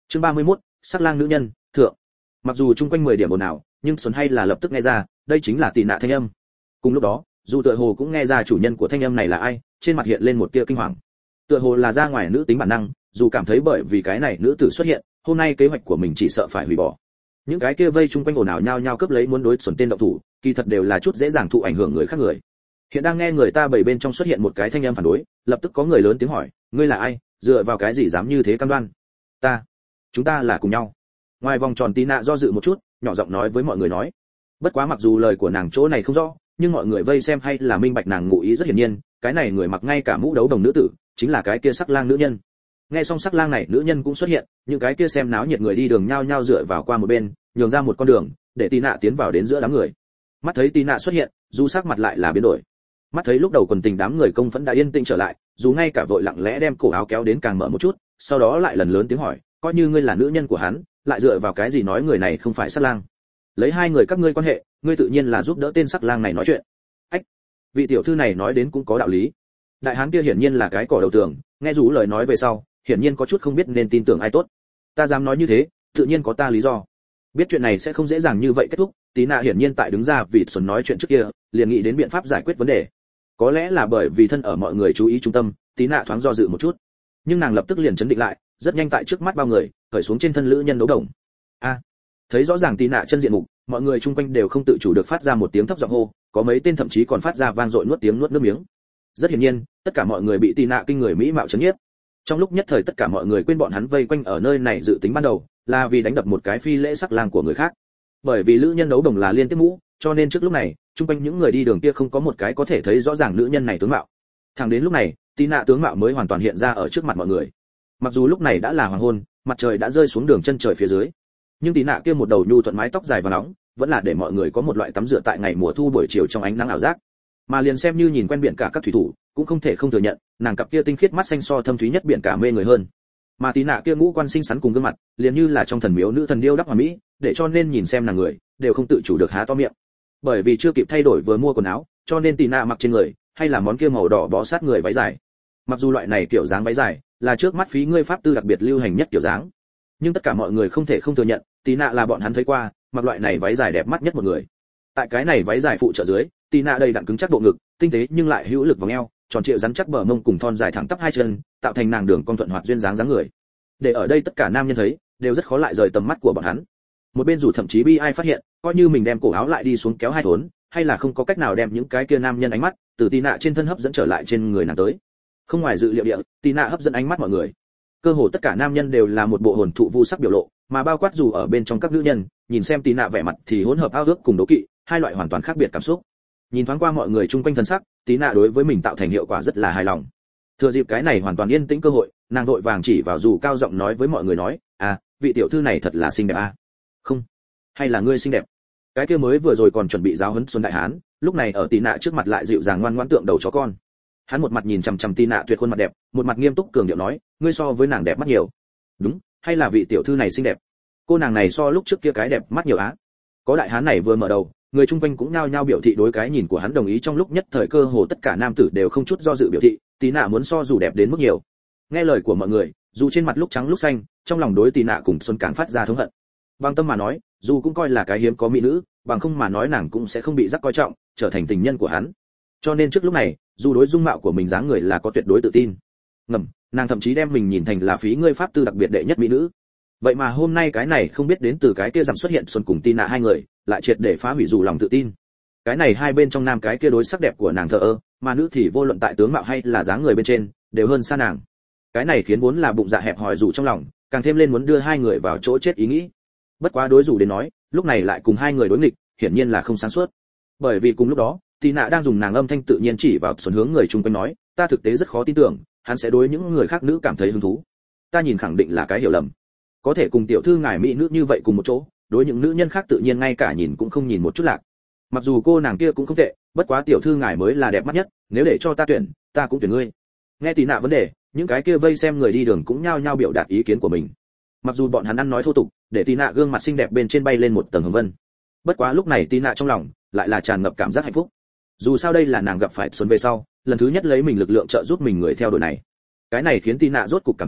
Chương 31, sắc lang nữ nhân, thượng. Mặc dù chung quanh 10 điểm ồn ào, nhưng Xuân hay là lập tức nghe ra, đây chính là Tì Nạ thanh âm. Cùng lúc đó, dù tựa hồ cũng nghe ra chủ nhân của thanh âm này là ai, trên mặt hiện lên một tia kinh hoàng. Tựa hồ là ra ngoài nữ tính bản năng, dù cảm thấy bởi vì cái này nữ tử xuất hiện, hôm nay kế hoạch của mình chỉ sợ phải hủy bỏ. Những cái kia vây chung quanh ồn ào nhao nhao cướp lấy muốn đối Xuân tên động thủ, kỳ thật đều là chút dễ dàng thụ ảnh hưởng người khác người. Hiện đang nghe người ta bảy bên trong xuất hiện một cái thanh âm phản đối, lập tức có người lớn tiếng hỏi, ngươi là ai, dựa vào cái gì dám như thế cam đoan? Chúng ta là cùng nhau. Ngoài vòng tròn Tì Nạ do dự một chút, nhỏ giọng nói với mọi người nói. Bất quá mặc dù lời của nàng chỗ này không rõ, nhưng mọi người vây xem hay là minh bạch nàng ngụ ý rất hiển nhiên, cái này người mặc ngay cả mũ đấu đồng nữ tử, chính là cái kia sắc lang nữ nhân. Nghe xong sắc lang này nữ nhân cũng xuất hiện, những cái kia xem náo nhiệt người đi đường nhao nhao dựa vào qua một bên, nhường ra một con đường, để Tì Nạ tiến vào đến giữa đám người. Mắt thấy Tì Nạ xuất hiện, dù sắc mặt lại là biến đổi. Mắt thấy lúc đầu quần tình đám người công phẫn đã yên tĩnh trở lại, dù ngay cả vội lặng lẽ đem cổ áo kéo đến càng mở một chút, sau đó lại lần lớn tiếng hỏi, coi như ngươi là nữ nhân của hắn, lại dựa vào cái gì nói người này không phải sắc lang? Lấy hai người các ngươi quan hệ, ngươi tự nhiên là giúp đỡ tên sắc lang này nói chuyện. Ách, vị tiểu thư này nói đến cũng có đạo lý. Đại hán kia hiển nhiên là cái cỏ đầu tường, nghe rú lời nói về sau, hiển nhiên có chút không biết nên tin tưởng ai tốt. Ta dám nói như thế, tự nhiên có ta lý do. Biết chuyện này sẽ không dễ dàng như vậy kết thúc, Tì Nạ hiển nhiên tại đứng ra vì Xuân nói chuyện trước kia, liền nghĩ đến biện pháp giải quyết vấn đề. Có lẽ là bởi vì thân ở mọi người chú ý trung tâm, Tì Nạ thoáng do dự một chút, nhưng nàng lập tức liền chấn định lại, rất nhanh tại trước mắt bao người cởi xuống trên thân lữ nhân đấu đồng. Thấy rõ ràng Tì Nạ chân diện mục, mọi người chung quanh đều không tự chủ được phát ra một tiếng thấp giọng hô, có mấy tên thậm chí còn phát ra vang dội nuốt nước miếng. Rất hiển nhiên, tất cả mọi người bị Tì Nạ kinh người mỹ mạo chấn nhiếp. Trong lúc nhất thời tất cả mọi người quên bọn hắn vây quanh ở nơi này dự tính ban đầu, là vì đánh đập một cái phi lễ sắc lang của người khác. Bởi vì lữ nhân đấu đồng là liên tiếp mũ, cho nên trước lúc này, chung quanh những người đi đường kia không có một cái có thể thấy rõ ràng nữ nhân này tướng mạo. Thẳng đến lúc này, Tì Nạ tướng mạo mới hoàn toàn hiện ra ở trước mặt mọi người. Mặc dù lúc này đã là hoàng hôn, mặt trời đã rơi xuống đường chân trời phía dưới, nhưng Tì Nạ kia một đầu nhu thuận mái tóc dài và nóng, vẫn là để mọi người có một loại tắm rửa tại ngày mùa thu buổi chiều trong ánh nắng ảo giác. Mà liền xem như nhìn quen biển cả các thủy thủ, cũng không thể không thừa nhận, nàng cặp kia tinh khiết mắt xanh so thâm thúy nhất biển cả mê người hơn. Mà Tì Nạ kia ngũ quan xinh xắn cùng gương mặt, liền như là trong thần miếu nữ thần điêu đắp hoàn mỹ, để cho nên nhìn xem nàng người, đều không tự chủ được há to miệng. Bởi vì chưa kịp thay đổi vừa mua quần áo, cho nên Tì Nạ mặc trên người, hay là món kia màu đỏ bó sát người váy dài. Mặc dù loại này kiểu dáng váy dài là trước mắt phí ngươi pháp tư đặc biệt lưu hành nhất kiểu dáng, nhưng tất cả mọi người không thể không thừa nhận, Tì Nạ là bọn hắn thấy qua mặc loại này váy dài đẹp mắt nhất một người. Tại cái này váy dài phụ trợ dưới, Tì Nạ đầy đặn cứng chắc bộ ngực, tinh tế nhưng lại hữu lực vòng eo, tròn trịa rắn chắc bờ mông cùng thon dài thẳng tắp hai chân, tạo thành nàng đường cong thuận hoạt duyên dáng dáng người. Để ở đây tất cả nam nhân thấy, đều rất khó lại rời tầm mắt của bọn hắn. Một bên dù thậm chí bi ai phát hiện, coi như mình đem cổ áo lại đi xuống kéo hai thốn, hay là không có cách nào đem những cái kia nam nhân ánh mắt từ Tì Nạ trên thân hấp dẫn trở lại trên người nàng tới. Không ngoài dự liệu địa, Tì Nạ hấp dẫn ánh mắt mọi người. Cơ hồ tất cả nam nhân đều là một bộ hồn thụ vu sắc biểu lộ, mà bao quát dù ở bên trong các nữ nhân, nhìn xem Tì Nạ vẻ mặt thì hỗn hợp ao ước cùng đố kỵ, hai loại hoàn toàn khác biệt cảm xúc. Nhìn thoáng qua mọi người chung quanh thân sắc, Tì Nạ đối với mình tạo thành hiệu quả rất là hài lòng. Thừa dịp cái này hoàn toàn yên tĩnh cơ hội, nàng vội vàng chỉ vào dù cao giọng nói với mọi người nói, vị tiểu thư này thật là xinh đẹp Không, hay là ngươi xinh đẹp? Cái kia mới vừa rồi còn chuẩn bị giáo huấn Xuân đại hán, lúc này ở Tì Nạ trước mặt lại dịu dàng ngoan ngoãn tượng đầu chó con. Hắn một mặt nhìn chằm chằm Tì Nạ tuyệt khuôn mặt đẹp, một mặt nghiêm túc cường điệu nói, ngươi so với nàng đẹp mắt nhiều. Đúng, hay là vị tiểu thư này xinh đẹp? Cô nàng này so lúc trước kia cái đẹp mắt nhiều Có đại hán này vừa mở đầu, người chung quanh cũng nhao nhao biểu thị đối cái nhìn của hắn đồng ý, trong lúc nhất thời cơ hồ tất cả nam tử đều không chút do dự biểu thị, Tì Nạ muốn so dù đẹp đến mức nhiều. Nghe lời của mọi người, dù trên mặt lúc trắng lúc xanh, trong lòng đối Tì Nạ cùng Xuân càng phát ra thống hận. Bằng tâm mà nói, dù cũng coi là cái hiếm có mỹ nữ, bằng không mà nói nàng cũng sẽ không bị rắc coi trọng, trở thành tình nhân của hắn. Cho nên trước lúc này, dù đối dung mạo của mình dáng người là có tuyệt đối tự tin. Ngầm, nàng thậm chí đem mình nhìn thành là phí ngươi pháp tư đặc biệt đệ nhất mỹ nữ. Vậy mà hôm nay cái này không biết đến từ cái kia giảm xuất hiện Xuân cùng Tì Nạ hai người, lại triệt để phá hủy dù lòng tự tin. Cái này hai bên trong nam cái kia đối sắc đẹp của nàng thờ ơ, mà nữ thì vô luận tại tướng mạo hay là dáng người bên trên, đều hơn xa nàng. Cái này khiến vốn là bụng dạ hẹp hòi dù trong lòng, càng thêm lên muốn đưa hai người vào chỗ chết ý nghĩ. Bất quá đối dù đến nói, lúc này lại cùng hai người đối nghịch, hiển nhiên là không sáng suốt. Bởi vì cùng lúc đó, Tì Nạ đang dùng nàng âm thanh tự nhiên chỉ vào Xuân hướng người chung quanh nói, ta thực tế rất khó tin tưởng, hắn sẽ đối những người khác nữ cảm thấy hứng thú. Ta nhìn khẳng định là cái hiểu lầm. Có thể cùng tiểu thư ngài mỹ nữ như vậy cùng một chỗ, đối những nữ nhân khác tự nhiên ngay cả nhìn cũng không nhìn một chút lạc. Mặc dù cô nàng kia cũng không tệ, bất quá tiểu thư ngài mới là đẹp mắt nhất, nếu để cho ta tuyển, ta cũng tuyển ngươi. Nghe Tì Nạ vấn đề, những cái kia vây xem người đi đường cũng nhao nhao biểu đạt ý kiến của mình. Mặc dù bọn hắn ăn nói thô tục, để Tì Nạ gương mặt xinh đẹp bên trên bay lên một tầng hồng vân. Bất quá lúc này Tì Nạ trong lòng lại là tràn ngập cảm giác hạnh phúc. Dù sao đây là nàng gặp phải Xuân về sau, lần thứ nhất lấy mình lực lượng trợ giúp mình người theo đuổi này. Cái này khiến Tì Nạ rốt cục cảm thấy,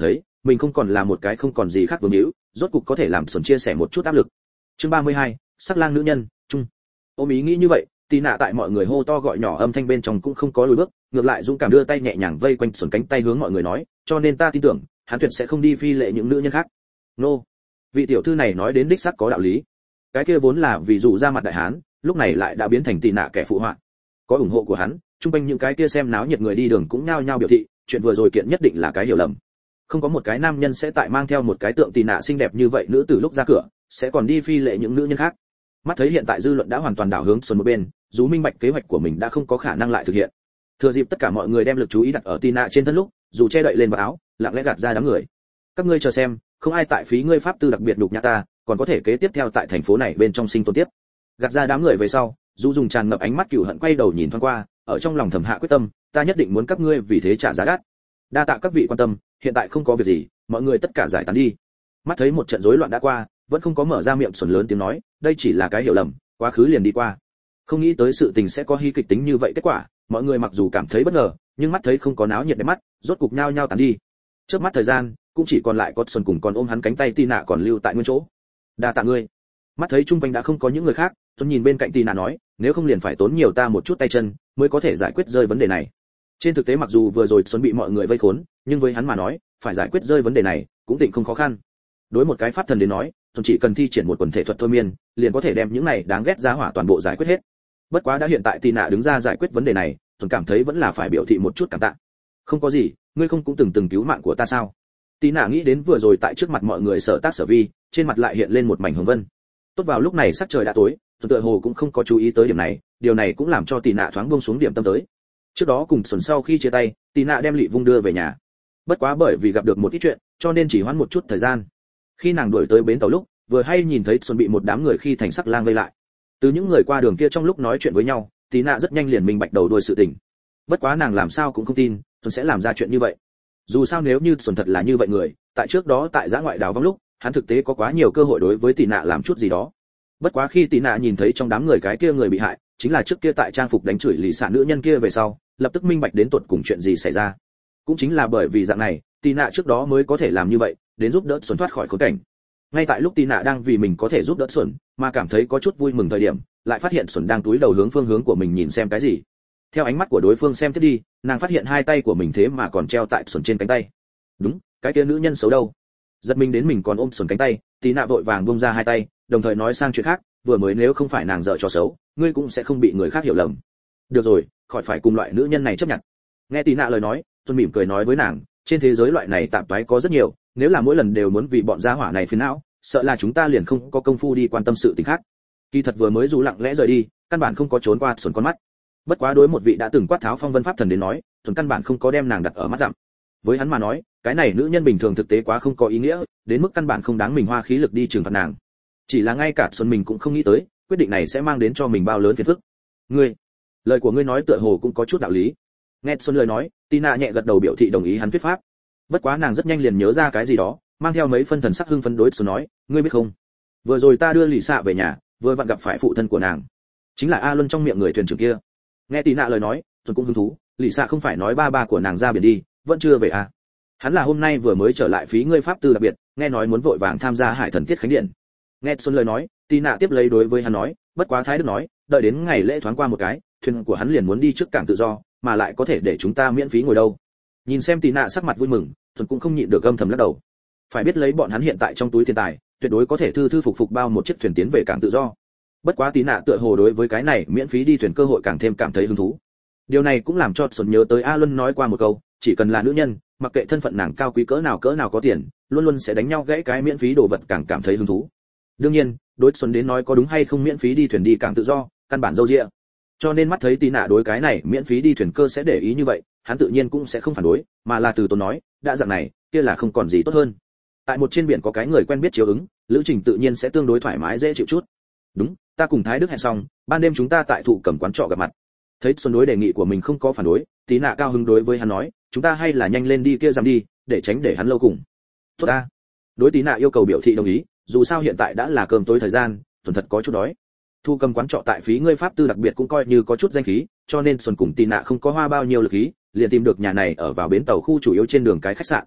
mình không còn là một cái không còn gì khác vương hữu, rốt cục có thể làm Xuân chia sẻ một chút áp lực. Chương 32, sắc lang nữ nhân, chung. Ôm ý nghĩ như vậy, Tì Nạ tại mọi người hô to gọi nhỏ âm thanh bên trong cũng không có lùi bước, ngược lại dũng cảm đưa tay nhẹ nhàng vây quanh Xuân cánh tay hướng mọi người nói, cho nên ta tin tưởng, hắn tuyệt sẽ không đi phi lệ những nữ nhân khác. Nô, vị tiểu thư này nói đến đích xác có đạo lý. Cái kia vốn là vì dụ ra mặt đại hán, lúc này lại đã biến thành Tì Nạ kẻ phụ họa. Có ủng hộ của hắn, trung quanh những cái kia xem náo nhiệt người đi đường cũng nhao nhao biểu thị, chuyện vừa rồi kiện nhất định là cái hiểu lầm. Không có một cái nam nhân sẽ tại mang theo một cái tượng Tì Nạ xinh đẹp như vậy nữ từ lúc ra cửa, sẽ còn đi phi lệ những nữ nhân khác. Mắt thấy hiện tại dư luận đã hoàn toàn đảo hướng Xuân một bên, dù minh bạch kế hoạch của mình đã không có khả năng lại thực hiện. Thừa dịp tất cả mọi người đem lực chú ý đặt ở Tì Nạ trên thân lúc, dù che đậy lên vào áo, lặng lẽ gạt ra đám người. Các ngươi chờ xem, không ai tại phí ngươi pháp tư đặc biệt đục nhã ta, còn có thể kế tiếp theo tại thành phố này bên trong sinh tồn tiếp. Gạt ra đám người về sau, dù dùng tràn ngập ánh mắt cừu hận quay đầu nhìn thoáng qua, ở trong lòng thầm hạ quyết tâm, ta nhất định muốn các ngươi vì thế trả giá đắt. Đa tạ các vị quan tâm, hiện tại không có việc gì, mọi người tất cả giải tán đi. Mắt thấy một trận rối loạn đã qua, vẫn không có mở ra miệng Xuân lớn tiếng nói, đây chỉ là cái hiểu lầm, quá khứ liền đi qua. Không nghĩ tới sự tình sẽ có hy kịch tính như vậy kết quả, mọi người mặc dù cảm thấy bất ngờ, nhưng mắt thấy không có náo nhiệt đẹp mắt, rốt cục nhao nhao tán đi. Trước mắt thời gian, cũng chỉ còn lại có Xuân cùng còn ôm hắn cánh tay Tì Nạ còn lưu tại nguyên chỗ. Đa tạ ngươi. Mắt thấy trung quanh đã không có những người khác, Xuân nhìn bên cạnh Tì Nạ nói, nếu không liền phải tốn nhiều ta một chút tay chân, mới có thể giải quyết rơi vấn đề này. Trên thực tế mặc dù vừa rồi Xuân bị mọi người vây khốn, nhưng với hắn mà nói, phải giải quyết rơi vấn đề này, cũng tịnh không khó khăn. Đối một cái pháp thần đến nói, Xuân chỉ cần thi triển một quần thể thuật thôi miên, liền có thể đem những này đáng ghét giá hỏa toàn bộ giải quyết hết. Bất quá đã hiện tại Tì Nạ đứng ra giải quyết vấn đề này, Xuân cảm thấy vẫn là phải biểu thị một chút cảm tạ. Không có gì, ngươi không cũng từng cứu mạng của ta sao? Tì Nạ nghĩ đến vừa rồi tại trước mặt mọi người sở tác sở vi, trên mặt lại hiện lên một mảnh hồng vân. Tốt vào lúc này sắc trời đã tối, Xuân tựa hồ cũng không có chú ý tới điểm này, điều này cũng làm cho Tì Nạ thoáng buông xuống điểm tâm tới. Trước đó cùng Xuân sau khi chia tay, Tì Nạ đem Lệ Vung đưa về nhà. Bất quá bởi vì gặp được một ít chuyện, cho nên chỉ hoãn một chút thời gian. Khi nàng đuổi tới bến tàu lúc, vừa hay nhìn thấy Xuân bị một đám người khi thành sắc lang vây lại. Từ những người qua đường kia trong lúc nói chuyện với nhau, Tì Nạ rất nhanh liền minh bạch đầu đuôi sự tình. Bất quá nàng làm sao cũng không tin, Xuân sẽ làm ra chuyện như vậy. Dù sao nếu như Xuân thật là như vậy người, tại trước đó tại giã ngoại đào vong lúc, hắn thực tế có quá nhiều cơ hội đối với Tì Nạ làm chút gì đó. Bất quá khi Tì Nạ nhìn thấy trong đám người cái kia người bị hại, chính là trước kia tại trang phục đánh chửi lì xả nữ nhân kia về sau, lập tức minh bạch đến tuột cùng chuyện gì xảy ra. Cũng chính là bởi vì dạng này, Tì Nạ trước đó mới có thể làm như vậy, đến giúp đỡ Xuân thoát khỏi khốn cảnh. Ngay tại lúc Tì Nạ đang vì mình có thể giúp đỡ Xuân, mà cảm thấy có chút vui mừng thời điểm, lại phát hiện Xuân đang túi đầu hướng phương hướng của mình nhìn xem cái gì. Theo ánh mắt của đối phương xem tiếp đi, nàng phát hiện hai tay của mình thế mà còn treo tại Xuân trên cánh tay. Đúng, cái kia nữ nhân xấu đâu? Giật mình đến mình còn ôm Xuân cánh tay, Tì Nạ vội vàng buông ra hai tay, đồng thời nói sang chuyện khác, vừa mới nếu không phải nàng dở trò xấu, ngươi cũng sẽ không bị người khác hiểu lầm. Được rồi, khỏi phải cùng loại nữ nhân này chấp nhận. Nghe Tì Nạ lời nói, Xuân mỉm cười nói với nàng, trên thế giới loại này tạp toái có rất nhiều, nếu là mỗi lần đều muốn vì bọn gia hỏa này phiền não, sợ là chúng ta liền không có công phu đi quan tâm sự tình khác. Kỳ thật vừa mới dù lặng lẽ rời đi, căn bản không có trốn qua Xuân con mắt. Bất quá đối một vị đã từng quát tháo phong vân pháp thần đến nói, Xuân căn bản không có đem nàng đặt ở mắt dặm. Với hắn mà nói, cái này nữ nhân bình thường thực tế quá không có ý nghĩa, đến mức căn bản không đáng mình hoa khí lực đi trừng phạt nàng. Chỉ là ngay cả Xuân mình cũng không nghĩ tới, quyết định này sẽ mang đến cho mình bao lớn phiền phức. Ngươi, lời của ngươi nói tựa hồ cũng có chút đạo lý. Nghe Xuân lời nói, Tì Nạ nhẹ gật đầu biểu thị đồng ý hắn thuyết pháp. Bất quá nàng rất nhanh liền nhớ ra cái gì đó, mang theo mấy phân thần sắc hưng phấn đối Xuân nói, ngươi biết không, vừa rồi ta đưa lì xạ về nhà, vừa vặn gặp phải phụ thân của nàng, chính là A Luân trong miệng người thuyền trưởng kia. Nghe Tì Nạ lời nói, Xuân cũng hứng thú, lì xạ không phải nói ba của nàng ra biển đi, vẫn chưa về à? Hắn là hôm nay vừa mới trở lại phí ngươi pháp tư đặc biệt, nghe nói muốn vội vàng tham gia hải thần tiết khánh điện. Nghe Xuân lời nói, Tì Nạ tiếp lấy đối với hắn nói, bất quá Thái Đức nói, đợi đến ngày lễ thoáng qua một cái, thuyền của hắn liền muốn đi trước cảng tự do, mà lại có thể để chúng ta miễn phí ngồi đâu. Nhìn xem Tì Nạ sắc mặt vui mừng, Xuân cũng không nhịn được âm thầm lắc đầu. Phải biết lấy bọn hắn hiện tại trong túi tiền tài, tuyệt đối có thể thư phục bao một chiếc thuyền tiến về cảng tự do. Bất quá Tì Nạ tựa hồ đối với cái này miễn phí đi thuyền cơ hội càng thêm cảm thấy hứng thú. Điều này cũng làm cho Xuân nhớ tới A Luân nói qua một câu, chỉ cần là nữ nhân, mặc kệ thân phận nàng cao quý cỡ nào có tiền, luôn luôn sẽ đánh nhau gãy cái miễn phí đồ vật càng cảm thấy hứng thú. Đương nhiên, đối Xuân đến nói có đúng hay không miễn phí đi thuyền đi cảng tự do, căn bản dâu dịa. Cho nên mắt thấy Tì Nạ đối cái này miễn phí đi thuyền cơ sẽ để ý như vậy, hắn tự nhiên cũng sẽ không phản đối, mà là từ tốn nói, đã dạng này, kia là không còn gì tốt hơn. Tại một trên biển có cái người quen biết chiếu ứng, lữ trình tự nhiên sẽ tương đối thoải mái dễ chịu chút. Đúng, ta cùng Thái Đức hẹn xong, ban đêm chúng ta tại thụ cầm quán trọ gặp mặt. Thấy Xuân đối đề nghị của mình không có phản đối, Tì Nạ cao hứng đối với hắn nói, chúng ta hay là nhanh lên đi kia giảm đi, để tránh để hắn lâu cùng. Tốt ta. Đối Tì Nạ yêu cầu biểu thị đồng ý, dù sao hiện tại đã là cơm tối thời gian, Xuân thật có chút đói. Thu cầm quán trọ tại phí ngươi pháp tư đặc biệt cũng coi như có chút danh khí, cho nên Xuân cùng Tì Nạ không có hoa bao nhiêu lực khí, liền tìm được nhà này ở vào bến tàu khu chủ yếu trên đường cái khách sạn.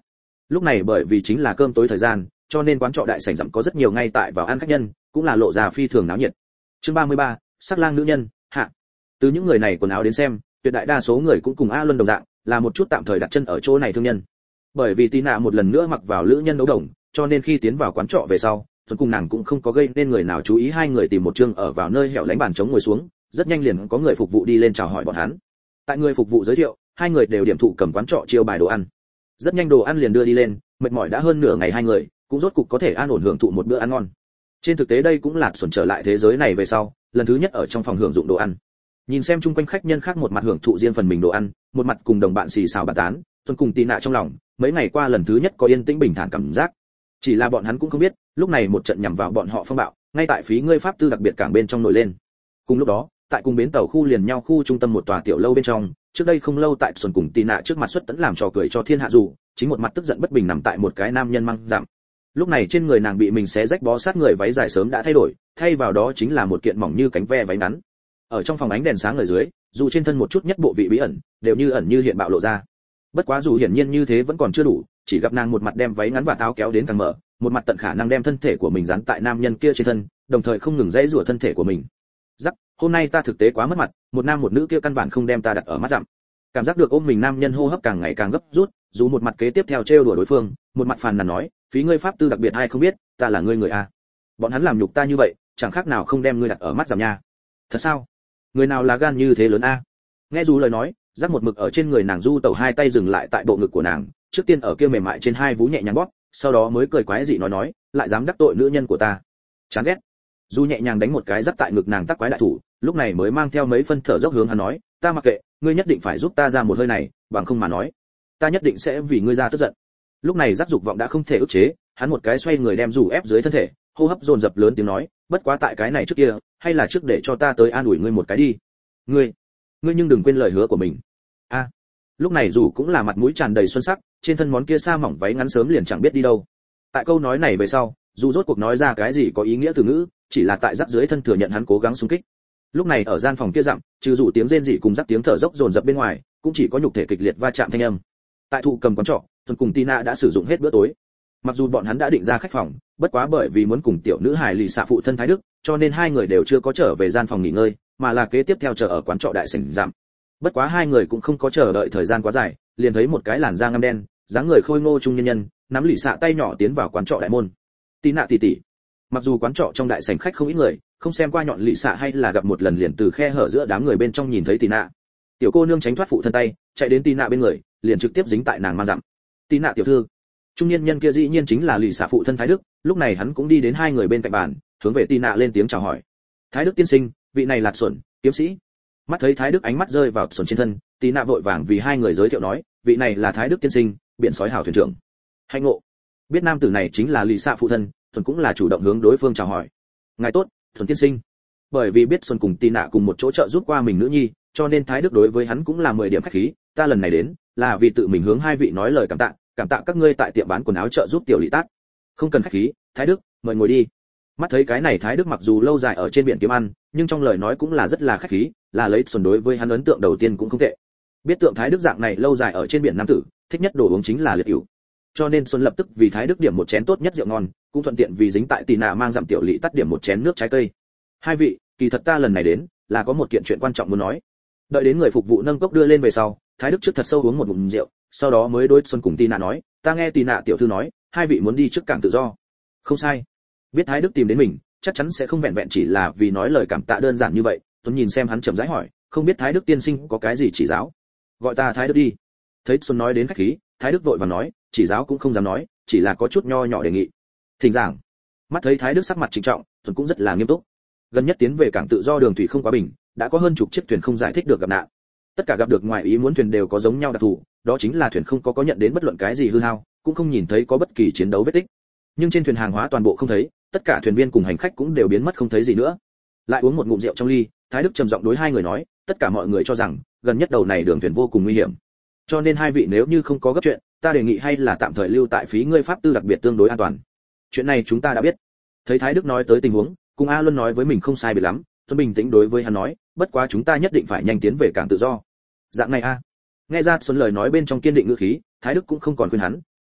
Lúc này bởi vì chính là cơm tối thời gian, cho nên quán trọ đại sảnh rậm có rất nhiều ngay tại vào ăn khách nhân, cũng là lộ ra phi thường náo nhiệt. Chương 33, sắc lang nữ nhân, hạ. Từ những người này quần áo đến xem, tuyệt đại đa số người cũng cùng A Luân đồng dạng, là một chút tạm thời đặt chân ở chỗ này thương nhân. Bởi vì Tina một lần nữa mặc vào lữ nhân đấu đồng, cho nên khi tiến vào quán trọ về sau, Tuấn cùng nàng cũng không có gây nên người nào chú ý, hai người tìm một chương ở vào nơi hẻo lánh bàn trống ngồi xuống, rất nhanh liền có người phục vụ đi lên chào hỏi bọn hắn. Tại người phục vụ giới thiệu, hai người đều điểm thụ cầm quán trọ chiêu bài đồ ăn. Rất nhanh đồ ăn liền đưa đi lên, mệt mỏi đã hơn nửa ngày hai người, cũng rốt cục có thể an ổn hưởng thụ một bữa ăn ngon. Trên thực tế đây cũng là Xuân trở lại thế giới này về sau, lần thứ nhất ở trong phòng hưởng dụng đồ ăn. Nhìn xem chung quanh khách nhân khác một mặt hưởng thụ riêng phần mình đồ ăn, một mặt cùng đồng bạn xì xào bàn tán, Xuân cùng Tina trong lòng, mấy ngày qua lần thứ nhất có yên tĩnh bình thản cảm giác. Chỉ là bọn hắn cũng không biết, lúc này một trận nhằm vào bọn họ phong bạo, ngay tại phí ngươi pháp tư đặc biệt cảng bên trong nổi lên. Cùng lúc đó, tại cùng bến tàu khu liền nhau khu trung tâm một tòa tiểu lâu bên trong, trước đây không lâu tại Xuân cùng Tina trước mặt xuất tẫn làm trò cười cho thiên hạ dù, chính một mặt tức giận bất bình nằm tại một cái nam nhân mang giảm. Lúc này trên người nàng bị mình xé rách bó sát người váy dài sớm đã thay đổi, thay vào đó chính là một kiện mỏng như cánh ve váy ngắn. Ở trong phòng ánh đèn sáng ở dưới, dù trên thân một chút nhất bộ vị bí ẩn, đều như ẩn như hiện bạo lộ ra. Bất quá dù hiển nhiên như thế vẫn còn chưa đủ, chỉ gặp nàng một mặt đem váy ngắn và áo kéo đến càng mở, một mặt tận khả năng đem thân thể của mình dán tại nam nhân kia trên thân, đồng thời không ngừng dãy rủa thân thể của mình. Rắc, hôm nay ta thực tế quá mất mặt, một nam một nữ kia căn bản không đem ta đặt ở mắt dặm. Cảm giác được ôm mình nam nhân hô hấp càng ngày càng gấp rút, dù một mặt kế tiếp theo trêu đùa đối phương, một mặt phàn nàn nói, phí ngươi pháp tư đặc biệt ai không biết, ta là ngươi người a. Bọn hắn làm nhục ta như vậy, chẳng khác nào không đem ngươi đặt ở mắt dặm nha. Thật sao? Người nào là gan như thế lớn a? Nghe dù lời nói, rắc một mực ở trên người nàng du tẩu hai tay dừng lại tại bộ ngực của nàng, trước tiên ở kia mềm mại trên hai vú nhẹ nhàng bóp, sau đó mới cười quái dị nói, lại dám đắc tội nữ nhân của ta. Chán ghét. Du nhẹ nhàng đánh một cái rắc tại ngực nàng tắc quái đại thủ, lúc này mới mang theo mấy phân thở dốc hướng hắn nói, ta mặc kệ, ngươi nhất định phải giúp ta ra một hơi này, bằng không mà nói, ta nhất định sẽ vì ngươi ra tức giận. Lúc này rắc dục vọng đã không thể ức chế, hắn một cái xoay người đem dù ép dưới thân thể, hô hấp dồn dập lớn tiếng nói, bất quá tại cái này trước kia, hay là trước để cho ta tới an ủi ngươi một cái đi. Ngươi nhưng đừng quên lời hứa của mình. A. Lúc này dù cũng là mặt mũi tràn đầy xuân sắc, trên thân món kia sa mỏng váy ngắn sớm liền chẳng biết đi đâu. Tại câu nói này về sau, dù rốt cuộc nói ra cái gì có ý nghĩa từ ngữ, chỉ là tại rắc dưới thân thừa nhận hắn cố gắng xung kích. Lúc này ở gian phòng kia dặm, trừ rủ tiếng rên rỉ cùng rắc tiếng thở dốc dồn dập bên ngoài, cũng chỉ có nhục thể kịch liệt va chạm thanh âm. Tại thụ cầm quán trọ, Tuần cùng Tina đã sử dụng hết bữa tối. Mặc dù bọn hắn đã định ra khách phòng, bất quá bởi vì muốn cùng tiểu nữ hài lì xạ phụ thân Thái Đức, cho nên hai người đều chưa có trở về gian phòng nghỉ ngơi, mà là kế tiếp theo chờ ở quán trọ đại sảnh dặm. Bất quá hai người cũng không có chờ đợi thời gian quá dài, liền thấy một cái làn da ngăm đen, dáng người khôi ngô trung nhân nhân, nắm lì xạ tay nhỏ tiến vào quán trọ đại môn. Tina tỷ tỷ. Mặc dù quán trọ trong đại sảnh khách không ít người, không xem qua nhọn lì xạ hay là gặp một lần liền từ khe hở giữa đám người bên trong nhìn thấy Tina. Tiểu cô nương tránh thoát phụ thân tay, chạy đến Tina bên người, liền trực tiếp dính tại nàng mang dặm. Tina tiểu thư. Trung niên nhân kia dĩ nhiên chính là lì xạ phụ thân Thái Đức, lúc này hắn cũng đi đến hai người bên cạnh bàn, hướng về Tina lên tiếng chào hỏi. Thái Đức tiên sinh, vị này là Xuân, kiếm sĩ. Mắt thấy Thái Đức ánh mắt rơi vào Xuân trên thân, Tina vội vàng vì hai người giới thiệu nói, vị này là Thái Đức tiên sinh, biển sói hào thuyền trưởng. Hạnh ngộ. Biết nam tử này chính là lì xạ phụ thân, Xuân cũng là chủ động hướng đối phương chào hỏi. Ngài tốt, Xuân tiên sinh. Bởi vì biết Xuân cùng Tina cùng một chỗ trợ giúp qua mình nữ nhi, cho nên Thái Đức đối với hắn cũng là 10 điểm khách khí, ta lần này đến là vì tự mình hướng hai vị nói lời cảm tạ các ngươi tại tiệm bán quần áo trợ giúp tiểu Lý Tát. Không cần khách khí, Thái Đức, mời ngồi đi. Mắt thấy cái này Thái Đức mặc dù lâu dài ở trên biển kiếm ăn, nhưng trong lời nói cũng là rất là khách khí, là lấy Xuân đối với hắn ấn tượng đầu tiên cũng không tệ. Biết tượng Thái Đức dạng này lâu dài ở trên biển nam tử, thích nhất đồ uống chính là liệt rượu. Cho nên Xuân lập tức vì Thái Đức điểm một chén tốt nhất rượu ngon, cũng thuận tiện vì dính tại Tina mang dặm tiểu Lý Tát điểm một chén nước trái cây. Hai vị, kỳ thật ta lần này đến là có một kiện chuyện quan trọng muốn nói. Đợi đến người phục vụ nâng cốc đưa lên về sau, Thái Đức trước thật sâu uống một ngụm rượu, sau đó mới đối Xuân cùng Tina nói, ta nghe Tina tiểu thư nói, hai vị muốn đi trước cảng tự do. Không sai. Biết Thái Đức tìm đến mình, chắc chắn sẽ không vẹn vẹn chỉ là vì nói lời cảm tạ đơn giản như vậy. Tuấn nhìn xem hắn chậm rãi hỏi, không biết Thái Đức tiên sinh có cái gì chỉ giáo? Gọi ta Thái Đức đi. Thấy Xuân nói đến khách khí, Thái Đức vội vàng nói, chỉ giáo cũng không dám nói, chỉ là có chút nho nhỏ đề nghị. Thỉnh giảng. Mắt thấy Thái Đức sắc mặt trịnh trọng, Tuấn cũng rất là nghiêm túc. Gần nhất tiến về cảng tự do đường thủy không quá bình, đã có hơn chục chiếc thuyền không giải thích được gặp nạn. Tất cả gặp được ngoài ý muốn thuyền đều có giống nhau đặc thù, đó chính là thuyền không có nhận đến bất luận cái gì hư hao, cũng không nhìn thấy có bất kỳ chiến đấu vết tích. Nhưng trên thuyền hàng hóa toàn bộ không thấy, tất cả thuyền viên cùng hành khách cũng đều biến mất không thấy gì nữa. Lại uống một ngụm rượu trong ly, Thái Đức trầm giọng đối hai người nói, tất cả mọi người cho rằng gần nhất đầu này đường thuyền vô cùng nguy hiểm. Cho nên hai vị nếu như không có gấp chuyện, ta đề nghị hay là tạm thời lưu tại phí ngươi pháp tư đặc biệt tương đối an toàn. Chuyện này chúng ta đã biết. Thấy Thái Đức nói tới tình huống, cùng A Luân nói với mình không sai biệt lắm, Tuấn bình tĩnh đối với hắn nói, bất quá chúng ta nhất định phải nhanh tiến về cảng tự do. Dạng này a. Nghe ra Xuân lời nói bên trong kiên định ngữ khí, Thái Đức cũng không còn khuyên hắn,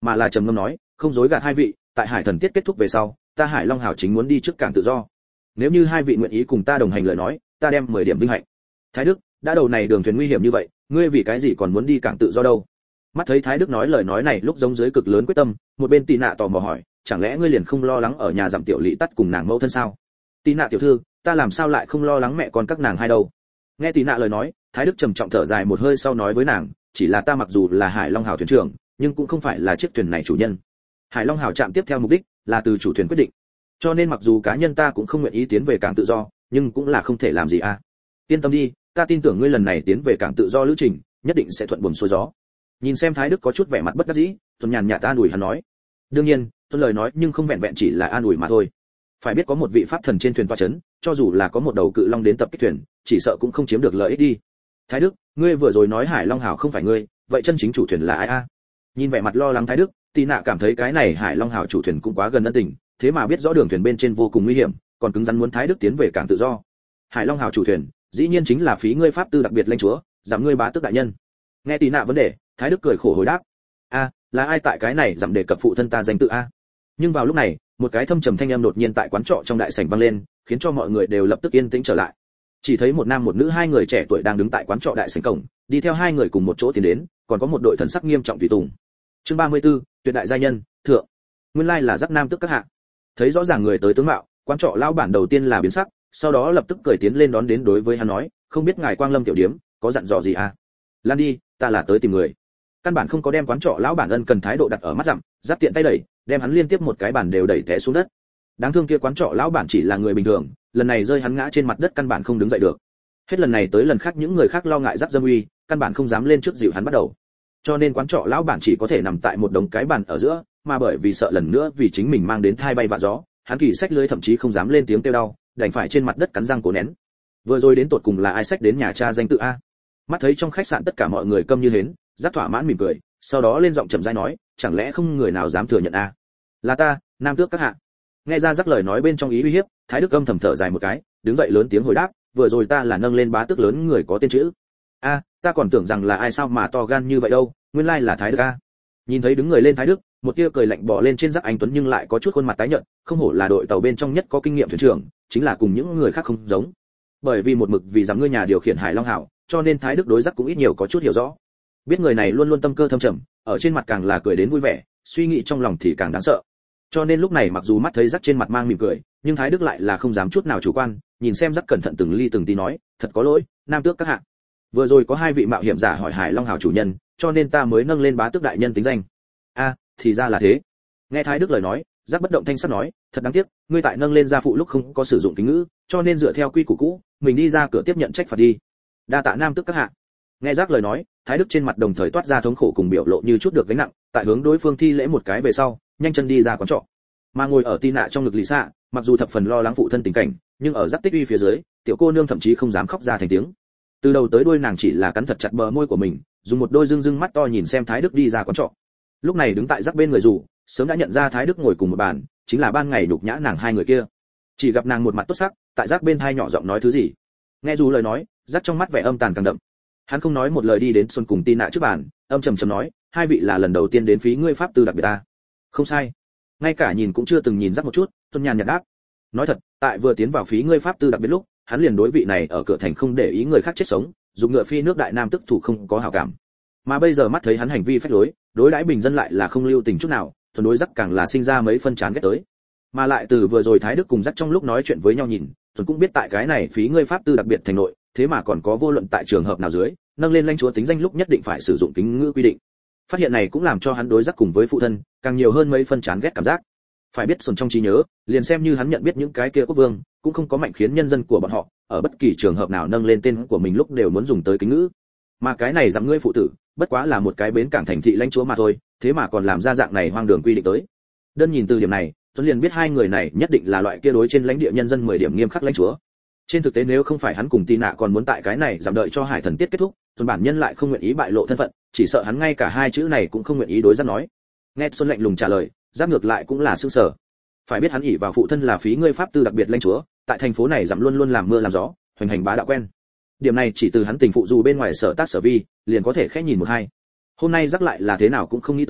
mà là trầm ngâm nói, không dối gạt hai vị, tại hải thần tiết kết thúc về sau, ta Hải Long Hào chính muốn đi trước cảng tự do. Nếu như hai vị nguyện ý cùng ta đồng hành lời nói, ta đem 10 điểm vinh hạnh. Thái Đức, đã đầu này đường thuyền nguy hiểm như vậy, ngươi vì cái gì còn muốn đi cảng tự do đâu? Mắt thấy Thái Đức nói lời nói này lúc giống dưới cực lớn quyết tâm, một bên Tị Nạ tò mò hỏi, chẳng lẽ ngươi liền không lo lắng ở nhà dặm tiểu Lý Tắt cùng nàng mẫu thân sao? Tị Nạ tiểu thư, ta làm sao lại không lo lắng mẹ con các nàng hai đâu? Nghe Tị Nạ lời nói, Thái Đức trầm trọng thở dài một hơi sau nói với nàng, chỉ là ta mặc dù là Hải Long Hào thuyền trưởng, nhưng cũng không phải là chiếc thuyền này chủ nhân. Hải Long Hào trạm tiếp theo mục đích là từ chủ thuyền quyết định, cho nên mặc dù cá nhân ta cũng không nguyện ý tiến về cảng tự do, nhưng cũng là không thể làm gì à. Yên tâm đi, ta tin tưởng ngươi lần này tiến về cảng tự do lữ trình nhất định sẽ thuận buồm xuôi gió. Nhìn xem Thái Đức có chút vẻ mặt bất đắc dĩ, Tuấn nhàn nhạt an ủi hắn nói, đương nhiên Tuấn lời nói nhưng không vẹn vẹn chỉ là an ủi mà thôi. Phải biết có một vị pháp thần trên thuyền toa chấn, cho dù là có một đầu cự long đến tập kích thuyền, chỉ sợ cũng không chiếm được lợi ích đi. Thái Đức, ngươi vừa rồi nói Hải Long Hào không phải ngươi, vậy chân chính chủ thuyền là ai a? Nhìn vẻ mặt lo lắng Thái Đức, Tị Nạ cảm thấy cái này Hải Long Hào chủ thuyền cũng quá gần ân tình, thế mà biết rõ đường thuyền bên trên vô cùng nguy hiểm, còn cứng rắn muốn Thái Đức tiến về cảng tự do. Hải Long Hào chủ thuyền, dĩ nhiên chính là phí ngươi pháp tư đặc biệt lãnh chúa, giảm ngươi bá tước đại nhân. Nghe Tị Nạ vấn đề, Thái Đức cười khổ hồi đáp, a, là ai tại cái này giảm đề cập phụ thân ta danh tự a? Nhưng vào lúc này, một cái thâm trầm thanh âm đột nhiên tại quán trọ trong đại sảnh vang lên, khiến cho mọi người đều lập tức yên tĩnh trở lại. Chỉ thấy một nam một nữ hai người trẻ tuổi đang đứng tại quán trọ đại sảnh cổng, đi theo hai người cùng một chỗ tiến đến, còn có một đội thần sắc nghiêm trọng tùy tùng. Chương 34, tuyệt đại gia nhân, thượng. Nguyên lai là Dắc Nam Tước các hạ. Thấy rõ ràng người tới tướng mạo, quán trọ lão bản đầu tiên là biến sắc, sau đó lập tức cười tiến lên đón đến đối với hắn nói, không biết ngài Quang Lâm tiểu điếm có dặn dò gì à? Lan đi, ta là tới tìm người. Căn bản không có đem quán trọ lão bản ân cần thái độ đặt ở mắt dặm, giáp tiện tay đẩy, đem hắn liên tiếp một cái bàn đều đẩy té xuống đất. Đáng thương kia quán trọ lão bản chỉ là người bình thường, lần này rơi hắn ngã trên mặt đất căn bản không đứng dậy được. Hết lần này tới lần khác những người khác lo ngại Dắc dâm uy, căn bản không dám lên trước dịu hắn bắt đầu. Cho nên quán trọ lão bản chỉ có thể nằm tại một đống cái bàn ở giữa, mà bởi vì sợ lần nữa vì chính mình mang đến thai bay vạ gió, hắn kỳ sách lưới thậm chí không dám lên tiếng kêu đau, đành phải trên mặt đất cắn răng cố nén. Vừa rồi đến tột cùng là ai sách đến nhà cha danh tự a? Mắt thấy trong khách sạn tất cả mọi người câm như hến, Dắc thỏa mãn mỉm cười, sau đó lên giọng trầm rãi nói, chẳng lẽ không người nào dám thừa nhận a? Là ta, Nam Tước các hạ. Nghe ra Dắc lời nói bên trong ý uy hiếp, Thái Đức âm thầm thở dài một cái, đứng dậy lớn tiếng hồi đáp, vừa rồi ta là nâng lên bá tước lớn người có tên chữ. A, ta còn tưởng rằng là ai sao mà to gan như vậy đâu, nguyên lai là Thái Đức a. Nhìn thấy đứng người lên Thái Đức, một tia cười lạnh bò lên trên Dắc anh tuấn nhưng lại có chút khuôn mặt tái nhợt, không hổ là đội tàu bên trong nhất có kinh nghiệm thuyền trưởng, chính là cùng những người khác không giống. Bởi vì một mực vì dám ngươi nhà điều khiển Hải Long Hảo, cho nên Thái Đức đối Dắc cũng ít nhiều có chút hiểu rõ. Biết người này luôn luôn tâm cơ thâm trầm, ở trên mặt càng là cười đến vui vẻ, suy nghĩ trong lòng thì càng đáng sợ. Cho nên lúc này mặc dù mắt thấy Dắc trên mặt mang mỉm cười, nhưng Thái Đức lại là không dám chút nào chủ quan, nhìn xem Dắc cẩn thận từng ly từng tí nói, thật có lỗi, Nam Tước các hạ. Vừa rồi có hai vị mạo hiểm giả hỏi Hải Long Hảo chủ nhân, cho nên ta mới nâng lên bá tước đại nhân tính danh. A, thì ra là thế. Nghe Thái Đức lời nói, Dắc bất động thanh sắc nói, thật đáng tiếc, ngươi tại nâng lên gia phụ lúc không có sử dụng kính ngữ, cho nên dựa theo quy củ cũ, mình đi ra cửa tiếp nhận trách phạt đi. Đa tạ Nam Tước các hạ. Nghe Dắc lời nói, Thái Đức trên mặt đồng thời toát ra thống khổ cùng biểu lộ như chút được gánh nặng, tại hướng đối phương thi lễ một cái về sau, nhanh chân đi ra quán trọ. Mà ngồi ở Tị Nạ trong ngực Lý Sa, mặc dù thập phần lo lắng phụ thân tình cảnh, nhưng ở Dắc tích uy phía dưới, tiểu cô nương thậm chí không dám khóc ra thành tiếng. Từ đầu tới đuôi nàng chỉ là cắn thật chặt bờ môi của mình, dùng một đôi rưng mắt to nhìn xem Thái Đức đi ra quán trọ. Lúc này đứng tại Dắc bên người dù, sớm đã nhận ra Thái Đức ngồi cùng một bàn, chính là ban ngày nhục nhã nàng hai người kia. Chỉ gặp nàng một mặt tốt sắc, tại Dắc bên tai nhỏ giọng nói thứ gì. Nghe dù lời nói, Dắc trong mắt vẻ âm tàn càng đậm. Hắn không nói một lời đi đến Xuân cùng Tị Nạ trước bàn, âm trầm trầm nói, hai vị là lần đầu tiên đến phí ngươi pháp tư đặc biệt ta. Không sai. Ngay cả nhìn cũng chưa từng nhìn Dắc một chút, Xuân nhàn nhạt đáp. Nói thật, tại vừa tiến vào phí ngươi pháp tư đặc biệt lúc, hắn liền đối vị này ở cửa thành không để ý người khác chết sống, dùng ngựa phi nước đại nam tức thủ không có hảo cảm. Mà bây giờ mắt thấy hắn hành vi phách lối, đối đãi bình dân lại là không lưu tình chút nào, thuần đối Dắc càng là sinh ra mấy phân chán ghét tới. Mà lại từ vừa rồi Thái Đức cùng Dắc trong lúc nói chuyện với nhau nhìn, thuần cũng biết tại cái này phí ngươi pháp tư đặc biệt thành nội, thế mà còn có vô luận tại trường hợp nào dưới, nâng lên lãnh chúa tính danh lúc nhất định phải sử dụng kính ngữ quy định. Phát hiện này cũng làm cho hắn đối Dắc cùng với phụ thân, càng nhiều hơn mấy phân chán ghét cảm giác. Phải biết Xuân trong trí nhớ, liền xem như hắn nhận biết những cái kia quốc vương, cũng không có mạnh khiến nhân dân của bọn họ ở bất kỳ trường hợp nào nâng lên tên của mình lúc đều muốn dùng tới kính ngữ. Mà cái này rằng ngươi phụ tử, bất quá là một cái bến cảng thành thị lãnh chúa mà thôi, thế mà còn làm ra dạng này hoang đường quy định tới. Đơn nhìn từ điểm này, Tuấn liền biết hai người này nhất định là loại kia đối trên lãnh địa nhân dân 10 điểm nghiêm khắc lãnh chúa. Trên thực tế nếu không phải hắn cùng Tị Nạ còn muốn tại cái này giảm đợi cho Hải Thần tiết kết thúc, Tuấn bản nhân lại không nguyện ý bại lộ thân phận, chỉ sợ hắn ngay cả hai chữ này cũng không nguyện ý đối Dắc nói. Nghe Xuân lạnh lùng trả lời, Dắc ngược lại cũng là sững sờ. Phải biết hắn ỷ vào phụ thân là phí ngươi pháp tư đặc biệt lãnh chúa, tại thành phố này giảm luôn luôn làm mưa làm gió, hoành hành bá đạo quen. Điểm này chỉ từ hắn tình phụ dù bên ngoài sở tác sở vi, liền có thể khẽ nhìn một hai. Hôm nay Dắc lại là thế nào cũng không nghĩ tới,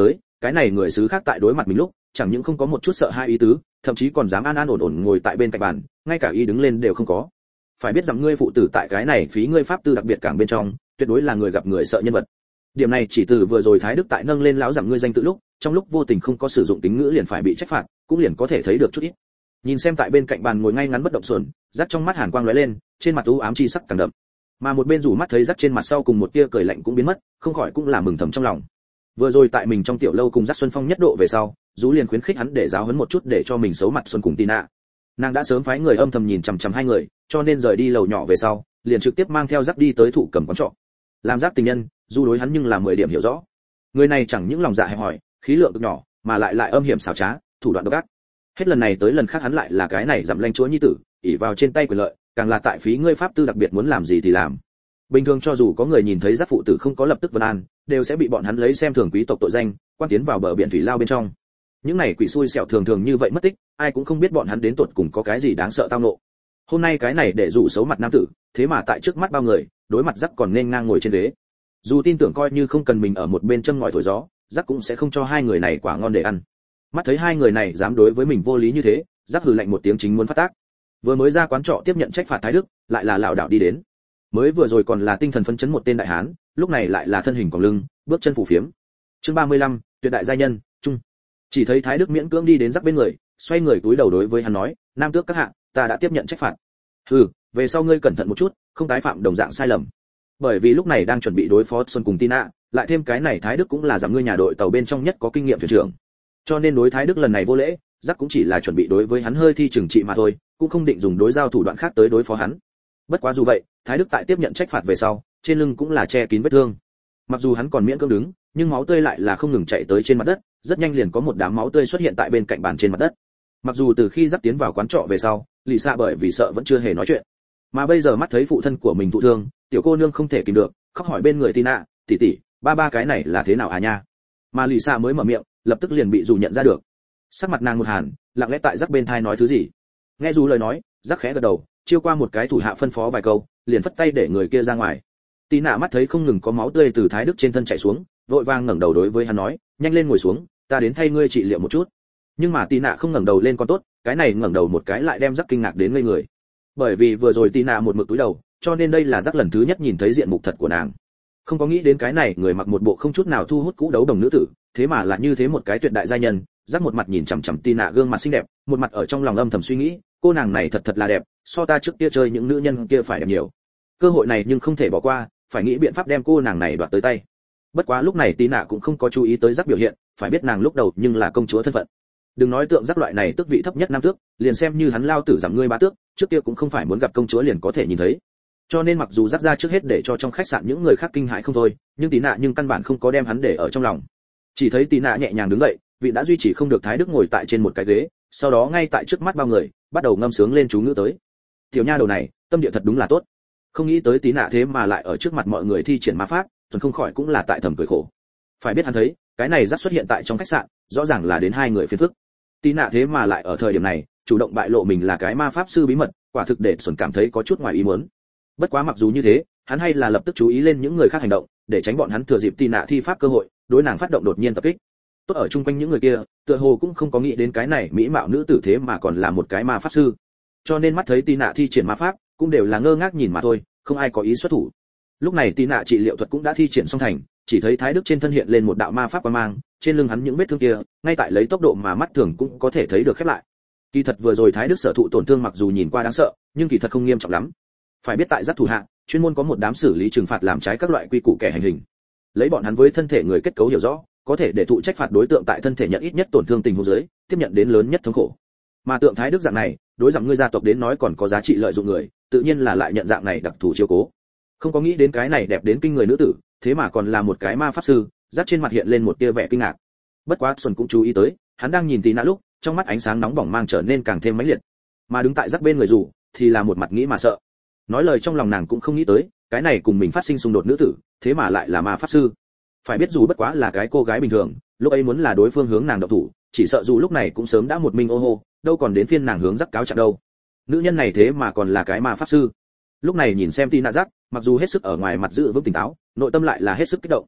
cái này người xứ khác tại đối mặt mình lúc chẳng những không có một chút sợ hai ý tứ, thậm chí còn dám an an ổn ổn ngồi tại bên cạnh bàn, ngay cả ý đứng lên đều không có. Phải biết rằng ngươi phụ tử tại cái này phí ngươi pháp tư đặc biệt cảng bên trong, tuyệt đối là người gặp người sợ nhân vật. Điểm này chỉ từ vừa rồi Thái Đức tại nâng lên lão giảm ngươi danh tự lúc, trong lúc vô tình không có sử dụng tính ngữ liền phải bị trách phạt, cũng liền có thể thấy được chút ít. Nhìn xem tại bên cạnh bàn ngồi ngay ngắn bất động xuẩn, rắc trong mắt hàn quang lóe lên, trên mặt u ám chi sắc càng đậm. Mà một bên rủ mắt thấy rắc trên mặt sau cùng một tia cười lạnh cũng biến mất, không khỏi cũng là mừng thầm trong lòng. Vừa rồi tại mình trong tiểu lâu cùng rắc Xuân Phong nhất độ về sau, Dú liền khuyến khích hắn để giáo huấn một chút để cho mình xấu mặt Xuân cùng Tina. Nàng đã sớm phái người âm thầm nhìn chằm chằm hai người, cho nên rời đi lầu nhỏ về sau, liền trực tiếp mang theo rắc đi tới thụ cầm quán trọ. Làm rắc tình nhân, Du đối hắn nhưng là 10 điểm hiểu rõ. Người này chẳng những lòng dạ hẹp hòi, khí lượng cực nhỏ, mà lại âm hiểm xảo trá, thủ đoạn độc ác. Hết lần này tới lần khác hắn lại là cái này dặm lanh chúa nhi tử, ỷ vào trên tay quyền lợi, càng là tại phí ngươi pháp tư đặc biệt muốn làm gì thì làm. Bình thường cho dù có người nhìn thấy giác phụ tử không có lập tức vân an, đều sẽ bị bọn hắn lấy xem thường quý tộc tội danh, quan tiến vào bờ biển thủy lao bên trong. Những này quỷ xui xẻo thường thường như vậy mất tích, ai cũng không biết bọn hắn đến tột cùng có cái gì đáng sợ tao nộ. Hôm nay cái này để rủ xấu mặt nam tử, thế mà tại trước mắt bao người, đối mặt rắc còn nên ngang ngồi trên ghế. Dù tin tưởng coi như không cần mình ở một bên châm ngòi thổi gió, rắc cũng sẽ không cho hai người này quả ngon để ăn. Mắt thấy hai người này dám đối với mình vô lý như thế, rắc hừ lạnh một tiếng chính muốn phát tác. Vừa mới ra quán trọ tiếp nhận trách phạt Thái Đức, lại là lão đạo đi đến. Mới vừa rồi còn là tinh thần phấn chấn một tên đại hán, lúc này lại là thân hình còng lưng, bước chân phù phiếm. Chương 35, tuyệt đại gia nhân, trung. Chỉ thấy Thái Đức miễn cưỡng đi đến rắc bên người, xoay người cúi đầu đối với hắn nói, "Nam tước các hạ, ta đã tiếp nhận trách phạt. Hừ, về sau ngươi cẩn thận một chút, không tái phạm đồng dạng sai lầm." Bởi vì lúc này đang chuẩn bị đối phó Xuân cùng Tina, lại thêm cái này Thái Đức cũng là giảm ngươi nhà đội tàu bên trong nhất có kinh nghiệm thuyền trưởng. Cho nên đối Thái Đức lần này vô lễ, rắc cũng chỉ là chuẩn bị đối với hắn hơi thi trừng trị mà thôi, cũng không định dùng đối giao thủ đoạn khác tới đối phó hắn. Bất quá dù vậy, Thái Đức tại tiếp nhận trách phạt về sau, trên lưng cũng là che kín vết thương. Mặc dù hắn còn miễn cưỡng đứng, nhưng máu tươi lại là không ngừng chảy tới trên mặt đất, rất nhanh liền có một đám máu tươi xuất hiện tại bên cạnh bàn trên mặt đất. Mặc dù từ khi rắc tiến vào quán trọ về sau, lì xạ bởi vì sợ vẫn chưa hề nói chuyện, mà bây giờ mắt thấy phụ thân của mình thụ thương, tiểu cô nương không thể kìm được, khóc hỏi bên người Tina, "Tỷ tỷ, ba cái này là thế nào à nha?" Mà lì xạ mới mở miệng, lập tức liền bị dù nhận ra được. Sắc mặt nàng một hàn, lặng lẽ tại rắc bên thai nói thứ gì. Nghe dù lời nói, rắc khẽ gật đầu, chiêu qua một cái thủ hạ phân phó vài câu, liền phất tay để người kia ra ngoài. Tina mắt thấy không ngừng có máu tươi từ Thái Đức trên thân chảy xuống, vội vàng ngẩng đầu đối với hắn nói, "Nhanh lên ngồi xuống, ta đến thay ngươi trị liệu một chút." Nhưng mà Tina không ngẩng đầu lên còn tốt, cái này ngẩng đầu một cái lại đem rắc kinh ngạc đến ngây người. Bởi vì vừa rồi Tina một mực cúi đầu, cho nên đây là rắc lần thứ nhất nhìn thấy diện mục thật của nàng. Không có nghĩ đến cái này người mặc một bộ không chút nào thu hút cũ đấu đồng nữ tử, thế mà là như thế một cái tuyệt đại gia nhân. Rắc một mặt nhìn chằm chằm Tina gương mặt xinh đẹp, một mặt ở trong lòng âm thầm suy nghĩ, cô nàng này thật là đẹp, so ta trước kia chơi những nữ nhân kia phải đẹp nhiều. Cơ hội này nhưng không thể bỏ qua, phải nghĩ biện pháp đem cô nàng này đoạt tới tay. Bất quá lúc này Tina cũng không có chú ý tới Rắc biểu hiện, phải biết nàng lúc đầu nhưng là công chúa thân phận. Đừng nói tượng Rắc loại này tước vị thấp nhất nam tước, liền xem như hắn lao tử giảm ngươi bá tước, trước kia cũng không phải muốn gặp công chúa liền có thể nhìn thấy. Cho nên mặc dù Rắc ra trước hết để cho trong khách sạn những người khác kinh hãi không thôi, nhưng Tina nhưng căn bản không có đem hắn để ở trong lòng. Chỉ thấy Tina nhẹ nhàng đứng dậy, vị đã duy trì không được Thái Đức ngồi tại trên một cái ghế, sau đó ngay tại trước mắt bao người, bắt đầu ngâm sướng lên chú ngữ tới. Tiểu nha đầu này, tâm địa thật đúng là tốt. Không nghĩ tới Tina thế mà lại ở trước mặt mọi người thi triển ma pháp, Tuần không khỏi cũng là tại thầm cười khổ. Phải biết hắn thấy, cái này Rắc xuất hiện tại trong khách sạn, rõ ràng là đến hai người phiền phức. Tina thế mà lại ở thời điểm này, chủ động bại lộ mình là cái ma pháp sư bí mật, quả thực để Tuần cảm thấy có chút ngoài ý muốn. Bất quá mặc dù như thế, hắn hay là lập tức chú ý lên những người khác hành động, để tránh bọn hắn thừa dịp Tina thi pháp cơ hội, đối nàng phát động đột nhiên tập kích. Tốt ở chung quanh những người kia, tựa hồ cũng không có nghĩ đến cái này mỹ mạo nữ tử thế mà còn là một cái ma pháp sư. Cho nên mắt thấy Tina thi triển ma pháp, cũng đều là ngơ ngác nhìn mà thôi, không ai có ý xuất thủ. Lúc này Tina trị liệu thuật cũng đã thi triển xong thành, chỉ thấy Thái Đức trên thân hiện lên một đạo ma pháp quang mang, trên lưng hắn những vết thương kia, ngay tại lấy tốc độ mà mắt thường cũng có thể thấy được khép lại. Kỳ thật vừa rồi Thái Đức sở thụ tổn thương mặc dù nhìn qua đáng sợ, nhưng kỳ thật không nghiêm trọng lắm. Phải biết tại Rắc thủ hạ, chuyên môn có một đám xử lý trừng phạt làm trái các loại quy củ kẻ hành hình. Lấy bọn hắn với thân thể người kết cấu hiểu rõ, có thể để thụ trách phạt đối tượng tại thân thể nhận ít nhất tổn thương tình huống dưới, tiếp nhận đến lớn nhất thống khổ. Mà tượng Thái Đức dạng này, đối rằng ngươi gia tộc đến nói còn có giá trị lợi dụng người, tự nhiên là lại nhận dạng này đặc thù chiếu cố. Không có nghĩ đến cái này đẹp đến kinh người nữ tử, thế mà còn là một cái ma pháp sư, Rắc trên mặt hiện lên một tia vẻ kinh ngạc. Bất quá Xuân cũng chú ý tới, hắn đang nhìn Tina lúc, trong mắt ánh sáng nóng bỏng mang trở nên càng thêm mãnh liệt. Mà đứng tại Rắc bên người dù, thì là một mặt nghĩ mà sợ. Nói lời trong lòng nàng cũng không nghĩ tới, cái này cùng mình phát sinh xung đột nữ tử, thế mà lại là ma pháp sư. Phải biết dù bất quá là cái cô gái bình thường, lúc ấy muốn là đối phương hướng nàng động thủ, chỉ sợ dù lúc này cũng sớm đã một mình ô hô, đâu còn đến phiên nàng hướng Rắc cáo trạng đâu. Nữ nhân này thế mà còn là cái ma pháp sư. Lúc này nhìn xem Tina Rắc, mặc dù hết sức ở ngoài mặt giữ vững tỉnh táo, nội tâm lại là hết sức kích động.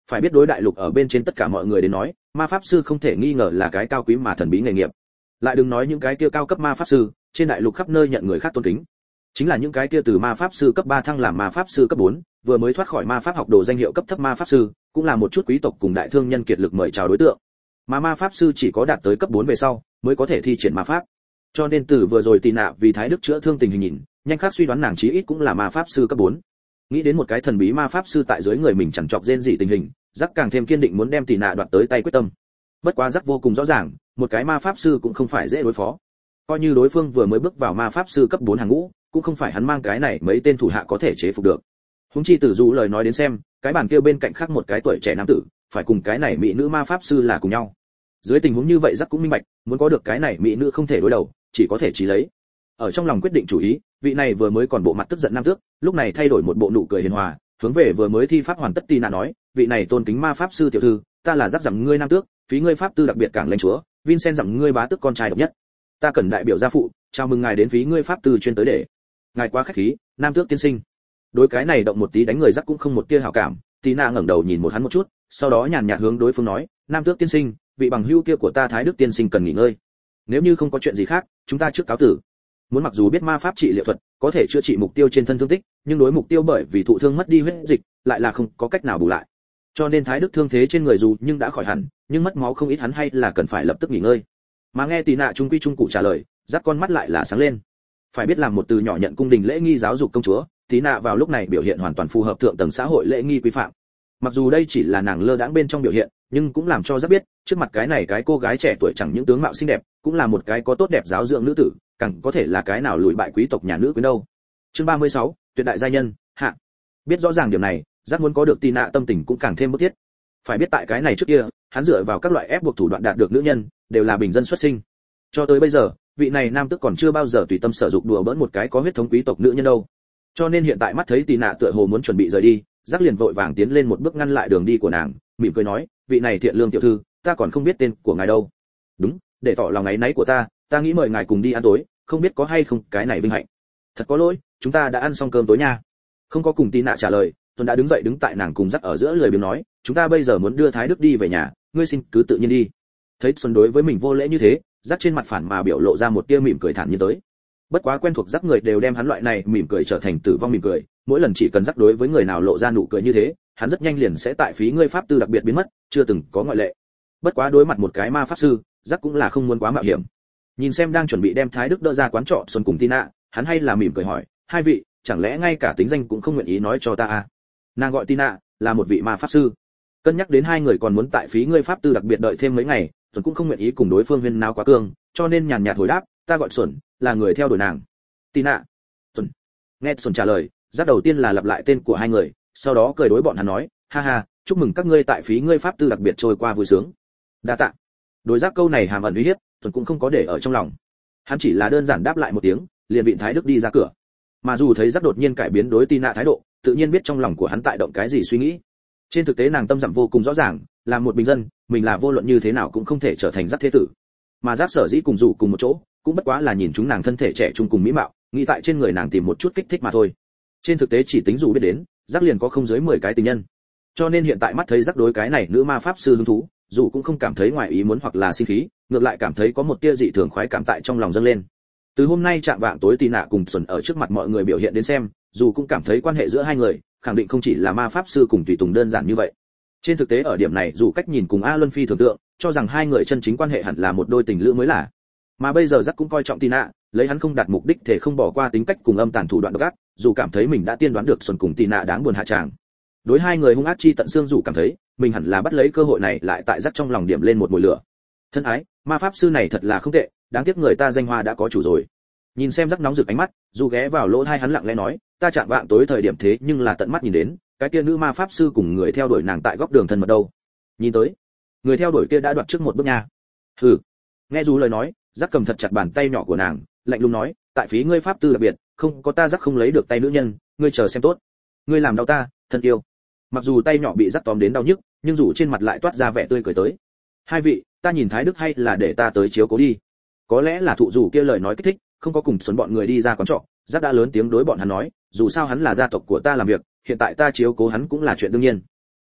Phải biết đối đại lục ở bên trên tất cả mọi người đến nói, ma pháp sư không thể nghi ngờ là cái cao quý mà thần bí nghề nghiệp. Lại đừng nói những cái kia cao cấp ma pháp sư, trên đại lục khắp nơi nhận người khác tôn kính. Chính là những cái kia từ ma pháp sư cấp 3 thăng làm ma pháp sư cấp 4, vừa mới thoát khỏi ma pháp học đồ danh hiệu cấp thấp ma pháp sư, cũng là một chút quý tộc cùng đại thương nhân kiệt lực mời chào đối tượng. Mà ma pháp sư chỉ có đạt tới cấp 4 về sau, mới có thể thi triển ma pháp. Cho nên từ vừa rồi tì nạ vì thái đức chữa thương tình hình nhìn, nhanh khắc suy đoán nàng chí ít cũng là ma pháp sư cấp 4. Nghĩ đến một cái thần bí ma pháp sư tại dưới người mình chẳng chọc rên dị tình hình, Rắc càng thêm kiên định muốn đem tì nạ đoạt tới tay quyết tâm. Bất quá Rắc vô cùng rõ ràng, một cái ma pháp sư cũng không phải dễ đối phó. Coi như đối phương vừa mới bước vào ma pháp sư cấp 4 hàng ngũ, cũng không phải hắn mang cái này mấy tên thủ hạ có thể chế phục được. Huống chi từ dù lời nói đến xem, cái bàn kia bên cạnh khác một cái tuổi trẻ nam tử, phải cùng cái này mỹ nữ ma pháp sư là cùng nhau. Dưới tình huống như vậy Rắc cũng minh bạch, muốn có được cái này mỹ nữ không thể đối đầu, chỉ có thể chí lấy. Ở trong lòng quyết định chủ ý, vị này vừa mới còn bộ mặt tức giận nam tước, lúc này thay đổi một bộ nụ cười hiền hòa, hướng về vừa mới thi pháp hoàn tất Tina nói, vị này tôn kính ma pháp sư tiểu thư, ta là Rắc rằng ngươi nam tước, phí ngươi pháp tư đặc biệt cảng lãnh chúa, Vincent rằng ngươi bá tước con trai độc nhất. Ta cần đại biểu gia phụ, chào mừng ngài đến phí ngươi pháp tư chuyên tới để. Ngài quá khách khí, nam tước tiên sinh. Đối cái này động một tí đánh người Rắc cũng không một tia hảo cảm, Tina ngẩng đầu nhìn một hắn một chút, sau đó nhàn nhạt hướng đối phương nói, nam tước tiên sinh, vị bằng hữu kia của ta Thái Đức tiên sinh cần nghỉ ngơi. Nếu như không có chuyện gì khác, chúng ta trước cáo tử. Muốn mặc dù biết ma pháp trị liệu thuật có thể chữa trị mục tiêu trên thân thương tích, nhưng đối mục tiêu bởi vì thụ thương mất đi huyết dịch, lại là không có cách nào bù lại. Cho nên Thái Đức thương thế trên người dù nhưng đã khỏi hẳn, nhưng mất máu không ít hắn hay là cần phải lập tức nghỉ ngơi. Mà nghe Tì nạ trung quy trung cụ trả lời, Rắc con mắt lại là sáng lên. Phải biết làm một từ nhỏ nhận cung đình lễ nghi giáo dục công chúa, Tì nạ vào lúc này biểu hiện hoàn toàn phù hợp thượng tầng xã hội lễ nghi quy phạm. Mặc dù đây chỉ là nàng lơ đãng bên trong biểu hiện, nhưng cũng làm cho Rắc biết, trước mặt cái này cái cô gái trẻ tuổi chẳng những tướng mạo xinh đẹp, cũng là một cái có tốt đẹp giáo dưỡng nữ tử, càng có thể là cái nào lùi bại quý tộc nhà nữ quyến đâu. Chương 36, tuyệt đại gia nhân, hạ. Biết rõ ràng điểm này, Rắc muốn có được Tì nạ tâm tình cũng càng thêm bức thiết. Phải biết tại cái này trước kia, hắn dựa vào các loại ép buộc thủ đoạn đạt được nữ nhân, đều là bình dân xuất sinh. Cho tới bây giờ, vị này nam tước còn chưa bao giờ tùy tâm sở dục đùa bỡn một cái có huyết thống quý tộc nữ nhân đâu. Cho nên hiện tại mắt thấy Tì nạ tựa hồ muốn chuẩn bị rời đi, Rắc liền vội vàng tiến lên một bước ngăn lại đường đi của nàng, mỉm cười nói, vị này thiện lương tiểu thư, ta còn không biết tên của ngài đâu. Đúng, để tỏ lòng áy náy của ta nghĩ mời ngài cùng đi ăn tối, không biết có hay không cái này vinh hạnh. Thật có lỗi, chúng ta đã ăn xong cơm tối nha. Không có cùng Tì nạ trả lời, Tuấn đã đứng dậy đứng tại nàng cùng Rắc ở giữa lười biếng nói, chúng ta bây giờ muốn đưa Thái Đức đi về nhà, ngươi xin cứ tự nhiên đi. Thấy Xuân đối với mình vô lễ như thế, Rắc trên mặt phản mà biểu lộ ra một tia mỉm cười thản nhiên tới. Bất quá quen thuộc Rắc người đều đem hắn loại này mỉm cười trở thành tử vong mỉm cười, mỗi lần chỉ cần Rắc đối với người nào lộ ra nụ cười như thế, hắn rất nhanh liền sẽ tại phí ngươi pháp tư đặc biệt biến mất, chưa từng có ngoại lệ. Bất quá đối mặt một cái ma pháp sư, Rắc cũng là không muốn quá mạo hiểm. Nhìn xem đang chuẩn bị đem Thái Đức đỡ ra quán trọ Xuân cùng Tina, hắn hay là mỉm cười hỏi, hai vị, chẳng lẽ ngay cả tính danh cũng không nguyện ý nói cho ta à? Nàng gọi Tina, là một vị ma pháp sư. Cân nhắc đến hai người còn muốn tại phí ngươi pháp tư đặc biệt đợi thêm mấy ngày, Xuân cũng không nguyện ý cùng đối phương huyên náo quá cương, cho nên nhàn nhạt hồi đáp, ta gọi Xuân, là người theo đuổi nàng. Tina. Xuân. Nghe Xuân trả lời, Rắc đầu tiên là lặp lại tên của hai người, sau đó cười đối bọn hắn nói, ha ha, chúc mừng các ngươi tại phí ngươi pháp tư đặc biệt trôi qua vui sướng. Đa tạ. Đối Rắc câu này hàm ẩn uy hiếp, Xuân cũng không có để ở trong lòng. Hắn chỉ là đơn giản đáp lại một tiếng, liền vịn Thái Đức đi ra cửa. Mà dù thấy Rắc đột nhiên cải biến đối Tina thái độ, tự nhiên biết trong lòng của hắn tại động cái gì suy nghĩ. Trên thực tế nàng tâm dặm vô cùng rõ ràng, là một bình dân, mình là vô luận như thế nào cũng không thể trở thành Rắc thế tử. Mà Rắc sở dĩ cùng dù cùng một chỗ, cũng bất quá là nhìn chúng nàng thân thể trẻ trung cùng mỹ mạo, nghĩ tại trên người nàng tìm một chút kích thích mà thôi. Trên thực tế chỉ tính dù biết đến, Rắc liền có không dưới 10 cái tình nhân. Cho nên hiện tại mắt thấy Rắc đối cái này nữ ma pháp sư hứng thú, dù cũng không cảm thấy ngoài ý muốn hoặc là sinh khí, ngược lại cảm thấy có một tia dị thường khoái cảm tại trong lòng dâng lên. Từ hôm nay chạm vạng tối Tì nạ cùng Xuân ở trước mặt mọi người biểu hiện đến xem, dù cũng cảm thấy quan hệ giữa hai người, khẳng định không chỉ là ma pháp sư cùng tùy tùng đơn giản như vậy. Trên thực tế ở điểm này dù cách nhìn cùng A Luân Phi tưởng tượng, cho rằng hai người chân chính quan hệ hẳn là một đôi tình lữ mới là. Mà bây giờ Rắc cũng coi trọng Tì nạ, lấy hắn không đạt mục đích thể không bỏ qua tính cách cùng âm tàn thủ đoạn độc ác, dù cảm thấy mình đã tiên đoán được Xuân cùng Tì nạ đáng buồn hạ tràng. Đối hai người hung ác chi tận xương dù cảm thấy, mình hẳn là bắt lấy cơ hội này lại tại Rắc trong lòng điểm lên một mùi lửa. Thân ái, ma pháp sư này thật là không tệ, đáng tiếc người ta danh hoa đã có chủ rồi. Nhìn xem Rắc nóng rực ánh mắt, dù ghé vào lỗ tai hắn lặng lẽ nói, ta chạm vạng tối thời điểm thế nhưng là tận mắt nhìn đến, cái kia nữ ma pháp sư cùng người theo đuổi nàng tại góc đường thân mật đâu. Nhìn tới, người theo đuổi kia đã đoạt trước một bước nha. Hừ. Nghe dù lời nói, Rắc cầm thật chặt bàn tay nhỏ của nàng, lạnh lùng nói, tại phí ngươi pháp tư đặc biệt, không có ta Rắc không lấy được tay nữ nhân, ngươi chờ xem tốt. Ngươi làm đau ta, thân yêu. Mặc dù tay nhỏ bị Rắc tóm đến đau nhức, nhưng dù trên mặt lại toát ra vẻ tươi cười tới. Hai vị, ta nhìn Thái Đức hay là để ta tới chiếu cố đi. Có lẽ là thụ dù kia lời nói kích thích, không có cùng Xuân bọn người đi ra quán trọ, Rắc đã lớn tiếng đối bọn hắn nói, dù sao hắn là gia tộc của ta làm việc, hiện tại ta chiếu cố hắn cũng là chuyện đương nhiên.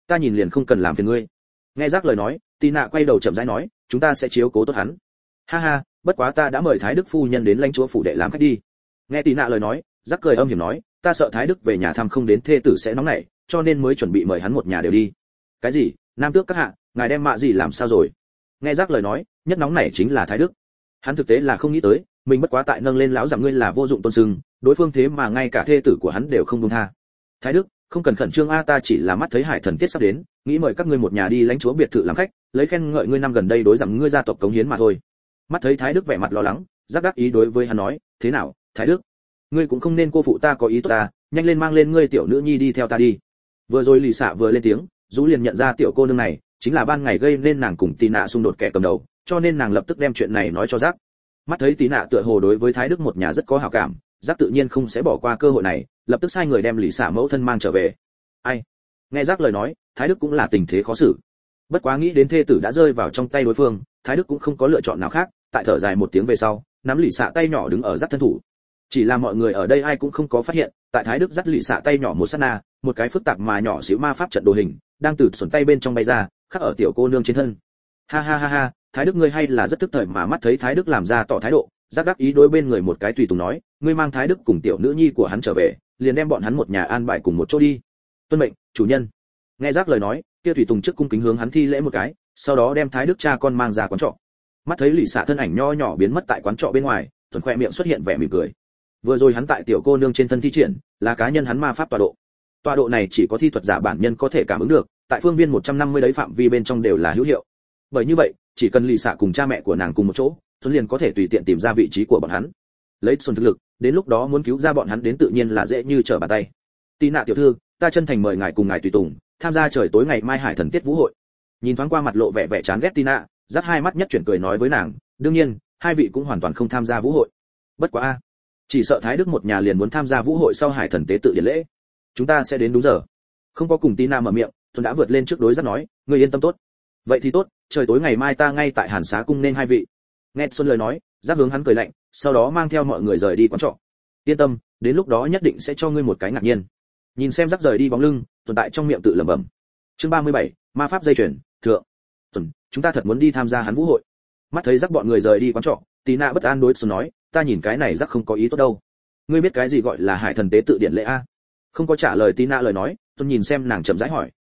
ta nhìn liền không cần làm phiền ngươi. Nghe Giác lời nói, Tina quay đầu chậm rãi nói, chúng ta sẽ chiếu cố tốt hắn. Ha ha, bất quá ta đã mời Thái Đức phu nhân đến lãnh chúa phủ đệ làm khách đi. Nghe Tina lời nói, Giác cười âm hiểm nói, ta sợ Thái Đức về nhà thăm không đến thê tử sẽ nóng nảy, cho nên mới chuẩn bị mời hắn một nhà đều đi. Cái gì? Nam tước các hạ, ngài đem mạ gì làm sao rồi? Nghe Giác lời nói, nhất nóng nảy chính là Thái Đức. Hắn thực tế là không nghĩ tới, mình bất quá tại nâng lên lão rằng ngươi là vô dụng tôn sưng, đối phương thế mà ngay cả thê tử của hắn đều không buông tha. Thái Đức, không cần khẩn trương a, ta chỉ là mắt thấy Hải Thần tiết sắp đến, nghĩ mời các ngươi một nhà đi lãnh chúa biệt thự làm khách, lấy khen ngợi ngươi năm gần đây đối rằng ngươi gia tộc cống hiến mà thôi. Mắt thấy Thái Đức vẻ mặt lo lắng, Giác đắc ý đối với hắn nói, thế nào, Thái Đức, ngươi cũng không nên cô phụ ta có ý tốt ta, nhanh lên mang lên ngươi tiểu nữ nhi đi theo ta đi. Vừa rồi lì xạ vừa lên tiếng, Dũ liền nhận ra tiểu cô nương này chính là ban ngày gây nên nàng cùng Tina xung đột kẻ cầm đầu, cho nên nàng lập tức đem chuyện này nói cho Giác. Mắt thấy Tina tựa hồ đối với Thái Đức một nhà rất có hảo cảm, Giác tự nhiên không sẽ bỏ qua cơ hội này, lập tức sai người đem lì xạ mẫu thân mang trở về. Ai? Nghe Giác lời nói, Thái Đức cũng là tình thế khó xử. Bất quá nghĩ đến thê tử đã rơi vào trong tay đối phương, Thái Đức cũng không có lựa chọn nào khác, tại thở dài một tiếng về sau, nắm lì xạ tay nhỏ đứng ở Giác thân thủ. Chỉ là mọi người ở đây ai cũng không có phát hiện, tại Thái Đức dắt lì xạ tay nhỏ một sát na, một cái phức tạp mà nhỏ xíu ma pháp trận đồ hình đang từ xuẩn tay bên trong bay ra, khắc ở tiểu cô nương trên thân. Ha ha ha ha, Thái Đức ngươi hay là rất tức thời mà. Mắt thấy Thái Đức làm ra tỏ thái độ, Giác đắc ý đối bên người một cái tùy tùng nói, ngươi mang Thái Đức cùng tiểu nữ nhi của hắn trở về, liền đem bọn hắn một nhà an bài cùng một chỗ đi. Tuân mệnh, chủ nhân. Nghe Giác lời nói, kia tùy tùng trước cung kính hướng hắn thi lễ một cái, sau đó đem Thái Đức cha con mang ra quán trọ. Mắt thấy lì xạ thân ảnh nho nhỏ biến mất tại quán trọ bên ngoài, Tuần khoe miệng xuất hiện vẻ mỉm cười. Vừa rồi hắn tại tiểu cô nương trên thân thi triển, là cá nhân hắn ma pháp tọa độ. Tọa độ này chỉ có thi thuật giả bản nhân có thể cảm ứng được, tại phương viên 150 đấy phạm vi bên trong đều là hữu hiệu. Bởi như vậy, chỉ cần lì xạ cùng cha mẹ của nàng cùng một chỗ, Tuấn liền có thể tùy tiện tìm ra vị trí của bọn hắn. Lấy Tuấn thực lực, đến lúc đó muốn cứu ra bọn hắn đến tự nhiên là dễ như trở bàn tay. Tina tiểu thư, ta chân thành mời ngài cùng ngài tùy tùng tham gia trời tối ngày mai Hải Thần tiết vũ hội. Nhìn thoáng qua mặt lộ vẻ vẻ chán ghét Tina, Giác hai mắt nhất chuyển cười nói với nàng, đương nhiên, hai vị cũng hoàn toàn không tham gia vũ hội. Bất quá a, chỉ sợ Thái Đức một nhà liền muốn tham gia vũ hội sau Hải Thần tế tự điển lễ. Chúng ta sẽ đến đúng giờ. Không có cùng Tina mở miệng, Tuấn đã vượt lên trước đối Giác nói, ngươi yên tâm tốt. Vậy thì tốt, trời tối ngày mai ta ngay tại Hàn Xá cung nên hai vị. Nghe Xuân lời nói, Giác hướng hắn cười lạnh, sau đó mang theo mọi người rời đi quán trọ. Yên tâm, đến lúc đó nhất định sẽ cho ngươi một cái ngạc nhiên. Nhìn xem Giác rời đi bóng lưng, Tuấn tại trong miệng tự lẩm bẩm. Chương 37, ma pháp dây chuyền, thượng. Tuấn, chúng ta thật muốn đi tham gia hắn vũ hội. Mắt thấy Giác bọn người rời đi quán trọ, Tina bất an đối Xuân nói, ta nhìn cái này Giác không có ý tốt đâu. Ngươi biết cái gì gọi là Hải Thần tế tự điển lễ a? Không có trả lời Tina lời nói, Tuấn nhìn xem nàng chậm rãi hỏi.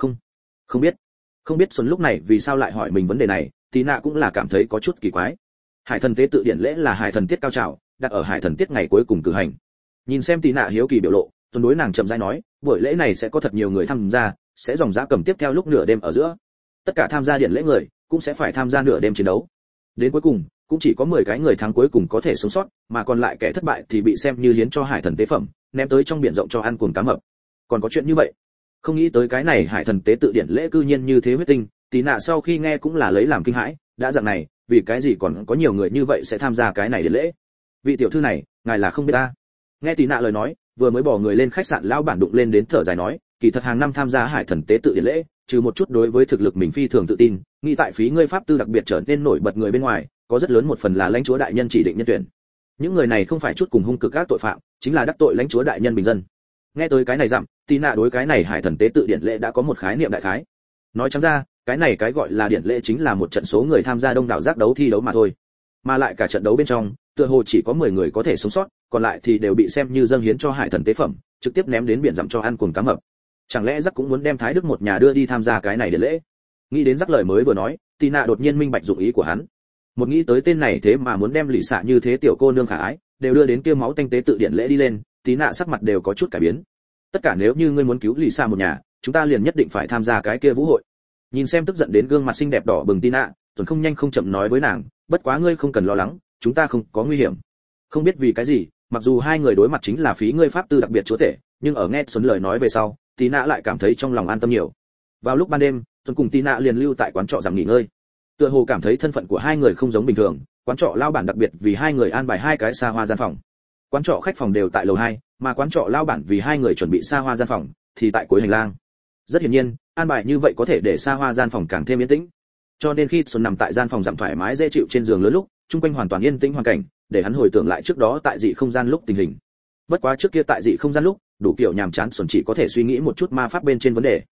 Không biết. Không biết Xuân lúc này vì sao lại hỏi mình vấn đề này, Tina cũng là cảm thấy có chút kỳ quái. Hải Thần tế tự điển lễ là Hải Thần tiết cao trào, đặt ở Hải Thần tiết ngày cuối cùng cử hành. Nhìn xem Tina hiếu kỳ biểu lộ, Tuấn đối nàng chậm rãi nói, buổi lễ này sẽ có thật nhiều người tham gia, sẽ dòng dã cầm tiếp theo lúc nửa đêm ở giữa. Tất cả tham gia điển lễ người cũng sẽ phải tham gia nửa đêm chiến đấu. Đến cuối cùng, cũng chỉ có 10 cái người thắng cuối cùng có thể sống sót, mà còn lại kẻ thất bại thì bị xem như hiến cho Hải Thần tế phẩm, ném tới trong biển rộng cho ăn cuồng cá mập. Còn có chuyện như vậy? Không nghĩ tới cái này Hải Thần tế tự điển lễ cư nhiên như thế huyết tinh, Tina sau khi nghe cũng là lấy làm kinh hãi, đã dạng này, vì cái gì còn có nhiều người như vậy sẽ tham gia cái này điển lễ? Vị tiểu thư này, ngài là không biết ta. Nghe Tina lời nói, vừa mới bỏ người lên khách sạn lão bản đụng lên đến thở dài nói, kỳ thật hàng năm tham gia Hải Thần tế tự điển lễ, trừ một chút đối với thực lực mình phi thường tự tin, nghĩ tại phí ngươi pháp tư đặc biệt trở nên nổi bật người bên ngoài, có rất lớn một phần là lãnh chúa đại nhân chỉ định nhân tuyển. Những người này không phải chút cùng hung cực các tội phạm, chính là đắc tội lãnh chúa đại nhân bình dân. Nghe tới cái này dặm, Tina đối cái này Hải Thần tế tự điển lễ đã có một khái niệm đại khái. Nói trắng ra, cái này cái gọi là điển lễ chính là một trận số người tham gia đông đảo giác đấu thi đấu mà thôi. Mà lại cả trận đấu bên trong, tựa hồ chỉ có 10 người có thể sống sót, còn lại thì đều bị xem như dâng hiến cho Hải Thần tế phẩm, trực tiếp ném đến biển dặm cho ăn cuồng cá mập. Chẳng lẽ Giác cũng muốn đem Thái Đức một nhà đưa đi tham gia cái này điển lễ? Nghĩ đến Giác lời mới vừa nói, Tina đột nhiên minh bạch dụng ý của hắn. Một nghĩ tới tên này thế mà muốn đem lì xạ như thế tiểu cô nương khả ái, đều đưa đến kia máu tanh tế tự điển lễ đi lên, Tina sắc mặt đều có chút cải biến. Tất cả nếu như ngươi muốn cứu lì xạ một nhà, chúng ta liền nhất định phải tham gia cái kia vũ hội. Nhìn xem tức giận đến gương mặt xinh đẹp đỏ bừng Tina, Tuấn không nhanh không chậm nói với nàng, bất quá ngươi không cần lo lắng, chúng ta không có nguy hiểm. Không biết vì cái gì, mặc dù hai người đối mặt chính là phí ngươi pháp tư đặc biệt chúa tể, nhưng ở nghe Tuấn lời nói về sau, Tina lại cảm thấy trong lòng an tâm nhiều. Vào lúc ban đêm, Tuấn cùng Tina liền lưu tại quán trọ giảm nghỉ ngơi. Tựa hồ cảm thấy thân phận của hai người không giống bình thường, quán trọ lao bản đặc biệt vì hai người an bài hai cái xa hoa gian phòng. Quán trọ khách phòng đều tại lầu 2, mà quán trọ lao bản vì hai người chuẩn bị xa hoa gian phòng thì tại cuối hành lang. Rất hiển nhiên, an bài như vậy có thể để xa hoa gian phòng càng thêm yên tĩnh. Cho nên khi Xuân nằm tại gian phòng giảm thoải mái dễ chịu trên giường lớn lúc, chung quanh hoàn toàn yên tĩnh hoàn cảnh, để hắn hồi tưởng lại trước đó tại dị không gian lúc tình hình. Bất quá trước kia tại dị không gian lúc, đủ kiểu nhàm chán Xuân chỉ có thể suy nghĩ một chút ma pháp bên trên vấn đề.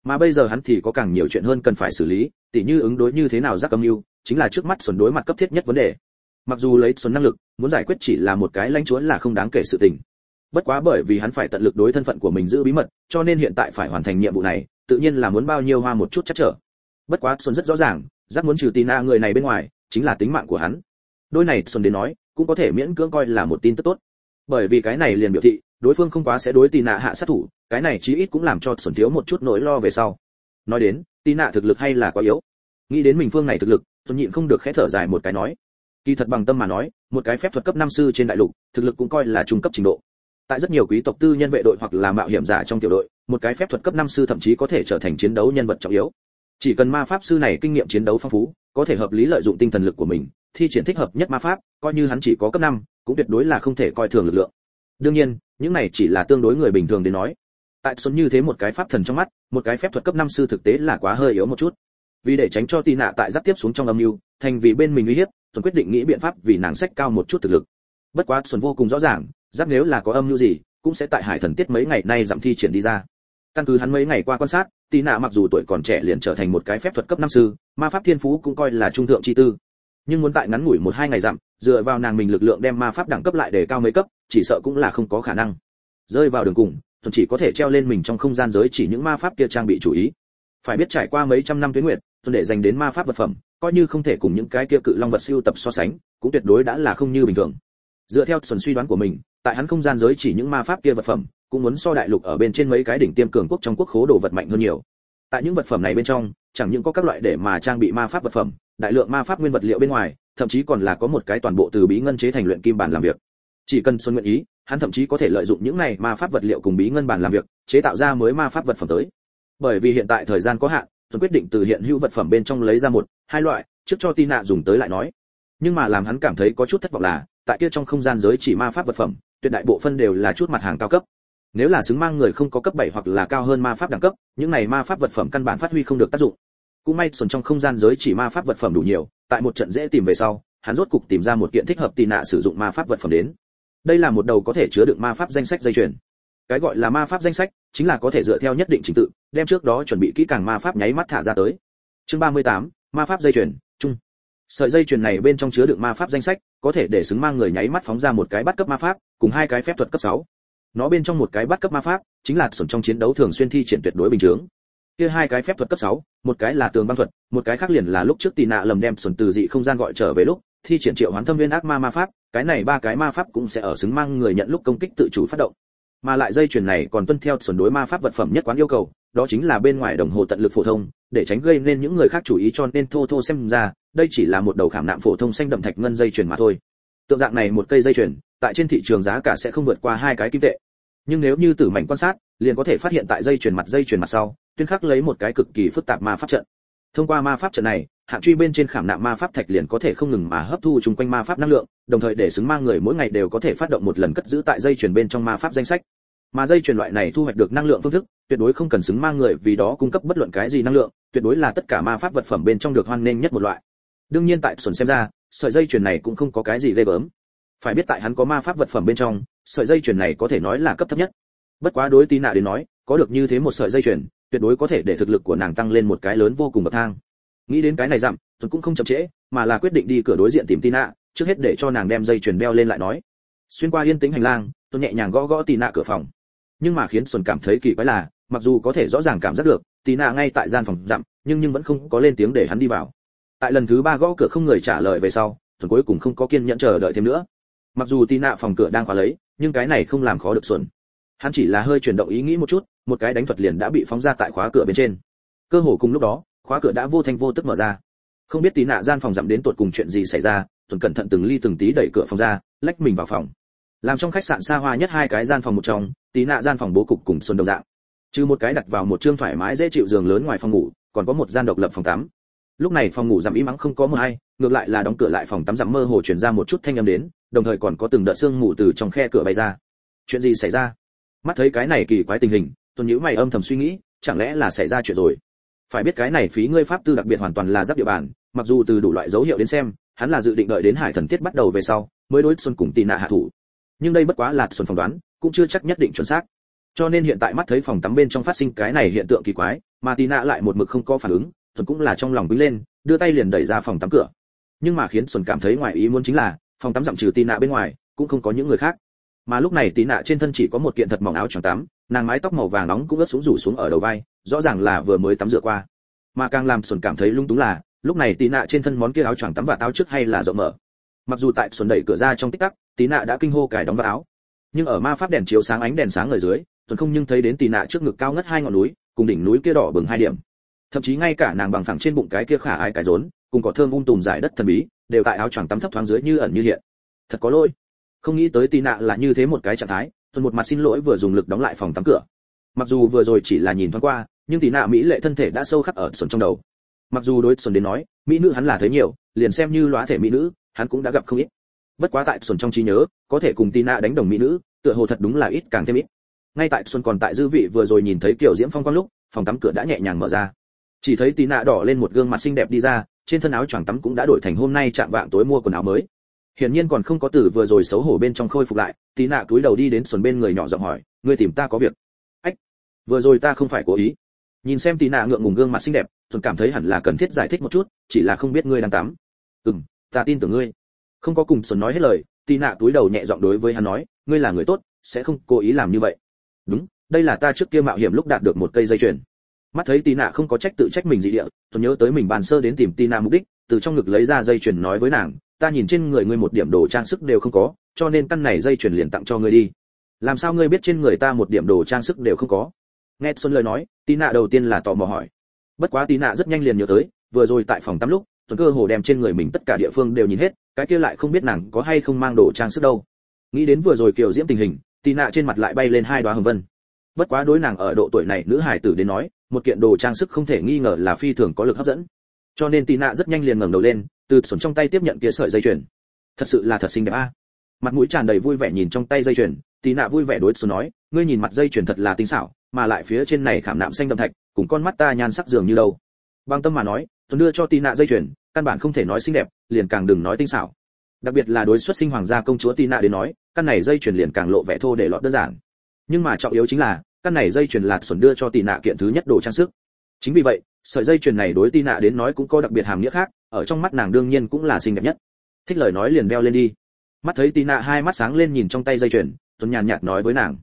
Mà bây giờ hắn thì có càng nhiều chuyện hơn cần phải xử lý, tỉ như ứng đối như thế nào giác âm mưu, chính là trước mắt Xuân đối mặt cấp thiết nhất vấn đề. Mặc dù lấy Xuân năng lực, muốn giải quyết chỉ là một cái lãnh chúa là không đáng kể sự tình. Bất quá bởi vì hắn phải tận lực đối thân phận của mình giữ bí mật, cho nên hiện tại phải hoàn thành nhiệm vụ này, tự nhiên là muốn bao nhiêu hoa một chút chắc trở. Bất quá Xuân rất rõ ràng, giác muốn trừ Tina người này bên ngoài, chính là tính mạng của hắn. Đôi này Xuân đến nói, cũng có thể miễn cưỡng coi là một tin tức tốt. Bởi vì cái này liền biểu thị, đối phương không quá sẽ đối Tina hạ sát thủ, cái này chí ít cũng làm cho Xuân thiếu một chút nỗi lo về sau. Nói đến, Tina thực lực hay là quá yếu. Nghĩ đến mình phương này thực lực, Xuân nhịn không được khẽ thở dài một cái nói. Kỳ thật bằng tâm mà nói, một cái phép thuật cấp 5 sư trên đại lục, thực lực cũng coi là trung cấp trình độ. Tại rất nhiều quý tộc tư nhân vệ đội hoặc là mạo hiểm giả trong tiểu đội, một cái phép thuật cấp 5 sư thậm chí có thể trở thành chiến đấu nhân vật trọng yếu. Chỉ cần ma pháp sư này kinh nghiệm chiến đấu phong phú, có thể hợp lý lợi dụng tinh thần lực của mình, thi triển thích hợp nhất ma pháp, coi như hắn chỉ có cấp 5, cũng tuyệt đối là không thể coi thường lực lượng. Đương nhiên, những này chỉ là tương đối người bình thường đến nói. Tại Xuân như thế một cái pháp thần trong mắt, một cái phép thuật cấp 5 sư thực tế là quá hơi yếu một chút. Vì để tránh cho Tina tại giáp tiếp xuống trong âm mưu, thành vì bên mình uy hiếp, Xuân quyết định nghĩ biện pháp vì nàng sách cao một chút thực lực. Bất quá Xuân vô cùng rõ ràng, giáp nếu là có âm mưu gì, cũng sẽ tại Hải Thần Tiết mấy ngày nay giảm thi triển đi ra. Căn cứ hắn mấy ngày qua quan sát, Tina mặc dù tuổi còn trẻ liền trở thành một cái phép thuật cấp 5 sư, ma pháp thiên phú cũng coi là trung thượng chi tư. Nhưng muốn tại ngắn ngủi 1-2 ngày giảm, dựa vào nàng mình lực lượng đem ma pháp đẳng cấp lại để cao mấy cấp, chỉ sợ cũng là không có khả năng. Rơi vào đường cùng, Xuân chỉ có thể treo lên mình trong không gian giới chỉ những ma pháp kia trang bị chủ ý. Phải biết trải qua mấy trăm năm tuế nguyệt, Xuân để dành đến ma pháp vật phẩm, coi như không thể cùng những cái kia cự long vật siêu tập so sánh, cũng tuyệt đối đã là không như bình thường. Dựa theo Xuân suy đoán của mình, tại hắn không gian giới chỉ những ma pháp kia vật phẩm, cũng muốn so đại lục ở bên trên mấy cái đỉnh tiêm cường quốc trong quốc khố đồ vật mạnh hơn nhiều. Tại những vật phẩm này bên trong, chẳng những có các loại để mà trang bị ma pháp vật phẩm, đại lượng ma pháp nguyên vật liệu bên ngoài, thậm chí còn là có một cái toàn bộ từ bí ngân chế thành luyện kim bản làm việc. Chỉ cần Xuân nguyện ý, hắn thậm chí có thể lợi dụng những này ma pháp vật liệu cùng bí ngân bản làm việc, chế tạo ra mới ma pháp vật phẩm tới. Bởi vì hiện tại thời gian có hạn, Xuân quyết định từ hiện hữu vật phẩm bên trong lấy ra 1-2 loại, trước cho Tina dùng tới lại nói. Nhưng mà làm hắn cảm thấy có chút thất vọng là, tại kia trong không gian giới chỉ ma pháp vật phẩm, tuyệt đại bộ phân đều là chút mặt hàng cao cấp. Nếu là xứng mang người không có cấp 7 hoặc là cao hơn ma pháp đẳng cấp, những này ma pháp vật phẩm căn bản phát huy không được tác dụng. Cũng may Xuân trong không gian giới chỉ ma pháp vật phẩm đủ nhiều, tại một trận dễ tìm về sau, hắn rốt cục tìm ra một kiện thích hợp Tina sử dụng ma pháp vật phẩm đến. Đây là một đầu có thể chứa đựng ma pháp danh sách dây chuyền. Cái gọi là ma pháp danh sách, chính là có thể dựa theo nhất định trình tự, đem trước đó chuẩn bị kỹ càng ma pháp nháy mắt thả ra tới. Chương 38, ma pháp dây chuyền, chung. Sợi dây chuyền này bên trong chứa đựng ma pháp danh sách, có thể để xứng mang người nháy mắt phóng ra một cái bắt cấp ma pháp, cùng 2 cái phép thuật cấp 6. Nó bên trong một cái bắt cấp ma pháp, chính là Xuân trong chiến đấu thường xuyên thi triển tuyệt đối bình thường. Kia 2 cái phép thuật cấp 6, một cái là tường băng thuật, một cái khác liền là lúc trước Tina lầm đem Xuân từ dị không gian gọi trở về lúc, thi triển triệu hoán thâm viên ác ma ma pháp, cái này 3 cái ma pháp cũng sẽ ở xứng mang người nhận lúc công kích tự chủ phát động. Mà lại dây chuyền này còn tuân theo Xuân đối ma pháp vật phẩm nhất quán yêu cầu, đó chính là bên ngoài đồng hồ tận lực phổ thông, để tránh gây nên những người khác chú ý, cho nên thô xem ra, đây chỉ là một đầu khảm nạm phổ thông xanh đậm thạch ngân dây chuyền mà thôi. Tượng dạng này một cây dây chuyền, tại trên thị trường giá cả sẽ không vượt qua 2 cái kim tệ. Nhưng nếu như tử mảnh quan sát, liền có thể phát hiện tại dây chuyền mặt sau, tuyên khắc lấy một cái cực kỳ phức tạp ma pháp trận. Thông qua ma pháp trận này, hạng truy bên trên khảm nạm ma pháp thạch liền có thể không ngừng mà hấp thu chung quanh ma pháp năng lượng, đồng thời để xứng mang người mỗi ngày đều có thể phát động một lần cất giữ tại dây chuyền bên trong ma pháp danh sách. Mà dây chuyền loại này thu hoạch được năng lượng phương thức, tuyệt đối không cần xứng mang người vì đó cung cấp bất luận cái gì năng lượng, tuyệt đối là tất cả ma pháp vật phẩm bên trong được hoan nghênh nhất một loại. Đương nhiên tại Xuân xem ra, sợi dây chuyền này cũng không có cái gì ghê gớm. Phải biết tại hắn có ma pháp vật phẩm bên trong, sợi dây chuyền này có thể nói là cấp thấp nhất. Bất quá đối Tina đến nói, có được như thế một sợi dây chuyền, tuyệt đối có thể để thực lực của nàng tăng lên một cái lớn vô cùng bậc thang. Nghĩ đến cái này dặm, Xuân cũng không chậm trễ, mà là quyết định đi cửa đối diện tìm Tina, trước hết để cho nàng đem dây chuyền đeo lên lại nói. Xuyên qua yên tĩnh hành lang, Xuân nhẹ nhàng gõ Tina cửa phòng. Nhưng mà khiến Xuân cảm thấy kỳ quái là, mặc dù có thể rõ ràng cảm giác được Tina ngay tại gian phòng dặm, nhưng vẫn không có lên tiếng để hắn đi vào. Tại lần thứ 3 gõ cửa không người trả lời về sau, Xuân cuối cùng không có kiên nhẫn chờ đợi thêm nữa. Mặc dù Tina phòng cửa đang khóa lấy, nhưng cái này không làm khó được Xuân. Hắn chỉ là hơi chuyển động ý nghĩ một chút, một cái đánh thuật liền đã bị phóng ra tại khóa cửa bên trên. Cơ hồ cùng lúc đó, khóa cửa đã vô thanh vô tức mở ra. Không biết Tina gian phòng dặm đến tột cùng chuyện gì xảy ra, Xuân cẩn thận từng ly từng tí đẩy cửa phòng ra, lách mình vào phòng. Làm trong khách sạn xa hoa nhất 2 cái gian phòng một trong, Tina gian phòng bố cục cùng Xuân đồng dạng. Trừ một cái đặt vào một trương thoải mái dễ chịu giường lớn ngoài phòng ngủ, còn có một gian độc lập phòng tắm. Lúc này phòng ngủ dặm im ắng không có mưa hay, ngược lại là đóng cửa lại phòng tắm dặm mơ hồ truyền ra một chút thanh âm đến, đồng thời còn có từng đợt sương mù từ trong khe cửa bay ra. Chuyện gì xảy ra? Mắt thấy cái này kỳ quái tình hình, Tuấn nhíu mày âm thầm suy nghĩ, chẳng lẽ là xảy ra chuyện rồi? Phải biết cái này phí ngươi pháp tư đặc biệt hoàn toàn là giáp địa bàn, mặc dù từ đủ loại dấu hiệu đến xem, hắn là dự định đợi đến Hải Thần Tiết bắt đầu về sau, mới đối Xuân cùng Tina hạ thủ. Nhưng đây bất quá là Xuân phỏng đoán, cũng chưa chắc nhất định chuẩn xác. Cho nên hiện tại mắt thấy phòng tắm bên trong phát sinh cái này hiện tượng kỳ quái, mà Tina lại một mực không có phản ứng, Xuân cũng là trong lòng quýnh lên, đưa tay liền đẩy ra phòng tắm cửa. Nhưng mà khiến Xuân cảm thấy ngoài ý muốn chính là, phòng tắm dặm trừ Tina bên ngoài, cũng không có những người khác. Mà lúc này Tina trên thân chỉ có một kiện thật mỏng áo choàng tắm, nàng mái tóc màu vàng nóng cũng ướt sũng rủ xuống ở đầu vai, rõ ràng là vừa mới tắm rửa qua. Mà càng làm Xuân cảm thấy lung túng là, lúc này Tina trên thân món kia áo choàng tắm và áo trước hay là rộng mở. Mặc dù tại Xuân đẩy cửa ra trong tích tắc, Tina đã kinh hô cài đóng vào áo. Nhưng ở ma pháp đèn chiếu sáng ánh đèn sáng ở dưới, Xuân không nhưng thấy đến Tina trước ngực cao ngất hai ngọn núi, cùng đỉnh núi kia đỏ bừng hai điểm. Thậm chí ngay cả nàng bằng phẳng trên bụng cái kia khả ái cái rốn, cùng cỏ thơm tùm dài đất thần bí, đều tại áo choàng tắm thấp thoáng dưới như ẩn như hiện. Thật có lỗi. Không nghĩ tới Tina là như thế một cái trạng thái, Xuân một mặt xin lỗi vừa dùng lực đóng lại phòng tắm cửa. Mặc dù vừa rồi chỉ là nhìn thoáng qua, nhưng Tina mỹ lệ thân thể đã sâu khắc ở Xuân trong đầu. Mặc dù đối Xuân đến nói, mỹ nữ hắn là thấy nhiều, liền xem như lóa thể mỹ nữ, hắn cũng đã gặp không ít. Bất quá tại Xuân trong trí nhớ, có thể cùng Tina đánh đồng mỹ nữ, tựa hồ thật đúng là ít càng thêm ít. Ngay tại Xuân còn tại dư vị vừa rồi nhìn thấy kiểu diễm phong quang lúc, phòng tắm cửa đã nhẹ nhàng mở ra. Chỉ thấy Tina đỏ lên một gương mặt xinh đẹp đi ra, trên thân áo choàng tắm cũng đã đổi thành hôm nay chạm vạng tối mua quần áo mới. Hiển nhiên còn không có từ vừa rồi xấu hổ bên trong khôi phục lại, Tina cúi đầu đi đến Xuân bên người nhỏ giọng hỏi, ngươi tìm ta có việc? Ách, vừa rồi ta không phải cố ý. Nhìn xem Tina ngượng ngùng gương mặt xinh đẹp, Xuân cảm thấy hẳn là cần thiết giải thích một chút, chỉ là không biết ngươi đang tắm. Ta tin tưởng ngươi. Không có cùng Xuân nói hết lời, Tina cúi đầu nhẹ giọng đối với hắn nói, ngươi là người tốt, sẽ không cố ý làm như vậy. Đúng, đây là ta trước kia mạo hiểm lúc đạt được một cây dây chuyền. Mắt thấy Tina không có trách tự trách mình gì địa, Xuân nhớ tới mình bàn sơ đến tìm Tina mục đích, từ trong ngực lấy ra dây chuyền nói với nàng, ta nhìn trên người ngươi một điểm đồ trang sức đều không có, cho nên căn này dây chuyền liền tặng cho ngươi đi. Làm sao ngươi biết trên người ta một điểm đồ trang sức đều không có? Nghe Xuân lời nói, Tina đầu tiên là tò mò hỏi. Bất quá Tina rất nhanh liền nhớ tới, vừa rồi tại phòng tắm lúc, Xuân cơ hồ đem trên người mình tất cả địa phương đều nhìn hết, cái kia lại không biết nàng có hay không mang đồ trang sức đâu. Nghĩ đến vừa rồi kiều diễm tình hình, Tina trên mặt lại bay lên hai đóa hồng vân. Bất quá đối nàng ở độ tuổi này nữ hài tử đến nói, một kiện đồ trang sức không thể nghi ngờ là phi thường có lực hấp dẫn. Cho nên Tina rất nhanh liền ngẩng đầu lên, từ Xuân trong tay tiếp nhận kia sợi dây chuyền. Thật sự là thật xinh đẹp a. Mặt mũi tràn đầy vui vẻ nhìn trong tay dây chuyền, Tina vui vẻ đối Xuân nói, ngươi nhìn mặt dây chuyền thật là tinh xảo, mà lại phía trên này khảm nạm xanh đậm thạch, cùng con mắt ta nhan sắc dường như đâu. Bằng tâm mà nói, Xuân đưa cho Tina dây chuyền, căn bản không thể nói xinh đẹp, liền càng đừng nói tinh xảo. Đặc biệt là đối xuất sinh hoàng gia công chúa Tina đến nói, căn này dây chuyền liền càng lộ vẻ thô để lọt đơn giản. Nhưng mà trọng yếu chính là, căn này dây chuyền là Xuân đưa cho Tina kiện thứ nhất đồ trang sức. Chính vì vậy, sợi dây chuyền này đối Tina đến nói cũng có đặc biệt hàm nghĩa khác, ở trong mắt nàng đương nhiên cũng là xinh đẹp nhất. Thích lời nói liền đeo lên đi. Mắt thấy Tina hai mắt sáng lên nhìn trong tay dây chuyền, Xuân nhàn nhạt nói với nàng,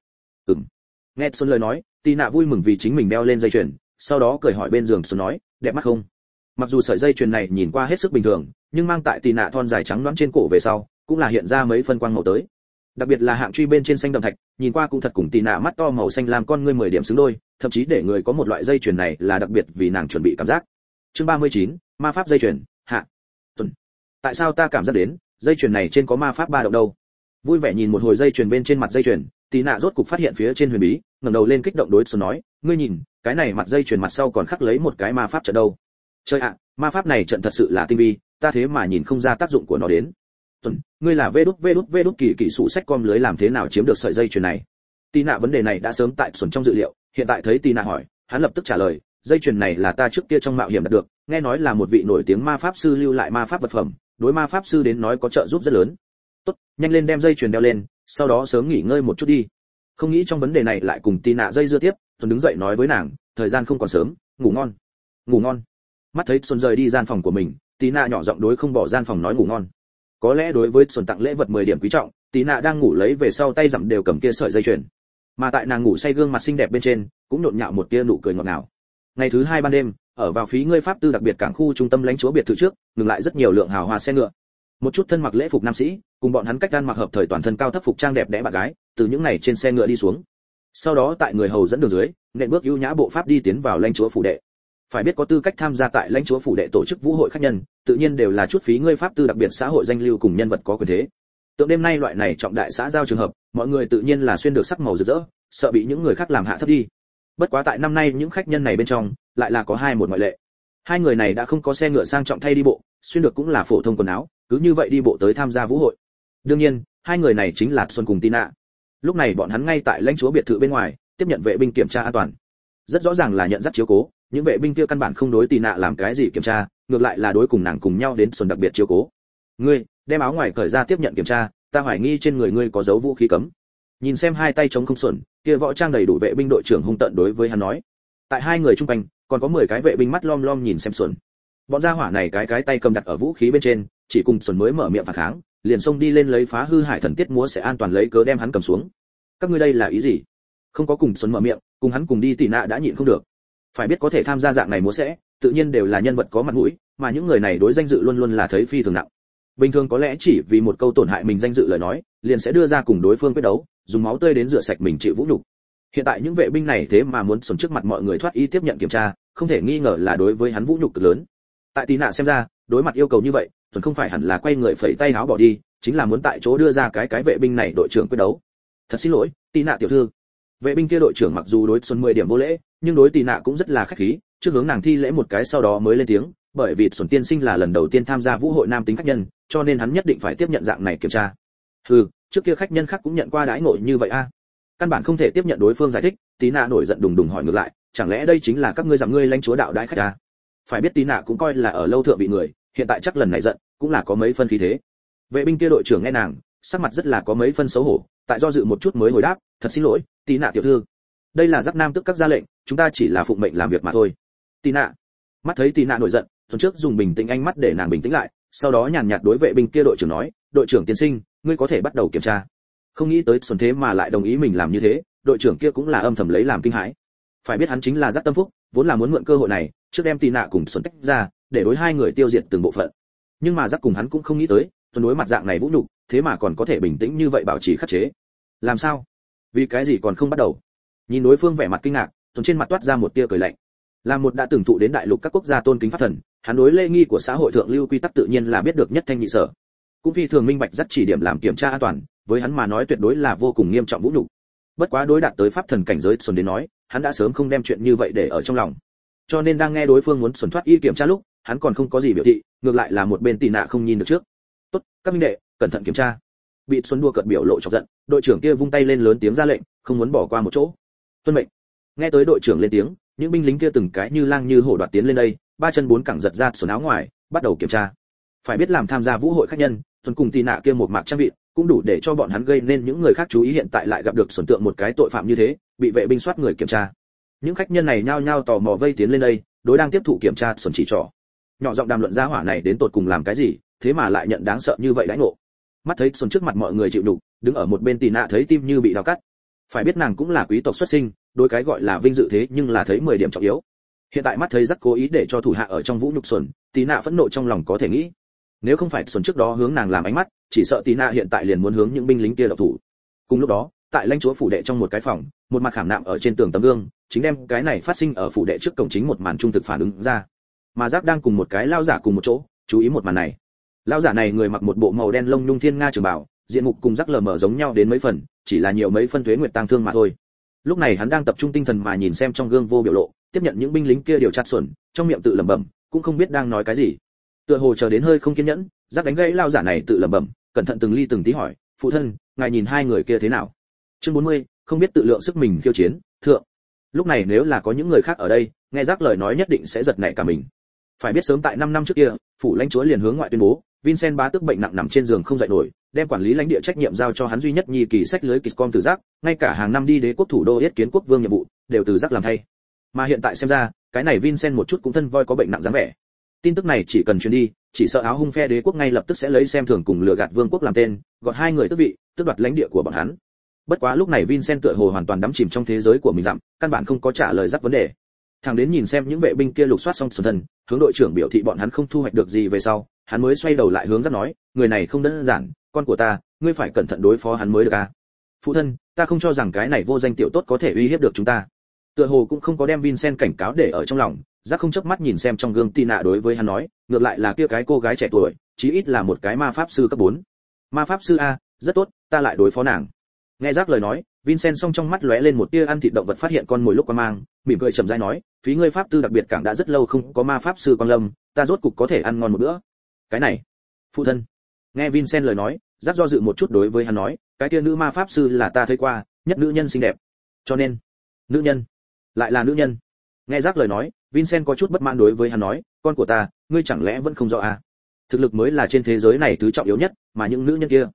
Nghe Xuân lời nói, Tina vui mừng vì chính mình đeo lên dây chuyền, sau đó cười hỏi bên giường Xuân nói, đẹp mắt không? Mặc dù sợi dây chuyền này nhìn qua hết sức bình thường, nhưng mang tại Tina thon dài trắng nõn trên cổ về sau, cũng là hiện ra mấy phân quang màu tới. Đặc biệt là hạng truy bên trên xanh đậm thạch, nhìn qua cũng thật cùng Tina mắt to màu xanh làm con ngươi 10 điểm xứng đôi, thậm chí để người có một loại dây chuyền này là đặc biệt vì nàng chuẩn bị cảm giác. Chương 39, ma pháp dây chuyền, hạ. Tuần. Tại sao ta cảm giác đến, dây chuyền này trên có ma pháp ba động đâu? Vui vẻ nhìn một hồi dây chuyền bên trên mặt dây chuyền, Tina rốt cục phát hiện phía trên huyền bí, ngẩng đầu lên kích động đối Xuân nói, ngươi nhìn, cái này mặt dây chuyền mặt sau còn khắc lấy một cái ma pháp trận đâu. Trời ạ, ma pháp này trận thật sự là tinh vi, ta thế mà nhìn không ra tác dụng của nó đến. Tuần, ngươi là vê đút kỳ kỳ sủ sách com lưới làm thế nào chiếm được sợi dây chuyền này? Tina vấn đề này đã sớm tại Xuân trong dự liệu, hiện tại thấy Tina hỏi, hắn lập tức trả lời, dây chuyền này là ta trước kia trong mạo hiểm đạt được, nghe nói là một vị nổi tiếng ma pháp sư lưu lại ma pháp vật phẩm, đối ma pháp sư đến nói có trợ giúp rất lớn. Tốt, nhanh lên đem dây chuyền đeo lên, sau đó sớm nghỉ ngơi một chút đi. Không nghĩ trong vấn đề này lại cùng Tina dây dưa tiếp, Xuân đứng dậy nói với nàng, thời gian không còn sớm, ngủ ngon. Ngủ ngon. Mắt thấy Xuân rời đi gian phòng của mình, Tina nhỏ giọng đối không bỏ gian phòng nói ngủ ngon. Có lẽ đối với Xuân tặng lễ vật 10 điểm quý trọng, Tina đang ngủ lấy về sau tay dặm đều cầm kia sợi dây chuyền. Mà tại nàng ngủ say gương mặt xinh đẹp bên trên, cũng nhộn nhạo một tia nụ cười ngọt ngào. Ngày thứ 2 ban đêm, ở vào phí ngươi pháp tư đặc biệt cảng khu trung tâm lãnh chúa biệt thự trước, ngừng lại rất nhiều lượng hào hoa xe ngựa. Một chút thân mặc lễ phục nam sĩ, cùng bọn hắn cách gan mặc hợp thời toàn thân cao thấp phục trang đẹp đẽ bạn gái, từ những này trên xe ngựa đi xuống. Sau đó tại người hầu dẫn đường dưới, nện bước ưu nhã bộ pháp đi tiến vào lãnh chúa phủ đệ. Phải biết có tư cách tham gia tại lãnh chúa phủ đệ tổ chức vũ hội khách nhân, tự nhiên đều là chút phí ngươi pháp tư đặc biệt xã hội danh lưu cùng nhân vật có quyền thế. Tượng đêm nay loại này trọng đại xã giao trường hợp, mọi người tự nhiên là xuyên được sắc màu rực rỡ, sợ bị những người khác làm hạ thấp đi. Bất quá tại năm nay những khách nhân này bên trong, lại là có một ngoại lệ. Hai người này đã không có xe ngựa sang trọng thay đi bộ, xuyên được cũng là phổ thông quần áo, cứ như vậy đi bộ tới tham gia vũ hội. Đương nhiên, hai người này chính là Xuân cùng Tina. Lúc này bọn hắn ngay tại lãnh chúa biệt thự bên ngoài, tiếp nhận vệ binh kiểm tra an toàn. Rất rõ ràng là nhận dắt chiếu cố, những vệ binh kia căn bản không đối Tina làm cái gì kiểm tra, ngược lại là đối cùng nàng cùng nhau đến Xuân đặc biệt chiếu cố. Ngươi, đem áo ngoài cởi ra tiếp nhận kiểm tra, ta hoài nghi trên người ngươi có dấu vũ khí cấm. Nhìn xem hai tay chống không xuẩn, kia võ trang đầy đủ vệ binh đội trưởng hung tợn đối với hắn nói. Tại hai người trung quanh, còn có 10 cái vệ binh mắt lom lom nhìn xem xuẩn. Bọn gia hỏa này cái tay cầm đặt ở vũ khí bên trên, chỉ cùng xuẩn mới mở miệng phản kháng, liền xông đi lên lấy phá hư hải thần tiết múa sẽ an toàn lấy cớ đem hắn cầm xuống. Các ngươi đây là ý gì? Không có cùng xuẩn mở miệng, cùng hắn cùng đi tỉ nạ đã nhịn không được. Phải biết có thể tham gia dạng này múa sẽ, tự nhiên đều là nhân vật có mặt mũi, mà những người này đối danh dự luôn luôn là thấy phi thường nặng. Bình thường có lẽ chỉ vì một câu tổn hại mình danh dự lời nói, liền sẽ đưa ra cùng đối phương quyết đấu, dùng máu tươi đến rửa sạch mình chịu vũ nhục. Hiện tại những vệ binh này thế mà muốn xuẩn trước mặt mọi người thoát y tiếp nhận kiểm tra, không thể nghi ngờ là đối với hắn vũ nhục cực lớn. Tại tì nạ xem ra, đối mặt yêu cầu như vậy, xuẩn không phải hẳn là quay người phẩy tay áo bỏ đi, chính là muốn tại chỗ đưa ra cái vệ binh này đội trưởng quyết đấu. Thật xin lỗi, tì nạ tiểu thư. Vệ binh kia đội trưởng mặc dù đối xuẩn 10 điểm vô lễ, nhưng đối tì nạ cũng rất là khách khí, trước hướng nàng thi lễ một cái sau đó mới lên tiếng, bởi vì xuẩn tiên sinh là lần đầu tiên tham gia vũ hội nam tính khách nhân, cho nên hắn nhất định phải tiếp nhận dạng này kiểm tra. Trước kia khách nhân khác cũng nhận qua đãi ngộ như vậy a. Căn bản không thể tiếp nhận đối phương giải thích, tí nạ nổi giận đùng đùng hỏi ngược lại, chẳng lẽ đây chính là các ngươi giảm ngươi lãnh chúa đạo đãi khách à? Phải biết tí nạ cũng coi là ở lâu thượng bị người, hiện tại chắc lần này giận cũng là có mấy phân khí thế. Vệ binh kia đội trưởng nghe nàng, sắc mặt rất là có mấy phân xấu hổ, tại do dự một chút mới hồi đáp, thật xin lỗi, tí nạ tiểu thư, đây là giáp nam tức các ra lệnh, chúng ta chỉ là phụng mệnh làm việc mà thôi. Tí nạ, mắt thấy tí nạ nổi giận, tuần trước dùng bình tĩnh ánh mắt để nàng bình tĩnh lại, sau đó nhàn nhạt đối vệ binh kia đội trưởng nói, đội trưởng tiên sinh, ngươi có thể bắt đầu kiểm tra. Không nghĩ tới xuân thế mà lại đồng ý mình làm như thế, đội trưởng kia cũng là âm thầm lấy làm kinh hãi. Phải biết hắn chính là Giác Tâm Phúc, vốn là muốn mượn cơ hội này, trước đem tì nạ cùng xuân tách ra, để đối hai người tiêu diệt từng bộ phận. Nhưng mà Giác cùng hắn cũng không nghĩ tới, xuân đối mặt dạng này vũ nhục, thế mà còn có thể bình tĩnh như vậy bảo trì khắc chế. Làm sao? Vì cái gì còn không bắt đầu? Nhìn đối phương vẻ mặt kinh ngạc, xuân trên mặt toát ra một tia cười lạnh. Là một đã từng thụ đến đại lục các quốc gia tôn kính pháp thần, hắn đối lễ nghi của xã hội thượng lưu quy tắc tự nhiên là biết được nhất thanh nhị sở. Cũng phi thường minh bạch dắt chỉ điểm làm kiểm tra an toàn, với hắn mà nói tuyệt đối là vô cùng nghiêm trọng vũ nhục. Bất quá đối đạt tới pháp thần cảnh giới xuân đến nói, hắn đã sớm không đem chuyện như vậy để ở trong lòng. Cho nên đang nghe đối phương muốn xuân thoát y kiểm tra lúc, hắn còn không có gì biểu thị, ngược lại là một bên tì nạ không nhìn được trước. Tốt, các minh đệ, cẩn thận kiểm tra. Bị xuân đua cợt biểu lộ chọc giận, đội trưởng kia vung tay lên lớn tiếng ra lệnh, không muốn bỏ qua một chỗ. Tuân mệnh. Nghe tới đội trưởng lên tiếng, những binh lính kia từng cái như lang như hổ đoạt tiến lên đây, ba chân bốn cẳng giật ra xuân áo ngoài, bắt đầu kiểm tra. Phải biết làm tham gia vũ hội khách nhân, tuần cùng tì nạ kia một mạc trang bị cũng đủ để cho bọn hắn gây nên những người khác chú ý, hiện tại lại gặp được xuẩn tượng một cái tội phạm như thế, bị vệ binh soát người kiểm tra. Những khách nhân này nhao nhao tò mò vây tiến lên đây, đối đang tiếp thụ kiểm tra xuẩn chỉ trỏ. Nhỏ giọng đàm luận gia hỏa này đến tột cùng làm cái gì, thế mà lại nhận đáng sợ như vậy đãi ngộ. Mắt thấy xuẩn trước mặt mọi người chịu nhục, đứng ở một bên tì nạ thấy tim như bị đào cắt. Phải biết nàng cũng là quý tộc xuất sinh, đối cái gọi là vinh dự thế nhưng là thấy 10 điểm trọng yếu. Hiện tại mắt thấy Giác cố ý để cho thủ hạ ở trong vũ nhục xuẩn, tì nạ phẫn nộ trong lòng có thể nghĩ. Nếu không phải xuân trước đó hướng nàng làm ánh mắt, chỉ sợ tí nạ hiện tại liền muốn hướng những binh lính kia độc thủ. Cùng lúc đó, tại lãnh chúa phủ đệ trong một cái phòng, một mặt khảm nạm ở trên tường tấm gương, chính đem cái này phát sinh ở phủ đệ trước cổng chính một màn trung thực phản ứng ra. Mà Giác đang cùng một cái lao giả cùng một chỗ, chú ý một màn này. Lao giả này người mặc một bộ màu đen lông nhung thiên nga trường bào, diện mục cùng Giác lờ mờ giống nhau đến mấy phần, chỉ là nhiều mấy phân tuế nguyệt tang thương mà thôi. Lúc này hắn đang tập trung tinh thần mà nhìn xem trong gương vô biểu lộ, tiếp nhận những binh lính kia điều tra xuẩn, trong miệng tự lẩm bẩm, cũng không biết đang nói cái gì. Tựa hồ chờ đến hơi không kiên nhẫn, Giác đánh gãy lao giả này tự lẩm bẩm, cẩn thận từng ly từng tí hỏi, phụ thân, ngài nhìn hai người kia thế nào? Chương 40, không biết tự lượng sức mình khiêu chiến, thượng. Lúc này nếu là có những người khác ở đây, nghe Giác lời nói nhất định sẽ giật nảy cả mình. Phải biết sớm tại 5 năm trước kia, phủ lãnh chúa liền hướng ngoại tuyên bố, Vincent bá tước bệnh nặng nằm trên giường không dậy nổi, đem quản lý lãnh địa trách nhiệm giao cho hắn duy nhất nhi kỳ sách lưới Kiscom từ Giác, ngay cả hàng năm đi đế quốc thủ đô yết kiến quốc vương nhiệm vụ, đều từ Giác làm thay. Mà hiện tại xem ra, cái này Vincent một chút cũng thân voi có bệnh nặng dáng vẻ. Tin tức này chỉ cần truyền đi, chỉ sợ áo hung phe đế quốc ngay lập tức sẽ lấy xem thường cùng lừa gạt vương quốc làm tên, gọt hai người tước vị, tước đoạt lãnh địa của bọn hắn. Bất quá lúc này Vincent tựa hồ hoàn toàn đắm chìm trong thế giới của mình dặm, căn bản không có trả lời Giác vấn đề. Thằng đến nhìn xem những vệ binh kia lục soát xong sườn thần, hướng đội trưởng biểu thị bọn hắn không thu hoạch được gì về sau, hắn mới xoay đầu lại hướng Giác nói, người này không đơn giản, con của ta, ngươi phải cẩn thận đối phó hắn mới được a. Phụ thân, ta không cho rằng cái này vô danh tiểu tốt có thể uy hiếp được chúng ta. Tựa hồ cũng không có đem Vincent cảnh cáo để ở trong lòng, Giác không chớp mắt nhìn xem trong gương tì nạ đối với hắn nói, ngược lại là kia cái cô gái trẻ tuổi, chí ít là một cái ma pháp sư cấp 4. Ma pháp sư a, rất tốt, ta lại đối phó nàng. Nghe Giác lời nói, Vincent song trong mắt lóe lên một tia ăn thịt động vật phát hiện con mồi lúc qua mang, mỉm cười chậm rãi nói, phí ngươi pháp tư đặc biệt cảng đã rất lâu không có ma pháp sư quan lâm, ta rốt cục có thể ăn ngon một bữa. Cái này, phụ thân. Nghe Vincent lời nói, Giác do dự một chút đối với hắn nói, cái kia nữ ma pháp sư là ta thấy qua, nhất nữ nhân xinh đẹp. Cho nên, nữ nhân, lại là nữ nhân. Nghe Giác lời nói, Vincent có chút bất mãn đối với hắn nói, con của ta, ngươi chẳng lẽ vẫn không rõ à? Thực lực mới là trên thế giới này thứ trọng yếu nhất, mà những nữ nhân kia,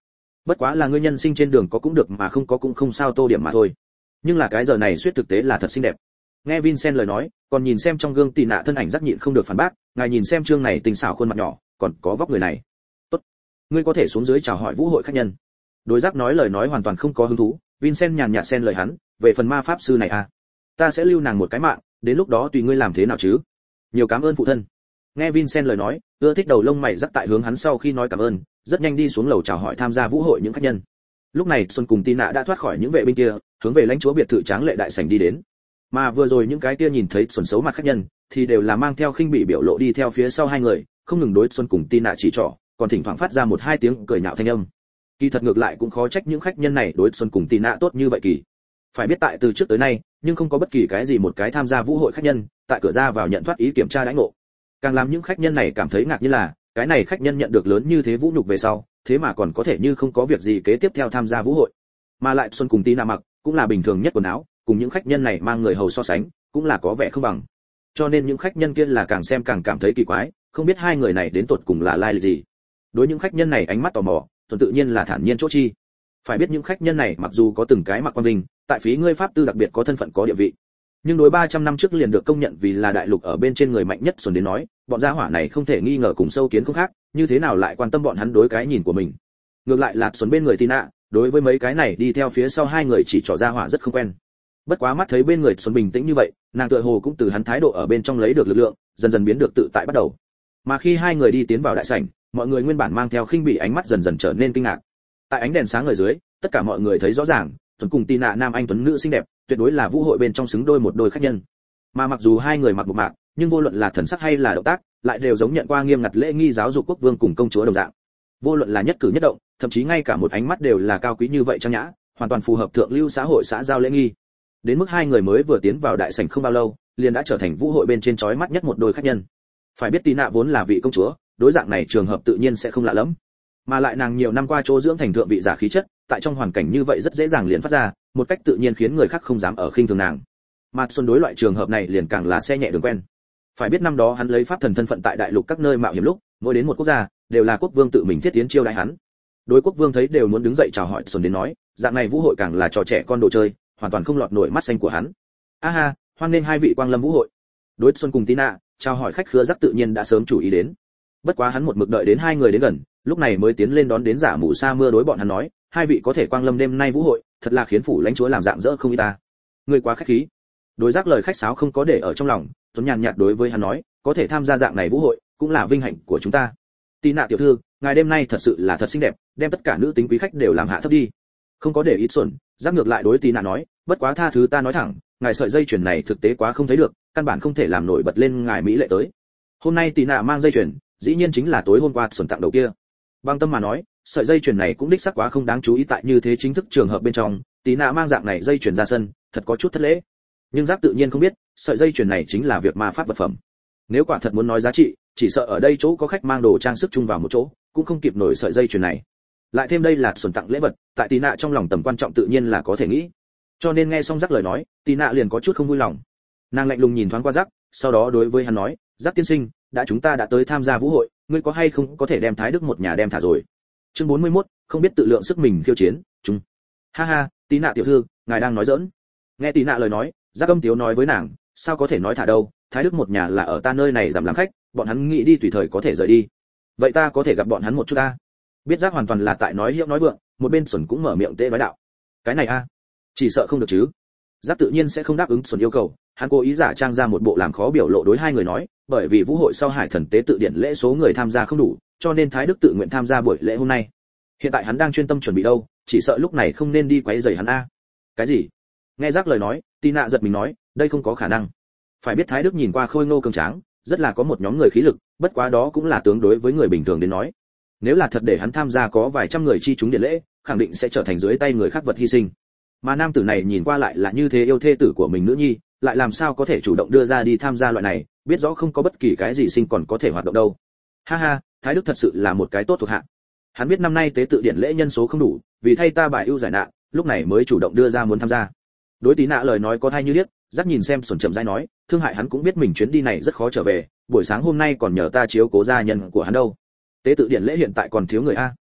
bất quá là ngươi nhân sinh trên đường có cũng được mà không có cũng không sao, tô điểm mà thôi. Nhưng là cái giờ này suýt thực tế là thật xinh đẹp. Nghe Vincent lời nói, còn nhìn xem trong gương tì nạ thân ảnh, Giác nhịn không được phản bác, ngài nhìn xem chương này tinh xảo khuôn mặt nhỏ, còn có vóc người này. Tốt, ngươi có thể xuống dưới chào hỏi vũ hội khách nhân. Đối Giác nói lời nói hoàn toàn không có hứng thú, Vincent nhàn nhạt xen lời hắn, về phần ma pháp sư này à, ta sẽ lưu nàng một cái mạng, đến lúc đó tùy ngươi làm thế nào chứ. Nhiều cảm ơn phụ thân. Nghe Vincent lời nói, ưa thích đầu lông mày Giác tại hướng hắn sau khi nói cảm ơn, rất nhanh đi xuống lầu chào hỏi tham gia vũ hội những khách nhân. Lúc này Xuân cùng Tina đã thoát khỏi những vệ binh kia, hướng về lãnh chúa biệt thự tráng lệ đại sảnh đi đến. Mà vừa rồi những cái kia nhìn thấy Xuân xấu mặt khách nhân, thì đều là mang theo khinh bỉ biểu lộ đi theo phía sau hai người, không ngừng đối Xuân cùng Tina chỉ trỏ, còn thỉnh thoảng phát ra một hai tiếng cười nhạo thanh âm. Kỳ thật ngược lại cũng khó trách những khách nhân này đối Xuân cùng Tina tốt như vậy kỳ. Phải biết tại từ trước tới nay, nhưng không có bất kỳ cái gì một cái tham gia vũ hội khách nhân, tại cửa ra vào nhận thoát ý kiểm tra đãi ngộ. Càng làm những khách nhân này cảm thấy ngạc nhiên là, cái này khách nhân nhận được lớn như thế vũ nhục về sau, thế mà còn có thể như không có việc gì kế tiếp theo tham gia vũ hội. Mà lại Xuân cùng Tina mặc cũng là bình thường nhất quần áo, cùng những khách nhân này mang người hầu so sánh, cũng là có vẻ không bằng. Cho nên những khách nhân kia là càng xem càng cảm thấy kỳ quái, không biết hai người này đến tột cùng là lai lịch gì. Đối những khách nhân này ánh mắt tò mò, Xuân tự nhiên là thản nhiên chỗ chi. Phải biết những khách nhân này mặc dù có từng cái mặc quan vinh, tại phí ngươi pháp tư đặc biệt có thân phận có địa vị, nhưng đối 300 năm trước liền được công nhận vì là đại lục ở bên trên người mạnh nhất Xuân đến nói, bọn gia hỏa này không thể nghi ngờ cùng sâu kiến không khác, như thế nào lại quan tâm bọn hắn đối cái nhìn của mình. Ngược lại là Xuân bên người Tina, đối với mấy cái này đi theo phía sau hai người chỉ trỏ gia hỏa rất không quen. Bất quá mắt thấy bên người Xuân bình tĩnh như vậy, nàng tựa hồ cũng từ hắn thái độ ở bên trong lấy được lực lượng, dần dần biến được tự tại bắt đầu. Mà khi hai người đi tiến vào đại sảnh, mọi người nguyên bản mang theo khinh bỉ ánh mắt dần dần trở nên kinh ngạc. Tại ánh đèn sáng ở dưới, tất cả mọi người thấy rõ ràng, Xuân cùng Tina nam anh tuấn nữ xinh đẹp, tuyệt đối là vũ hội bên trong xứng đôi một đôi khách nhân. Mà mặc dù hai người mặc một mạc, nhưng vô luận là thần sắc hay là động tác, lại đều giống nhận qua nghiêm ngặt lễ nghi giáo dục quốc vương cùng công chúa đồng dạng. Vô luận là nhất cử nhất động, thậm chí ngay cả một ánh mắt đều là cao quý như vậy trang nhã, hoàn toàn phù hợp thượng lưu xã hội xã giao lễ nghi. Đến mức hai người mới vừa tiến vào đại sảnh không bao lâu, liền đã trở thành vũ hội bên trên chói mắt nhất một đôi khách nhân. Phải biết Tina vốn là vị công chúa, đối dạng này trường hợp tự nhiên sẽ không lạ lẫm. Mà lại nàng nhiều năm qua chỗ dưỡng thành thượng vị giả khí chất, tại trong hoàn cảnh như vậy rất dễ dàng liền phát ra, một cách tự nhiên khiến người khác không dám ở khinh thường nàng. Mà Xuân đối loại trường hợp này liền càng là xe nhẹ đường quen. Phải biết năm đó hắn lấy pháp thần thân phận tại đại lục các nơi mạo hiểm lúc, mỗi đến một quốc gia, đều là quốc vương tự mình thiết tiến chiêu đãi hắn. Đối quốc vương thấy đều muốn đứng dậy chào hỏi Xuân đến nói, dạng này vũ hội càng là trò trẻ con đồ chơi, hoàn toàn không lọt nổi mắt xanh của hắn. A ha, hoan nghênh hai vị quang lâm vũ hội. Đối Xuân cùng Tina, chào hỏi khách khứa Giác tự nhiên đã sớm chú ý đến. Bất quá hắn một mực đợi đến hai người đến gần, lúc này mới tiến lên đón đến giả mù sa mưa đối bọn hắn nói, hai vị có thể quang lâm đêm nay vũ hội, thật là khiến phủ lãnh chúa làm dạng dỡ không ý ta. Người quá khách khí. Đối Giác lời khách sáo không có để ở trong lòng, Tuấn nhàn nhạt đối với hắn nói, có thể tham gia dạng này vũ hội, cũng là vinh hạnh của chúng ta. Tina tiểu thư, ngài đêm nay thật sự là thật xinh đẹp, đem tất cả nữ tính quý khách đều làm hạ thấp đi. Không có để ý Xuân, Giác ngược lại đối Tina nói, bất quá tha thứ ta nói thẳng, ngài sợi dây chuyền này thực tế quá không thấy được, căn bản không thể làm nổi bật lên ngài mỹ lệ tới. Hôm nay Tina mang dây chuyền, dĩ nhiên chính là tối hôm qua Xuân tặng đầu kia. Băng tâm mà nói, sợi dây chuyền này cũng đích xác quá không đáng chú ý tại như thế chính thức trường hợp bên trong, Tina mang dạng này dây chuyền ra sân, thật có chút thất lễ. Nhưng Giác tự nhiên không biết, sợi dây chuyền này chính là việc ma pháp vật phẩm. Nếu quả thật muốn nói giá trị, chỉ sợ ở đây chỗ có khách mang đồ trang sức chung vào một chỗ, cũng không kịp nổi sợi dây chuyền này. Lại thêm đây là Xuân tặng lễ vật, tại Tina trong lòng tầm quan trọng tự nhiên là có thể nghĩ. Cho nên nghe xong Giác lời nói, Tina liền có chút không vui lòng. Nàng lạnh lùng nhìn thoáng qua Giác, sau đó đối với hắn nói, Giác tiên sinh, đã chúng ta đã tới tham gia vũ hội, ngươi có hay không có thể đem Thái Đức một nhà đem thả rồi. Chương 41, không biết tự lượng sức mình khiêu chiến, chúng. Ha ha, Tina tiểu thư, ngài đang nói giỡn. Nghe Tina lời nói, Giác âm tiếu nói với nàng, sao có thể nói thả đâu, Thái Đức một nhà là ở ta nơi này giảm làm khách, bọn hắn nghĩ đi tùy thời có thể rời đi. Vậy ta có thể gặp bọn hắn một chút ta. Biết Giác hoàn toàn là tại nói hiệu nói vượng, một bên Xuân cũng mở miệng tê nói đạo. Cái này a, chỉ sợ không được chứ. Giác tự nhiên sẽ không đáp ứng Xuân yêu cầu, hắn cố ý giả trang ra một bộ làm khó biểu lộ đối hai người nói, bởi vì vũ hội sau Hải Thần tế tự điển lễ số người tham gia không đủ, cho nên Thái Đức tự nguyện tham gia buổi lễ hôm nay. Hiện tại hắn đang chuyên tâm chuẩn bị đâu, chỉ sợ lúc này không nên đi quấy rầy hắn a. Cái gì? Nghe Giác lời nói, Tina giật mình nói, đây không có khả năng. Phải biết Thái Đức nhìn qua khôi ngô cường tráng, rất là có một nhóm người khí lực, bất quá đó cũng là tướng đối với người bình thường đến nói. Nếu là thật để hắn tham gia có vài trăm người chi chúng điển lễ, khẳng định sẽ trở thành dưới tay người khác vật hy sinh. Mà nam tử này nhìn qua lại là như thế yêu thê tử của mình nữ nhi, lại làm sao có thể chủ động đưa ra đi tham gia loại này, biết rõ không có bất kỳ cái gì sinh còn có thể hoạt động đâu. Ha ha, Thái Đức thật sự là một cái tốt thuộc hạ. Hắn biết năm nay tế tự điển lễ nhân số không đủ, vì thay ta bài ưu giải nạn, lúc này mới chủ động đưa ra muốn tham gia. Đối Tí Nạ lời nói có thai như điếc, Giác nhìn xem Xuân chậm rãi nói, thương hại hắn cũng biết mình chuyến đi này rất khó trở về, buổi sáng hôm nay còn nhờ ta chiếu cố gia nhân của hắn đâu. Tế tự điển lễ hiện tại còn thiếu người a.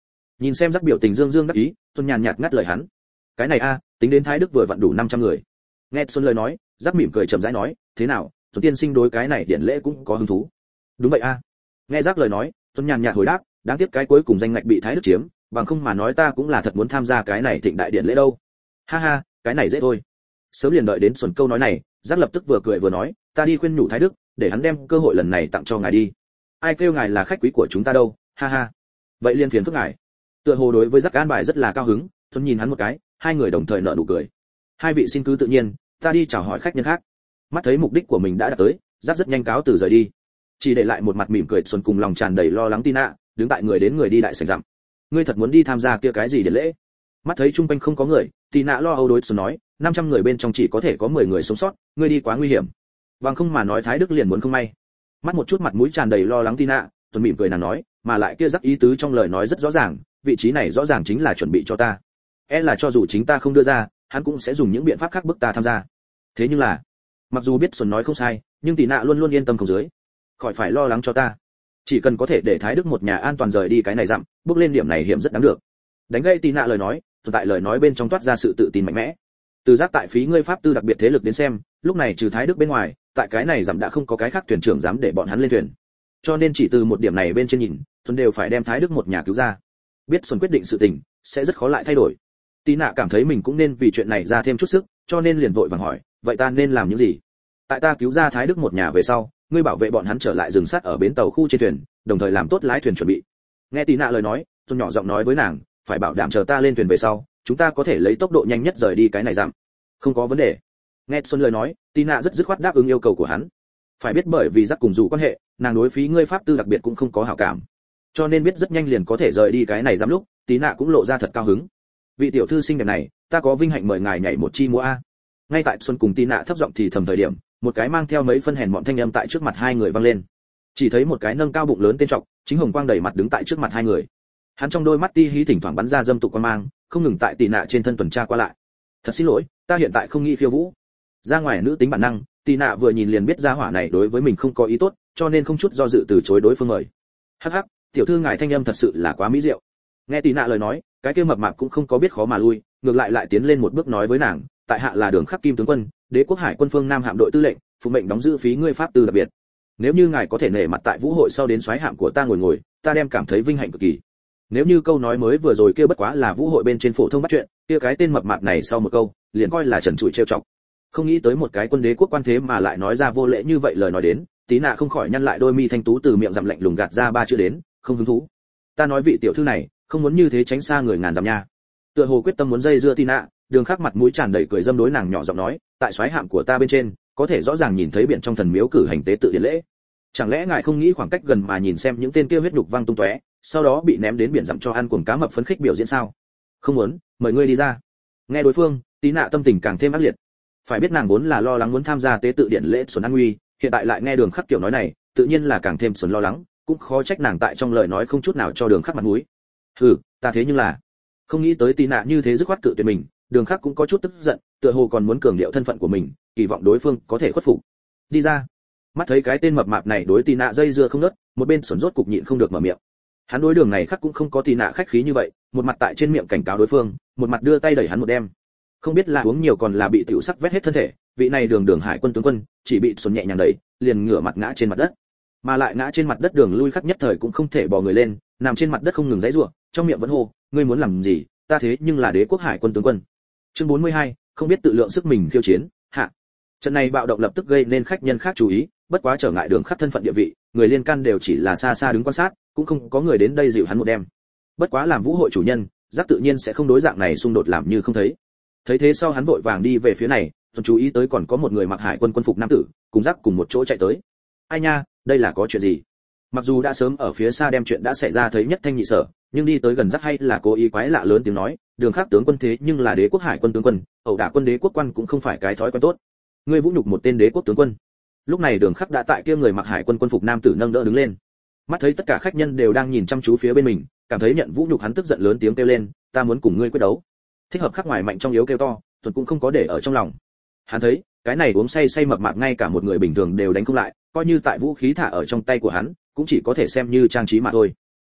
Nhìn xem Giác biểu tình dương dương đắc ý, Xuân nhàn nhạt ngắt lời hắn. Cái này a, tính đến Thái Đức vừa vặn đủ 500 người. Nghe Xuân lời nói, Giác mỉm cười chậm rãi nói, thế nào, Xuân tiên sinh đối cái này điện lễ cũng có hứng thú. Đúng vậy a. Nghe Giác lời nói, Xuân nhàn nhạt hồi đáp, đáng tiếc cái cuối cùng danh ngạch bị Thái Đức chiếm, bằng không mà nói ta cũng là thật muốn tham gia cái này thịnh đại điện lễ đâu. Ha ha, cái này dễ thôi. Sớm liền đợi đến Xuân câu nói này, Giác lập tức vừa cười vừa nói, ta đi khuyên nhủ Thái Đức, để hắn đem cơ hội lần này tặng cho ngài đi. Ai kêu ngài là khách quý của chúng ta đâu, ha ha. Vậy liên phiền phức ngài. Tựa hồ đối với Giác an bài rất là cao hứng, Xuân nhìn hắn một cái, hai người đồng thời nở nụ cười. Hai vị xin cứ tự nhiên, ta đi chào hỏi khách nhân khác. Mắt thấy mục đích của mình đã đạt tới, Giác rất nhanh cáo từ rời đi, chỉ để lại một mặt mỉm cười Xuân cùng lòng tràn đầy lo lắng Tina, đứng tại người đến người đi đại sảnh rậm. Ngươi thật muốn đi tham gia kia cái gì để lễ? Mắt thấy chung quanh không có người, Tina lo âu đối Xuân nói, 500 người bên trong chỉ có thể có 10 người sống sót, ngươi đi quá nguy hiểm. Bằng không mà nói Thái Đức liền muốn không may. Mắt một chút mặt mũi tràn đầy lo lắng Tina, Xuân mỉm cười nàng nói, mà lại kia Giác ý tứ trong lời nói rất rõ ràng, vị trí này rõ ràng chính là chuẩn bị cho ta. Là cho dù chính ta không đưa ra, hắn cũng sẽ dùng những biện pháp khác bức ta tham gia. Thế nhưng là, mặc dù biết Xuân nói không sai, nhưng Tina luôn luôn yên tâm không dưới, khỏi phải lo lắng cho ta. Chỉ cần có thể để Thái Đức một nhà an toàn rời đi cái này dặm, bước lên điểm này hiểm rất đáng được. Đánh gây Tina lời nói, tồn tại lời nói bên trong toát ra sự tự tin mạnh mẽ. Từ Giác tại phí ngươi pháp tư đặc biệt thế lực đến xem, lúc này trừ Thái Đức bên ngoài, tại cái này dặm đã không có cái khác thuyền trưởng dám để bọn hắn lên thuyền. Cho nên chỉ từ một điểm này bên trên nhìn, Xuân đều phải đem Thái Đức một nhà cứu ra. Biết Xuân quyết định sự tình, sẽ rất khó lại thay đổi. Tina cảm thấy mình cũng nên vì chuyện này ra thêm chút sức, cho nên liền vội vàng hỏi, vậy ta nên làm những gì? Tại ta cứu ra Thái Đức một nhà về sau, ngươi bảo vệ bọn hắn trở lại rừng sắt ở bến tàu khu trên thuyền, đồng thời làm tốt lái thuyền chuẩn bị. Nghe Tina lời nói, Xuân nhỏ giọng nói với nàng, phải bảo đảm chờ ta lên thuyền về sau, chúng ta có thể lấy tốc độ nhanh nhất rời đi cái này dặm. Không có vấn đề. Nghe Xuân lời nói, Tina rất dứt khoát đáp ứng yêu cầu của hắn. Phải biết bởi vì Giác cùng dù quan hệ, nàng đối phí ngươi pháp tư đặc biệt cũng không có hảo cảm, cho nên biết rất nhanh liền có thể rời đi cái này dám lúc, Tina cũng lộ ra thật cao hứng. Vị tiểu thư xinh đẹp này, ta có vinh hạnh mời ngài nhảy một chi múa a. Ngay tại Xuân cùng Tina thấp giọng thì thầm thời điểm, một cái mang theo mấy phân hèn mọn thanh âm tại trước mặt hai người vang lên. Chỉ thấy một cái nâng cao bụng lớn tên trọc, chính hồng quang đầy mặt đứng tại trước mặt hai người. Hắn trong đôi mắt ti hí thỉnh thoảng bắn ra dâm tục quan mang, không ngừng tại Tina trên thân tuần tra qua lại. Thật xin lỗi, ta hiện tại không nghĩ khiêu vũ. Ra ngoài nữ tính bản năng, Tina vừa nhìn liền biết gia hỏa này đối với mình không có ý tốt, cho nên không chút do dự từ chối đối phương mời. Hắc hắc, tiểu thư ngài thanh âm thật sự là quá mỹ diệu. Nghe Tina lời nói, cái kia mập mạp cũng không có biết khó mà lui, ngược lại tiến lên một bước nói với nàng, tại hạ là Đường Khắc Kim tướng quân, Đế quốc Hải quân phương Nam hạm đội tư lệnh, phụ mệnh đóng giữ phí ngươi pháp tư đặc biệt. Nếu như ngài có thể nể mặt tại vũ hội sau đến soái hạm của ta ngồi, ta đem cảm thấy vinh hạnh cực kỳ. Nếu như câu nói mới vừa rồi kia bất quá là vũ hội bên trên phổ thông bắt chuyện, kia cái tên mập mạp này sau một câu, liền coi là trần trụi trêu chọc. Không nghĩ tới một cái quân đế quốc quan thế mà lại nói ra vô lễ như vậy lời nói đến, Tina không khỏi nhăn lại đôi mi thanh tú từ miệng dặm lạnh lùng gạt ra ba chữ đến, không hứng thú. Ta nói vị tiểu thư này, không muốn như thế tránh xa người ngàn dặm nha. Tựa hồ quyết tâm muốn dây dưa Tina, Đường Khắc mặt mũi tràn đầy cười dâm đối nàng nhỏ giọng nói, tại soái hạm của ta bên trên, có thể rõ ràng nhìn thấy biển trong thần miếu cử hành tế tự điện lễ. Chẳng lẽ ngài không nghĩ khoảng cách gần mà nhìn xem những tên kia huyết nhục văng tung tóe, sau đó bị ném đến biển dặm cho ăn cuồng cá mập phấn khích biểu diễn sao? Không muốn, mời ngươi đi ra. Nghe đối phương, Tina tâm tình càng thêm ác liệt. Phải biết nàng vốn là lo lắng muốn tham gia tế tự điện lễ Xuân an nguy, hiện tại lại nghe Đường Khắc kiểu nói này, tự nhiên là càng thêm Xuân lo lắng, cũng khó trách nàng tại trong lời nói không chút nào cho Đường Khắc mặt mũi. Hừ, ta thế nhưng là không nghĩ tới Tina như thế dứt khoát cự tuyệt mình, Đường Khắc cũng có chút tức giận, tựa hồ còn muốn cường điệu thân phận của mình, kỳ vọng đối phương có thể khuất phục. Đi ra. Mắt thấy cái tên mập mạp này đối Tina dây dưa không ngớt, một bên Xuân rốt cục nhịn không được mở miệng. Hắn đối Đường này Khắc cũng không có Tina khách khí như vậy, một mặt tại trên miệng cảnh cáo đối phương, một mặt đưa tay đẩy hắn một đem. Không biết là uống nhiều còn là bị tiểu sắc vét hết thân thể, vị này Đường Hải quân tướng quân chỉ bị Xuân nhẹ nhàng đẩy, liền ngửa mặt ngã trên mặt đất. Mà lại ngã trên mặt đất Đường lui Khắc nhất thời cũng không thể bò người lên, nằm trên mặt đất không ngừng giãy giụa, trong miệng vẫn hô, ngươi muốn làm gì, ta thế nhưng là Đế quốc Hải quân tướng quân. Chương 42, không biết tự lượng sức mình khiêu chiến, hạ. Trận này bạo động lập tức gây nên khách nhân khác chú ý, bất quá trở ngại Đường Khắc thân phận địa vị, người liên can đều chỉ là xa xa đứng quan sát, cũng không có người đến đây dịu hắn một đêm. Bất quá làm vũ hội chủ nhân, Giác tự nhiên sẽ không đối dạng này xung đột làm như không thấy. Thấy thế sau hắn vội vàng đi về phía này, còn chú ý tới còn có một người mặc hải quân quân phục nam tử, cùng Giác cùng một chỗ chạy tới. Ai nha, đây là có chuyện gì? Mặc dù đã sớm ở phía xa đem chuyện đã xảy ra thấy nhất thanh nhị sở, nhưng đi tới gần Giác hay là cố ý quái lạ lớn tiếng nói, Đường Khắc tướng quân thế nhưng là Đế quốc Hải quân tướng quân, ẩu đả quân đế quốc quan cũng không phải cái thói quen tốt. Ngươi vũ nhục một tên đế quốc tướng quân. Lúc này Đường Khắc đã tại kia người mặc hải quân quân phục nam tử nâng đỡ đứng lên. Mắt thấy tất cả khách nhân đều đang nhìn chăm chú phía bên mình, cảm thấy nhận vũ nhục hắn tức giận lớn tiếng kêu lên, ta muốn cùng ngươi quyết đấu. Thích hợp Khắc ngoài mạnh trong yếu kêu to, Tuần cũng không có để ở trong lòng. Hắn thấy, cái này uống say mập mạp ngay cả một người bình thường đều đánh không lại, coi như tại vũ khí thả ở trong tay của hắn, cũng chỉ có thể xem như trang trí mà thôi.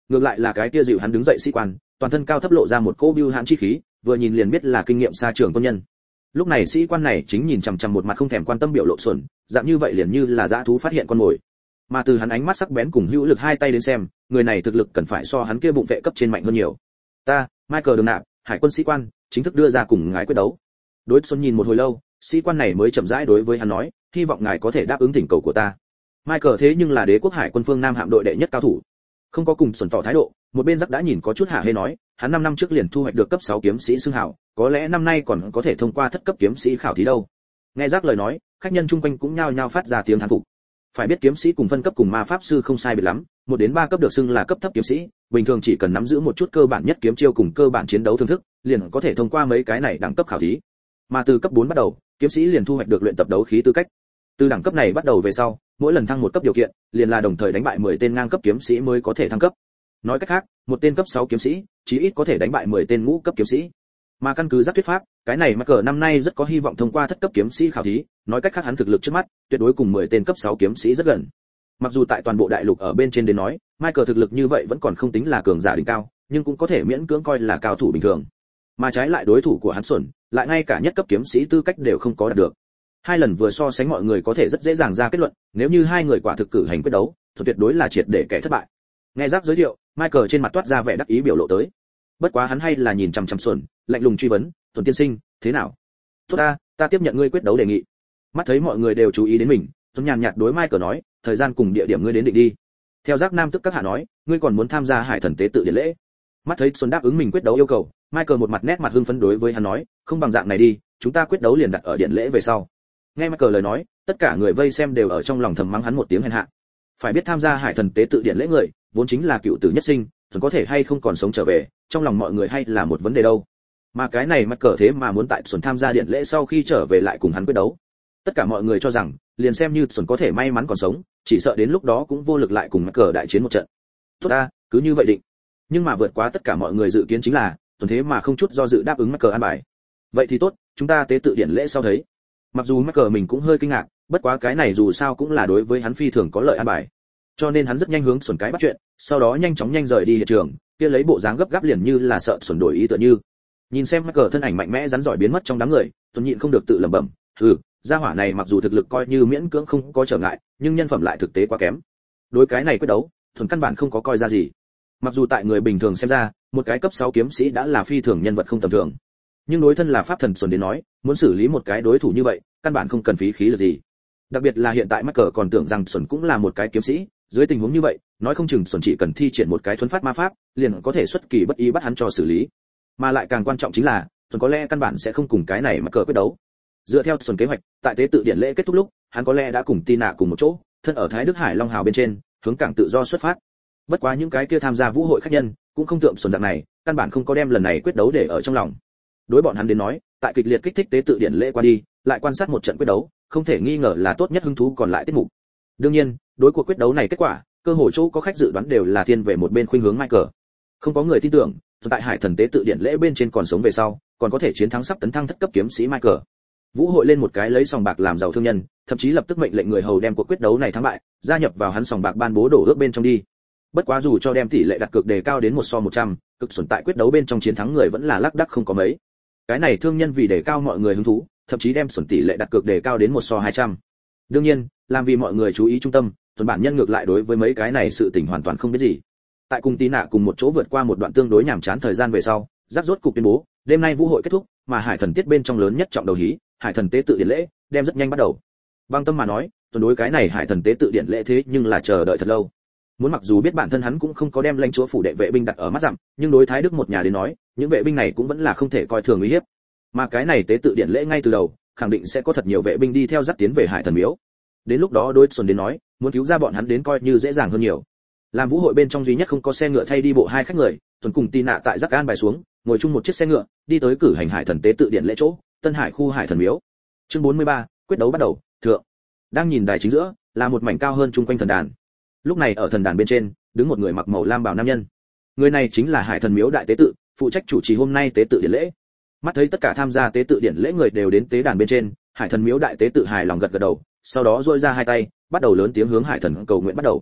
ngược lại là cái kia dịu hắn đứng dậy sĩ quan, toàn thân cao thấp lộ ra một cỗ bưu hãn chi khí, vừa nhìn liền biết là kinh nghiệm xa trường quân nhân. Lúc này sĩ quan này chính nhìn chằm chằm một mặt không thèm quan tâm biểu lộ xuẩn, dạng như vậy liền như là dã thú phát hiện con mồi. Mà từ hắn ánh mắt sắc bén cùng hữu lực hai tay đến xem, người này thực lực cần phải so hắn kia bụng vệ cấp trên mạnh hơn nhiều. Ta, Michael Đường Nạp, hải quân sĩ quan, chính thức đưa ra cùng ngài quyết đấu. Đối Xuân nhìn một hồi lâu, sĩ quan này mới chậm rãi đối với hắn nói, hy vọng ngài có thể đáp ứng thỉnh cầu của ta. Michael thế nhưng là đế quốc hải quân phương Nam hạm đội đệ nhất cao thủ, không có cùng Xuân tỏ thái độ, một bên Rắc đã nhìn có chút hả hê nói, hắn 5 năm trước liền thu hoạch được cấp 6 kiếm sĩ xưng hào, có lẽ năm nay còn có thể thông qua thất cấp kiếm sĩ khảo thí đâu. Nghe Rắc lời nói, khách nhân chung quanh cũng nhao nhao phát ra tiếng thán phục. Phải biết kiếm sĩ cùng phân cấp cùng ma pháp sư không sai biệt lắm, 1 đến 3 cấp được xưng là cấp thấp kiếm sĩ, bình thường chỉ cần nắm giữ một chút cơ bản nhất kiếm chiêu cùng cơ bản chiến đấu thưởng thức, liền có thể thông qua mấy cái này đẳng cấp khảo thí. Mà từ cấp 4 bắt đầu, kiếm sĩ liền thu hoạch được luyện tập đấu khí tư cách. Từ đẳng cấp này bắt đầu về sau, mỗi lần thăng một cấp điều kiện, liền là đồng thời đánh bại 10 tên ngang cấp kiếm sĩ mới có thể thăng cấp. Nói cách khác, một tên cấp 6 kiếm sĩ, chí ít có thể đánh bại 10 tên ngũ cấp kiếm sĩ. Mà căn cứ Rắc thuyết pháp, cái này Michael năm nay rất có hy vọng thông qua thất cấp kiếm sĩ khảo thí, nói cách khác hắn thực lực trước mắt, tuyệt đối cùng 10 tên cấp 6 kiếm sĩ rất gần. Mặc dù tại toàn bộ đại lục ở bên trên đến nói, Michael thực lực như vậy vẫn còn không tính là cường giả đỉnh cao, nhưng cũng có thể miễn cưỡng coi là cao thủ bình thường. Mà trái lại đối thủ của hắn Xuân, lại ngay cả nhất cấp kiếm sĩ tư cách đều không có đạt được. Hai lần vừa so sánh mọi người có thể rất dễ dàng ra kết luận, nếu như hai người quả thực cử hành quyết đấu, thì tuyệt đối là triệt để kẻ thất bại. Nghe Rắc giới thiệu, Michael trên mặt toát ra vẻ đắc ý biểu lộ tới. Bất quá hắn hay là nhìn chằm chằm Xuân, lạnh lùng truy vấn, "Xuân tiên sinh, thế nào?" "Tốt ta tiếp nhận ngươi quyết đấu đề nghị." Mắt thấy mọi người đều chú ý đến mình, Xuân nhàn nhạt đối Michael nói, "Thời gian cùng địa điểm ngươi đến định đi." Theo Rắc nam tức các hạ nói, "Ngươi còn muốn tham gia hải thần tế tự điện lễ?" Mắt thấy Xuân đáp ứng mình quyết đấu yêu cầu, Michael một mặt nét mặt hưng phấn đối với hắn nói, "Không bằng dạng này đi, chúng ta quyết đấu liền đặt ở điện lễ về sau." Nghe Michael lời nói, tất cả người vây xem đều ở trong lòng thầm mắng hắn một tiếng hèn hạ. Phải biết tham gia hải thần tế tự điện lễ người, vốn chính là cựu tử nhất sinh, Xuân có thể hay không còn sống trở về, trong lòng mọi người hay là một vấn đề đâu. Mà cái này Michael thế mà muốn tại Xuân tham gia điện lễ sau khi trở về lại cùng hắn quyết đấu. Tất cả mọi người cho rằng, liền xem như Xuân có thể may mắn còn sống, chỉ sợ đến lúc đó cũng vô lực lại cùng Michael đại chiến một trận. Tốt ta, cứ như vậy định. Nhưng mà vượt quá tất cả mọi người dự kiến chính là, Xuân thế mà không chút do dự đáp ứng Michael an bài. Vậy thì tốt, chúng ta tế tự điện lễ sau thấy. Mặc dù Michael mình cũng hơi kinh ngạc, bất quá cái này dù sao cũng là đối với hắn phi thường có lợi an bài. Cho nên hắn rất nhanh hướng Xuân cái bắt chuyện, sau đó nhanh chóng rời đi hiện trường, kia lấy bộ dáng gấp gáp liền như là sợ Xuân đổi ý tựa như. Nhìn xem Michael thân ảnh mạnh mẽ rắn giỏi biến mất trong đám người, Xuân nhịn không được tự lẩm bẩm, gia hỏa này mặc dù thực lực coi như miễn cưỡng không có trở ngại, nhưng nhân phẩm lại thực tế quá kém. Đối cái này quyết đấu, Xuân căn bản không có coi ra gì. Mặc dù tại người bình thường xem ra, một cái cấp 6 kiếm sĩ đã là phi thường nhân vật không tầm thường. Nhưng đối thân là pháp thần Xuân đến nói, muốn xử lý một cái đối thủ như vậy, căn bản không cần phí khí lực gì. Đặc biệt là hiện tại Michael còn tưởng rằng Xuân cũng là một cái kiếm sĩ, dưới tình huống như vậy, nói không chừng Xuân chỉ cần thi triển một cái thuấn phát ma pháp, liền có thể xuất kỳ bất ý bắt hắn cho xử lý. Mà lại càng quan trọng chính là, Xuân có lẽ căn bản sẽ không cùng cái này Michael quyết đấu. Dựa theo Xuân kế hoạch, tại tế tự điện lễ kết thúc lúc, hắn có lẽ đã cùng Tina cùng một chỗ, thân ở Thái Đức Hải Long Hào bên trên, hướng cảng tự do xuất phát. Bất quá những cái kia tham gia vũ hội khách nhân, cũng không tượng Xuân dạng này, căn bản không có đem lần này quyết đấu để ở trong lòng. Đối bọn hắn đến nói, tại kịch liệt kích thích tế tự điện lễ qua đi, lại quan sát một trận quyết đấu, không thể nghi ngờ là tốt nhất hứng thú còn lại tiết mục. Đương nhiên, đối cuộc quyết đấu này kết quả, cơ hội chỗ có khách dự đoán đều là thiên về một bên khuynh hướng Michael. Không có người tin tưởng, tại hải thần tế tự điện lễ bên trên còn sống về sau, còn có thể chiến thắng sắp tấn thăng thất cấp kiếm sĩ Michael. Vũ hội lên một cái lấy sòng bạc làm giàu thương nhân, thậm chí lập tức mệnh lệnh người hầu đem cuộc quyết đấu này thắng bại, gia nhập vào hắn sòng bạc ban bố đổ ước bên trong đi. Bất quá dù cho đem tỷ lệ đặt cược đề cao đến 1/100, cực xuẩn tại quyết đấu bên trong chiến thắng người vẫn là lác đác không có mấy. Cái này thương nhân vì đề cao mọi người hứng thú, thậm chí đem xuẩn tỷ lệ đặt cược đề cao đến 1/200. Đương nhiên, làm vì mọi người chú ý trung tâm, xuẩn bản nhân ngược lại đối với mấy cái này sự tình hoàn toàn không biết gì. Tại cùng Tina cùng một chỗ vượt qua một đoạn tương đối nhàm chán thời gian về sau, Rắc rốt cục tuyên bố, đêm nay vũ hội kết thúc, mà hải thần tiết bên trong lớn nhất trọng đầu hí, hải thần tế tự điện lễ, đem rất nhanh bắt đầu. Băng tâm mà nói, tuần đối cái này hải thần tế tự điện lễ thế nhưng là chờ đợi thật lâu. Muốn mặc dù biết bản thân hắn cũng không có đem lãnh chúa phủ đệ vệ binh đặt ở mắt dặm, nhưng đối Thái Đức một nhà đến nói, những vệ binh này cũng vẫn là không thể coi thường uy hiếp. Mà cái này tế tự điện lễ ngay từ đầu, khẳng định sẽ có thật nhiều vệ binh đi theo dắt tiến về hải thần miếu. Đến lúc đó đối Xuân đến nói, muốn cứu ra bọn hắn đến coi như dễ dàng hơn nhiều. Làm vũ hội bên trong duy nhất không có xe ngựa thay đi bộ hai khách người, Xuân cùng Tina tại Rắc An bài xuống, ngồi chung một chiếc xe ngựa, đi tới cử hành hải thần tế tự điện lễ chỗ, Tân Hải khu hải thần miếu. Chương 43, quyết đấu bắt đầu, thượng. Đang nhìn đài chính giữa, là một mảnh cao hơn chung quanh thần đàn. Lúc này ở thần đàn bên trên, đứng một người mặc màu lam bào nam nhân. Người này chính là hải thần miếu đại tế tự, phụ trách chủ trì hôm nay tế tự điện lễ. Mắt thấy tất cả tham gia tế tự điện lễ người đều đến tế đàn bên trên, hải thần miếu đại tế tự hài lòng gật gật đầu, sau đó duỗi ra hai tay, bắt đầu lớn tiếng hướng hải thần cầu nguyện bắt đầu.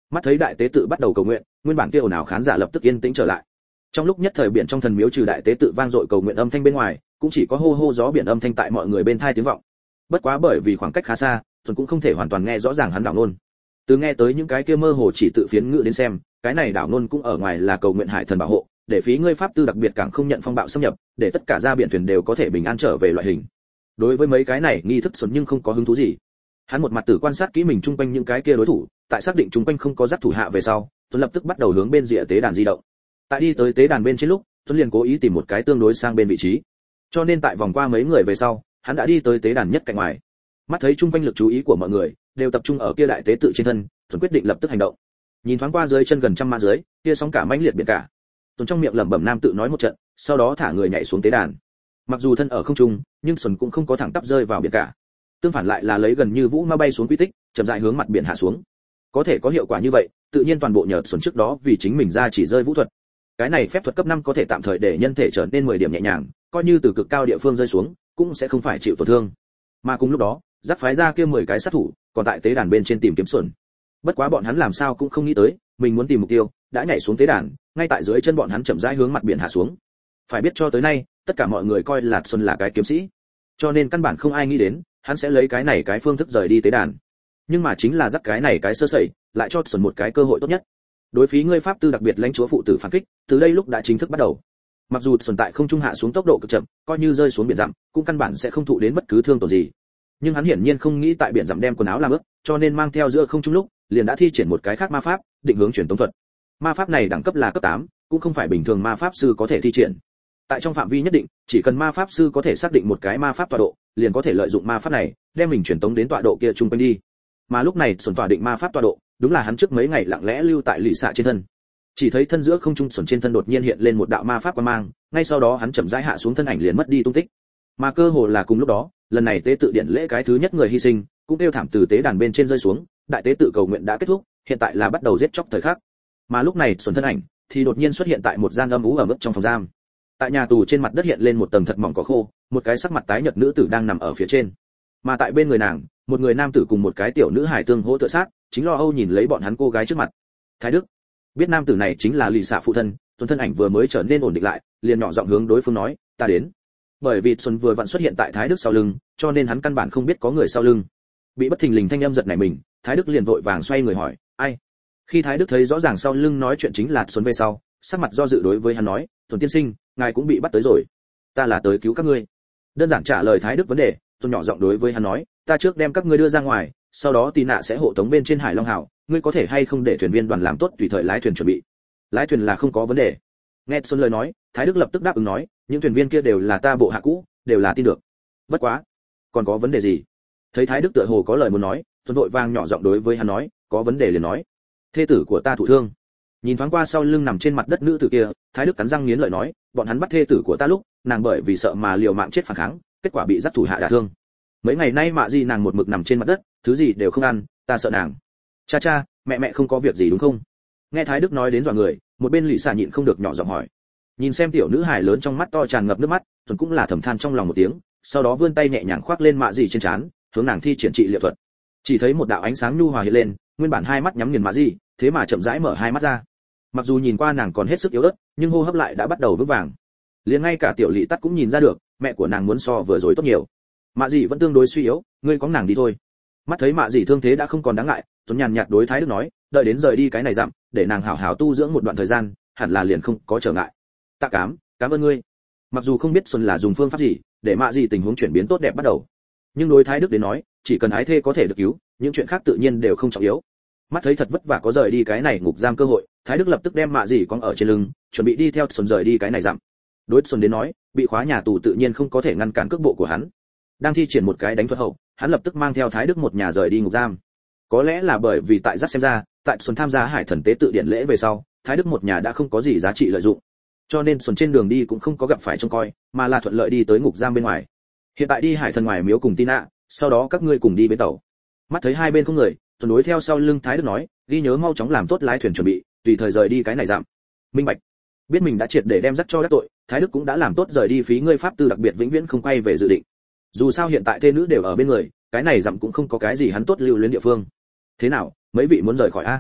Mắt thấy đại tế tự bắt đầu cầu nguyện, nguyên bản kia ồn ào khán giả lập tức yên tĩnh trở lại. Trong lúc nhất thời biển trong thần miếu trừ đại tế tự vang dội cầu nguyện âm thanh bên ngoài, cũng chỉ có hô hô gió biển âm thanh tại mọi người bên tai tiếng vọng. Bất quá bởi vì khoảng cách khá xa, Tuấn cũng không thể hoàn toàn nghe rõ ràng hắn đạo ngôn. Từ nghe tới những cái kia mơ hồ chỉ tự phiến ngữ đến xem, cái này đạo ngôn cũng ở ngoài là cầu nguyện hải thần bảo hộ, để phí ngươi pháp tư đặc biệt càng không nhận phong bạo xâm nhập, để tất cả ra biển thuyền đều có thể bình an trở về loại hình. Đối với mấy cái này nghi thức xuẩn nhưng không có hứng thú gì. Hắn một mặt tử quan sát kỹ mình chung quanh những cái kia đối thủ, tại xác định chung quanh không có giáp thủ hạ về sau, Tuấn lập tức bắt đầu hướng bên rìa tế đàn di động. Tại đi tới tế đàn bên trên lúc, Tuấn liền cố ý tìm một cái tương đối sang bên vị trí. Cho nên tại vòng qua mấy người về sau, hắn đã đi tới tế đàn nhất cạnh ngoài. Mắt thấy chung quanh lực chú ý của mọi người đều tập trung ở kia đại tế tự trên thân, Tuấn quyết định lập tức hành động. Nhìn thoáng qua dưới chân gần trăm mã dưới, kia sóng cả mãnh liệt biển cả. Tuấn trong miệng lẩm bẩm nam tự nói một trận, sau đó thả người nhảy xuống tế đàn. Mặc dù thân ở không trung, nhưng Xuân cũng không có thẳng tắp rơi vào biển cả. Tương phản lại là lấy gần như vũ ma bay xuống quy tích, chậm rãi hướng mặt biển hạ xuống. Có thể có hiệu quả như vậy, tự nhiên toàn bộ nhờ Xuân trước đó vì chính mình ra chỉ rơi vũ thuật. Cái này phép thuật cấp 5 có thể tạm thời để nhân thể trở nên 10 điểm nhẹ nhàng, coi như từ cực cao địa phương rơi xuống, cũng sẽ không phải chịu tổn thương. Mà cùng lúc đó, Giác phái ra kia 10 cái sát thủ, còn tại tế đàn bên trên tìm kiếm Xuân. Bất quá bọn hắn làm sao cũng không nghĩ tới, mình muốn tìm mục tiêu, đã nhảy xuống tế đàn, ngay tại dưới chân bọn hắn chậm rãi hướng mặt biển hạ xuống. Phải biết cho tới nay, tất cả mọi người coi là Xuân là cái kiếm sĩ, cho nên căn bản không ai nghĩ đến, hắn sẽ lấy cái này cái phương thức rời đi tế đàn. Nhưng mà chính là Giác cái này cái sơ sẩy, lại cho Xuân một cái cơ hội tốt nhất. Đối phí ngươi pháp tư đặc biệt lãnh chúa phụ tử phản kích, từ đây lúc đã chính thức bắt đầu. Mặc dù Xuân tại không trung hạ xuống tốc độ cực chậm, coi như rơi xuống biển dặm, cũng căn bản sẽ không thụ đến bất cứ thương tổn gì. Nhưng hắn hiển nhiên không nghĩ tại biển dặm đem quần áo làm ướt, cho nên mang theo giữa không trung lúc, liền đã thi triển một cái khác ma pháp, định hướng truyền tống thuật. Ma pháp này đẳng cấp là cấp 8, cũng không phải bình thường ma pháp sư có thể thi triển. Tại trong phạm vi nhất định, chỉ cần ma pháp sư có thể xác định một cái ma pháp tọa độ, liền có thể lợi dụng ma pháp này, đem mình truyền tống đến tọa độ kia trung quanh đi. Mà lúc này Xuân tỏa định ma pháp tọa độ, đúng là hắn trước mấy ngày lặng lẽ lưu tại lì xạ trên thân. Chỉ thấy thân giữa không trung Xuân trên thân đột nhiên hiện lên một đạo ma pháp quang mang, ngay sau đó hắn chậm rãi hạ xuống thân ảnh liền mất đi tung tích. Mà cơ hồ là cùng lúc đó, lần này tế tự điện lễ cái thứ nhất người hy sinh, cũng kêu thảm từ tế đàn bên trên rơi xuống, đại tế tự cầu nguyện đã kết thúc, hiện tại là bắt đầu giết chóc thời khắc. Mà lúc này Xuân thân ảnh thì đột nhiên xuất hiện tại một gian âm u ẩm ướt trong phòng giam. Tại nhà tù trên mặt đất hiện lên một tầng thật mỏng cỏ khô, một cái sắc mặt tái nhợt nữ tử đang nằm ở phía trên. Mà tại bên người nàng, một người nam tử cùng một cái tiểu nữ hài tương hỗ tựa sát, chính lo âu nhìn lấy bọn hắn cô gái trước mặt. Thái Đức biết nam tử này chính là lì xạ phụ thân, Xuân thân ảnh vừa mới trở nên ổn định lại, liền nhỏ giọng hướng đối phương nói, ta đến. Bởi vì Xuân vừa vặn xuất hiện tại Thái Đức sau lưng, cho nên hắn căn bản không biết có người sau lưng. Bị bất thình lình thanh âm giật nảy mình, Thái Đức liền vội vàng xoay người hỏi, ai? Khi Thái Đức thấy rõ ràng sau lưng nói chuyện chính là Xuân về sau, sắc mặt do dự đối với hắn nói, Xuân tiên sinh, ngài cũng bị bắt tới rồi. Ta là tới cứu các ngươi. Đơn giản trả lời Thái Đức vấn đề, Xuân nhỏ giọng đối với hắn nói, ta trước đem các ngươi đưa ra ngoài, sau đó tì nạ sẽ hộ tống bên trên Hải Long Hào, ngươi có thể hay không để thuyền viên đoàn làm tốt tùy thời lái thuyền chuẩn bị. Lái thuyền là không có vấn đề. Nghe Xuân lời nói, Thái Đức lập tức đáp ứng nói, những thuyền viên kia đều là ta bộ hạ cũ, đều là tin được. Bất quá, còn có vấn đề gì? Thấy Thái Đức tựa hồ có lời muốn nói, Xuân vội vàng nhỏ giọng đối với hắn nói, có vấn đề liền nói. Thê tử của ta thụ thương. Nhìn thoáng qua sau lưng nằm trên mặt đất nữ tử kia, Thái Đức cắn răng nghiến lợi nói, bọn hắn bắt thê tử của ta lúc, nàng bởi vì sợ mà liều mạng chết phản kháng, kết quả bị giáp thủ hạ đả thương. Mấy ngày nay mạ gì nàng một mực nằm trên mặt đất, thứ gì đều không ăn, ta sợ nàng. Cha cha, mẹ không có việc gì đúng không? Nghe Thái Đức nói đến dọa người, một bên lì xà nhịn không được nhỏ giọng hỏi. Nhìn xem tiểu nữ hài lớn trong mắt to tràn ngập nước mắt, Tuấn cũng là thầm than trong lòng một tiếng, sau đó vươn tay nhẹ nhàng khoác lên mạ gì trên trán, hướng nàng thi triển trị liệu thuật. Chỉ thấy một đạo ánh sáng nhu hòa hiện lên, nguyên bản hai mắt nhắm nghiền mạ gì, thế mà chậm rãi mở hai mắt ra. Mặc dù nhìn qua nàng còn hết sức yếu ớt, nhưng hô hấp lại đã bắt đầu vững vàng. Liền ngay cả tiểu lỵ tắt cũng nhìn ra được, mẹ của nàng muốn so vừa rồi tốt nhiều. Mạ gì vẫn tương đối suy yếu, ngươi có nàng đi thôi. Mắt thấy mạ gì thương thế đã không còn đáng ngại, Tuấn nhàn nhạt đối Thái Đức nói, đợi đến rời đi cái này dặm, để nàng hảo hảo tu dưỡng một đoạn thời gian, hẳn là liền không có trở ngại. Tạ cảm ơn ngươi. Mặc dù không biết Xuân là dùng phương pháp gì để mạ gì tình huống chuyển biến tốt đẹp bắt đầu, nhưng đối Thái Đức đến nói, chỉ cần ái thê có thể được cứu, những chuyện khác tự nhiên đều không trọng yếu. Mắt thấy thật vất vả có rời đi cái này ngục giam cơ hội, Thái Đức lập tức đem mạ gì con ở trên lưng, chuẩn bị đi theo Xuân rời đi cái này dặm. Đối Xuân đến nói, bị khóa nhà tù tự nhiên không có thể ngăn cản cước bộ của hắn. Đang thi triển một cái đánh thuật hậu, hắn lập tức mang theo Thái Đức một nhà rời đi ngục giam. Có lẽ là bởi vì tại Giác xem ra, tại Xuân tham gia Hải Thần tế tự điện lễ về sau, Thái Đức một nhà đã không có gì giá trị lợi dụng, cho nên Xuân trên đường đi cũng không có gặp phải trông coi, mà là thuận lợi đi tới ngục giam bên ngoài. Hiện tại đi Hải Thần ngoài miếu cùng Tina, sau đó các ngươi cùng đi bến tàu. Mắt thấy hai bên không người, Xuân đối theo sau lưng Thái Đức nói, ghi nhớ mau chóng làm tốt lái thuyền chuẩn bị, tùy thời rời đi cái này dặm. Minh bạch. Biết mình đã triệt để đem Giác cho đắc tội, Thái Đức cũng đã làm tốt rời đi phí ngươi pháp tư đặc biệt vĩnh viễn không quay về dự định. Dù sao hiện tại thê nữ đều ở bên người, cái này dặm cũng không có cái gì hắn tốt lưu luyến địa phương. Thế nào, mấy vị muốn rời khỏi a?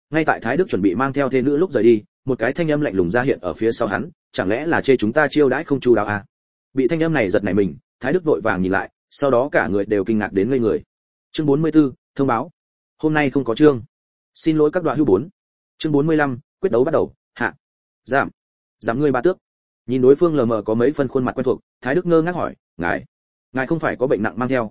Ngay tại Thái Đức chuẩn bị mang theo thê nữ lúc rời đi, một cái thanh âm lạnh lùng ra hiện ở phía sau hắn, chẳng lẽ là chê chúng ta chiêu đãi không chu đáo à? Bị thanh âm này giật nảy mình, Thái Đức vội vàng nhìn lại, sau đó cả người đều kinh ngạc đến ngây người. Chương 44, thông báo. Hôm nay không có chương. Xin lỗi các đoạn hữu 4. Chương 45, quyết đấu bắt đầu, hạ. Giảm ngươi ba tước. Nhìn đối phương lờ mờ có mấy phân khuôn mặt quen thuộc, Thái Đức ngơ ngác hỏi, ngài không phải có bệnh nặng mang theo,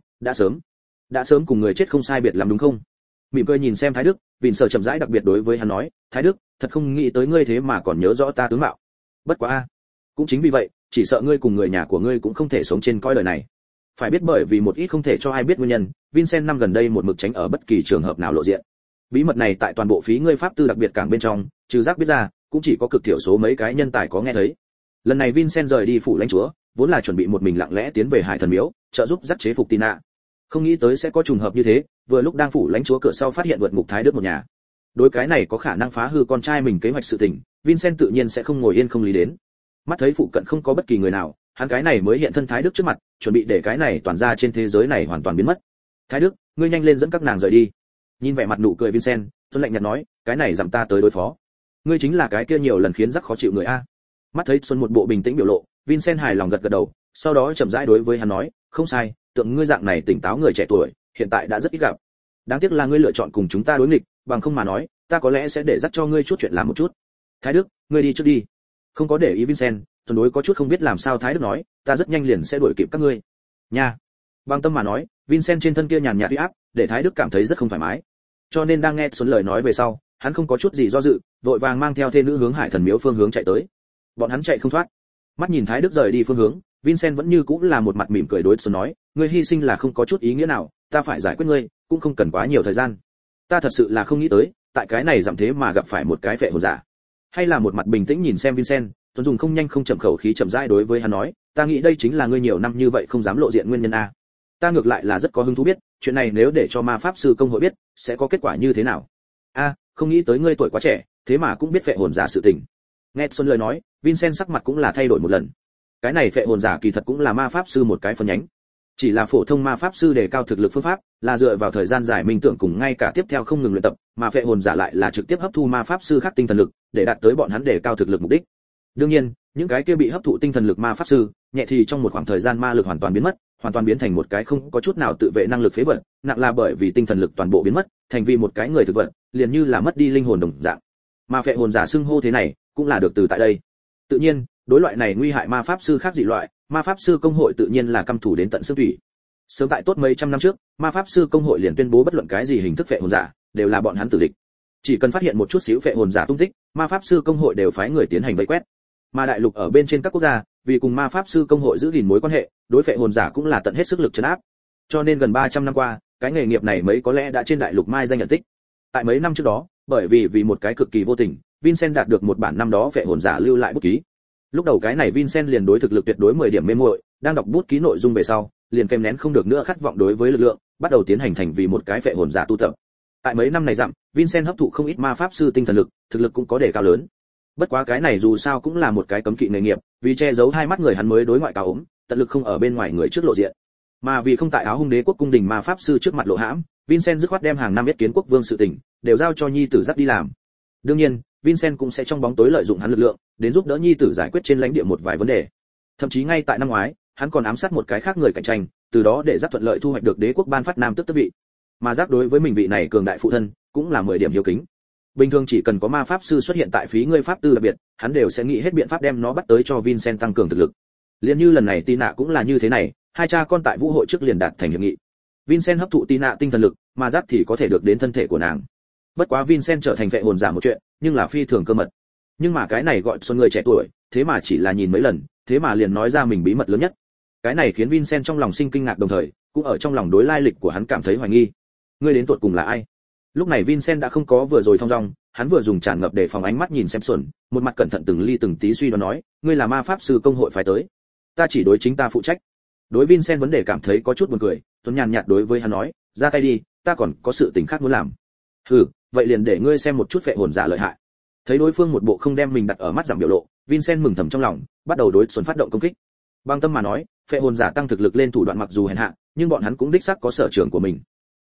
đã sớm cùng người chết không sai biệt lắm đúng không? Mỉm cười nhìn xem Thái Đức, Vịn Sở chậm rãi đặc biệt đối với hắn nói, Thái Đức, thật không nghĩ tới ngươi thế mà còn nhớ rõ ta tướng mạo. Bất quá a, cũng chính vì vậy, chỉ sợ ngươi cùng người nhà của ngươi cũng không thể sống trên cõi đời này. Phải biết bởi vì một ít không thể cho ai biết nguyên nhân, Vincent năm gần đây một mực tránh ở bất kỳ trường hợp nào lộ diện. Bí mật này tại toàn bộ phí ngươi pháp tư đặc biệt cảng bên trong, trừ giác biết ra, cũng chỉ có cực thiểu số mấy cái nhân tài có nghe thấy. Lần này Vincent rời đi phủ lãnh chúa, vốn là chuẩn bị một mình lặng lẽ tiến về Hải Thần Miếu, trợ giúp dắt chế phục Tina. Không nghĩ tới sẽ có trùng hợp như thế, vừa lúc đang phủ lãnh chúa cửa sau phát hiện vượt ngục Thái Đức một nhà. Đối cái này có khả năng phá hư con trai mình kế hoạch sự tình, Vincent tự nhiên sẽ không ngồi yên không lý đến. Mắt thấy phụ cận không có bất kỳ người nào, hắn cái này mới hiện thân Thái Đức trước mặt, chuẩn bị để cái này toàn ra trên thế giới này hoàn toàn biến mất. Thái Đức, ngươi nhanh lên dẫn các nàng rời đi. Nhìn vẻ mặt nụ cười Vincent, Tuấn lạnh nhạt nói, cái này dặm ta tới đối phó. Ngươi chính là cái kia nhiều lần khiến rắc khó chịu người a. Mắt thấy Xuân một bộ bình tĩnh biểu lộ, Vincent hài lòng gật gật đầu, sau đó chậm rãi đối với hắn nói, không sai, tượng ngươi dạng này tỉnh táo người trẻ tuổi, hiện tại đã rất ít gặp. Đáng tiếc là ngươi lựa chọn cùng chúng ta đối nghịch, bằng không mà nói, ta có lẽ sẽ để dắt cho ngươi chút chuyện làm một chút. Thái Đức, ngươi đi trước đi. Không có để ý Vincent, Tuấn đối có chút không biết làm sao Thái Đức nói, ta rất nhanh liền sẽ đuổi kịp các ngươi. Nha. Bằng tâm mà nói, Vincent trên thân kia nhàn nhạt uy áp, để Thái Đức cảm thấy rất không thoải mái. Cho nên đang nghe Xuân lời nói về sau, hắn không có chút gì do dự, vội vàng mang theo thê nữ hướng Hải Thần Miếu phương hướng chạy tới. Bọn hắn chạy không thoát. Mắt nhìn Thái Đức rời đi phương hướng, Vincent vẫn như cũng là một mặt mỉm cười đối Xuân nói, ngươi hy sinh là không có chút ý nghĩa nào, ta phải giải quyết ngươi, cũng không cần quá nhiều thời gian. Ta thật sự là không nghĩ tới, tại cái này giảm thế mà gặp phải một cái phệ hồn giả. Hay là một mặt bình tĩnh nhìn xem Vincent, Tuấn dùng không nhanh không chậm khẩu khí chậm rãi đối với hắn nói, ta nghĩ đây chính là ngươi nhiều năm như vậy không dám lộ diện nguyên nhân a. Ta ngược lại là rất có hứng thú biết, chuyện này nếu để cho ma pháp sư công hội biết, sẽ có kết quả như thế nào. A, không nghĩ tới ngươi tuổi quá trẻ, thế mà cũng biết phệ hồn giả sự tình. Nghe Xuân lời nói, Vincent sắc mặt cũng là thay đổi một lần. Cái này phệ hồn giả kỳ thật cũng là ma pháp sư một cái phần nhánh. Chỉ là phổ thông ma pháp sư đề cao thực lực phương pháp, là dựa vào thời gian dài minh tưởng cùng ngay cả tiếp theo không ngừng luyện tập, mà phệ hồn giả lại là trực tiếp hấp thu ma pháp sư khác tinh thần lực, để đạt tới bọn hắn đề cao thực lực mục đích. Đương nhiên, những cái kia bị hấp thụ tinh thần lực ma pháp sư, nhẹ thì trong một khoảng thời gian ma lực hoàn toàn biến mất, hoàn toàn biến thành một cái không có chút nào tự vệ năng lực phế vật, nặng là bởi vì tinh thần lực toàn bộ biến mất, thành vì một cái người thực vật, liền như là mất đi linh hồn đồng dạng. Mà phệ hồn giả xưng hô thế này, cũng là được từ tại đây. Tự nhiên, đối loại này nguy hại ma pháp sư khác dị loại, ma pháp sư công hội tự nhiên là căm thù đến tận xương thủy. Sớm tại tốt mấy trăm năm trước, ma pháp sư công hội liền tuyên bố bất luận cái gì hình thức phệ hồn giả, đều là bọn hắn tử địch. Chỉ cần phát hiện một chút xíu phệ hồn giả tung tích, ma pháp sư công hội đều phái người tiến hành vây quét. Mà đại lục ở bên trên các quốc gia, vì cùng ma pháp sư công hội giữ gìn mối quan hệ, đối phệ hồn giả cũng là tận hết sức lực trấn áp. Cho nên gần 300 năm qua, cái nghề nghiệp này mấy có lẽ đã trên đại lục mai danh nhận tích. Tại mấy năm trước đó, bởi vì một cái cực kỳ vô tình, Vincent đạt được một bản năm đó phệ hồn giả lưu lại bút ký. Lúc đầu cái này Vincent liền đối thực lực tuyệt đối 10 điểm mê muội, đang đọc bút ký nội dung về sau, liền kèm nén không được nữa khát vọng đối với lực lượng, bắt đầu tiến hành thành vì một cái phệ hồn giả tu tập. Tại mấy năm này dặm, Vincent hấp thụ không ít ma pháp sư tinh thần lực, thực lực cũng có đề cao lớn. Bất quá cái này dù sao cũng là một cái cấm kỵ nghề nghiệp, vì che giấu hai mắt người hắn mới đối ngoại cao ốm, tận lực không ở bên ngoài người trước lộ diện. Mà vì không tại Áo Hung Đế quốc cung đình ma pháp sư trước mặt lộ hãm, Vincent dứt khoát đem hàng năm biết kiến quốc vương sự tình, đều giao cho nhi tử dắt đi làm. Đương nhiên, Vincent cũng sẽ trong bóng tối lợi dụng hắn lực lượng, đến giúp đỡ nhi tử giải quyết trên lãnh địa một vài vấn đề. Thậm chí ngay tại năm ngoái, hắn còn ám sát một cái khác người cạnh tranh, từ đó để dắt thuận lợi thu hoạch được đế quốc ban phát nam tước tước vị. Mà giác đối với mình vị này cường đại phụ thân, cũng là 10 điểm hiếu kính. Bình thường chỉ cần có ma pháp sư xuất hiện tại phí ngươi pháp tư đặc biệt, hắn đều sẽ nghĩ hết biện pháp đem nó bắt tới cho Vincent tăng cường thực lực. Liên như lần này Tina cũng là như thế này, hai cha con tại vũ hội trước liền đạt thành hiệp nghị. Vincent hấp thụ Tina tinh thần lực, mà giác thì có thể được đến thân thể của nàng. Bất quá Vincent trở thành phệ hồn giả một chuyện, nhưng là phi thường cơ mật. Nhưng mà cái này gọi Xuân người trẻ tuổi, thế mà chỉ là nhìn mấy lần, thế mà liền nói ra mình bí mật lớn nhất. Cái này khiến Vincent trong lòng sinh kinh ngạc đồng thời, cũng ở trong lòng đối lai lịch của hắn cảm thấy hoài nghi. Ngươi đến tuột cùng là ai? Lúc này Vincent đã không có vừa rồi thong dong, hắn vừa dùng tràn ngập để phòng ánh mắt nhìn xem Xuân, một mặt cẩn thận từng ly từng tí suy đoán nói, ngươi là ma pháp sư công hội phái tới, ta chỉ đối chính ta phụ trách. Đối Vincent vấn đề cảm thấy có chút buồn cười, Tuấn nhàn nhạt đối với hắn nói, ra tay đi, ta còn có sự tình khác muốn làm. Hừ, vậy liền để ngươi xem một chút phệ hồn giả lợi hại. Thấy đối phương một bộ không đem mình đặt ở mắt giảm biểu lộ, Vincent mừng thầm trong lòng, bắt đầu đối Xuân phát động công kích. Bằng tâm mà nói, phệ hồn giả tăng thực lực lên thủ đoạn mặc dù hèn hạ, nhưng bọn hắn cũng đích xác có sở trường của mình.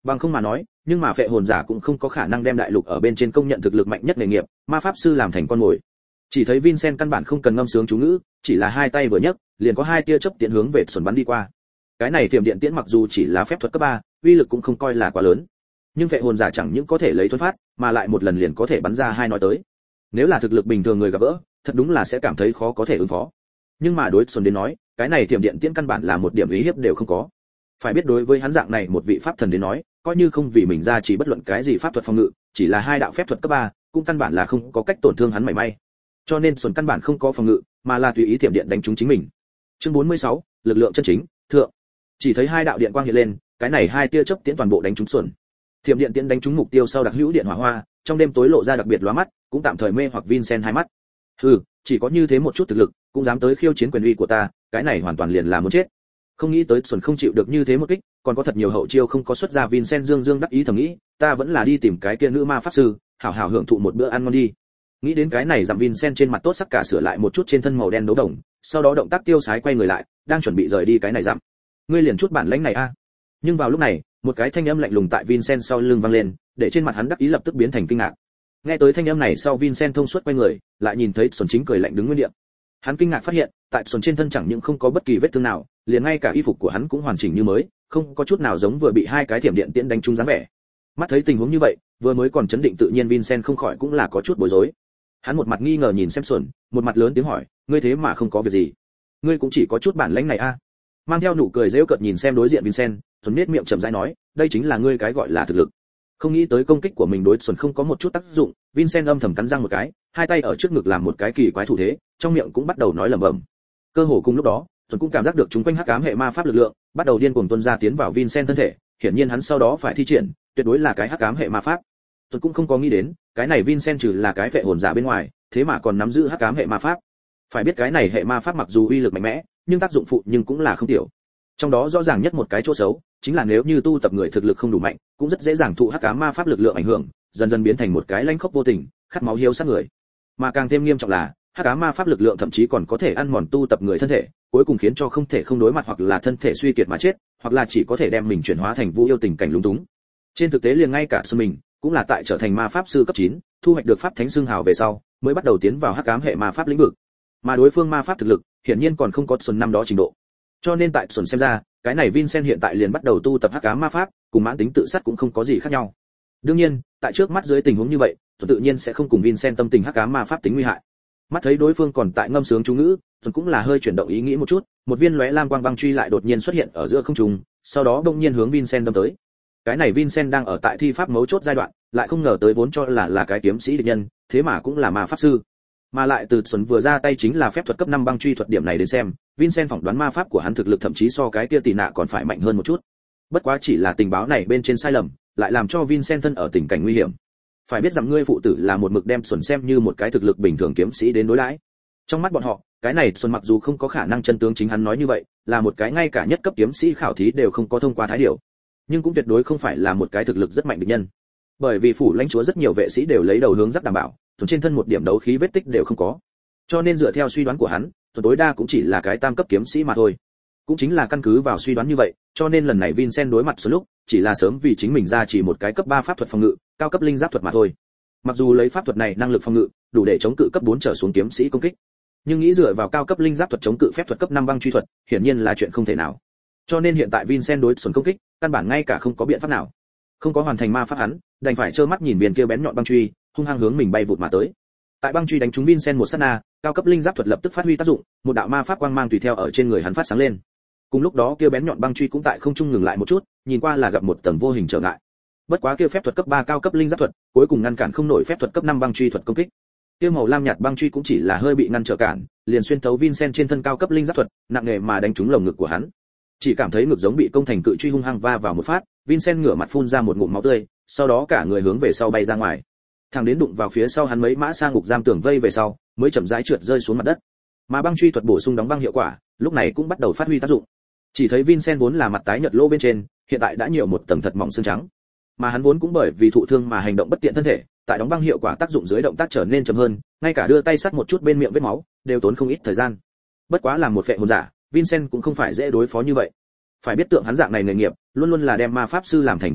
Bằng không mà nói, nhưng mà phệ hồn giả cũng không có khả năng đem đại lục ở bên trên công nhận thực lực mạnh nhất nghề nghiệp, ma pháp sư làm thành con mồi. Chỉ thấy Vincent căn bản không cần ngâm sướng chú ngữ, chỉ là hai tay vừa nhấc, liền có hai tia chớp tiễn hướng về xuẩn bắn đi qua. Cái này thiểm điện tiễn mặc dù chỉ là phép thuật cấp 3, uy lực cũng không coi là quá lớn. Nhưng phệ hồn giả chẳng những có thể lấy thuấn phát, mà lại một lần liền có thể bắn ra hai nói tới. Nếu là thực lực bình thường người gặp gỡ, thật đúng là sẽ cảm thấy khó có thể ứng phó. Nhưng mà đối xuẩn đến nói, cái này thiểm điện tiễn căn bản là một điểm ý hiếp đều không có. Phải biết đối với hắn dạng này một vị pháp thần đến nói, coi như không vì mình ra chỉ bất luận cái gì pháp thuật phòng ngự, chỉ là hai đạo phép thuật cấp 3, cũng căn bản là không có cách tổn thương hắn mảy may. Cho nên xuẩn căn bản không có phòng ngự, mà là tùy ý thiểm điện đánh trúng chính mình. Chương 46, lực lượng chân chính, thượng. Chỉ thấy hai đạo điện quang hiện lên, cái này hai tia chớp tiễn toàn bộ đánh trúng xuẩn. Thiểm điện tiễn đánh trúng mục tiêu sau đặc hữu điện hỏa hoa, trong đêm tối lộ ra đặc biệt lóa mắt, cũng tạm thời mê hoặc Vincent hai mắt. Hừ, chỉ có như thế một chút thực lực, cũng dám tới khiêu chiến quyền uy của ta, cái này hoàn toàn liền là muốn chết. Không nghĩ tới xuẩn không chịu được như thế một kích, còn có thật nhiều hậu chiêu không có xuất ra. Vincent dương dương đắc ý thầm nghĩ, ta vẫn là đi tìm cái kia nữ ma pháp sư, hảo hảo hưởng thụ một bữa ăn ngon đi. Nghĩ đến cái này, dặm Vincent trên mặt tốt sắc cả sửa lại một chút trên thân màu đen đấu đồng, sau đó động tác tiêu sái quay người lại, đang chuẩn bị rời đi cái này dặm. Ngươi liền chút bản lãnh này a. Nhưng vào lúc này, một cái thanh âm lạnh lùng tại Vincent sau lưng vang lên, để trên mặt hắn đắc ý lập tức biến thành kinh ngạc. Nghe tới thanh âm này sau, Vincent thông suốt quay người, lại nhìn thấy xuẩn chính cười lạnh đứng nguyên địa. Hắn kinh ngạc phát hiện, tại xuẩn trên thân chẳng những không có bất kỳ vết thương nào, liền ngay cả y phục của hắn cũng hoàn chỉnh như mới, không có chút nào giống vừa bị hai cái thiểm điện tiễn đánh trúng dáng vẻ. Mắt thấy tình huống như vậy, vừa mới còn chấn định tự nhiên Vincent không khỏi cũng là có chút bối rối. Hắn một mặt nghi ngờ nhìn xem xuẩn, một mặt lớn tiếng hỏi, ngươi thế mà không có việc gì? Ngươi cũng chỉ có chút bản lĩnh này a? Mang theo nụ cười giễu cợt nhìn xem đối diện Vincent, xuẩn nhếch miệng chậm rãi nói, đây chính là ngươi cái gọi là thực lực. Không nghĩ tới công kích của mình đối xuẩn không có một chút tác dụng, Vincent âm thầm cắn răng một cái, hai tay ở trước ngực làm một cái kỳ quái thủ thế, trong miệng cũng bắt đầu nói lẩm bẩm. Cơ hồ cùng lúc đó, xuẩn cũng cảm giác được chúng quanh hắc ám hệ ma pháp lực lượng bắt đầu điên cuồng tuôn ra tiến vào Vincent thân thể, hiển nhiên hắn sau đó phải thi triển, tuyệt đối là cái hắc ám hệ ma pháp. Xuẩn cũng không có nghĩ đến, cái này Vincent trừ là cái phệ hồn giả bên ngoài, thế mà còn nắm giữ hắc ám hệ ma pháp. Phải biết cái này hệ ma pháp mặc dù uy lực mạnh mẽ, nhưng tác dụng phụ nhưng cũng là không tiểu. Trong đó rõ ràng nhất một cái chỗ xấu, chính là nếu như tu tập người thực lực không đủ mạnh, cũng rất dễ dàng thụ hắc ám ma pháp lực lượng ảnh hưởng, dần dần biến thành một cái lãnh khốc vô tình, khát máu hiếu sát người. Mà càng thêm nghiêm trọng là, hắc ám ma pháp lực lượng thậm chí còn có thể ăn mòn tu tập người thân thể, cuối cùng khiến cho không thể không đối mặt hoặc là thân thể suy kiệt mà chết, hoặc là chỉ có thể đem mình chuyển hóa thành vũ yêu tình cảnh lúng túng. Trên thực tế liền ngay cả Xuân mình, cũng là tại trở thành ma pháp sư cấp 9, thu hoạch được pháp thánh xưng hào về sau, mới bắt đầu tiến vào hắc ám hệ ma pháp lĩnh vực. Mà đối phương ma pháp thực lực, hiển nhiên còn không có Xuân năm đó trình độ. Cho nên tại Xuân xem ra, cái này Vincent hiện tại liền bắt đầu tu tập hắc ám ma pháp, cùng mãn tính tự sát cũng không có gì khác nhau. Đương nhiên, tại trước mắt dưới tình huống như vậy, Xuân tự nhiên sẽ không cùng Vincent tâm tình hắc ám ma pháp tính nguy hại. Mắt thấy đối phương còn tại ngâm sướng chú ngữ, Xuân cũng là hơi chuyển động ý nghĩ một chút, một viên lóe lam quang băng truy lại đột nhiên xuất hiện ở giữa không trung, sau đó đột nhiên hướng Vincent đâm tới. Cái này Vincent đang ở tại thi pháp mấu chốt giai đoạn, lại không ngờ tới vốn cho là cái kiếm sĩ địch nhân, thế mà cũng là ma pháp sư. Mà lại từ Xuân vừa ra tay chính là phép thuật cấp 5 băng truy thuật điểm này đến xem, Vincent phỏng đoán ma pháp của hắn thực lực thậm chí so cái kia tỳ nạ còn phải mạnh hơn một chút. Bất quá chỉ là tình báo này bên trên sai lầm, lại làm cho Vincent thân ở tình cảnh nguy hiểm. Phải biết rằng ngươi phụ tử là một mực đem Xuân xem như một cái thực lực bình thường kiếm sĩ đến đối đãi. Trong mắt bọn họ, cái này Xuân mặc dù không có khả năng chân tướng chính hắn nói như vậy, là một cái ngay cả nhất cấp kiếm sĩ khảo thí đều không có thông qua thái điều, nhưng cũng tuyệt đối không phải là một cái thực lực rất mạnh địch nhân. Bởi vì phủ lãnh chúa rất nhiều vệ sĩ đều lấy đầu hướng rắc đảm bảo, Xuân trên thân một điểm đấu khí vết tích đều không có. Cho nên dựa theo suy đoán của hắn, Xuân tối đa cũng chỉ là cái tam cấp kiếm sĩ mà thôi. Cũng chính là căn cứ vào suy đoán như vậy, cho nên lần này Vincent đối mặt Xuân lúc, chỉ là sớm vì chính mình ra chỉ một cái cấp 3 pháp thuật phòng ngự, cao cấp linh giáp thuật mà thôi. Mặc dù lấy pháp thuật này năng lực phòng ngự, đủ để chống cự cấp 4 trở xuống kiếm sĩ công kích, nhưng nghĩ dựa vào cao cấp linh giáp thuật chống cự phép thuật cấp 5 băng truy thuật, hiển nhiên là chuyện không thể nào. Cho nên hiện tại Vincent đối Xuân công kích, căn bản ngay cả không có biện pháp nào. Không có hoàn thành ma pháp hắn, đành phải trơ mắt nhìn viên kia bén nhọn băng truy, hung hăng hướng mình bay vụt mà tới. Tại băng truy đánh trúng Vincent một sát na, cao cấp linh giáp thuật lập tức phát huy tác dụng, một đạo ma pháp quang mang tùy theo ở trên người hắn phát sáng lên. Cùng lúc đó kia bén nhọn băng truy cũng tại không trung ngừng lại một chút, nhìn qua là gặp một tầng vô hình trở ngại. Bất quá kia phép thuật cấp 3 cao cấp linh giáp thuật, cuối cùng ngăn cản không nổi phép thuật cấp 5 băng truy thuật công kích. Kia màu lam nhạt băng truy cũng chỉ là hơi bị ngăn trở cản, liền xuyên thấu Vincent trên thân cao cấp linh giáp thuật, nặng nề mà đánh trúng lồng ngực của hắn. Chỉ cảm thấy ngực giống bị công thành cự truy hung hăng va vào một phát, Vincent ngửa mặt phun ra một ngụm máu tươi, sau đó cả người hướng về sau bay ra ngoài. Thằng đến đụng vào phía sau hắn mấy mã sang ngục giam tường vây về sau, mới chậm rãi trượt rơi xuống mặt đất. Mà băng truy thuật bổ sung đóng băng hiệu quả, lúc này cũng bắt đầu phát huy tác dụng. Chỉ thấy Vincent vốn là mặt tái nhợt lỗ bên trên, hiện tại đã nhiều một tầng thật mỏng xương trắng. Mà hắn vốn cũng bởi vì thụ thương mà hành động bất tiện thân thể, tại đóng băng hiệu quả tác dụng dưới động tác trở nên chậm hơn, ngay cả đưa tay sát một chút bên miệng vết máu, đều tốn không ít thời gian. Bất quá làm một phệ hồn giả, Vincent cũng không phải dễ đối phó như vậy. Phải biết tượng hắn dạng này nghề nghiệp, luôn luôn là đem ma pháp sư làm thành con mồi,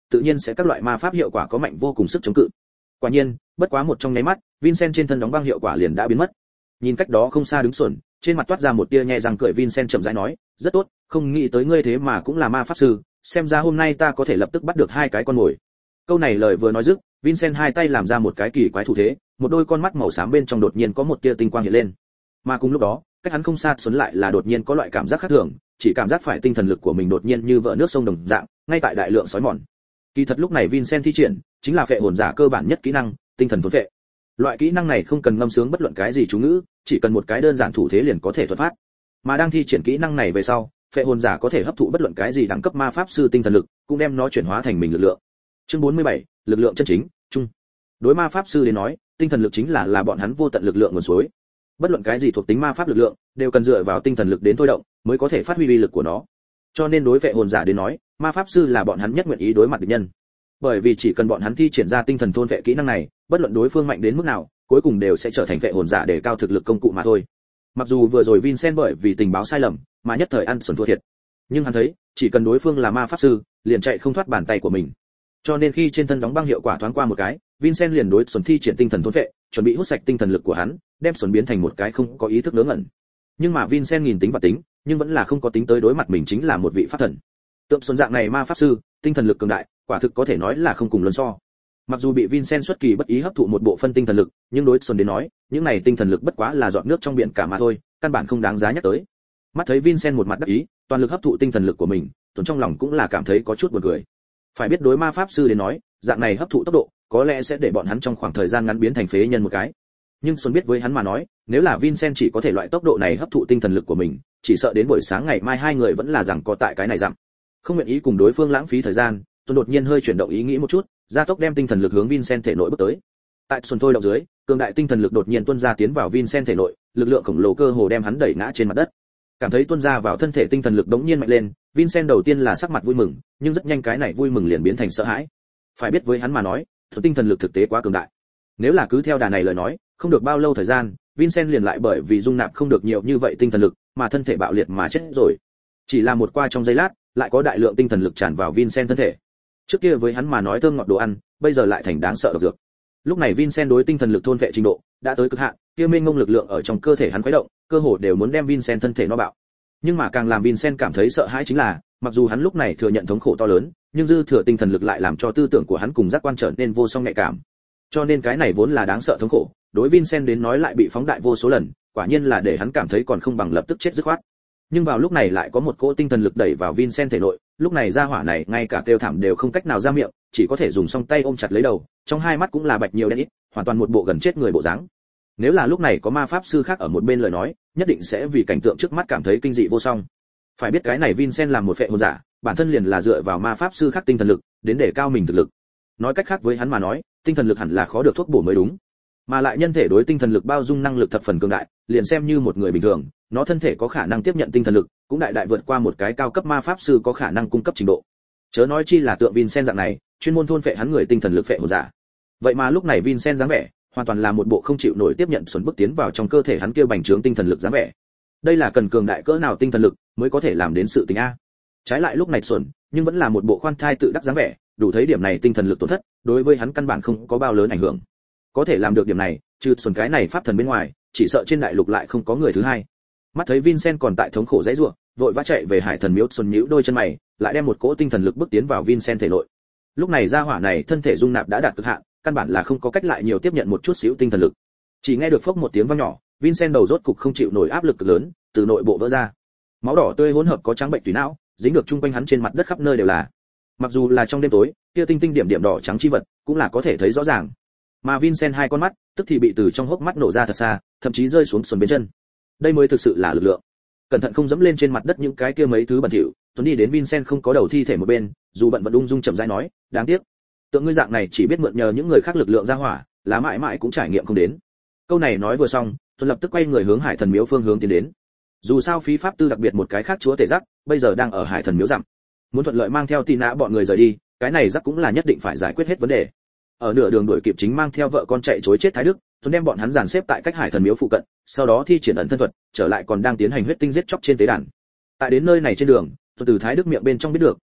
tự nhiên sẽ các loại ma pháp hiệu quả có mạnh vô cùng sức chống cự. Quả nhiên, bất quá một trong nháy mắt, Vincent trên thân đóng băng hiệu quả liền đã biến mất. Nhìn cách đó không xa đứng xuẩn, trên mặt toát ra một tia nhẹ răng cười, Vincent chậm rãi nói, rất tốt, không nghĩ tới ngươi thế mà cũng là ma pháp sư, xem ra hôm nay ta có thể lập tức bắt được hai cái con mồi. Câu này lời vừa nói dứt, Vincent hai tay làm ra một cái kỳ quái thủ thế, một đôi con mắt màu xám bên trong đột nhiên có một tia tinh quang hiện lên. Mà cùng lúc đó, cách hắn không xa xuẩn lại là đột nhiên có loại cảm giác khác thường, chỉ cảm giác phải tinh thần lực của mình đột nhiên như vỡ nước sông đồng dạng, ngay tại đại lượng sói mòn. Kỳ thật lúc này Vincent thi triển chính là phệ hồn giả cơ bản nhất kỹ năng, tinh thần thôn phệ. Loại kỹ năng này không cần ngâm sướng bất luận cái gì chú ngữ, chỉ cần một cái đơn giản thủ thế liền có thể thuật phát. Mà đang thi triển kỹ năng này về sau, phệ hồn giả có thể hấp thụ bất luận cái gì đẳng cấp ma pháp sư tinh thần lực, cũng đem nó chuyển hóa thành mình lực lượng. Chương 47, lực lượng chân chính, chung. Đối ma pháp sư đến nói, tinh thần lực chính là bọn hắn vô tận lực lượng nguồn suối. Bất luận cái gì thuộc tính ma pháp lực lượng, đều cần dựa vào tinh thần lực đến thôi động, mới có thể phát huy uy lực của nó. Cho nên đối phệ hồn giả đến nói, ma pháp sư là bọn hắn nhất nguyện ý đối mặt địch nhân. Bởi vì chỉ cần bọn hắn thi triển ra tinh thần thôn phệ kỹ năng này, bất luận đối phương mạnh đến mức nào, cuối cùng đều sẽ trở thành phệ hồn giả để cao thực lực công cụ mà thôi. Mặc dù vừa rồi Vincent bởi vì tình báo sai lầm mà nhất thời ăn xuẩn thua thiệt, nhưng hắn thấy, chỉ cần đối phương là ma pháp sư, liền chạy không thoát bàn tay của mình. Cho nên khi trên thân đóng băng hiệu quả thoáng qua một cái, Vincent liền đối xuẩn thi triển tinh thần thôn phệ, chuẩn bị hút sạch tinh thần lực của hắn, đem xuẩn biến thành một cái không có ý thức ngớ ngẩn. Nhưng mà Vincent nhìn tính và tính, nhưng vẫn là không có tính tới đối mặt mình chính là một vị pháp thần. Tượng xuân dạng này ma pháp sư, tinh thần lực cường đại, quả thực có thể nói là không cùng luân so. Mặc dù bị Vincent xuất kỳ bất ý hấp thụ một bộ phân tinh thần lực, nhưng đối xuân đến nói, những này tinh thần lực bất quá là giọt nước trong biển cả mà thôi, căn bản không đáng giá nhắc tới. Mắt thấy Vincent một mặt đắc ý, toàn lực hấp thụ tinh thần lực của mình, Tuấn trong lòng cũng là cảm thấy có chút buồn cười. Phải biết đối ma pháp sư đến nói, dạng này hấp thụ tốc độ, có lẽ sẽ để bọn hắn trong khoảng thời gian ngắn biến thành phế nhân một cái. Nhưng Xuân biết với hắn mà nói, nếu là Vincent chỉ có thể loại tốc độ này hấp thụ tinh thần lực của mình, chỉ sợ đến buổi sáng ngày mai hai người vẫn là rằng có tại cái này dặm. Không nguyện ý cùng đối phương lãng phí thời gian, Xuân đột nhiên hơi chuyển động ý nghĩ một chút, gia tốc đem tinh thần lực hướng Vincent thể nội bước tới. Tại Xuân thôi động dưới, cường đại tinh thần lực đột nhiên tuôn ra tiến vào Vincent thể nội, lực lượng khổng lồ cơ hồ đem hắn đẩy ngã trên mặt đất. Cảm thấy tuôn ra vào thân thể tinh thần lực đống nhiên mạnh lên, Vincent đầu tiên là sắc mặt vui mừng, nhưng rất nhanh cái này vui mừng liền biến thành sợ hãi. Phải biết với hắn mà nói, tinh thần lực thực tế quá cường đại. Nếu là cứ theo đà này lời nói, không được bao lâu thời gian, Vincent liền lại bởi vì dung nạp không được nhiều như vậy tinh thần lực, mà thân thể bạo liệt mà chết rồi. Chỉ là một qua trong giây lát, lại có đại lượng tinh thần lực tràn vào Vincent thân thể. Trước kia với hắn mà nói thơm ngọt đồ ăn, bây giờ lại thành đáng sợ độc dược. Lúc này Vincent đối tinh thần lực thôn vệ trình độ đã tới cực hạn, kia mênh mông lực lượng ở trong cơ thể hắn khuấy động, cơ hồ đều muốn đem Vincent thân thể nó bạo. Nhưng mà càng làm Vincent cảm thấy sợ hãi chính là, mặc dù hắn lúc này thừa nhận thống khổ to lớn, nhưng dư thừa tinh thần lực lại làm cho tư tưởng của hắn cùng giác quan trở nên vô song nhạy cảm. Cho nên cái này vốn là đáng sợ thống khổ, đối Vincent đến nói lại bị phóng đại vô số lần, quả nhiên là để hắn cảm thấy còn không bằng lập tức chết dứt khoát. Nhưng vào lúc này lại có một cỗ tinh thần lực đẩy vào Vincent thể nội, lúc này gia hỏa này ngay cả kêu thảm đều không cách nào ra miệng, chỉ có thể dùng song tay ôm chặt lấy đầu, trong hai mắt cũng là bạch nhiều đen ít, hoàn toàn một bộ gần chết người bộ dáng. Nếu là lúc này có ma pháp sư khác ở một bên lời nói, nhất định sẽ vì cảnh tượng trước mắt cảm thấy kinh dị vô song. Phải biết cái này Vincent làm một phệ hồn giả, bản thân liền là dựa vào ma pháp sư khác tinh thần lực đến để cao mình thực lực. Nói cách khác với hắn mà nói, tinh thần lực hẳn là khó được thuốc bổ mới đúng. Mà lại nhân thể đối tinh thần lực bao dung năng lực thập phần cường đại, liền xem như một người bình thường, nó thân thể có khả năng tiếp nhận tinh thần lực, cũng đại đại vượt qua một cái cao cấp ma pháp sư có khả năng cung cấp trình độ. Chớ nói chi là tượng Vincent dạng này, chuyên môn thôn phệ hắn người tinh thần lực phệ hồn giả. Vậy mà lúc này Vincent dáng vẻ, hoàn toàn là một bộ không chịu nổi tiếp nhận xuẩn bước tiến vào trong cơ thể hắn kia bành trướng tinh thần lực dáng vẻ. Đây là cần cường đại cỡ nào tinh thần lực mới có thể làm đến sự tình a. Trái lại lúc này xuẩn, nhưng vẫn là một bộ khoan thai tự đắc dáng vẻ, đủ thấy điểm này tinh thần lực tổn thất, đối với hắn căn bản không có bao lớn ảnh hưởng. Có thể làm được điểm này, trừ xuẩn cái này pháp thần bên ngoài, chỉ sợ trên đại lục lại không có người thứ hai. Mắt thấy Vincent còn tại thống khổ dãy rủa, vội vã chạy về Hải Thần Miếu, xuân nhíu đôi chân mày, lại đem một cỗ tinh thần lực bước tiến vào Vincent thể nội. Lúc này gia hỏa này thân thể dung nạp đã đạt cực hạn, căn bản là không có cách lại nhiều tiếp nhận một chút xíu tinh thần lực. Chỉ nghe được phốc một tiếng vang nhỏ, Vincent đầu rốt cục không chịu nổi áp lực cực lớn, từ nội bộ vỡ ra. Máu đỏ tươi hỗn hợp có trắng bệnh tùy não, dính được chung quanh hắn trên mặt đất khắp nơi đều là. Mặc dù là trong đêm tối, kia tinh tinh điểm điểm đỏ trắng chi vật, cũng là có thể thấy rõ ràng. Mà Vincent hai con mắt, tức thì bị từ trong hốc mắt nổ ra thật xa, thậm chí rơi xuống xuân bên chân. Đây mới thực sự là lực lượng. Cẩn thận không dẫm lên trên mặt đất những cái kia mấy thứ bẩn thỉu, Tuấn đi đến Vincent không có đầu thi thể một bên, dù bận vẫn ung dung chậm rãi nói, đáng tiếc. Tượng ngươi dạng này chỉ biết mượn nhờ những người khác lực lượng ra hỏa, là mãi mãi cũng trải nghiệm không đến. Câu này nói vừa xong, Tuấn lập tức quay người hướng Hải Thần Miếu phương hướng tiến đến. Dù sao phí pháp tư đặc biệt một cái khác chúa tể giác, bây giờ đang ở Hải Thần Miếu dặm. Muốn thuận lợi mang theo tì nã bọn người rời đi, cái này giác cũng là nhất định phải giải quyết hết vấn đề. Ở nửa đường đuổi kịp chính mang theo vợ con chạy trối chết Thái Đức, Tuấn đem bọn hắn dàn xếp tại cách Hải Thần Miếu phụ cận, sau đó thi triển ẩn thân thuật, trở lại còn đang tiến hành huyết tinh giết chóc trên tế đàn. Tại đến nơi này trên đường, Tuấn từ Thái Đức miệng bên trong biết được,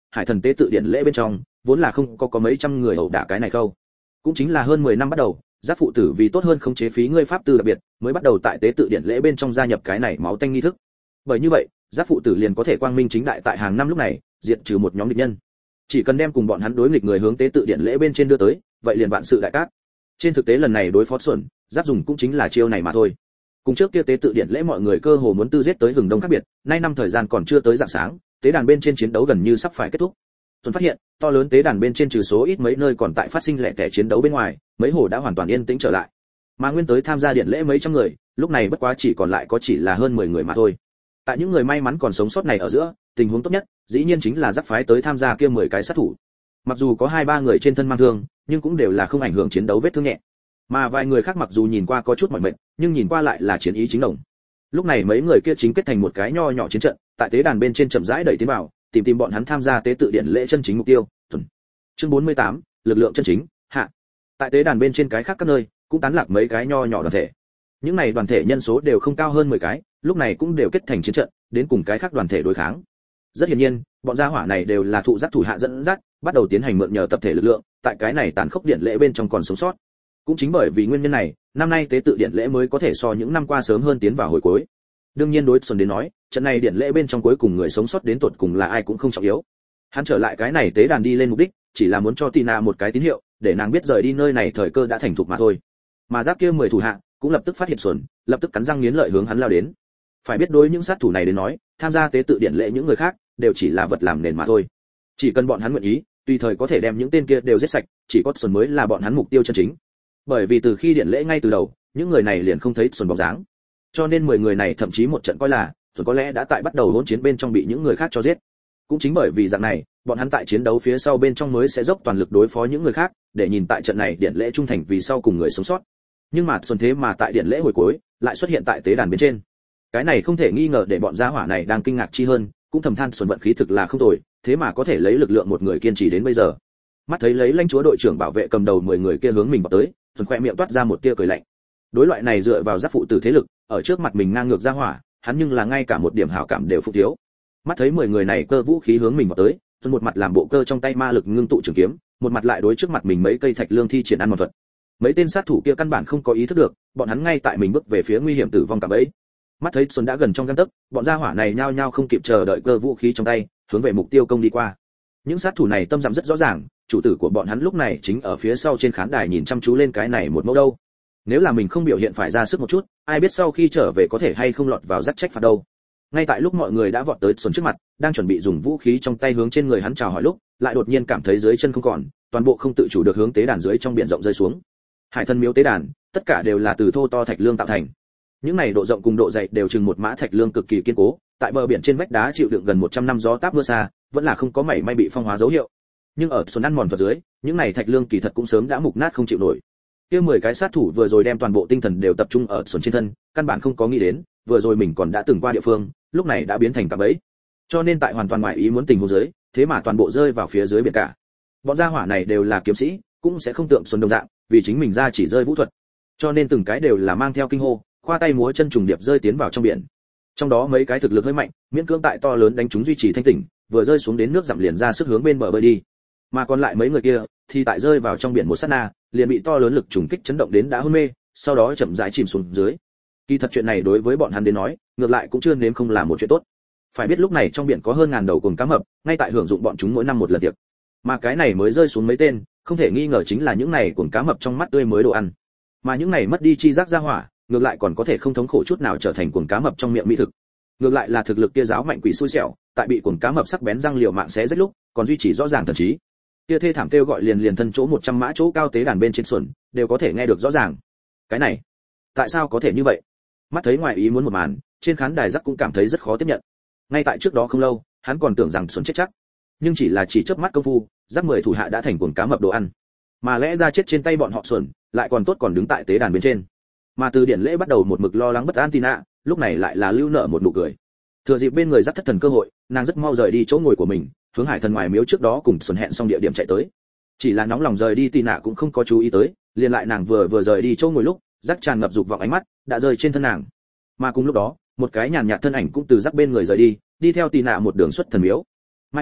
hải thần tế tự điện lễ bên trong vốn là không có mấy trăm người ẩu đả cái này khâu. Cũng chính là hơn 10 năm bắt đầu, giác phụ tử vì tốt hơn khống chế phí ngươi pháp tư đặc biệt, mới bắt đầu tại tế tự điện lễ bên trong gia nhập cái này máu tanh nghi thức. Bởi như vậy, giác phụ tử liền có thể quang minh chính đại tại hàng năm lúc này diệt trừ một nhóm địch nhân. Chỉ cần đem cùng bọn hắn đối nghịch người hướng tế tự điện lễ bên trên đưa tới, vậy liền vạn sự đại cát. Trên thực tế lần này đối phó xuẩn, giác dùng cũng chính là chiêu này mà thôi. Cùng trước kia tế tự điện lễ mọi người cơ hồ muốn tư giết tới hừng đông khác biệt, nay năm thời gian còn chưa tới rạng sáng, tế đàn bên trên chiến đấu gần như sắp phải kết thúc. Tuấn phát hiện, to lớn tế đàn bên trên trừ số ít mấy nơi còn tại phát sinh lẻ tẻ chiến đấu bên ngoài, mấy hồ đã hoàn toàn yên tĩnh trở lại. Mà nguyên tới tham gia điện lễ mấy trăm người, lúc này bất quá chỉ còn lại có chỉ là hơn 10 người mà thôi. Tại những người may mắn còn sống sót này ở giữa, tình huống tốt nhất, dĩ nhiên chính là giác phái tới tham gia kia 10 cái sát thủ. Mặc dù có 2-3 người trên thân mang thương, nhưng cũng đều là không ảnh hưởng chiến đấu vết thương nhẹ. Mà vài người khác mặc dù nhìn qua có chút mỏi mệt, nhưng nhìn qua lại là chiến ý chính đồng. Lúc này mấy người kia chính kết thành một cái nho nhỏ chiến trận, tại tế đàn bên trên chậm rãi đẩy tiến vào, tìm bọn hắn tham gia tế tự điện lễ chân chính mục tiêu. Chương 48, lực lượng chân chính, hạ. Tại tế đàn bên trên cái khác các nơi, cũng tán lạc mấy cái nho nhỏ đoàn thể. Những này đoàn thể nhân số đều không cao hơn 10 cái, lúc này cũng đều kết thành chiến trận, đến cùng cái khác đoàn thể đối kháng. Rất hiển nhiên, bọn gia hỏa này đều là thụ giác thủ hạ dẫn dắt, bắt đầu tiến hành mượn nhờ tập thể lực lượng, tại cái này tàn khốc điện lễ bên trong còn sống sót. Cũng chính bởi vì nguyên nhân này, năm nay tế tự điện lễ mới có thể so những năm qua sớm hơn tiến vào hồi cuối. Đương nhiên đối Xuân đến nói, trận này điện lễ bên trong cuối cùng người sống sót đến tột cùng là ai cũng không trọng yếu. Hắn trở lại cái này tế đàn đi lên mục đích, chỉ là muốn cho Tina một cái tín hiệu, để nàng biết rời đi nơi này thời cơ đã thành thục mà thôi. Mà giáp kia 10 thủ hạ cũng lập tức phát hiện Xuân, lập tức cắn răng nghiến lợi hướng hắn lao đến. Phải biết đối những sát thủ này đến nói, tham gia tế tự điện lễ những người khác đều chỉ là vật làm nền mà thôi. Chỉ cần bọn hắn nguyện ý, tùy thời có thể đem những tên kia đều giết sạch, chỉ có Xuân mới là bọn hắn mục tiêu chân chính. Bởi vì từ khi điện lễ ngay từ đầu, những người này liền không thấy Xuân bóng dáng. Cho nên 10 người này thậm chí một trận coi là, Xuân có lẽ đã tại bắt đầu hỗn chiến bên trong bị những người khác cho giết. Cũng chính bởi vì dạng này, bọn hắn tại chiến đấu phía sau bên trong mới sẽ dốc toàn lực đối phó những người khác, để nhìn tại trận này điện lễ trung thành vì sau cùng người sống sót. Nhưng mà Xuân thế mà tại điện lễ hồi cuối, lại xuất hiện tại tế đàn bên trên. Cái này không thể nghi ngờ để bọn gia hỏa này đang kinh ngạc chi hơn, cũng thầm than Xuân vận khí thực là không tồi, thế mà có thể lấy lực lượng một người kiên trì đến bây giờ. Mắt thấy lấy lãnh chúa đội trưởng bảo vệ cầm đầu 10 người kia hướng mình vào tới, Xuân khoe miệng toát ra một tia cười lạnh. Đối loại này dựa vào giáp phụ tử thế lực, ở trước mặt mình ngang ngược gia hỏa, hắn nhưng là ngay cả một điểm hảo cảm đều không thiếu. Mắt thấy 10 người này cơ vũ khí hướng mình vào tới, Xuân một mặt làm bộ cơ trong tay ma lực ngưng tụ trường kiếm, một mặt lại đối trước mặt mình mấy cây thạch lương thi triển ăn mòn thuật. Mấy tên sát thủ kia căn bản không có ý thức được, bọn hắn ngay tại mình bước về phía nguy hiểm tử vong cả bấy. Mắt thấy Xuân đã gần trong gang tấc, bọn gia hỏa này nhao nhao không kịp chờ đợi cơ vũ khí trong tay, hướng về mục tiêu công đi qua. Những sát thủ này tâm dặm rất rõ ràng, chủ tử của bọn hắn lúc này chính ở phía sau trên khán đài nhìn chăm chú lên cái này một mẫu đâu. Nếu là mình không biểu hiện phải ra sức một chút, ai biết sau khi trở về có thể hay không lọt vào rắc trách phạt đâu. Ngay tại lúc mọi người đã vọt tới Xuân trước mặt, đang chuẩn bị dùng vũ khí trong tay hướng trên người hắn chào hỏi lúc, lại đột nhiên cảm thấy dưới chân không còn, toàn bộ không tự chủ được hướng tế đàn dưới trong biển rộng rơi xuống. Hải thân miếu tế đàn, tất cả đều là từ thô to thạch lương tạo thành. Những này độ rộng cùng độ dày đều chừng một mã thạch lương cực kỳ kiên cố, tại bờ biển trên vách đá chịu đựng gần 100 năm gió táp mưa xa, vẫn là không có mảy may bị phong hóa dấu hiệu. Nhưng ở Xuân ăn mòn thuật dưới, những này thạch lương kỳ thật cũng sớm đã mục nát không chịu nổi. Kia 10 cái sát thủ vừa rồi đem toàn bộ tinh thần đều tập trung ở Xuân trên thân, căn bản không có nghĩ đến, vừa rồi mình còn đã từng qua địa phương, lúc này đã biến thành cạm bẫy. Cho nên tại hoàn toàn ngoài ý muốn tình huống dưới, thế mà toàn bộ rơi vào phía dưới biển cả. Bọn gia hỏa này đều là kiếm sĩ, cũng sẽ không tượng Xuân đồng dạng, vì chính mình ra chỉ rơi vũ thuật. Cho nên từng cái đều là mang theo kinh hô, khoa tay múa chân trùng điệp rơi tiến vào trong biển. Trong đó mấy cái thực lực hơi mạnh, miễn cưỡng tại to lớn đánh chúng duy trì thanh tỉnh, vừa rơi xuống đến nước dặm liền ra sức hướng bên bờ bơi đi. Mà còn lại mấy người kia, thì tại rơi vào trong biển một sát na, liền bị to lớn lực trùng kích chấn động đến đã hôn mê, sau đó chậm rãi chìm xuống dưới. Kỳ thật chuyện này đối với bọn hắn đến nói, ngược lại cũng chưa nếm không là một chuyện tốt. Phải biết lúc này trong biển có hơn ngàn đầu cuồng cá mập, ngay tại hưởng dụng bọn chúng mỗi năm một lần tiệc. Mà cái này mới rơi xuống mấy tên, không thể nghi ngờ chính là những này cuồng cá mập trong mắt tươi mới đồ ăn. Mà những này mất đi chi giác ra hỏa, ngược lại còn có thể không thống khổ chút nào trở thành cuồng cá mập trong miệng mỹ thực. Ngược lại là thực lực kia giáo mạnh quỷ xui xẻo, tại bị cuồng cá mập sắc bén răng liều mạng xé rách lúc, còn duy trì rõ ràng thần trí. Kia thê thảm kêu gọi liền thân chỗ 100 mã chỗ cao tế đàn bên trên xuẩn, đều có thể nghe được rõ ràng. Cái này, tại sao có thể như vậy? Mắt thấy ngoài ý muốn một màn, trên khán đài Dắc cũng cảm thấy rất khó tiếp nhận. Ngay tại trước đó không lâu, hắn còn tưởng rằng xuẩn chết chắc, nhưng chỉ chớp mắt công phu, Dắc 10 thủ hạ đã thành cuồng cá mập đồ ăn. Mà lẽ ra chết trên tay bọn họ xuẩn, lại còn tốt còn đứng tại tế đàn bên trên. Mà từ điển lễ bắt đầu một mực lo lắng bất an Tina, lúc này lại là lưu nợ một nụ cười. Thừa dịp bên người Dắc thất thần cơ hội, nàng rất mau rời đi chỗ ngồi của mình, hướng hải thần ngoài miếu trước đó cùng xuẩn hẹn xong địa điểm chạy tới. Chỉ là nóng lòng rời đi Tina cũng không có chú ý tới, liền lại nàng vừa rời đi chỗ ngồi lúc, Dắc tràn ngập dục vọng ánh mắt đã rơi trên thân nàng. Mà cùng lúc đó, một cái nhàn nhạt thân ảnh cũng từ Dắc bên người rời đi, đi theo Tina một đường xuất thần miếu. Michael,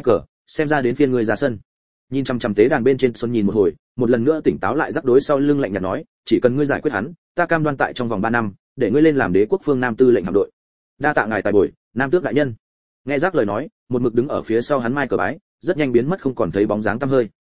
xem ra đến phiên ngươi ra sân. Nhìn chằm chằm tế đàn bên trên, Xuân nhìn một hồi, một lần nữa tỉnh táo lại, rắc đối sau lưng lạnh nhạt nói, chỉ cần ngươi giải quyết hắn, ta cam đoan tại trong vòng 3 năm, để ngươi lên làm đế quốc phương Nam tư lệnh hạm đội. Đa tạ ngài tài bồi, Nam tước đại nhân. Nghe rắc lời nói, một mực đứng ở phía sau hắn Michael bái, rất nhanh biến mất không còn thấy bóng dáng tăm hơi.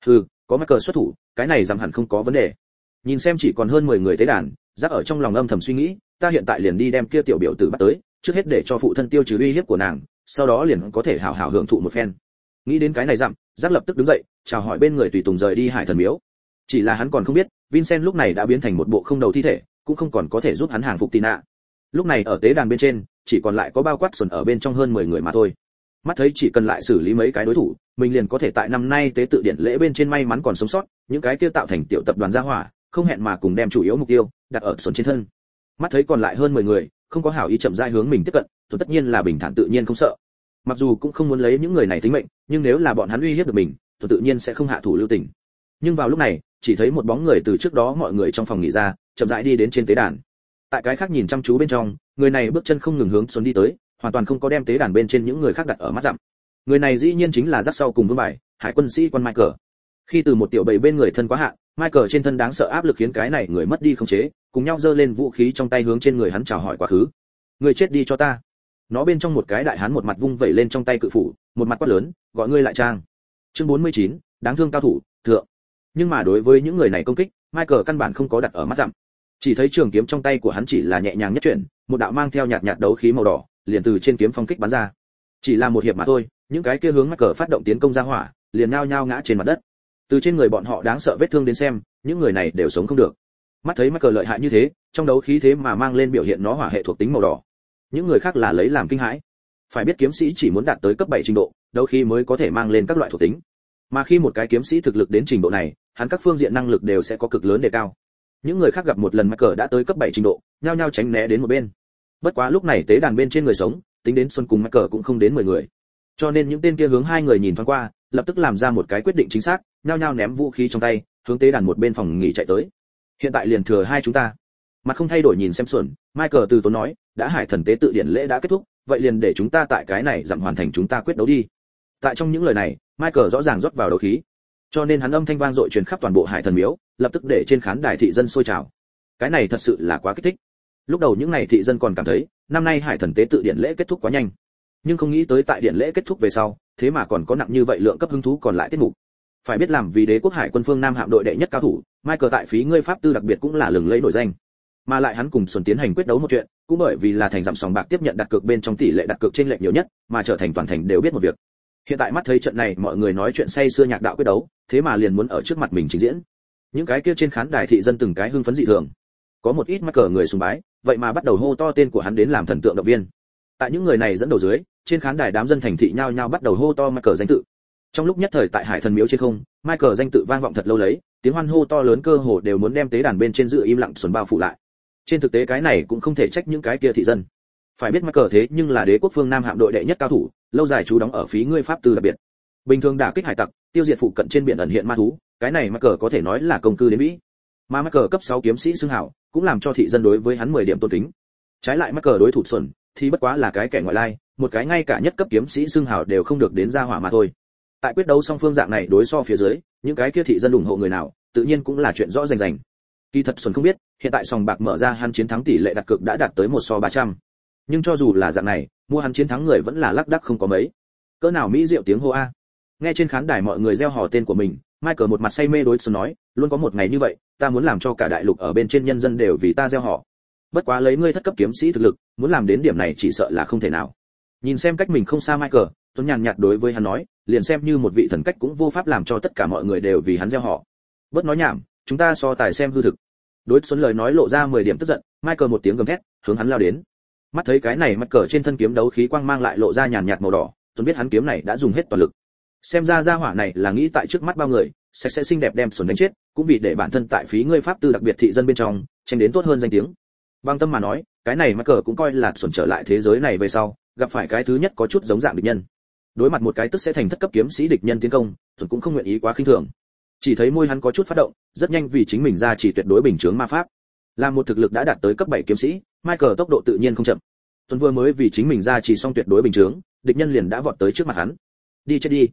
Có Michael xuất thủ, cái này rằng hẳn không có vấn đề. Nhìn xem chỉ còn hơn 10 người tế đàn, rắc ở trong lòng âm thầm suy nghĩ, ta hiện tại liền đi đem kia tiểu biểu tử bắt tới, trước hết để cho phụ thân tiêu trừ uy hiếp của nàng, sau đó liền có thể hảo hảo hưởng thụ một phen. Nghĩ đến cái này dặm, rắc lập tức đứng dậy, chào hỏi bên người tùy tùng rời đi Hải Thần Miếu. Chỉ là hắn còn không biết, Vincent lúc này đã biến thành một bộ không đầu thi thể, cũng không còn có thể giúp hắn hàng phục Tina. Lúc này ở tế đàn bên trên, chỉ còn lại có bao quát xuẩn ở bên trong hơn 10 người mà thôi. Mắt thấy chỉ cần lại xử lý mấy cái đối thủ, mình liền có thể tại năm nay tế tự điện lễ bên trên may mắn còn sống sót, những cái kia tạo thành tiểu tập đoàn gia hỏa, không hẹn mà cùng đem chủ yếu mục tiêu đặt ở xuẩn trên thân. Mắt thấy còn lại hơn 10 người, không có hảo ý chậm rãi hướng mình tiếp cận, tôi tất nhiên là bình thản tự nhiên không sợ. Mặc dù cũng không muốn lấy những người này tính mệnh, nhưng nếu là bọn hắn uy hiếp được mình, tôi tự nhiên sẽ không hạ thủ lưu tình. Nhưng vào lúc này, chỉ thấy một bóng người từ trước đó mọi người trong phòng nghỉ ra, chậm rãi đi đến trên tế đàn. Tại cái khác nhìn chăm chú bên trong, người này bước chân không ngừng hướng xuống đi tới, hoàn toàn không có đem tế đàn bên trên những người khác đặt ở mắt dặm. Người này dĩ nhiên chính là dắt sau cùng vương bài, hải quân sĩ quan Michael. Khi từ một tiểu bầy bên người thân quá hạn, Michael trên thân đáng sợ áp lực khiến cái này người mất đi khống chế, cùng nhau giơ lên vũ khí trong tay hướng trên người hắn chào hỏi quá khứ. Người chết đi cho ta. Nó bên trong một cái đại hán một mặt vung vẩy lên trong tay cự phủ, một mặt quát lớn, gọi ngươi lại trang. Chương 49, đáng thương cao thủ, thượng. Nhưng mà đối với những người này công kích, Michael căn bản không có đặt ở mắt dặm. Chỉ thấy trường kiếm trong tay của hắn chỉ là nhẹ nhàng nhất chuyển, một đạo mang theo nhạt nhạt đấu khí màu đỏ, liền từ trên kiếm phong kích bắn ra. Chỉ là một hiệp mà thôi, những cái kia hướng Michael phát động tiến công ra hỏa, liền nhao nhao ngã trên mặt đất. Từ trên người bọn họ đáng sợ vết thương đến xem, những người này đều sống không được. Mắt thấy Michael lợi hại như thế, trong đấu khí thế mà mang lên biểu hiện nó hỏa hệ thuộc tính màu đỏ. Những người khác là lấy làm kinh hãi. Phải biết kiếm sĩ chỉ muốn đạt tới cấp 7 trình độ, đấu khí mới có thể mang lên các loại thuộc tính. Mà khi một cái kiếm sĩ thực lực đến trình độ này, hắn các phương diện năng lực đều sẽ có cực lớn đề cao. Những người khác gặp một lần Michael đã tới cấp 7 trình độ, nhao nhao tránh né đến một bên. Bất quá lúc này tế đàn bên trên người sống, tính đến Xuân cùng Michael cũng không đến 10 người. Cho nên những tên kia hướng hai người nhìn thoáng qua, lập tức làm ra một cái quyết định chính xác, nhao nhao ném vũ khí trong tay, hướng tế đàn một bên phòng nghỉ chạy tới. Hiện tại liền thừa hai chúng ta. Mặt không thay đổi nhìn xem Xuân, Michael từ tốn nói, đã hải thần tế tự điện lễ đã kết thúc, vậy liền để chúng ta tại cái này dặm hoàn thành chúng ta quyết đấu đi. Tại trong những lời này, Michael rõ ràng rót vào đấu khí, cho nên hắn âm thanh vang dội truyền khắp toàn bộ hải thần miếu, lập tức để trên khán đài thị dân sôi trào. Cái này thật sự là quá kích thích. Lúc đầu những này thị dân còn cảm thấy năm nay hải thần tế tự điện lễ kết thúc quá nhanh, nhưng không nghĩ tới tại điện lễ kết thúc về sau, thế mà còn có nặng như vậy lượng cấp hứng thú còn lại tiết mục. Phải biết làm vì đế quốc hải quân phương Nam hạm đội đệ nhất cao thủ, Michael tại phí ngươi pháp tư đặc biệt cũng là lừng lẫy nổi danh. Mà lại hắn cùng Xuân tiến hành quyết đấu một chuyện, cũng bởi vì là thành dặm sòng bạc tiếp nhận đặt cược bên trong tỷ lệ đặt cược trên lệnh nhiều nhất, mà trở thành toàn thành đều biết một việc. Hiện tại mắt thấy trận này mọi người nói chuyện say sưa nhạc đạo quyết đấu, thế mà liền muốn ở trước mặt mình trình diễn. Những cái kia trên khán đài thị dân từng cái hưng phấn dị thường. Có một ít Michael người sùng bái, vậy mà bắt đầu hô to tên của hắn đến làm thần tượng động viên. Tại những người này dẫn đầu dưới, trên khán đài đám dân thành thị nhao nhao bắt đầu hô to Michael danh tự. Trong lúc nhất thời tại hải thần miếu trên không, Michael danh tự vang vọng thật lâu lấy, tiếng hoan hô to lớn cơ hồ đều muốn đem tế đàn bên trên dự im lặng xuân bao phủ lại. Trên thực tế cái này cũng không thể trách những cái kia thị dân. Phải biết Michael thế nhưng là đế quốc phương Nam hạm đội đệ nhất cao thủ, lâu dài trú đóng ở phí ngươi pháp tư đặc biệt. Bình thường đả kích hải tặc, tiêu diệt phụ cận trên biển ẩn hiện ma thú, cái này Michael có thể nói là công cư đến mỹ. Mà Michael cấp 6 kiếm sĩ xưng hảo, cũng làm cho thị dân đối với hắn 10 điểm tôn kính. Trái lại Michael đối thủ Xuân thì bất quá là cái kẻ ngoại lai, một cái ngay cả nhất cấp kiếm sĩ xưng hảo đều không được đến ra hỏa mà thôi. Tại quyết đấu song phương dạng này đối so phía dưới, những cái kia thị dân ủng hộ người nào, tự nhiên cũng là chuyện rõ rành rành. Kỳ thật Xuân không biết, hiện tại sòng bạc mở ra hắn chiến thắng tỷ lệ đặt cược đã đạt tới 1/300. Nhưng cho dù là dạng này, mua hắn chiến thắng người vẫn là lác đác không có mấy. Cỡ nào mỹ diệu tiếng hô a. Nghe trên khán đài mọi người reo hò tên của mình, Michael một mặt say mê đối Xuân nói, luôn có một ngày như vậy, ta muốn làm cho cả đại lục ở bên trên nhân dân đều vì ta reo hò. Bất quá lấy ngươi thất cấp kiếm sĩ thực lực, muốn làm đến điểm này chỉ sợ là không thể nào. Nhìn xem cách mình không xa Michael, Xuân nhàn nhạt đối với hắn nói, liền xem như một vị thần cách cũng vô pháp làm cho tất cả mọi người đều vì hắn reo hò. Bớt nói nhảm, chúng ta so tài xem hư thực. Đối Xuân lời nói lộ ra 10 điểm tức giận, Michael một tiếng gầm thét, hướng hắn lao đến. Mắt thấy cái này Michael trên thân kiếm đấu khí quang mang lại lộ ra nhàn nhạt màu đỏ, Xuân biết hắn kiếm này đã dùng hết toàn lực. Xem ra gia hỏa này là nghĩ tại trước mắt bao người, sẽ xinh đẹp đem Xuân đánh chết, cũng vì để bản thân tại phí ngươi pháp tư đặc biệt thị dân bên trong, tranh đến tốt hơn danh tiếng. Bang tâm mà nói, cái này Michael cũng coi là Xuân trở lại thế giới này về sau, gặp phải cái thứ nhất có chút giống dạng địch nhân. Đối mặt một cái tức sẽ thành thất cấp kiếm sĩ địch nhân tiến công, Xuân cũng không nguyện ý quá khinh thường. Chỉ thấy môi hắn có chút phát động, rất nhanh vì chính mình ra chỉ tuyệt đối bình chướng ma pháp. Là một thực lực đã đạt tới cấp 7 kiếm sĩ, Michael tốc độ tự nhiên không chậm. Xuân vừa mới vì chính mình ra chỉ xong tuyệt đối bình chướng, địch nhân liền đã vọt tới trước mặt hắn. Đi chết đi.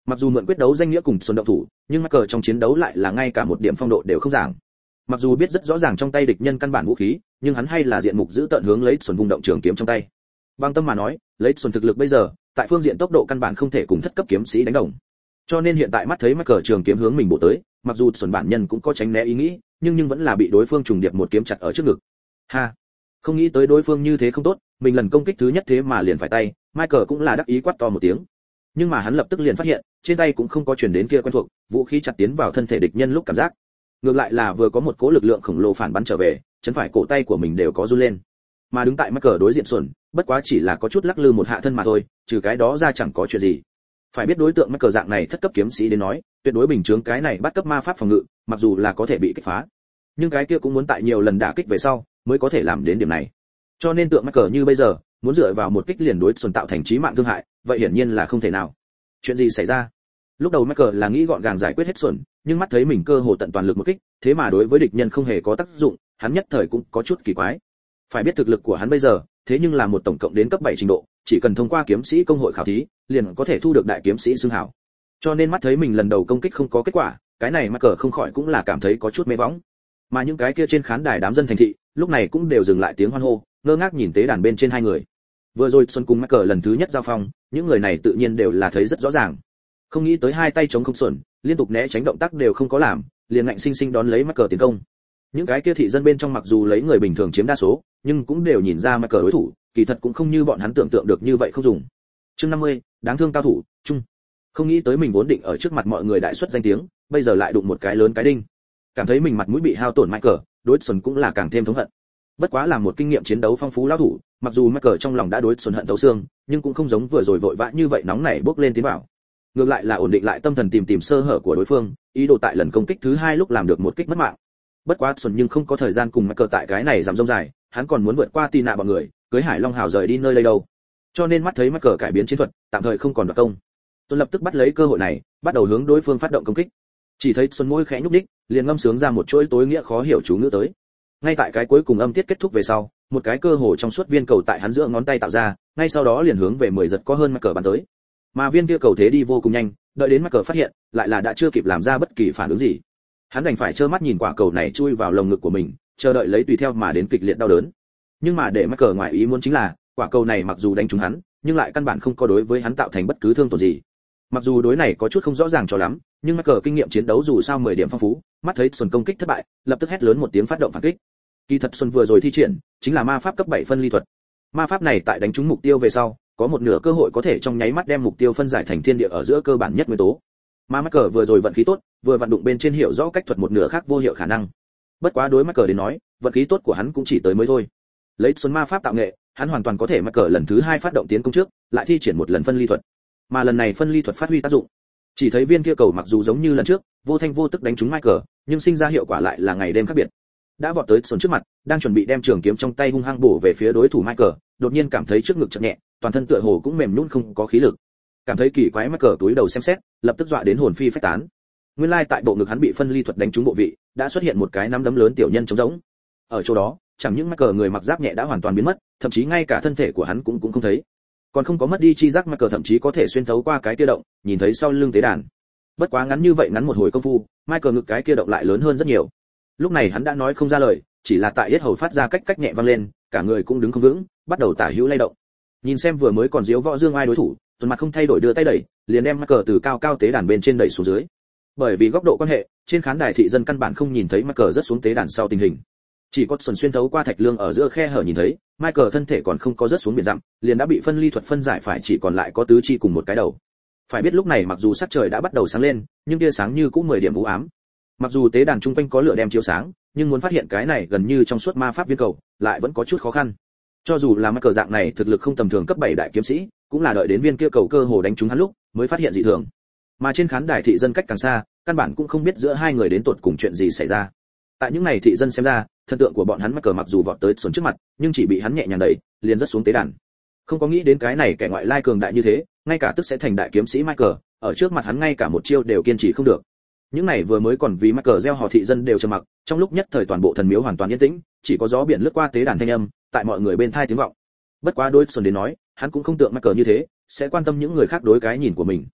Mặc dù mượn quyết đấu danh nghĩa cùng Xuân động thủ, nhưng Michael trong chiến đấu lại là ngay cả một điểm phong độ đều không giảng. Mặc dù biết rất rõ ràng trong tay địch nhân căn bản vũ khí, nhưng hắn hay là diện mục giữ tận hướng lấy Xuân vung động trường kiếm trong tay. Bằng tâm mà nói, lấy Xuân thực lực bây giờ, tại phương diện tốc độ căn bản không thể cùng thất cấp kiếm sĩ đánh đồng. Cho nên hiện tại mắt thấy Michael trường kiếm hướng mình bổ tới, mặc dù Xuân bản nhân cũng có tránh né ý nghĩ, nhưng vẫn là bị đối phương trùng điệp một kiếm chặt ở trước ngực. Ha, không nghĩ tới đối phương như thế không tốt, mình lần công kích thứ nhất thế mà liền phải tay, Michael cũng là đắc ý quát to một tiếng. Nhưng mà hắn lập tức liền phát hiện, trên tay cũng không có truyền đến kia quen thuộc, vũ khí chặt tiến vào thân thể địch nhân lúc cảm giác. Ngược lại là vừa có một cỗ lực lượng khổng lồ phản bắn trở về, chấn phải cổ tay của mình đều có run lên. Mà đứng tại Michael đối diện Xuân, bất quá chỉ là có chút lắc lư một hạ thân mà thôi, trừ cái đó ra chẳng có chuyện gì. Phải biết đối tượng Michael dạng này thất cấp kiếm sĩ đến nói, tuyệt đối bình chướng cái này bắt cấp ma pháp phòng ngự, mặc dù là có thể bị kích phá, nhưng cái kia cũng muốn tại nhiều lần đả kích về sau mới có thể làm đến điểm này. Cho nên tượng Michael như bây giờ, muốn dựa vào một kích liền đối Xuân tạo thành chí mạng thương hại, vậy hiển nhiên là không thể nào. Chuyện gì xảy ra? Lúc đầu Michael là nghĩ gọn gàng giải quyết hết Xuân, nhưng mắt thấy mình cơ hồ tận toàn lực một kích, thế mà đối với địch nhân không hề có tác dụng, hắn nhất thời cũng có chút kỳ quái. Phải biết thực lực của hắn bây giờ, thế nhưng là một tổng cộng đến cấp 7 trình độ, chỉ cần thông qua kiếm sĩ công hội khảo thí, liền có thể thu được đại kiếm sĩ xưng hào. Cho nên mắt thấy mình lần đầu công kích không có kết quả, cái này Michael không khỏi cũng là cảm thấy có chút mê võng. Mà những cái kia trên khán đài đám dân thành thị, lúc này cũng đều dừng lại tiếng hoan hô, ngơ ngác nhìn tế đàn bên trên hai người. Vừa rồi Xuân cùng Michael lần thứ nhất giao phong, những người này tự nhiên đều là thấy rất rõ ràng. Không nghĩ tới hai tay chống không Xuân, liên tục né tránh động tác đều không có làm, liền ngạnh sinh sinh đón lấy Michael tiến công. Những cái kia thị dân bên trong mặc dù lấy người bình thường chiếm đa số, nhưng cũng đều nhìn ra Michael đối thủ, kỳ thật cũng không như bọn hắn tưởng tượng được như vậy không dùng. Chương 50, đáng thương cao thủ, chung. Không nghĩ tới mình vốn định ở trước mặt mọi người đại xuất danh tiếng, bây giờ lại đụng một cái lớn cái đinh. Cảm thấy mình mặt mũi bị hao tổn Michael, đối Xuân cũng là càng thêm thống hận. Bất quá là một kinh nghiệm chiến đấu phong phú lão thủ, mặc dù Michael trong lòng đã đối Xuân hận thấu xương, nhưng cũng không giống vừa rồi vội vã như vậy nóng nảy bước lên tiến vào. Ngược lại là ổn định lại tâm thần tìm sơ hở của đối phương, ý đồ tại lần công kích thứ hai lúc làm được một kích mất mạng. Bất quá Xuân nhưng không có thời gian cùng Michael tại cái này giảm rông dài, hắn còn muốn vượt qua Tina bọn người, cưới Hải Long Hào rời đi nơi đây đâu. Cho nên mắt thấy Michael cải biến chiến thuật, tạm thời không còn đoạt công. Tuấn lập tức bắt lấy cơ hội này, bắt đầu hướng đối phương phát động công kích. Chỉ thấy Xuân môi khẽ nhúc nhích, liền ngâm sướng ra một chuỗi tối nghĩa khó hiểu chú ngữ tới. Ngay tại cái cuối cùng âm tiết kết thúc về sau, một cái cơ hồ trong suốt viên cầu tại hắn giữa ngón tay tạo ra, ngay sau đó liền hướng về 10 giật có hơn Michael bắn tới. Mà viên kia cầu thế đi vô cùng nhanh, đợi đến Michael phát hiện, lại là đã chưa kịp làm ra bất kỳ phản ứng gì. Hắn đành phải trơ mắt nhìn quả cầu này chui vào lồng ngực của mình, chờ đợi lấy tùy theo mà đến kịch liệt đau đớn. Nhưng mà để Michael ngoài ý muốn chính là, quả cầu này mặc dù đánh trúng hắn, nhưng lại căn bản không có đối với hắn tạo thành bất cứ thương tổn gì. Mặc dù đối này có chút không rõ ràng cho lắm, nhưng Michael kinh nghiệm chiến đấu dù sao 10 điểm phong phú, mắt thấy Xuân công kích thất bại, lập tức hét lớn một tiếng phát động phản kích. Kỳ thật Xuân vừa rồi thi triển chính là ma pháp cấp 7 phân ly thuật. Ma pháp này tại đánh trúng mục tiêu về sau, có một nửa cơ hội có thể trong nháy mắt đem mục tiêu phân giải thành thiên địa ở giữa cơ bản nhất nguyên tố. Mà Michael vừa rồi vận khí tốt, vừa vận đụng bên trên hiểu rõ cách thuật một nửa khác vô hiệu khả năng. Bất quá đối Michael đến nói, vận khí tốt của hắn cũng chỉ tới mới thôi. Lấy Xuân ma pháp tạo nghệ, hắn hoàn toàn có thể Michael lần thứ 2 phát động tiến công trước, lại thi triển một lần phân ly thuật. Mà lần này phân ly thuật phát huy tác dụng. Chỉ thấy viên kia cầu mặc dù giống như lần trước, vô thanh vô tức đánh trúng Michael, nhưng sinh ra hiệu quả lại là ngày đêm khác biệt. Đã vọt tới Xuân trước mặt, đang chuẩn bị đem trường kiếm trong tay hung hăng bổ về phía đối thủ Michael, đột nhiên cảm thấy trước ngực chợt nhẹ, toàn thân tựa hồ cũng mềm nhũn không có khí lực. Cảm thấy kỳ quái Michael túi đầu xem xét, lập tức dọa đến hồn phi phách tán. Nguyên lai tại bộ ngực hắn bị phân ly thuật đánh trúng bộ vị, đã xuất hiện một cái nắm đấm lớn tiểu nhân trống rỗng. Ở chỗ đó, chẳng những Michael người mặc giáp nhẹ đã hoàn toàn biến mất, thậm chí ngay cả thân thể của hắn cũng không thấy. Còn không có mất đi chi giác Michael thậm chí có thể xuyên thấu qua cái kia động, nhìn thấy sau lưng tế đàn. Bất quá ngắn như vậy ngắn một hồi công phu, Michael ngực cái kia động lại lớn hơn rất nhiều. Lúc này hắn đã nói không ra lời, chỉ là tại yết hầu phát ra cách nhẹ vang lên, cả người cũng đứng không vững, bắt đầu tả hữu lay động. Nhìn xem vừa mới còn diếu võ dương ai đối thủ, Tuấn mặt không thay đổi đưa tay đẩy, liền đem Michael từ cao cao tế đàn bên trên đẩy xuống dưới. Bởi vì góc độ quan hệ, trên khán đài thị dân căn bản không nhìn thấy Michael rất xuống tế đàn sau tình hình. Chỉ có Xuân xuyên thấu qua thạch lương ở giữa khe hở nhìn thấy, Michael thân thể còn không có rớt xuống biển dặm, liền đã bị phân ly thuật phân giải phải chỉ còn lại có tứ chi cùng một cái đầu. Phải biết lúc này mặc dù sắc trời đã bắt đầu sáng lên, nhưng tia sáng như cũng 10 điểm u ám. Mặc dù tế đàn trung quanh có lửa đem chiếu sáng, nhưng muốn phát hiện cái này gần như trong suốt ma pháp viên cầu, lại vẫn có chút khó khăn. Cho dù là Michael dạng này thực lực không tầm thường cấp 7 đại kiếm sĩ, cũng là đợi đến viên kia cầu cơ hồ đánh trúng hắn lúc, mới phát hiện dị thường. Mà trên khán đài thị dân cách càng xa, căn bản cũng không biết giữa hai người đến tột cùng chuyện gì xảy ra. Tại những này thị dân xem ra, thần tượng của bọn hắn Michael mặc dù vọt tới Xuân trước mặt, nhưng chỉ bị hắn nhẹ nhàng đẩy, liền rất xuống tế đàn. Không có nghĩ đến cái này kẻ ngoại lai cường đại như thế, ngay cả tức sẽ thành đại kiếm sĩ Michael, ở trước mặt hắn ngay cả một chiêu đều kiên trì không được. Những này vừa mới còn vì Michael gieo hò thị dân đều trầm mặc, trong lúc nhất thời toàn bộ thần miếu hoàn toàn yên tĩnh, chỉ có gió biển lướt qua tế đàn thanh âm, tại mọi người bên tai tiếng vọng. Bất quá đối Xuân đến nói, hắn cũng không tượng Michael như thế, sẽ quan tâm những người khác đối cái nhìn của mình.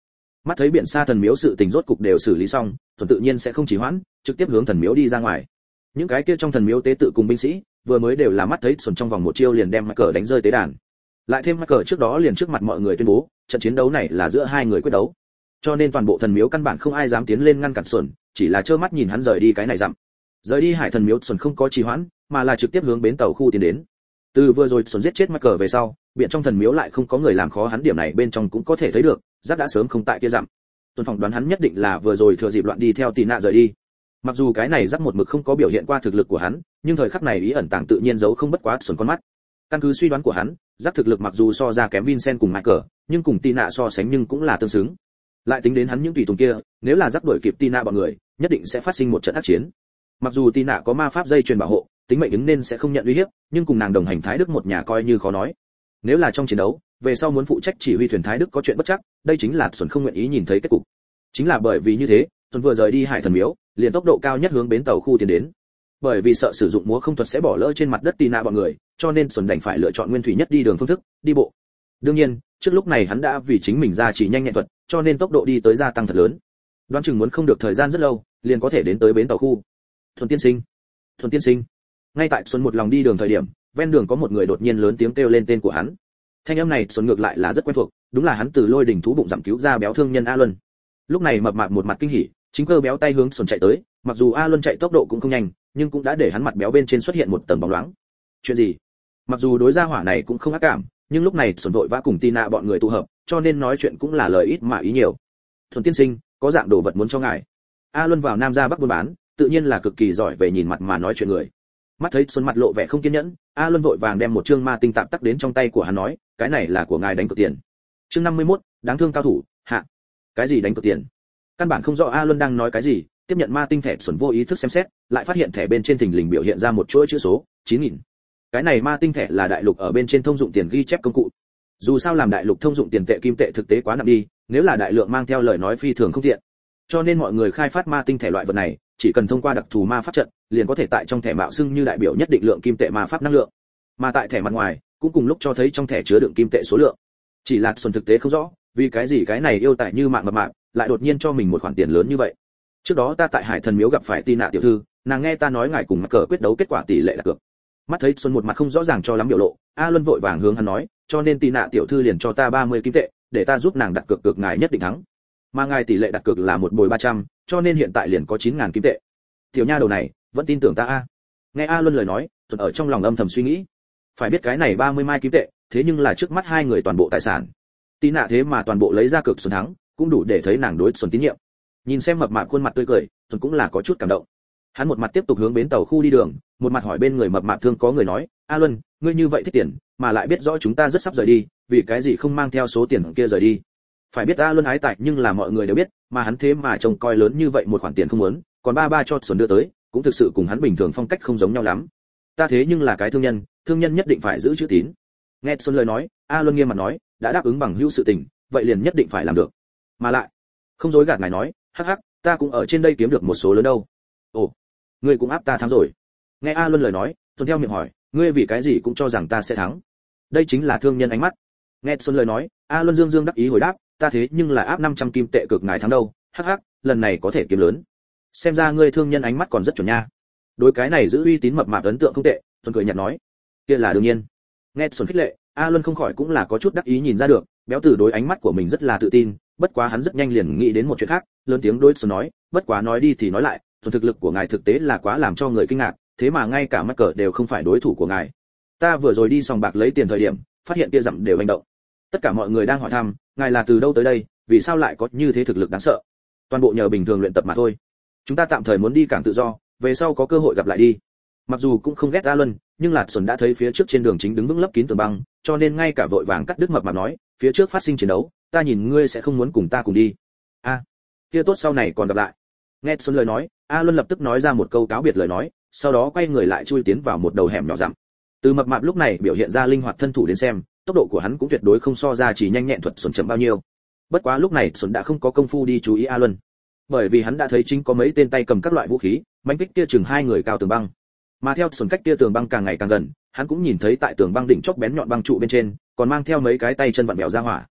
Mắt thấy biển xa thần miếu sự tình rốt cục đều xử lý xong, Tuần tự nhiên sẽ không trì hoãn, trực tiếp hướng thần miếu đi ra ngoài. Những cái kia trong thần miếu tế tự cùng binh sĩ, vừa mới đều là mắt thấy Tuần trong vòng một chiêu liền đem cờ đánh rơi tế đàn. Lại thêm cờ trước đó liền trước mặt mọi người tuyên bố, trận chiến đấu này là giữa hai người quyết đấu. Cho nên toàn bộ thần miếu căn bản không ai dám tiến lên ngăn cản Tuần, chỉ là trơ mắt nhìn hắn rời đi cái này dặm. Rời đi hải thần miếu, Tuần không có trì hoãn, mà là trực tiếp hướng bến tàu khu tiến đến. Từ vừa rồi Tuần giết chết cờ về sau, biển trong thần miếu lại không có người làm khó hắn, điểm này bên trong cũng có thể thấy được, giáp đã sớm không tại kia dặm. Tuần phỏng đoán hắn nhất định là vừa rồi thừa dịp loạn đi theo tì nạ rời đi. Mặc dù cái này giáp một mực không có biểu hiện qua thực lực của hắn, nhưng thời khắc này ý ẩn tàng tự nhiên giấu không bất quá Tuần con mắt. Căn cứ suy đoán của hắn, giáp thực lực mặc dù so ra kém Vincent cùng Michael, nhưng cùng tì nạ so sánh nhưng cũng là tương xứng. Lại tính đến hắn những tùy tùng kia, nếu là giáp đuổi kịp tì nạ bọn người, nhất định sẽ phát sinh một trận ác chiến. Mặc dù tì nạ có ma pháp dây chuyền bảo hộ, tính mệnh ứng nên sẽ không nhận uy hiếp, nhưng cùng nàng đồng hành Thái Đức một nhà coi như khó nói. Nếu là trong chiến đấu, về sau muốn phụ trách chỉ huy thuyền Thái Đức có chuyện bất chắc, đây chính là Tuần không nguyện ý nhìn thấy kết cục. Chính là bởi vì như thế, Tuần vừa rời đi hải thần miếu, liền tốc độ cao nhất hướng bến tàu khu tiến đến. Bởi vì sợ sử dụng múa không thuật sẽ bỏ lỡ trên mặt đất Tina bọn người, cho nên Tuần đành phải lựa chọn nguyên thủy nhất đi đường phương thức, đi bộ. Đương nhiên, trước lúc này hắn đã vì chính mình ra chỉ nhanh nhẹn thuật, cho nên tốc độ đi tới gia tăng thật lớn. Đoán chừng muốn không được thời gian rất lâu, liền có thể đến tới bến tàu khu. Thuần tiên sinh, Thuần tiên sinh. Ngay tại Tuần một lòng đi đường thời điểm, ven đường có một người đột nhiên lớn tiếng kêu lên tên của hắn. Thanh âm này Tuần ngược lại là rất quen thuộc, đúng là hắn từ lôi đỉnh thú bụng giảm cứu ra béo thương nhân A Luân. Lúc này mập mạp một mặt kinh hỉ, chính cơ béo tay hướng Tuần chạy tới, mặc dù A Luân chạy tốc độ cũng không nhanh, nhưng cũng đã để hắn mặt béo bên trên xuất hiện một tầng bóng loáng. Chuyện gì? Mặc dù đối gia hỏa này cũng không ác cảm, nhưng lúc này Tuần vội vã cùng Tina bọn người tụ hợp, cho nên nói chuyện cũng là lời ít mà ý nhiều. Thuần tiên sinh, có dạng đồ vật muốn cho ngài. A Luân vào Nam ra Bắc buôn bán, tự nhiên là cực kỳ giỏi về nhìn mặt mà nói chuyện người. Mắt thấy Tuần mặt lộ vẻ không kiên nhẫn, A Luân vội vàng đem một chương ma tinh tạm tắc đến trong tay của hắn nói, cái này là của ngài đánh cược tiền. Chương 51, đáng thương cao thủ, hạ. Cái gì đánh cược tiền? Căn bản không rõ A Luân đang nói cái gì, tiếp nhận ma tinh thẻ Tuần vô ý thức xem xét, lại phát hiện thẻ bên trên thình lình biểu hiện ra một chuỗi chữ số 9000. Cái này ma tinh thẻ là đại lục ở bên trên thông dụng tiền ghi chép công cụ. Dù sao làm đại lục thông dụng tiền tệ kim tệ thực tế quá nặng đi, nếu là đại lượng mang theo lời nói phi thường không tiện. Cho nên mọi người khai phát ma tinh thẻ loại vật này, chỉ cần thông qua đặc thù ma pháp trận, liền có thể tại trong thẻ mạo xưng như đại biểu nhất định lượng kim tệ ma pháp năng lượng. Mà tại thẻ mặt ngoài, cũng cùng lúc cho thấy trong thẻ chứa đựng kim tệ số lượng. Chỉ là Xuân thực tế không rõ, vì cái gì cái này yêu tài như mạng mập mạp, lại đột nhiên cho mình một khoản tiền lớn như vậy. Trước đó ta tại Hải Thần Miếu gặp phải Tina tiểu thư, nàng nghe ta nói ngài cùng mắc cờ quyết đấu kết quả tỷ lệ là cược. Mắt thấy Xuân một mặt không rõ ràng cho lắm biểu lộ, A Luân vội vàng hướng hắn nói, cho nên Tina tiểu thư liền cho ta 30 kim tệ, để ta giúp nàng đặt cược cược ngài nhất định thắng. Mà ngài tỷ lệ đặt cược là một bồi 300, cho nên hiện tại liền có 9000 kim tệ. Tiểu nha đầu này, vẫn tin tưởng ta a? Nghe A Luân lời nói, Xuân ở trong lòng âm thầm suy nghĩ. Phải biết cái này 30 mai kim tệ, thế nhưng là trước mắt hai người toàn bộ tài sản. Tina thế mà toàn bộ lấy ra cược Xuân thắng, cũng đủ để thấy nàng đối Xuân tín nhiệm. Nhìn xem mập mạp khuôn mặt tươi cười, Xuân cũng là có chút cảm động. Hắn một mặt tiếp tục hướng bến tàu khu đi đường, một mặt hỏi bên người mập mạp thương có người nói, A Luân, ngươi như vậy thích tiền, mà lại biết rõ chúng ta rất sắp rời đi, vì cái gì không mang theo số tiền kia rời đi? Phải biết A Luân ái tài nhưng là mọi người đều biết, mà hắn thế mà trông coi lớn như vậy một khoản tiền không muốn, còn ba cho Xuân đưa tới, cũng thực sự cùng hắn bình thường phong cách không giống nhau lắm. Ta thế nhưng là cái thương nhân nhất định phải giữ chữ tín. Nghe Xuân lời nói, A Luân nghiêm mặt nói, đã đáp ứng bằng hữu sự tình, vậy liền nhất định phải làm được. Mà lại, không dối gạt ngài nói, hắc hắc, ta cũng ở trên đây kiếm được một số lớn đâu. Ồ, ngươi cũng áp ta thắng rồi. Nghe A Luân lời nói, Xuân theo miệng hỏi, ngươi vì cái gì cũng cho rằng ta sẽ thắng? Đây chính là thương nhân ánh mắt. Nghe Xuân lời nói, A Luân dương đắc ý hồi đáp, ta thế nhưng là áp 500 kim tệ cược ngài thắng đâu, hắc hắc, lần này có thể kiếm lớn. Xem ra ngươi thương nhân ánh mắt còn rất chuẩn nha. Đối cái này giữ uy tín mập mạp ấn tượng không tệ, Xuân cười nhạt nói, kia là đương nhiên. Nghe Xuân khích lệ, A Luân không khỏi cũng là có chút đắc ý nhìn ra được, béo tử đối ánh mắt của mình rất là tự tin, bất quá hắn rất nhanh liền nghĩ đến một chuyện khác, lớn tiếng đối Xuân nói, bất quá nói đi thì nói lại, Xuân thực lực của ngài thực tế là quá làm cho người kinh ngạc, thế mà ngay cả mắc cờ đều không phải đối thủ của ngài. Ta vừa rồi đi sòng bạc lấy tiền thời điểm, phát hiện kia dặm đều hành động. Tất cả mọi người đang hỏi thăm, ngài là từ đâu tới đây, vì sao lại có như thế thực lực đáng sợ? Toàn bộ nhờ bình thường luyện tập mà thôi. Chúng ta tạm thời muốn đi cảng tự do, về sau có cơ hội gặp lại đi. Mặc dù cũng không ghét A Luân, nhưng Lạt Xuân đã thấy phía trước trên đường chính đứng vững lấp kín tường băng, cho nên ngay cả vội vàng cắt đứt mập mạp nói, phía trước phát sinh chiến đấu, ta nhìn ngươi sẽ không muốn cùng ta cùng đi. A, kia tốt sau này còn gặp lại. Nghe Xuân lời nói, A Luân lập tức nói ra một câu cáo biệt lời nói, sau đó quay người lại chui tiến vào một đầu hẻm nhỏ dặm. Từ mập mạp lúc này biểu hiện ra linh hoạt thân thủ đến xem, tốc độ của hắn cũng tuyệt đối không so ra chỉ nhanh nhẹn thuật Xuân chậm bao nhiêu. Bất quá lúc này Xuân đã không có công phu đi chú ý A Luân, bởi vì hắn đã thấy chính có mấy tên tay cầm các loại vũ khí, mãnh kích kia chừng hai người cao tường băng. Mà theo Xuân cách kia tường băng càng ngày càng gần, hắn cũng nhìn thấy tại tường băng đỉnh chóp bén nhọn băng trụ bên trên, còn mang theo mấy cái tay chân vặn vẹo ra hỏa.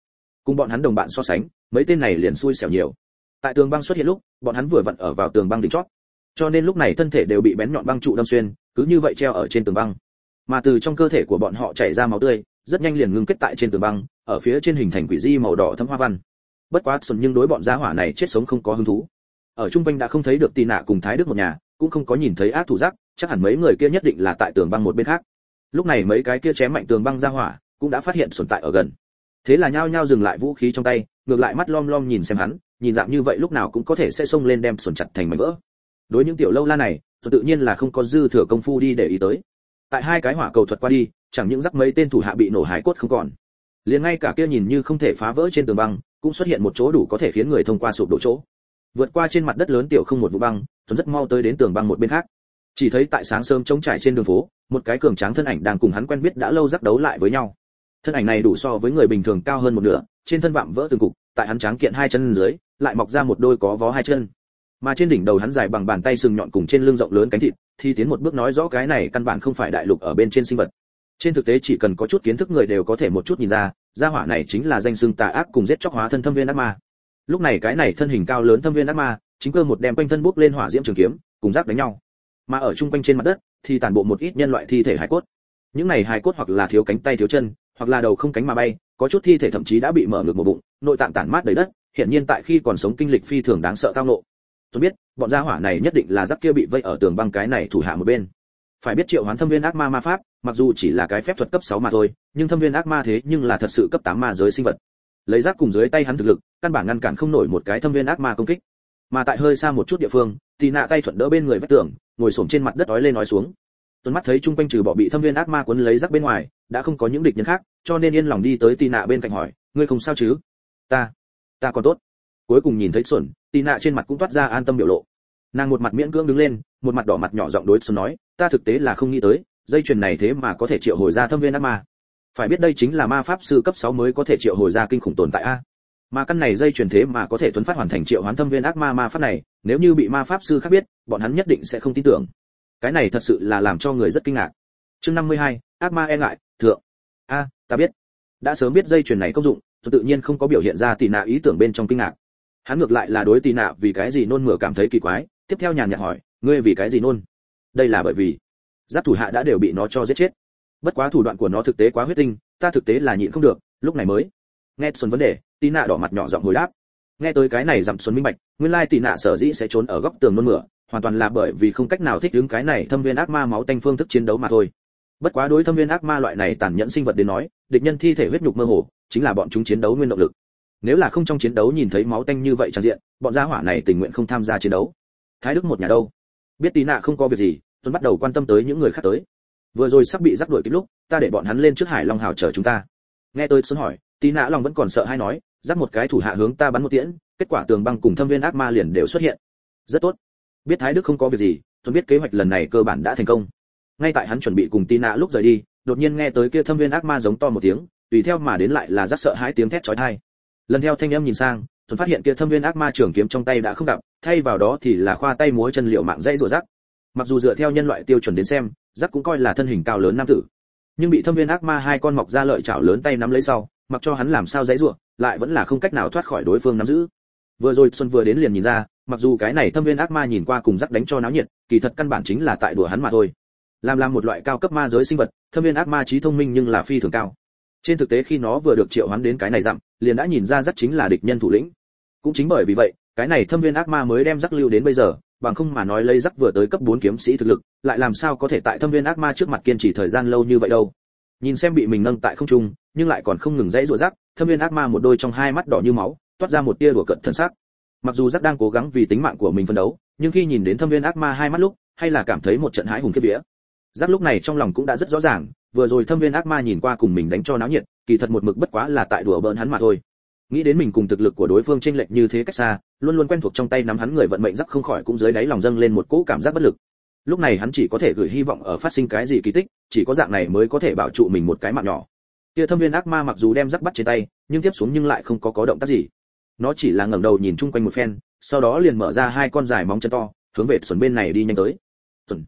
Cùng bọn hắn đồng bạn so sánh, mấy tên này liền xui xẻo nhiều. Tại tường băng xuất hiện lúc, bọn hắn vừa vặn ở vào tường băng đỉnh chót, cho nên lúc này thân thể đều bị bén nhọn băng trụ đâm xuyên, cứ như vậy treo ở trên tường băng. Mà từ trong cơ thể của bọn họ chảy ra máu tươi, rất nhanh liền ngưng kết tại trên tường băng, ở phía trên hình thành quỷ di màu đỏ thẫm hoa văn. Bất quá Xuân nhưng đối bọn gia hỏa này chết sống không có hứng thú. Ở trung quanh đã không thấy được Tì Nạ cùng Thái Đức một nhà, cũng không có nhìn thấy ác thủ giác, chắc hẳn mấy người kia nhất định là tại tường băng một bên khác. Lúc này mấy cái kia chém mạnh tường băng gia hỏa, cũng đã phát hiện Xuân tại ở gần. Thế là nhao nhao dừng lại vũ khí trong tay, ngược lại mắt lom lom nhìn xem hắn, nhìn dạng như vậy lúc nào cũng có thể sẽ xông lên đem Xuân chặt thành mảnh vỡ. Đối những tiểu lâu la này, Xuân tự nhiên là không có dư thừa công phu đi để ý tới. Tại hai cái hỏa cầu thuật qua đi, chẳng những rắc mấy tên thủ hạ bị nổ hài cốt không còn, liền ngay cả kia nhìn như không thể phá vỡ trên tường băng, cũng xuất hiện một chỗ đủ có thể khiến người thông qua sụp đổ chỗ. Vượt qua trên mặt đất lớn tiểu không một vụ băng, Xuân rất mau tới đến tường băng một bên khác. Chỉ thấy tại sáng sớm trống trải trên đường phố, một cái cường tráng thân ảnh đang cùng hắn quen biết đã lâu rắc đấu lại với nhau. Thân ảnh này đủ so với người bình thường cao hơn một nửa, trên thân vạm vỡ từng cục, tại hắn tráng kiện hai chân dưới, lại mọc ra một đôi có vó hai chân. Mà trên đỉnh đầu hắn dài bằng bàn tay sừng nhọn cùng trên lưng rộng lớn cánh thịt, thì tiến một bước nói rõ cái này căn bản không phải đại lục ở bên trên sinh vật. Trên thực tế chỉ cần có chút kiến thức người đều có thể một chút nhìn ra, gia hỏa này chính là danh xưng tà ác cùng giết chóc hóa thân Thâm Viên ác ma. Lúc này cái này thân hình cao lớn Thâm Viên ác ma, chính cơ một đem quanh thân bốc lên hỏa diễm trường kiếm, cùng rác đánh nhau. Mà ở trung quanh trên mặt đất thì tàn bộ một ít nhân loại thi thể hài cốt. Những này hài cốt hoặc là thiếu cánh tay thiếu chân, hoặc là đầu không cánh mà bay, có chút thi thể thậm chí đã bị mở ngược một bụng, nội tạng tản mát đầy đất, hiện nhiên tại khi còn sống kinh lịch phi thường đáng sợ tao ngộ. Tôi biết, bọn gia hỏa này nhất định là rác kia bị vây ở tường băng cái này thủ hạ một bên. Phải biết triệu hoán Thâm Viên ác ma ma pháp, mặc dù chỉ là cái phép thuật cấp 6 mà thôi, nhưng Thâm Viên ác ma thế nhưng là thật sự cấp 8 ma giới sinh vật. Lấy rác cùng dưới tay hắn thực lực, căn bản ngăn cản không nổi một cái Thâm Viên ác ma công kích. Mà tại hơi xa một chút địa phương, Tì Nạ tay thuận đỡ bên người vách tường, ngồi xổm trên mặt đất nói lên nói xuống. Tuấn mắt thấy chung quanh trừ bỏ bị Thâm Viên ác ma cuốn lấy rác bên ngoài, đã không có những địch nhân khác, cho nên yên lòng đi tới Tì Nạ bên cạnh hỏi, ngươi không sao chứ? Ta còn tốt. Cuối cùng nhìn thấy Xuân, Tì Nạ trên mặt cũng toát ra an tâm biểu lộ. Nàng một mặt miễn cưỡng đứng lên, một mặt đỏ mặt nhỏ giọng đối Xuân nói, ta thực tế là không nghĩ tới, dây chuyền này thế mà có thể triệu hồi ra Thâm Viên ác ma. Phải biết đây chính là ma pháp sư cấp 6 mới có thể triệu hồi ra kinh khủng tồn tại a. Mà căn này dây chuyền thế mà có thể tuấn phát hoàn thành triệu hoán Thâm Viên ác ma ma pháp này, nếu như bị ma pháp sư khác biết, bọn hắn nhất định sẽ không tin tưởng. Cái này thật sự là làm cho người rất kinh ngạc. Chương 52, ác ma e ngại, thượng. Ta biết. Đã sớm biết dây chuyền này công dụng, tôi tự nhiên không có biểu hiện ra Tì Nạ ý tưởng bên trong kinh ngạc. Hắn ngược lại là đối Tì Nạ vì cái gì nôn mửa cảm thấy kỳ quái, tiếp theo nhàn nhạt hỏi, ngươi vì cái gì nôn? Đây là bởi vì giáp thủ hạ đã đều bị nó cho giết chết. Bất quá thủ đoạn của nó thực tế quá huyết tinh, ta thực tế là nhịn không được, lúc này mới. Nghe Xuân vấn đề, Tì Nạ đỏ mặt nhỏ giọng hồi đáp. Nghe tới cái này dặm Xuân minh bạch, nguyên lai Tì Nạ sở dĩ sẽ trốn ở góc tường nôn mửa, hoàn toàn là bởi vì không cách nào thích ứng cái này Thâm Viên ác ma máu tanh phương thức chiến đấu mà thôi. Bất quá đối Thâm Viên ác ma loại này tàn nhẫn sinh vật đến nói, địch nhân thi thể huyết nhục mơ hồ, chính là bọn chúng chiến đấu nguyên động lực. Nếu là không trong chiến đấu nhìn thấy máu tanh như vậy tràn diện, bọn gia hỏa này tình nguyện không tham gia chiến đấu. Thái Đức một nhà đâu? Biết Tì Nạ không có việc gì, Tuấn bắt đầu quan tâm tới những người khác tới. Vừa rồi sắp bị rắc đuổi kịp lúc, ta để bọn hắn lên trước Hải Long Hào chờ chúng ta. Nghe tôi Xuân hỏi, Tì Nạ lòng vẫn còn sợ hay nói, rắc một cái thủ hạ hướng ta bắn một tiễn, kết quả tường băng cùng Thâm Viên ác ma liền đều xuất hiện. Rất tốt. Biết Thái Đức không có việc gì, Tuấn biết kế hoạch lần này cơ bản đã thành công. Ngay tại hắn chuẩn bị cùng Tì Nạ lúc rời đi, đột nhiên nghe tới kia Thâm Viên ác ma giống to một tiếng, tùy theo mà đến lại là rắc sợ hãi tiếng thét chói tai. Lần theo thanh âm nhìn sang, Tuấn phát hiện kia Thâm Viên ác ma trường kiếm trong tay đã không gặp, thay vào đó thì là khoa tay múa chân liệu mạng dãy rủa rắc. Mặc dù dựa theo nhân loại tiêu chuẩn đến xem, rắc cũng coi là thân hình cao lớn nam tử, nhưng bị Thâm Viên ác ma hai con mọc ra lợi chảo lớn tay nắm lấy sau, mặc cho hắn làm sao dãy rủa, lại vẫn là không cách nào thoát khỏi đối phương nắm giữ. Vừa rồi Xuân vừa đến liền nhìn ra, mặc dù cái này Thâm Viên ác ma nhìn qua cùng rắc đánh cho náo nhiệt, kỳ thật căn bản chính là tại đùa hắn mà thôi. Làm một loại cao cấp ma giới sinh vật, Thâm Viên ác ma trí thông minh nhưng là phi thường cao. Trên thực tế khi nó vừa được triệu hoán đến cái này dặm, liền đã nhìn ra rắc chính là địch nhân thủ lĩnh. Cũng chính bởi vì vậy, cái này Thâm Viên ác ma mới đem rắc lưu đến bây giờ, bằng không mà nói lấy rắc vừa tới cấp 4 kiếm sĩ thực lực, lại làm sao có thể tại Thâm Viên ác ma trước mặt kiên trì thời gian lâu như vậy đâu. Nhìn xem bị mình nâng tại không trung, nhưng lại còn không ngừng dãy rủa rắc, Thâm Viên ác ma một đôi trong hai mắt đỏ như máu, toát ra một tia đùa cợt thần sắc. Mặc dù rắc đang cố gắng vì tính mạng của mình phân đấu, nhưng khi nhìn đến Thâm Viên ác ma hai mắt lúc, hay là cảm thấy một trận hãi hùng khiếp vía. Rắc lúc này trong lòng cũng đã rất rõ ràng, vừa rồi Thâm Viên ác ma nhìn qua cùng mình đánh cho náo nhiệt, kỳ thật một mực bất quá là tại đùa bỡn hắn mà thôi. Nghĩ đến mình cùng thực lực của đối phương chênh lệch như thế cách xa, luôn luôn quen thuộc trong tay nắm hắn người vận mệnh rắc không khỏi cũng dưới đáy lòng dâng lên một cỗ cảm giác bất lực. Lúc này hắn chỉ có thể gửi hy vọng ở phát sinh cái gì kỳ tích, chỉ có dạng này mới có thể bảo trụ mình một cái mạng nhỏ. Kia Thâm Viên ác ma mặc dù đem rắc bắt trên tay, nhưng tiếp xuống nhưng lại không có động tác gì. Nó chỉ là ngẩng đầu nhìn chung quanh một phen, sau đó liền mở ra hai con dài móng chân to, hướng về Xuân bên này đi nhanh tới. Xuân,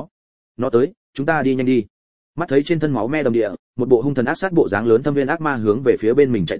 nó tới, chúng ta đi nhanh đi. Mắt thấy trên thân máu me đầm địa, một bộ hung thần ác sát bộ dáng lớn Thâm Viên ác ma hướng về phía bên mình chạy tới,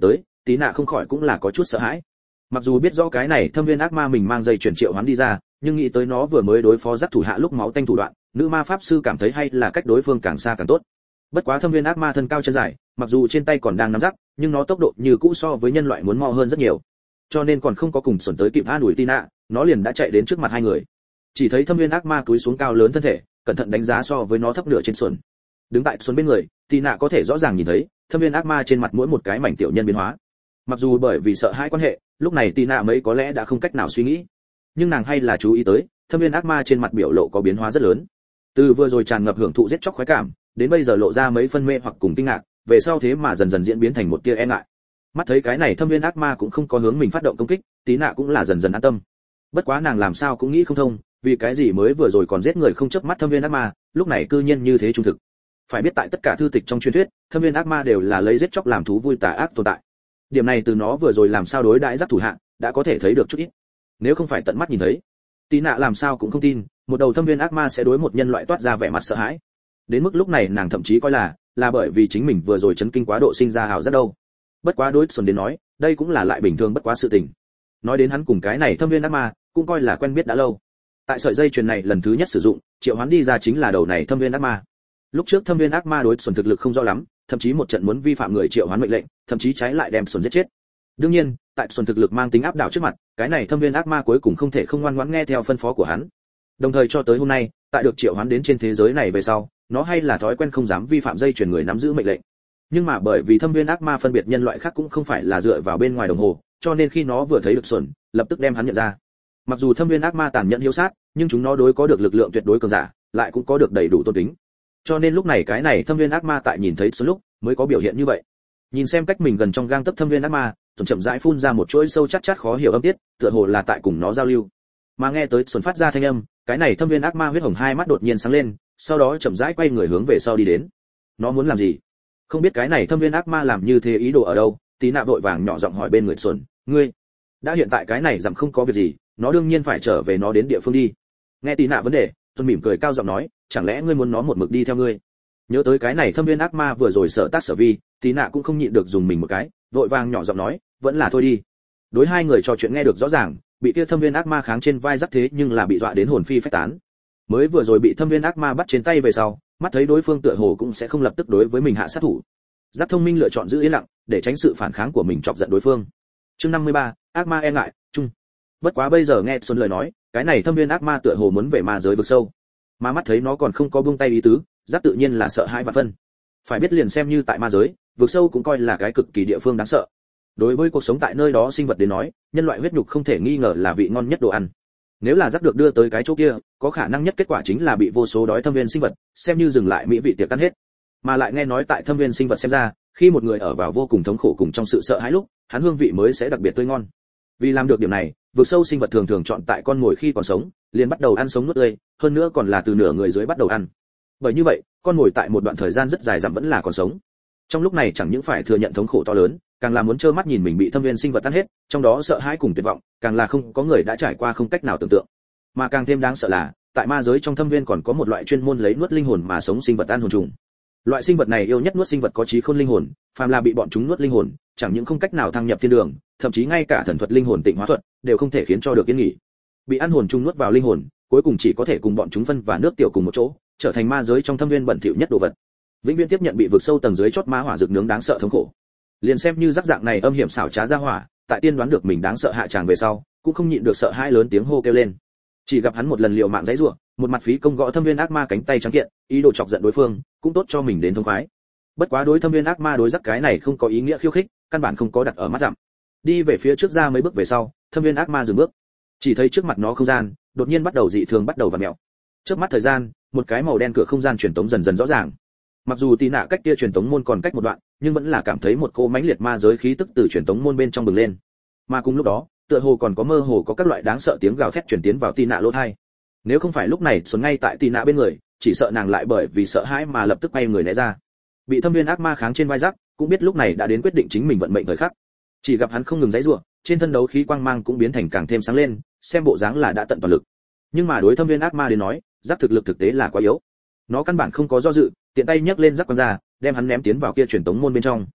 tí nạ không khỏi cũng là có chút sợ hãi. Mặc dù biết rõ cái này thâm viên ác ma mình mang dây chuyển triệu hoán đi ra, nhưng nghĩ tới nó vừa mới đối phó dắt thủ hạ lúc máu tanh thủ đoạn, nữ ma pháp sư cảm thấy hay là cách đối phương càng xa càng tốt. Bất quá thâm viên ác ma thân cao chân dài, mặc dù trên tay còn đang nắm rắc, nhưng nó tốc độ như cũ so với nhân loại muốn mau hơn rất nhiều, cho nên còn không có cùng xuẩn tới kịp an ủi Tina, nó liền đã chạy đến trước mặt hai người. Chỉ thấy thâm viên ác ma cúi xuống cao lớn thân thể, cẩn thận đánh giá so với nó thấp nửa trên xuẩn. Đứng tại xuẩn bên người, Tina có thể rõ ràng nhìn thấy thâm viên ác ma trên mặt mỗi một cái mảnh tiểu nhân biến hóa. Mặc dù bởi vì sợ hãi quan hệ, lúc này Tina mấy có lẽ đã không cách nào suy nghĩ, nhưng nàng hay là chú ý tới thâm viên ác ma trên mặt biểu lộ có biến hóa rất lớn. Từ vừa rồi tràn ngập hưởng thụ giết chóc khoái cảm, đến bây giờ lộ ra mấy phân mê hoặc cùng kinh ngạc, về sau thế mà dần dần diễn biến thành một tia e ngại. Mắt thấy cái này thâm viên ác ma cũng không có hướng mình phát động công kích, tí nạ cũng là dần dần an tâm. Bất quá nàng làm sao cũng nghĩ không thông, vì cái gì mới vừa rồi còn giết người không chớp mắt thâm viên ác ma, lúc này cư nhiên như thế trung thực. Phải biết tại tất cả thư tịch trong truyền thuyết, thâm viên ác ma đều là lấy giết chóc làm thú vui tà ác tồn tại. Điểm này từ nó vừa rồi làm sao đối đãi giáp thủ hạ, đã có thể thấy được chút ít. Nếu không phải tận mắt nhìn thấy, tí nạ làm sao cũng không tin, một đầu thâm viên ác ma sẽ đối một nhân loại toát ra vẻ mặt sợ hãi. Đến mức lúc này nàng thậm chí coi là bởi vì chính mình vừa rồi chấn kinh quá độ sinh ra hào rất đâu. Bất quá đối xuân đến nói, đây cũng là lại bình thường bất quá sự tình. Nói đến hắn cùng cái này thâm viên ác ma cũng coi là quen biết đã lâu. Tại sợi dây chuyền này lần thứ nhất sử dụng, triệu hoán đi ra chính là đầu này thâm viên ác ma. Lúc trước thâm viên ác ma đối xuân thực lực không rõ lắm, thậm chí một trận muốn vi phạm người triệu hoán mệnh lệnh, thậm chí trái lại đem xuân giết chết. Đương nhiên, tại xuân thực lực mang tính áp đảo trước mặt, cái này thâm viên ác ma cuối cùng không thể không ngoan ngoãn nghe theo phân phó của hắn. Đồng thời cho tới hôm nay, tại được triệu hoán đến trên thế giới này về sau, nó hay là thói quen không dám vi phạm dây chuyền người nắm giữ mệnh lệnh. Nhưng mà bởi vì thâm viên ác ma phân biệt nhân loại khác cũng không phải là dựa vào bên ngoài đồng hồ, cho nên khi nó vừa thấy được xuân, lập tức đem hắn nhận ra. Mặc dù thâm viên ác ma tàn nhẫn hiếu sát, nhưng chúng nó đối có được lực lượng tuyệt đối cường giả, lại cũng có được đầy đủ tôn kính. Cho nên lúc này cái này thâm viên ác ma tại nhìn thấy xuân lúc, mới có biểu hiện như vậy. Nhìn xem cách mình gần trong gang tấc thâm viên ác ma, xuân chậm rãi phun ra một chuỗi sâu chát chát khó hiểu âm tiết, tựa hồ là tại cùng nó giao lưu. Mà nghe tới xuân phát ra thanh âm, cái này thâm viên ác ma huyết hồng hai mắt đột nhiên sáng lên, sau đó chậm rãi quay người hướng về sau đi đến. Nó muốn làm gì? Không biết cái này thâm viên ác ma làm như thế ý đồ ở đâu, tí nạ vội vàng nhỏ giọng hỏi bên người xuân, ngươi đã hiện tại cái này rằng không có việc gì, nó đương nhiên phải trở về nó đến địa phương đi. Nghe tí nạ vấn đề, xuân mỉm cười cao giọng nói, chẳng lẽ ngươi muốn nó một mực đi theo ngươi? Nhớ tới cái này thâm viên ác ma vừa rồi sợ tác sở vi, tí nạ cũng không nhịn được dùng mình một cái, vội vàng nhỏ giọng nói, vẫn là thôi đi. Đối hai người trò chuyện nghe được rõ ràng, bị kia thâm viên ác ma kháng trên vai dắt thế nhưng là bị dọa đến hồn phi phách tán. Mới vừa rồi bị thâm viên ác ma bắt trên tay về sau, mắt thấy đối phương tựa hồ cũng sẽ không lập tức đối với mình hạ sát thủ. Giác thông minh lựa chọn giữ yên lặng, để tránh sự phản kháng của mình chọc giận đối phương. Chương 53, ác ma e ngại, chung. Bất quá bây giờ nghe Xuân lời nói, cái này thâm viên ác ma tựa hồ muốn về ma giới vực sâu. Mà mắt thấy nó còn không có buông tay ý tứ, Giác tự nhiên là sợ hãi vạn phân. Phải biết liền xem như tại ma giới, vực sâu cũng coi là cái cực kỳ địa phương đáng sợ. Đối với cuộc sống tại nơi đó sinh vật đến nói, nhân loại huyết nhục không thể nghi ngờ là vị ngon nhất đồ ăn. Nếu là Giác được đưa tới cái chỗ kia, có khả năng nhất kết quả chính là bị vô số đói thâm viên sinh vật xem như dừng lại mỹ vị tiệc ăn hết. Mà lại nghe nói tại thâm viên sinh vật xem ra, khi một người ở vào vô cùng thống khổ cùng trong sự sợ hãi lúc, hắn hương vị mới sẽ đặc biệt tươi ngon. Vì làm được điểm này, vực sâu sinh vật thường thường chọn tại con mồi khi còn sống, liền bắt đầu ăn sống nuốt tươi, hơn nữa còn là từ nửa người dưới bắt đầu ăn. Bởi như vậy, con mồi tại một đoạn thời gian rất dài dặm vẫn là còn sống. Trong lúc này chẳng những phải thừa nhận thống khổ to lớn, càng là muốn trơ mắt nhìn mình bị thâm viên sinh vật ăn hết, trong đó sợ hãi cùng tuyệt vọng, càng là không có người đã trải qua không cách nào tưởng tượng. Mà càng thêm đáng sợ là, tại ma giới trong thâm viên còn có một loại chuyên môn lấy nuốt linh hồn mà sống sinh vật ăn hồn trùng. Loại sinh vật này yêu nhất nuốt sinh vật có trí khôn linh hồn, phàm là bị bọn chúng nuốt linh hồn, chẳng những không cách nào thăng nhập thiên đường, thậm chí ngay cả thần thuật linh hồn tịnh hóa thuật đều không thể khiến cho được yên nghỉ. Bị ăn hồn trùng nuốt vào linh hồn, cuối cùng chỉ có thể cùng bọn chúng phân và nước tiểu cùng một chỗ, trở thành ma giới trong thâm viên bẩn thỉu nhất đồ vật. Vĩnh viễn tiếp nhận bị vực sâu tầng dưới chót ma hỏa rực nướng đáng sợ thống khổ. Liền xem như rắc dạng này âm hiểm xảo trá ra hỏa, tại tiên đoán được mình đáng sợ hạ tràng về sau, cũng không nhịn được sợ hãi lớn tiếng hô kêu lên. Chỉ gặp hắn một lần liều mạng giãy giụa, một mặt phí công gõ thâm viên ác ma cánh tay trắng kiện, ý đồ chọc giận đối phương, cũng tốt cho mình đến thông khoái. Bất quá đối thâm viên ác ma đối rắc cái này không có ý nghĩa khiêu khích, căn bản không có đặt ở mắt dặm. Đi về phía trước ra mấy bước về sau, thâm viên ác ma dừng bước. Chỉ thấy trước mặt nó không gian, đột nhiên bắt đầu dị thường bắt đầu vặn mèo. Trước mắt thời gian, một cái màu đen cửa không gian truyền tống dần dần rõ ràng. Mặc dù tí nạ cách kia truyền tống môn còn cách một đoạn, nhưng vẫn là cảm thấy một cô mãnh liệt ma giới khí tức từ truyền tống môn bên trong bừng lên. Mà cùng lúc đó, tựa hồ còn có mơ hồ có các loại đáng sợ tiếng gào thét truyền tiến vào tí nạ lỗ tai. Nếu không phải lúc này Xuân ngay tại tí nạ bên người, chỉ sợ nàng lại bởi vì sợ hãi mà lập tức quay người né ra. Bị thâm viên ác ma kháng trên vai rắc, cũng biết lúc này đã đến quyết định chính mình vận mệnh thời khắc. Chỉ gặp hắn không ngừng giãy giụa, trên thân đấu khí quang mang cũng biến thành càng thêm sáng lên, xem bộ dáng là đã tận toàn lực. Nhưng mà đối thâm viên ác ma đến nói, rắc thực lực thực tế là quá yếu. Nó căn bản không có do dự, tiện tay nhấc lên rắc quang ra, đem hắn ném tiến vào kia truyền tống môn bên trong.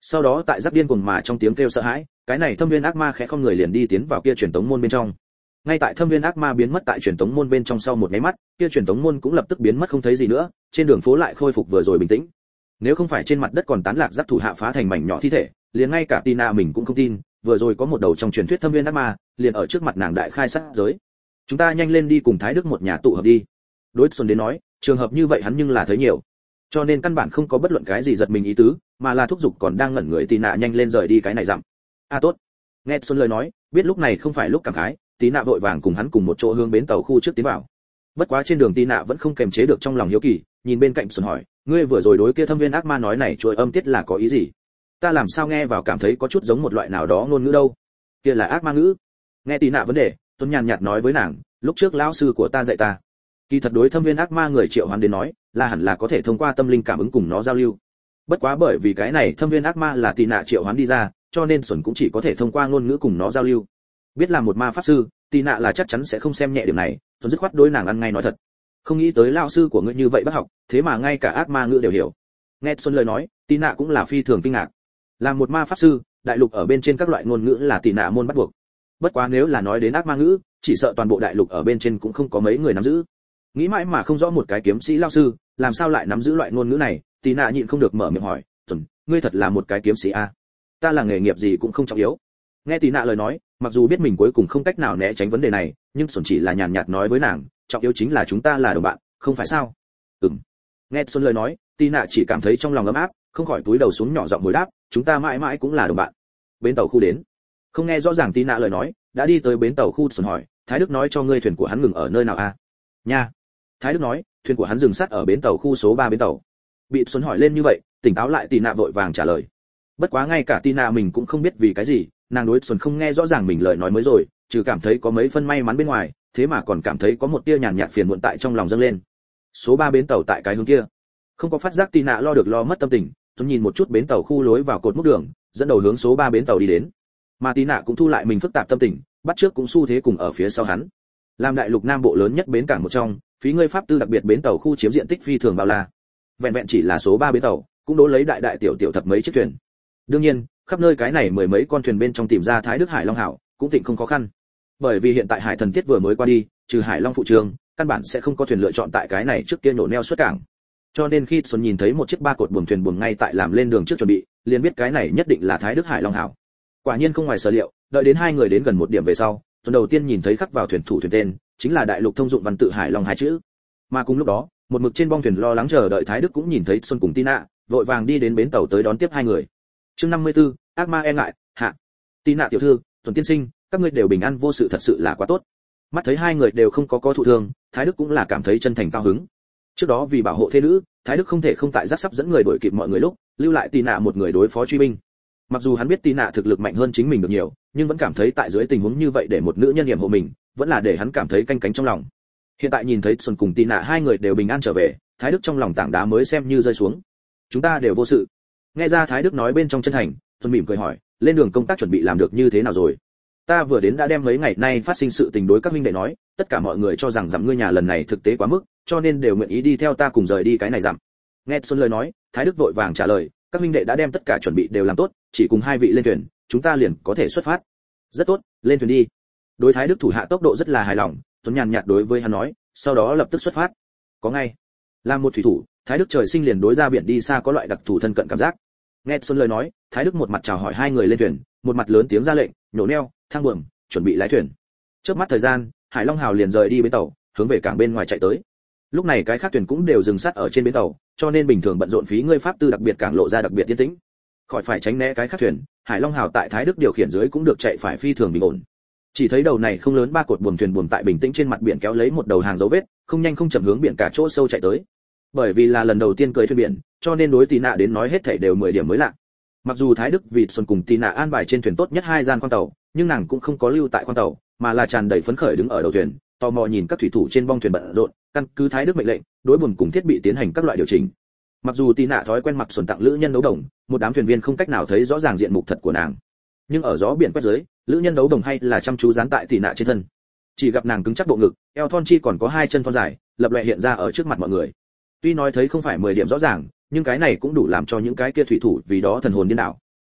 Sau đó tại giáp điên cuồng mà trong tiếng kêu sợ hãi, cái này thâm viên ác ma khẽ không người liền đi tiến vào kia truyền tống môn bên trong. Ngay tại thâm viên ác ma biến mất tại truyền tống môn bên trong sau một cái mắt, kia truyền tống môn cũng lập tức biến mất không thấy gì nữa, trên đường phố lại khôi phục vừa rồi bình tĩnh. Nếu không phải trên mặt đất còn tán lạc giáp thủ hạ phá thành mảnh nhỏ thi thể, liền ngay cả Tina mình cũng không tin, vừa rồi có một đầu trong truyền thuyết thâm viên ác ma, liền ở trước mặt nàng đại khai sát giới. Chúng ta nhanh lên đi cùng Thái Đức một nhà tụ hợp đi. Đối Xuân đến nói, trường hợp như vậy hắn nhưng là thấy nhiều, cho nên căn bản không có bất luận cái gì giật mình ý tứ, mà là thúc giục còn đang ngẩn người Tina nhanh lên rời đi cái này dặm. Tốt. Nghe Xuân lời nói, biết lúc này không phải lúc cảm khái, Tina vội vàng cùng hắn cùng một chỗ hướng bến tàu khu trước tiến vào. Bất quá trên đường Tina vẫn không kềm chế được trong lòng hiếu kỳ, nhìn bên cạnh Xuân hỏi, ngươi vừa rồi đối kia thâm viên ác ma nói này chuỗi âm tiết là có ý gì? Ta làm sao nghe vào cảm thấy có chút giống một loại nào đó ngôn ngữ đâu? Kia là ác ma ngữ. Nghe Tina vấn đề, Tuấn nhàn nhạt nói với nàng, lúc trước lão sư của ta dạy ta, kỳ thật đối thâm viên ác ma người triệu hoán đến nói, là hẳn là có thể thông qua tâm linh cảm ứng cùng nó giao lưu. Bất quá bởi vì cái này thâm viên ác ma là Tina triệu hoán đi ra, cho nên Xuân cũng chỉ có thể thông qua ngôn ngữ cùng nó giao lưu. Biết làm một ma pháp sư, Tina là chắc chắn sẽ không xem nhẹ điểm này, Xuân dứt khoát đối nàng ăn ngay nói thật. Không nghĩ tới lão sư của ngươi như vậy bác học, thế mà ngay cả ác ma ngữ đều hiểu. Nghe Xuân lời nói, Tina cũng là phi thường kinh ngạc. Làm một ma pháp sư, đại lục ở bên trên các loại ngôn ngữ là Tina môn bắt buộc. Bất quá nếu là nói đến ác ma ngữ, chỉ sợ toàn bộ đại lục ở bên trên cũng không có mấy người nắm giữ. Nghĩ mãi mà không rõ một cái kiếm sĩ lão sư, làm sao lại nắm giữ loại ngôn ngữ này, Tina nhịn không được mở miệng hỏi, "Xuân, ngươi thật là một cái kiếm sĩ à? Ta là nghề nghiệp gì cũng không trọng yếu." Nghe Tina lời nói, mặc dù biết mình cuối cùng không cách nào né tránh vấn đề này, nhưng Xuân chỉ là nhàn nhạt nói với nàng, trọng yếu chính là chúng ta là đồng bạn, không phải sao? Nghe Xuân lời nói, Tina chỉ cảm thấy trong lòng ấm áp, không khỏi cúi đầu xuống nhỏ giọng hồi đáp, chúng ta mãi mãi cũng là đồng bạn. Bến tàu khu đến. Không nghe rõ ràng Tina lời nói, đã đi tới bến tàu khu. Xuân hỏi, Thái Đức nói cho ngươi thuyền của hắn ngừng ở nơi nào à? Nha. Thái Đức nói, thuyền của hắn dừng sát ở bến tàu khu số 3 bến tàu. Bị Xuân hỏi lên như vậy, tỉnh táo lại Tina vội vàng trả lời. Bất quá ngay cả Tina mình cũng không biết vì cái gì, nàng đối Xuân không nghe rõ ràng mình lời nói mới rồi, trừ cảm thấy có mấy phân may mắn bên ngoài, thế mà còn cảm thấy có một tia nhàn nhạt phiền muộn tại trong lòng dâng lên. Số 3 bến tàu tại cái hướng kia. Không có phát giác Tina lo được lo mất tâm tình, Xuân nhìn một chút bến tàu khu lối vào cột mốc đường, dẫn đầu hướng số 3 bến tàu đi đến. Mà Tina cũng thu lại mình phức tạp tâm tình, bắt trước cũng xu thế cùng ở phía sau hắn. Làm đại lục nam bộ lớn nhất bến cảng một trong, phí ngươi pháp tư đặc biệt bến tàu khu chiếm diện tích phi thường bao la. Vẹn vẹn chỉ là số 3 bến tàu, cũng đố lấy đại đại tiểu tiểu thập mấy chiếc thuyền. Đương nhiên, khắp nơi cái này mười mấy con thuyền bên trong tìm ra Thái Đức Hải Long Hảo, cũng tịnh không khó khăn. Bởi vì hiện tại Hải Thần Tiết vừa mới qua đi, trừ Hải Long phụ trường, căn bản sẽ không có thuyền lựa chọn tại cái này trước kia nổ neo xuất cảng. Cho nên khi Xuân nhìn thấy một chiếc ba cột buồm thuyền buồm ngay tại làm lên đường trước chuẩn bị, liền biết cái này nhất định là Thái Đức Hải Long Hảo. Quả nhiên không ngoài sở liệu, đợi đến hai người đến gần một điểm về sau, Xuân đầu tiên nhìn thấy khắc vào thuyền thủ thuyền tên, chính là đại lục thông dụng văn tự Hải Long hai chữ. Mà cùng lúc đó, một mực trên bong thuyền lo lắng chờ đợi Thái Đức cũng nhìn thấy Xuân cùng Tina, vội vàng đi đến bến tàu tới đón tiếp hai người. Chương 54, ác ma e ngại, hạ. Tina tiểu thư, Xuân tiên sinh, các ngươi đều bình an vô sự thật sự là quá tốt. Mắt thấy hai người đều không có thụ thương, Thái Đức cũng là cảm thấy chân thành cao hứng. Trước đó vì bảo hộ thê nữ, Thái Đức không thể không tại giác sắp dẫn người đuổi kịp mọi người lúc, lưu lại Tina một người đối phó truy binh. Mặc dù hắn biết Tina thực lực mạnh hơn chính mình được nhiều, nhưng vẫn cảm thấy tại dưới tình huống như vậy để một nữ nhân yểm hộ mình, vẫn là để hắn cảm thấy canh cánh trong lòng. Hiện tại nhìn thấy Xuân cùng Tina hai người đều bình an trở về, Thái Đức trong lòng tảng đá mới xem như rơi xuống. Chúng ta đều vô sự. Nghe ra Thái Đức nói bên trong chân thành, Xuân mỉm cười hỏi, lên đường công tác chuẩn bị làm được như thế nào rồi? Ta vừa đến đã đem mấy ngày nay phát sinh sự tình đối các huynh đệ nói, tất cả mọi người cho rằng dặm ngươi nhà lần này thực tế quá mức, cho nên đều nguyện ý đi theo ta cùng rời đi cái này dặm. Nghe Xuân lời nói, Thái Đức vội vàng trả lời, các huynh đệ đã đem tất cả chuẩn bị đều làm tốt, chỉ cùng hai vị lên thuyền, chúng ta liền có thể xuất phát. Rất tốt, lên thuyền đi. Đối Thái Đức thủ hạ tốc độ rất là hài lòng, Tuấn nhàn nhạt đối với hắn nói, sau đó lập tức xuất phát. Có ngay. Làm một thủy thủ, Thái Đức trời sinh liền đối ra biển đi xa có loại đặc thù thân cận cảm giác. Nghe Xuân lời nói, Thái Đức một mặt chào hỏi hai người lên thuyền, một mặt lớn tiếng ra lệnh, nhổ neo, thang buồm, chuẩn bị lái thuyền. Chớp mắt thời gian, Hải Long Hào liền rời đi bến tàu, hướng về cảng bên ngoài chạy tới. Lúc này cái khác thuyền cũng đều dừng sát ở trên bến tàu, cho nên bình thường bận rộn phí ngươi pháp tư đặc biệt cảng lộ ra đặc biệt yên tĩnh. Khỏi phải tránh né cái khác thuyền, Hải Long Hào tại Thái Đức điều khiển dưới cũng được chạy phải phi thường bình ổn. Chỉ thấy đầu này không lớn ba cột buồm thuyền buồm tại bình tĩnh trên mặt biển kéo lấy một đầu hàng dấu vết, không nhanh không chậm hướng biển cả chỗ sâu chạy tới. Bởi vì là lần đầu tiên cưỡi thuyền biển, cho nên đối Tina đến nói hết thảy đều 10 điểm mới lạ. Mặc dù Thái Đức vì Xuân cùng Tina an bài trên thuyền tốt nhất hai gian khoang tàu, nhưng nàng cũng không có lưu tại khoang tàu, mà là tràn đầy phấn khởi đứng ở đầu thuyền, tò mò nhìn các thủy thủ trên bong thuyền bận rộn, căn cứ Thái Đức mệnh lệnh, đối buồm cùng thiết bị tiến hành các loại điều chỉnh. Mặc dù Tina thói quen mặc Xuân tặng lữ nhân đấu đồng, một đám thuyền viên không cách nào thấy rõ ràng diện mục thật của nàng. Nhưng ở gió biển quét dưới, lữ nhân đấu đồng hay là chăm chú dán tại Tina trên thân. Chỉ gặp nàng cứng chắc bộ ngực, eo thon chi còn có hai chân thon dài, lập loè hiện ra ở trước mặt mọi người. Tuy nói thấy không phải 10 điểm rõ ràng, nhưng cái này cũng đủ làm cho những cái kia thủy thủ vì đó thần hồn điên đảo.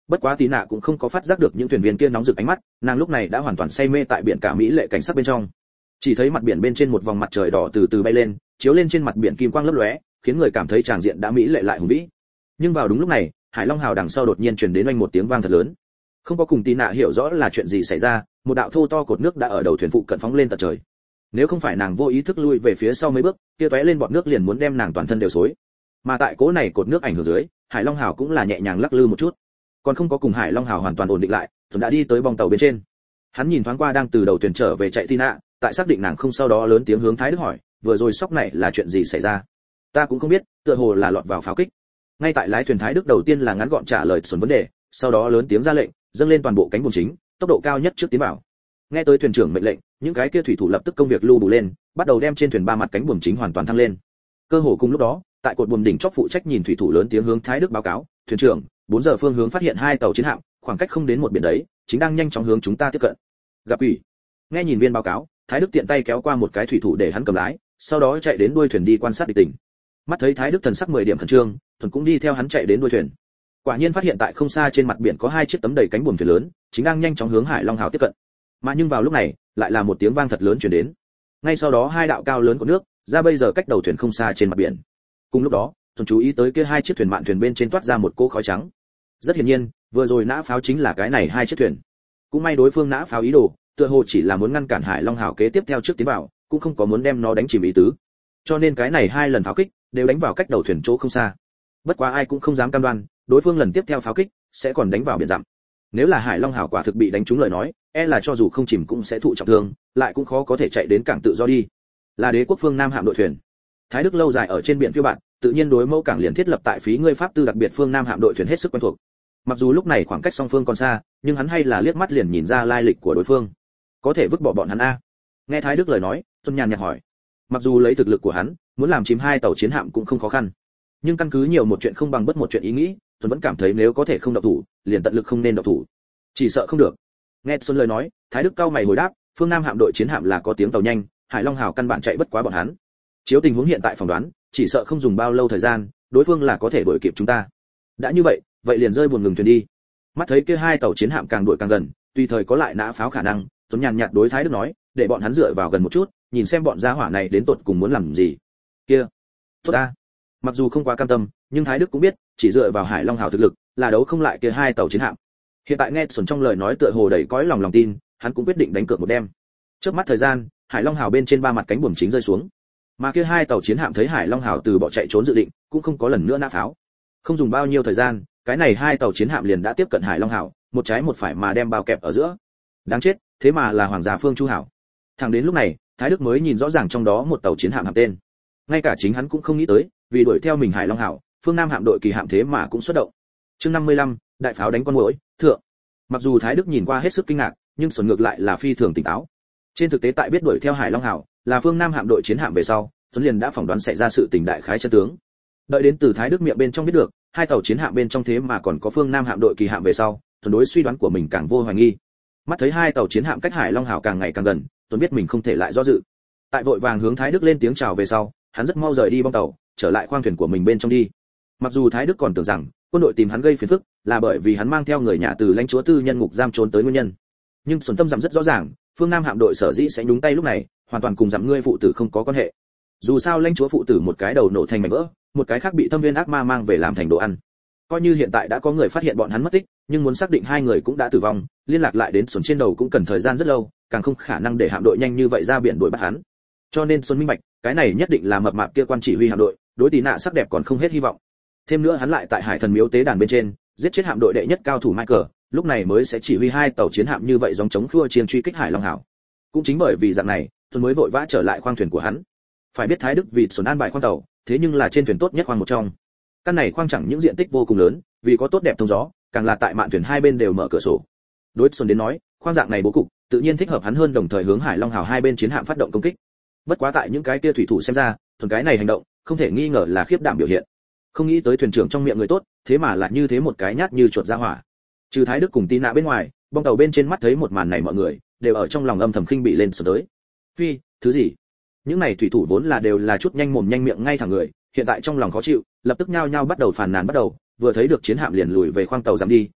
Bất quá tí nạ cũng không có phát giác được những thuyền viên kia nóng rực ánh mắt, nàng lúc này đã hoàn toàn say mê tại biển cả mỹ lệ cảnh sắc bên trong. Chỉ thấy mặt biển bên trên một vòng mặt trời đỏ từ từ bay lên, chiếu lên trên mặt biển kim quang lấp lóe, khiến người cảm thấy tràng diện đã mỹ lệ lại hùng vĩ. Nhưng vào đúng lúc này, Hải Long hào đằng sau đột nhiên truyền đến oanh một tiếng vang thật lớn. Không có cùng tí nạ hiểu rõ là chuyện gì xảy ra, một đạo thô to cột nước đã ở đầu thuyền phụ cận phóng lên tận trời. Nếu không phải nàng vô ý thức lui về phía sau mấy bước, kia tóe lên bọt nước liền muốn đem nàng toàn thân đều xối. Mà tại cố này cột nước ảnh hưởng dưới, Hải Long hào cũng là nhẹ nhàng lắc lư một chút, còn không có cùng Hải Long hào hoàn toàn ổn định lại, rồi đã đi tới bong tàu bên trên. Hắn nhìn thoáng qua đang từ đầu thuyền trở về chạy Tina, tại xác định nàng không sau đó lớn tiếng hướng Thái Đức hỏi, vừa rồi sóc này là chuyện gì xảy ra? Ta cũng không biết, tựa hồ là lọt vào pháo kích. Ngay tại lái thuyền Thái Đức đầu tiên là ngắn gọn trả lời xuẩn vấn đề, sau đó lớn tiếng ra lệnh, dâng lên toàn bộ cánh buồm chính, tốc độ cao nhất trước tiến vào. Nghe tới thuyền trưởng mệnh lệnh, những cái kia thủy thủ lập tức công việc lưu đủ lên, bắt đầu đem trên thuyền ba mặt cánh buồm chính hoàn toàn thăng lên. Cơ hồ cùng lúc đó, tại cột buồm đỉnh chóp phụ trách nhìn thủy thủ lớn tiếng hướng Thái Đức báo cáo, thuyền trưởng, 4 giờ phương hướng phát hiện 2 tàu chiến hạm, khoảng cách không đến một biển đấy, chính đang nhanh chóng hướng chúng ta tiếp cận. Gặp ủy. Nghe nhìn viên báo cáo, Thái Đức tiện tay kéo qua một cái thủy thủ để hắn cầm lái, sau đó chạy đến đuôi thuyền đi quan sát địch tình. Mắt thấy Thái Đức thần sắc 10 điểm khẩn trương, Thuần cũng đi theo hắn chạy đến đuôi thuyền. Quả nhiên phát hiện tại không xa trên mặt biển có 2 chiếc tấm đầy cánh buồm thuyền lớn, chính đang nhanh chóng hướng Hải Long hào tiếp cận. Mà nhưng vào lúc này, lại là một tiếng vang thật lớn truyền đến. Ngay sau đó 2 đạo cao lớn của nước, ra bây giờ cách đầu thuyền không xa trên mặt biển. Cùng lúc đó, Thuần chú ý tới kia 2 chiếc thuyền mạn thuyền bên trên toát ra một cỗ khói trắng. Rất hiển nhiên, vừa rồi nã pháo chính là cái này 2 chiếc thuyền. Cũng may đối phương nã pháo ý đồ, tựa hồ chỉ là muốn ngăn cản Hải Long hào kế tiếp theo trước tiến vào, cũng không có muốn đem nó đánh chìm ý tứ. Cho nên cái này 2 lần pháo kích đều đánh vào cách đầu thuyền chỗ không xa. Bất quá ai cũng không dám cam đoan, đối phương lần tiếp theo pháo kích sẽ còn đánh vào biển dặm. Nếu là Hải Long hào quả thực bị đánh trúng lời nói, là cho dù không chìm cũng sẽ thụ trọng thương, lại cũng khó có thể chạy đến cảng tự do đi. Là đế quốc phương Nam hạm đội thuyền. Thái Đức lâu dài ở trên biển phiêu bạt, tự nhiên đối mẫu cảng liền thiết lập tại phí ngươi pháp tư đặc biệt phương Nam hạm đội thuyền hết sức quen thuộc. Mặc dù lúc này khoảng cách song phương còn xa, nhưng hắn hay là liếc mắt liền nhìn ra lai lịch của đối phương. Có thể vứt bỏ bọn hắn a? Nghe Thái Đức lời nói, Tuân nhàn nhạt hỏi. Mặc dù lấy thực lực của hắn, muốn làm chìm 2 tàu chiến hạm cũng không khó khăn, nhưng căn cứ nhiều một chuyện không bằng bất một chuyện ý nghĩ, Tuân vẫn cảm thấy nếu có thể không động thủ, liền tận lực không nên động thủ. Chỉ sợ không được. Nghe Xuân lời nói, Thái Đức cao mày hồi đáp, phương Nam hạm đội chiến hạm là có tiếng tàu nhanh, Hải Long hào căn bản chạy bất quá bọn hắn. Chiếu tình huống hiện tại phỏng đoán, chỉ sợ không dùng bao lâu thời gian, đối phương là có thể đuổi kịp chúng ta. Đã như vậy, vậy liền rơi buồn ngừng thuyền đi. Mắt thấy kia 2 tàu chiến hạm càng đuổi càng gần, tùy thời có lại nã pháo khả năng, Tuấn nhàn nhạt đối Thái Đức nói, để bọn hắn dựa vào gần một chút, nhìn xem bọn gia hỏa này đến tột cùng muốn làm gì. Kia, tốt ta. Mặc dù không quá cam tâm, nhưng Thái Đức cũng biết, chỉ dựa vào Hải Long hào thực lực, là đấu không lại kia 2 tàu chiến hạm. Hiện tại nghe Xuân trong lời nói tựa hồ đầy cõi lòng tin, hắn cũng quyết định đánh cược một đêm. Trước mắt thời gian, Hải Long hào bên trên 3 mặt cánh buồm chính rơi xuống. Mà kia 2 tàu chiến hạm thấy Hải Long hào từ bỏ chạy trốn dự định, cũng không có lần nữa nã pháo. Không dùng bao nhiêu thời gian, cái này 2 tàu chiến hạm liền đã tiếp cận Hải Long hào, một trái một phải mà đem bao kẹp ở giữa. Đáng chết, thế mà là Hoàng gia Phương Chu hảo. Thẳng đến lúc này, Thái Đức mới nhìn rõ ràng trong đó một tàu chiến hạm hạm tên. Ngay cả chính hắn cũng không nghĩ tới, vì đuổi theo mình Hải Long hảo, phương Nam hạm đội kỳ hạm thế mà cũng xuất động. Chương 55, đại pháo đánh con muỗi, thượng. Mặc dù Thái Đức nhìn qua hết sức kinh ngạc, nhưng Xuân ngược lại là phi thường tỉnh táo. Trên thực tế tại biết đuổi theo Hải Long hảo, là phương Nam hạm đội chiến hạm về sau, Xuân liền đã phỏng đoán xảy ra sự tình đại khái chân tướng. Đợi đến từ Thái Đức miệng bên trong biết được, 2 tàu chiến hạm bên trong thế mà còn có phương Nam hạm đội kỳ hạm về sau, Xuân đối suy đoán của mình càng vô hoài nghi. Mắt thấy 2 tàu chiến hạm cách Hải Long hảo càng ngày càng gần, Xuân biết mình không thể lại do dự. Tại vội vàng hướng Thái Đức lên tiếng chào về sau, hắn rất mau rời đi bong tàu, trở lại khoang thuyền của mình bên trong đi. Mặc dù Thái Đức còn tưởng rằng quân đội tìm hắn gây phiền phức là bởi vì hắn mang theo người nhà từ lãnh chúa tư nhân ngục giam trốn tới nguyên nhân, nhưng Xuân tâm dặm rất rõ ràng, phương Nam hạm đội sở dĩ sẽ nhúng tay lúc này, hoàn toàn cùng dặm ngươi phụ tử không có quan hệ. Dù sao lãnh chúa phụ tử một cái đầu nổ thành mảnh vỡ, một cái khác bị thâm viên ác ma mang về làm thành đồ ăn. Coi như hiện tại đã có người phát hiện bọn hắn mất tích, nhưng muốn xác định 2 người cũng đã tử vong, liên lạc lại đến Xuân trên đầu cũng cần thời gian rất lâu, càng không khả năng để hạm đội nhanh như vậy ra biển đuổi bắt hắn. Cho nên Xuân minh bạch, cái này nhất định là mập mạp kia quan chỉ huy hạm đội, đối Tí nạ sắc đẹp còn không hết hy vọng. Thêm nữa hắn lại tại Hải Thần Miếu tế đàn bên trên, giết chết hạm đội đệ nhất cao thủ Michael, lúc này mới sẽ chỉ huy 2 tàu chiến hạm như vậy giống chống khua chiên truy kích Hải Long hảo. Cũng chính bởi vì dạng này, Xuân mới vội vã trở lại khoang thuyền của hắn. Phải biết Thái Đức vì Xuân an bài khoang tàu, thế nhưng là trên thuyền tốt nhất khoang một trong. Căn này khoang chẳng những diện tích vô cùng lớn, vì có tốt đẹp thông gió, càng là tại mạn thuyền hai bên đều mở cửa sổ. Đối Xuân đến nói, khoang dạng này bố cục, tự nhiên thích hợp hắn hơn, đồng thời hướng Hải Long hào hai bên chiến hạm phát động công kích. Bất quá tại những cái kia thủy thủ xem ra, Xuân cái này hành động, không thể nghi ngờ là khiếp đảm biểu hiện. Không nghĩ tới thuyền trưởng trong miệng người tốt, thế mà lại như thế một cái nhát như chuột ra hỏa. Trừ Thái Đức cùng Tí nạ bên ngoài, bong tàu bên trên mắt thấy một màn này mọi người đều ở trong lòng âm thầm khinh bị lên Xuân tới. Phi, thứ gì? Những này thủy thủ vốn là đều là chút nhanh mồm nhanh miệng ngay thẳng người, hiện tại trong lòng khó chịu, lập tức nhao nhao bắt đầu phàn nàn bắt đầu, vừa thấy được chiến hạm liền lùi về khoang tàu giảm đi,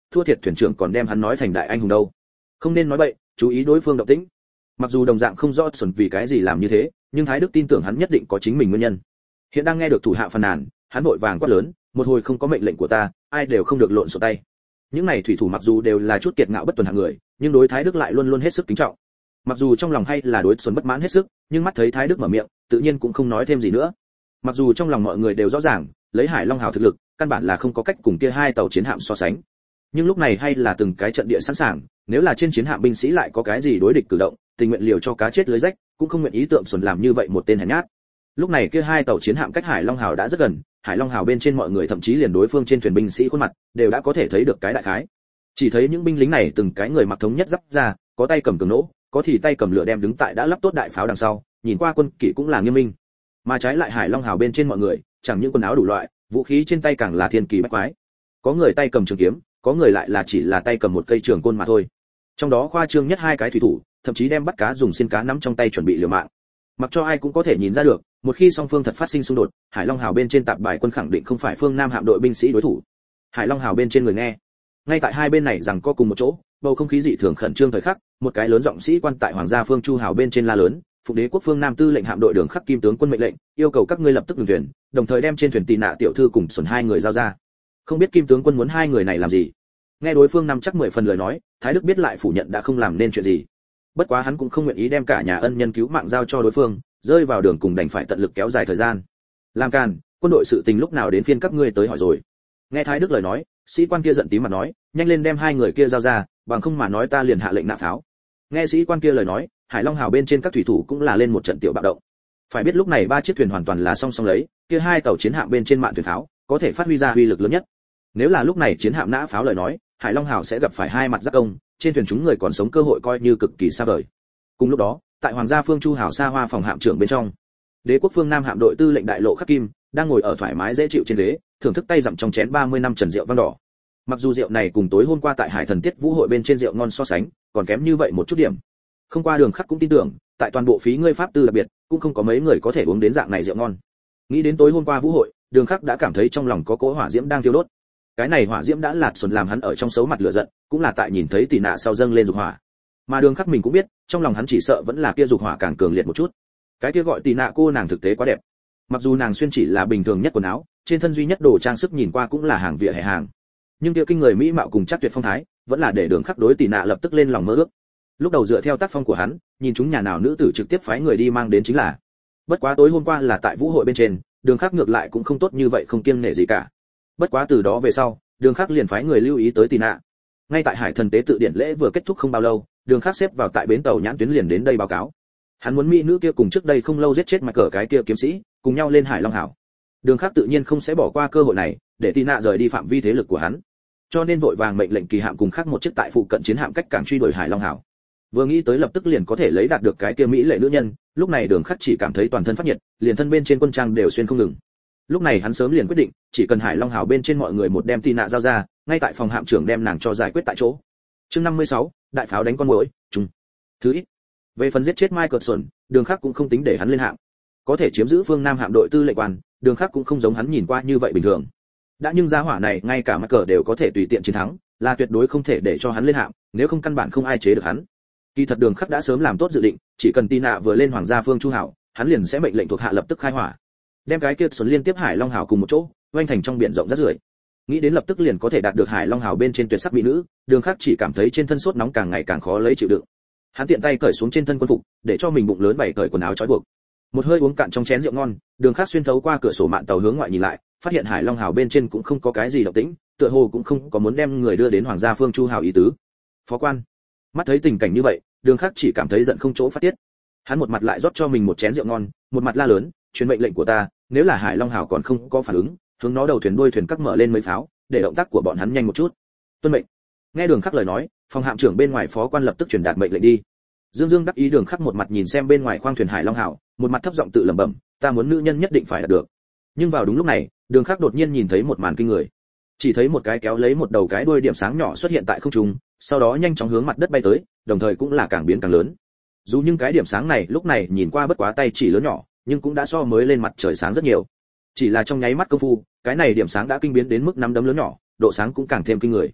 thua thiệt thuyền trưởng còn đem hắn nói thành đại anh hùng đâu. Không nên nói bậy, chú ý đối phương động tĩnh. Mặc dù đồng dạng không rõ Xuân vì cái gì làm như thế, nhưng Thái Đức tin tưởng hắn nhất định có chính mình nguyên nhân. Hiện đang nghe được thủ hạ phàn nàn, hắn vội vàng quát lớn, một hồi không có mệnh lệnh của ta, ai đều không được lộn xộn tay. Những này thủy thủ mặc dù đều là chút kiệt ngạo bất tuần hạng người, nhưng đối Thái Đức lại luôn luôn hết sức kính trọng. Mặc dù trong lòng hay là đối Xuân bất mãn hết sức, nhưng mắt thấy Thái Đức mở miệng, tự nhiên cũng không nói thêm gì nữa. Mặc dù trong lòng mọi người đều rõ ràng, lấy Hải Long Hào thực lực, căn bản là không có cách cùng kia hai tàu chiến hạm so sánh. Nhưng lúc này hay là từng cái trận địa sẵn sàng, nếu là trên chiến hạm binh sĩ lại có cái gì đối địch cử động, tình nguyện liều cho cá chết lưới rách, cũng không nguyện ý tượng Xuân làm như vậy một tên hèn nhát. Lúc này kia hai tàu chiến hạm cách Hải Long Hào đã rất gần, Hải Long Hào bên trên mọi người thậm chí liền đối phương trên thuyền binh sĩ khuôn mặt đều đã có thể thấy được cái đại khái. Chỉ thấy những binh lính này từng cái người mặc thống nhất giáp ra, có tay cầm cường nỗ, có thì tay cầm lửa đem đứng tại đã lắp tốt đại pháo đằng sau, nhìn qua quân kỵ cũng là nghiêm minh. Mà trái lại Hải Long Hào bên trên mọi người, chẳng những quần áo đủ loại, vũ khí trên tay càng là thiên kỳ bách quái. Có người tay cầm trường kiếm, có người lại là chỉ là tay cầm một cây trường côn mà thôi. Trong đó khoa trương nhất hai cái thủy thủ, thậm chí đem bắt cá dùng xiên cá nắm trong tay chuẩn bị liều mạng. Mặc cho ai cũng có thể nhìn ra được, một khi song phương thật phát sinh xung đột, Hải Long Hào bên trên tạp bài quân khẳng định không phải phương Nam hạm đội binh sĩ đối thủ. Hải Long Hào bên trên người nghe, ngay tại hai bên này rằng có cùng một chỗ, bầu không khí dị thường khẩn trương thời khắc, một cái lớn giọng sĩ quan tại Hoàng gia Phương Chu Hào bên trên la lớn, Phục Đế quốc phương Nam tư lệnh hạm đội Đường Khắc Kim tướng quân mệnh lệnh, yêu cầu các ngươi lập tức ngừng thuyền, đồng thời đem trên thuyền tị nạ tiểu thư cùng Xuân hai người giao ra. Không biết Kim tướng quân muốn hai người này làm gì? Nghe đối phương nắm chắc 10 phần lời nói, Thái Đức biết lại phủ nhận đã không làm nên chuyện gì. Bất quá hắn cũng không nguyện ý đem cả nhà ân nhân cứu mạng giao cho đối phương, rơi vào đường cùng đành phải tận lực kéo dài thời gian. Làm càn, quân đội sự tình lúc nào đến phiên các ngươi tới hỏi rồi. Nghe Thái Đức lời nói, sĩ quan kia giận tím mặt nói, nhanh lên đem hai người kia giao ra, bằng không mà nói ta liền hạ lệnh nã pháo. Nghe sĩ quan kia lời nói, Hải Long Hào bên trên các thủy thủ cũng là lên một trận tiểu bạo động. Phải biết lúc này ba chiếc thuyền hoàn toàn là song song lấy, kia hai tàu chiến hạm bên trên mạn thuyền pháo, có thể phát huy ra uy lực lớn nhất. Nếu là lúc này chiến hạm nã pháo lời nói, Hải Long Hào sẽ gặp phải hai mặt giáp công, trên thuyền chúng người còn sống cơ hội coi như cực kỳ xa vời. Cùng lúc đó, tại Hoàng gia Phương Chu Hào xa hoa phòng hạm trưởng bên trong, Đế quốc phương Nam hạm đội tư lệnh đại lộ Khắc Kim đang ngồi ở thoải mái dễ chịu trên ghế, thưởng thức tay dặm trong chén 30 năm trần rượu vang đỏ. Mặc dù rượu này cùng tối hôm qua tại Hải Thần Tiết Vũ hội bên trên rượu ngon so sánh, còn kém như vậy một chút điểm. Không qua Đường Khắc cũng tin tưởng, tại toàn bộ phí ngươi pháp tư đặc biệt, cũng không có mấy người có thể uống đến dạng này rượu ngon. Nghĩ đến tối hôm qua vũ hội, Đường Khắc đã cảm thấy trong lòng có cỗ hỏa diễm đang thiêu đốt. Cái này hỏa diễm đã lạt xuân làm hắn ở trong xấu mặt lửa giận, cũng là tại nhìn thấy tỉ nạ sau dâng lên dục hỏa. Mà Đường Khắc mình cũng biết, trong lòng hắn chỉ sợ vẫn là kia dục hỏa càng cường liệt một chút. Cái kia gọi tỉ nạ cô nàng thực tế quá đẹp. Mặc dù nàng xuyên chỉ là bình thường nhất quần áo, trên thân duy nhất đồ trang sức nhìn qua cũng là hàng vỉa hè hàng, nhưng kia kinh người mỹ mạo cùng chắc tuyệt phong thái, vẫn là để Đường Khắc đối tỉ nạ lập tức lên lòng mơ ước. Lúc đầu dựa theo tác phong của hắn, nhìn chúng nhà nào nữ tử trực tiếp phái người đi mang đến chính là. Bất quá tối hôm qua là tại vũ hội bên trên, Đường Khắc ngược lại cũng không tốt như vậy, không kiêng nể gì cả. Bất quá từ đó về sau, Đường Khắc liền phái người lưu ý tới tỉ nạ. Ngay tại Hải Thần tế tự điển lễ vừa kết thúc không bao lâu, Đường Khắc xếp vào tại bến tàu nhãn tuyến liền đến đây báo cáo. Hắn muốn mỹ nữ kia cùng trước đây không lâu giết chết Michael cái kia kiếm sĩ, cùng nhau lên Hải Long Hảo. Đường Khắc tự nhiên không sẽ bỏ qua cơ hội này, để tỉ nạ rời đi phạm vi thế lực của hắn. Cho nên vội vàng mệnh lệnh kỳ hạm cùng khác một chiếc tại phụ cận chiến hạm cách cảng truy đuổi Hải Long Hảo. Vừa nghĩ tới lập tức liền có thể lấy đạt được cái kia mỹ lệ nữ nhân, lúc này Đường Khắc chỉ cảm thấy toàn thân phát nhiệt, liền thân bên trên quân trang đều xuyên không ngừng. Lúc này hắn sớm liền quyết định, chỉ cần Hải Long Hào bên trên mọi người một đem tỉ nạ giao ra, ngay tại phòng hạm trưởng đem nàng cho giải quyết tại chỗ. Chương 56, đại pháo đánh con muỗi, chung. Thứ ít. Về phần giết chết Michael Xuân, Đường Khắc cũng không tính để hắn lên hạm. Có thể chiếm giữ phương Nam hạm đội tư lệnh quan, Đường Khắc cũng không giống hắn nhìn qua như vậy bình thường. Đã nhưng giá hỏa này ngay cả Michael đều có thể tùy tiện chiến thắng, là tuyệt đối không thể để cho hắn lên hạm, nếu không căn bản không ai chế được hắn. Kỳ thật Đường Khắc đã sớm làm tốt dự định, chỉ cần tỉ nạ vừa lên Hoàng gia Phương Chu Hảo, hắn liền sẽ mệnh lệnh thuộc hạ lập tức khai hỏa, đem cái kia Xuân liên tiếp Hải Long Hào cùng một chỗ, oanh thành trong biển rộng rất rưởi. Nghĩ đến lập tức liền có thể đạt được Hải Long Hào bên trên tuyệt sắc mỹ nữ, Đường Khắc chỉ cảm thấy trên thân sốt nóng càng ngày càng khó lấy chịu đựng. Hắn tiện tay cởi xuống trên thân quân phục, để cho mình bụng lớn bày cởi quần áo trói buộc. Một hơi uống cạn trong chén rượu ngon, Đường Khắc xuyên thấu qua cửa sổ mạn tàu hướng ngoại nhìn lại, phát hiện Hải Long Hào bên trên cũng không có cái gì động tĩnh, tựa hồ cũng không có muốn đem người đưa đến Hoàng gia Phương Chu Hào ý tứ. Phó quan, mắt thấy tình cảnh như vậy, Đường Khắc chỉ cảm thấy giận không chỗ phát tiết. Hắn một mặt lại rót cho mình một chén rượu ngon, một mặt la lớn, truyền mệnh lệnh của ta, nếu là Hải Long Hào còn không có phản ứng, hướng nó đầu thuyền đuôi thuyền cắt mở lên mấy pháo, để động tác của bọn hắn nhanh một chút. Tuân mệnh. Nghe Đường Khắc lời nói, phòng hạm trưởng bên ngoài phó quan lập tức truyền đạt mệnh lệnh đi. Dương Dương đắc ý Đường Khắc một mặt nhìn xem bên ngoài khoang thuyền Hải Long Hào, một mặt thấp giọng tự lẩm bẩm, ta muốn nữ nhân nhất định phải đạt được. Nhưng vào đúng lúc này, Đường Khắc đột nhiên nhìn thấy một màn kinh người. Chỉ thấy một cái kéo lấy một đầu cái đuôi điểm sáng nhỏ xuất hiện tại không trung, sau đó nhanh chóng hướng mặt đất bay tới, đồng thời cũng là càng biến càng lớn. Dù những cái điểm sáng này lúc này nhìn qua bất quá tay chỉ lớn nhỏ, nhưng cũng đã so mới lên mặt trời sáng rất nhiều. Chỉ là trong nháy mắt công phu, cái này điểm sáng đã kinh biến đến mức nắm đấm lớn nhỏ, độ sáng cũng càng thêm kinh người.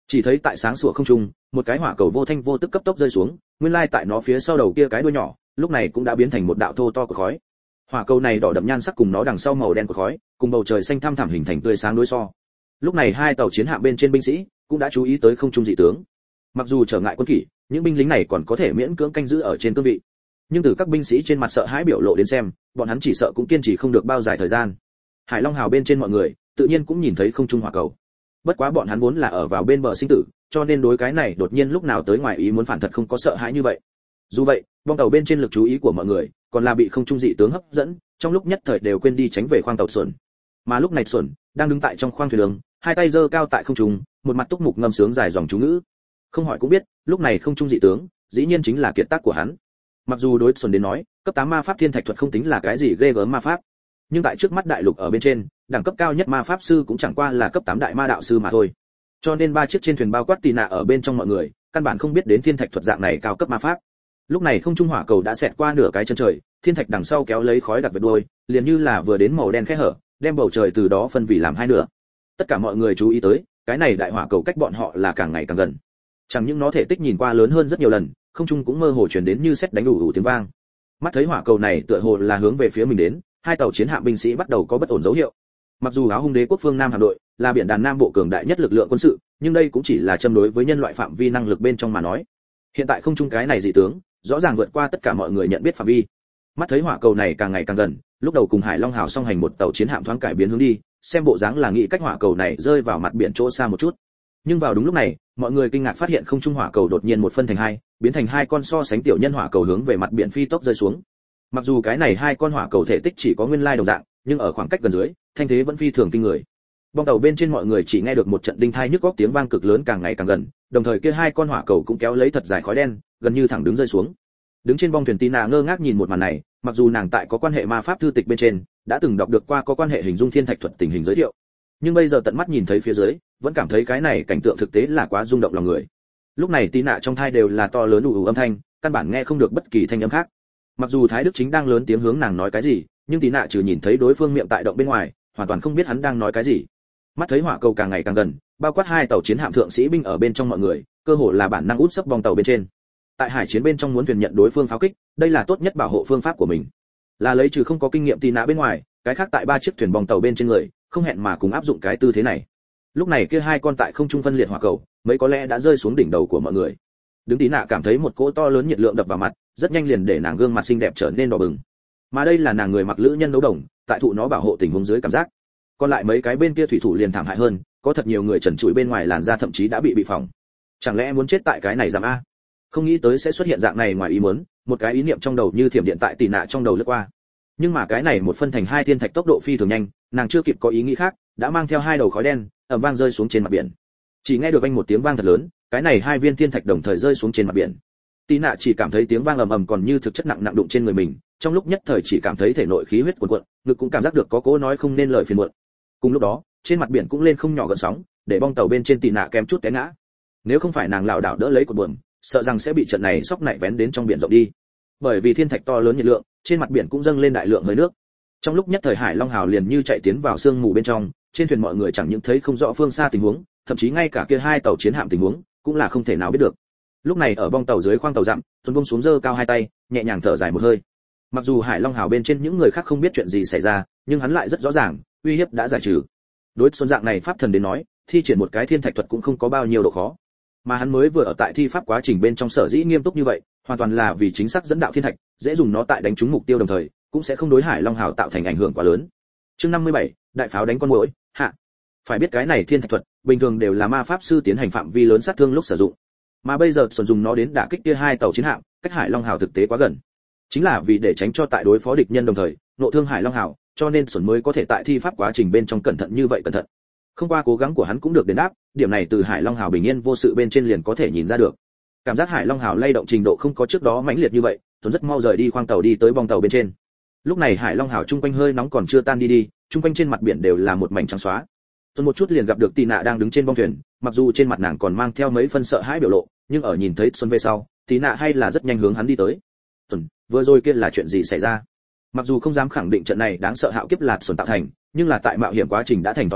Chỉ thấy tại sáng sủa không trung, một cái hỏa cầu vô thanh vô tức cấp tốc rơi xuống, nguyên lai tại nó phía sau đầu kia cái đuôi nhỏ, lúc này cũng đã biến thành một đạo thô to của khói. Hỏa cầu này đỏ đậm nhan sắc cùng nó đằng sau màu đen của khói, cùng bầu trời xanh thăm thẳm hình thành tươi sáng đối so. Lúc này hai tàu chiến hạm bên trên binh sĩ cũng đã chú ý tới không trung dị tướng. Mặc dù trở ngại quân kỷ, những binh lính này còn có thể miễn cưỡng canh giữ ở trên cương vị. Nhưng từ các binh sĩ trên mặt sợ hãi biểu lộ đến xem, bọn hắn chỉ sợ cũng kiên trì không được bao dài thời gian. Hải Long hào bên trên mọi người, tự nhiên cũng nhìn thấy không trung hỏa cầu. Bất quá bọn hắn vốn là ở vào bên bờ sinh tử, cho nên đối cái này đột nhiên lúc nào tới ngoài ý muốn phản thật không có sợ hãi như vậy. Dù vậy, bong tàu bên trên lực chú ý của mọi người, còn là bị không trung dị tướng hấp dẫn, trong lúc nhất thời đều quên đi tránh về khoang tàu xuẩn. Mà lúc này xuẩn đang đứng tại trong khoang thuyền đường, hai tay giơ cao tại không trung, một mặt túc mục ngâm sướng dài dòng chú ngữ. Không hỏi cũng biết, lúc này không trung dị tướng, dĩ nhiên chính là kiệt tác của hắn. Mặc dù đối xuẩn đến nói, cấp 8 ma pháp thiên thạch thuật không tính là cái gì ghê gớm ma pháp, nhưng tại trước mắt đại lục ở bên trên, đẳng cấp cao nhất ma pháp sư cũng chẳng qua là cấp 8 đại ma đạo sư mà thôi. Cho nên ba chiếc trên thuyền bao quát tì nạ ở bên trong mọi người, căn bản không biết đến thiên thạch thuật dạng này cao cấp ma pháp. Lúc này không trung hỏa cầu đã xẹt qua nửa cái chân trời, thiên thạch đằng sau kéo lấy khói đặc vệt đuôi, liền như là vừa đến màu đen khẽ hở, đem bầu trời từ đó phân vị làm hai nửa. Tất cả mọi người chú ý tới, cái này đại hỏa cầu cách bọn họ là càng ngày càng gần. Chẳng những nó thể tích nhìn qua lớn hơn rất nhiều lần, không trung cũng mơ hồ truyền đến như sét đánh ù tiếng vang. Mắt thấy hỏa cầu này tựa hồ là hướng về phía mình đến, hai tàu chiến hạm binh sĩ bắt đầu có bất ổn dấu hiệu. Mặc dù áo hung đế quốc phương Nam hạm đội là biển đàn Nam bộ cường đại nhất lực lượng quân sự, nhưng đây cũng chỉ là châm đối với nhân loại phạm vi năng lực bên trong mà nói. Hiện tại không trung cái này dị tướng, rõ ràng vượt qua tất cả mọi người nhận biết phạm vi. Mắt thấy hỏa cầu này càng ngày càng gần, lúc đầu cùng Hải Long hào song hành một tàu chiến hạm thoáng cải biến hướng đi, xem bộ dáng là nghĩ cách hỏa cầu này rơi vào mặt biển chỗ xa một chút. Nhưng vào đúng lúc này, mọi người kinh ngạc phát hiện không trung hỏa cầu đột nhiên một phân thành hai, biến thành hai con so sánh tiểu nhân hỏa cầu hướng về mặt biển phi tốc rơi xuống. Mặc dù cái này hai con hỏa cầu thể tích chỉ có nguyên lai đồng dạng, nhưng ở khoảng cách gần dưới, thanh thế vẫn phi thường kinh người. Bong tàu bên trên mọi người chỉ nghe được một trận đinh thai nhức óc tiếng vang cực lớn càng ngày càng gần, đồng thời kia hai con hỏa cầu cũng kéo lấy thật dài khói đen, gần như thẳng đứng rơi xuống. Đứng trên bong thuyền Tina ngơ ngác nhìn một màn này, mặc dù nàng tại có quan hệ ma pháp thư tịch bên trên, đã từng đọc được qua có quan hệ hình dung thiên thạch thuật tình hình giới thiệu, nhưng bây giờ tận mắt nhìn thấy phía dưới, vẫn cảm thấy cái này cảnh tượng thực tế là quá rung động lòng người. Lúc này Tina trong thai đều là to lớn ù âm thanh, căn bản nghe không được bất kỳ thanh âm khác. Mặc dù Thái Đức chính đang lớn tiếng hướng nàng nói cái gì, nhưng Tina trừ nhìn thấy đối phương miệng tại động bên ngoài, hoàn toàn không biết hắn đang nói cái gì. Mắt thấy hỏa cầu càng ngày càng gần, bao quát hai tàu chiến hạm thượng sĩ binh ở bên trong mọi người, cơ hồ là bản năng út sấp bong tàu bên trên. Tại hải chiến bên trong muốn thuyền nhận đối phương pháo kích, đây là tốt nhất bảo hộ phương pháp của mình. Là lấy trừ không có kinh nghiệm Tina bên ngoài, cái khác tại ba chiếc thuyền bong tàu bên trên người, không hẹn mà cùng áp dụng cái tư thế này. Lúc này kia hai con tại không trung phân liệt hỏa cầu, mấy có lẽ đã rơi xuống đỉnh đầu của mọi người. Đứng Tina cảm thấy một cỗ to lớn nhiệt lượng đập vào mặt, rất nhanh liền để nàng gương mặt xinh đẹp trở nên đỏ bừng. Mà đây là nàng người mặc lữ nhân đấu đồng, tại thụ nó bảo hộ tình huống dưới cảm giác. Còn lại mấy cái bên kia thủy thủ liền thảm hại hơn, có thật nhiều người trần trụi bên ngoài làn da thậm chí đã bị phỏng. Chẳng lẽ muốn chết tại cái này giảm a? Không nghĩ tới sẽ xuất hiện dạng này ngoài ý muốn, một cái ý niệm trong đầu như thiểm điện tại tỉ nạ trong đầu lướt qua. Nhưng mà cái này một phân thành hai thiên thạch tốc độ phi thường nhanh, nàng chưa kịp có ý nghĩ khác, đã mang theo hai đầu khói đen, ầm vang rơi xuống trên mặt biển. Chỉ nghe được vang một tiếng vang thật lớn, cái này hai viên thiên thạch đồng thời rơi xuống trên mặt biển. Tỉ nạ chỉ cảm thấy tiếng vang ầm ầm còn như thực chất nặng nặng đụng trên người mình, trong lúc nhất thời chỉ cảm thấy thể nội khí huyết cuồn cuộn, ngực cũng cảm giác được có cố nói không nên lời phiền muộn. Cùng lúc đó, trên mặt biển cũng lên không nhỏ gợn sóng, để bong tàu bên trên tỉ nạ kém chút té ngã. Nếu không phải nàng lảo đảo đỡ lấy cột buồm, sợ rằng sẽ bị trận này sóc nảy vén đến trong biển rộng đi. Bởi vì thiên thạch to lớn nhiệt lượng, trên mặt biển cũng dâng lên đại lượng hơi nước. Trong lúc nhất thời Hải Long hào liền như chạy tiến vào sương mù bên trong, trên thuyền mọi người chẳng những thấy không rõ phương xa tình huống, thậm chí ngay cả kia hai tàu chiến hạm tình huống cũng là không thể nào biết được. Lúc này ở bong tàu dưới khoang tàu dặm, Tuấn buông xuống giơ cao hai tay, nhẹ nhàng thở dài một hơi. Mặc dù Hải Long hào bên trên những người khác không biết chuyện gì xảy ra, nhưng hắn lại rất rõ ràng, uy hiếp đã giải trừ. Đối xuân dạng này pháp thần đến nói, thi triển một cái thiên thạch thuật cũng không có bao nhiêu độ khó. Mà hắn mới vừa ở tại thi pháp quá trình bên trong sở dĩ nghiêm túc như vậy, hoàn toàn là vì chính xác dẫn đạo thiên thạch, dễ dùng nó tại đánh trúng mục tiêu đồng thời, cũng sẽ không đối Hải Long hào tạo thành ảnh hưởng quá lớn. Chương 57, đại pháo đánh con muỗi, hạ. Phải biết cái này thiên thạch thuật, bình thường đều là ma pháp sư tiến hành phạm vi lớn sát thương lúc sử dụng. Mà bây giờ Xuân dùng nó đến đả kích kia hai tàu chiến hạm, cách Hải Long hào thực tế quá gần. Chính là vì để tránh cho tại đối phó địch nhân đồng thời, nộ thương Hải Long hào, cho nên Xuân mới có thể tại thi pháp quá trình bên trong cẩn thận như vậy cẩn thận. Không qua cố gắng của hắn cũng được đền đáp, điểm này từ Hải Long hào bình yên vô sự bên trên liền có thể nhìn ra được. Cảm giác Hải Long hào lay động trình độ không có trước đó mãnh liệt như vậy, Tuấn rất mau rời đi khoang tàu đi tới bong tàu bên trên. Lúc này Hải Long hào trung quanh hơi nóng còn chưa tan đi, trung quanh trên mặt biển đều là một mảnh trắng xóa. Tuấn một chút liền gặp được Tina đang đứng trên bong thuyền, mặc dù trên mặt nàng còn mang theo mấy phân sợ hãi biểu lộ, nhưng ở nhìn thấy Xuân về sau, Tina hay là rất nhanh hướng hắn đi tới. Tuấn, vừa rồi kia là chuyện gì xảy ra? Mặc dù không dám khẳng định trận này đáng sợ hạo kiếp là Xuân tạo thành, nhưng là tại mạo hiểm quá trình đã thành thói quen,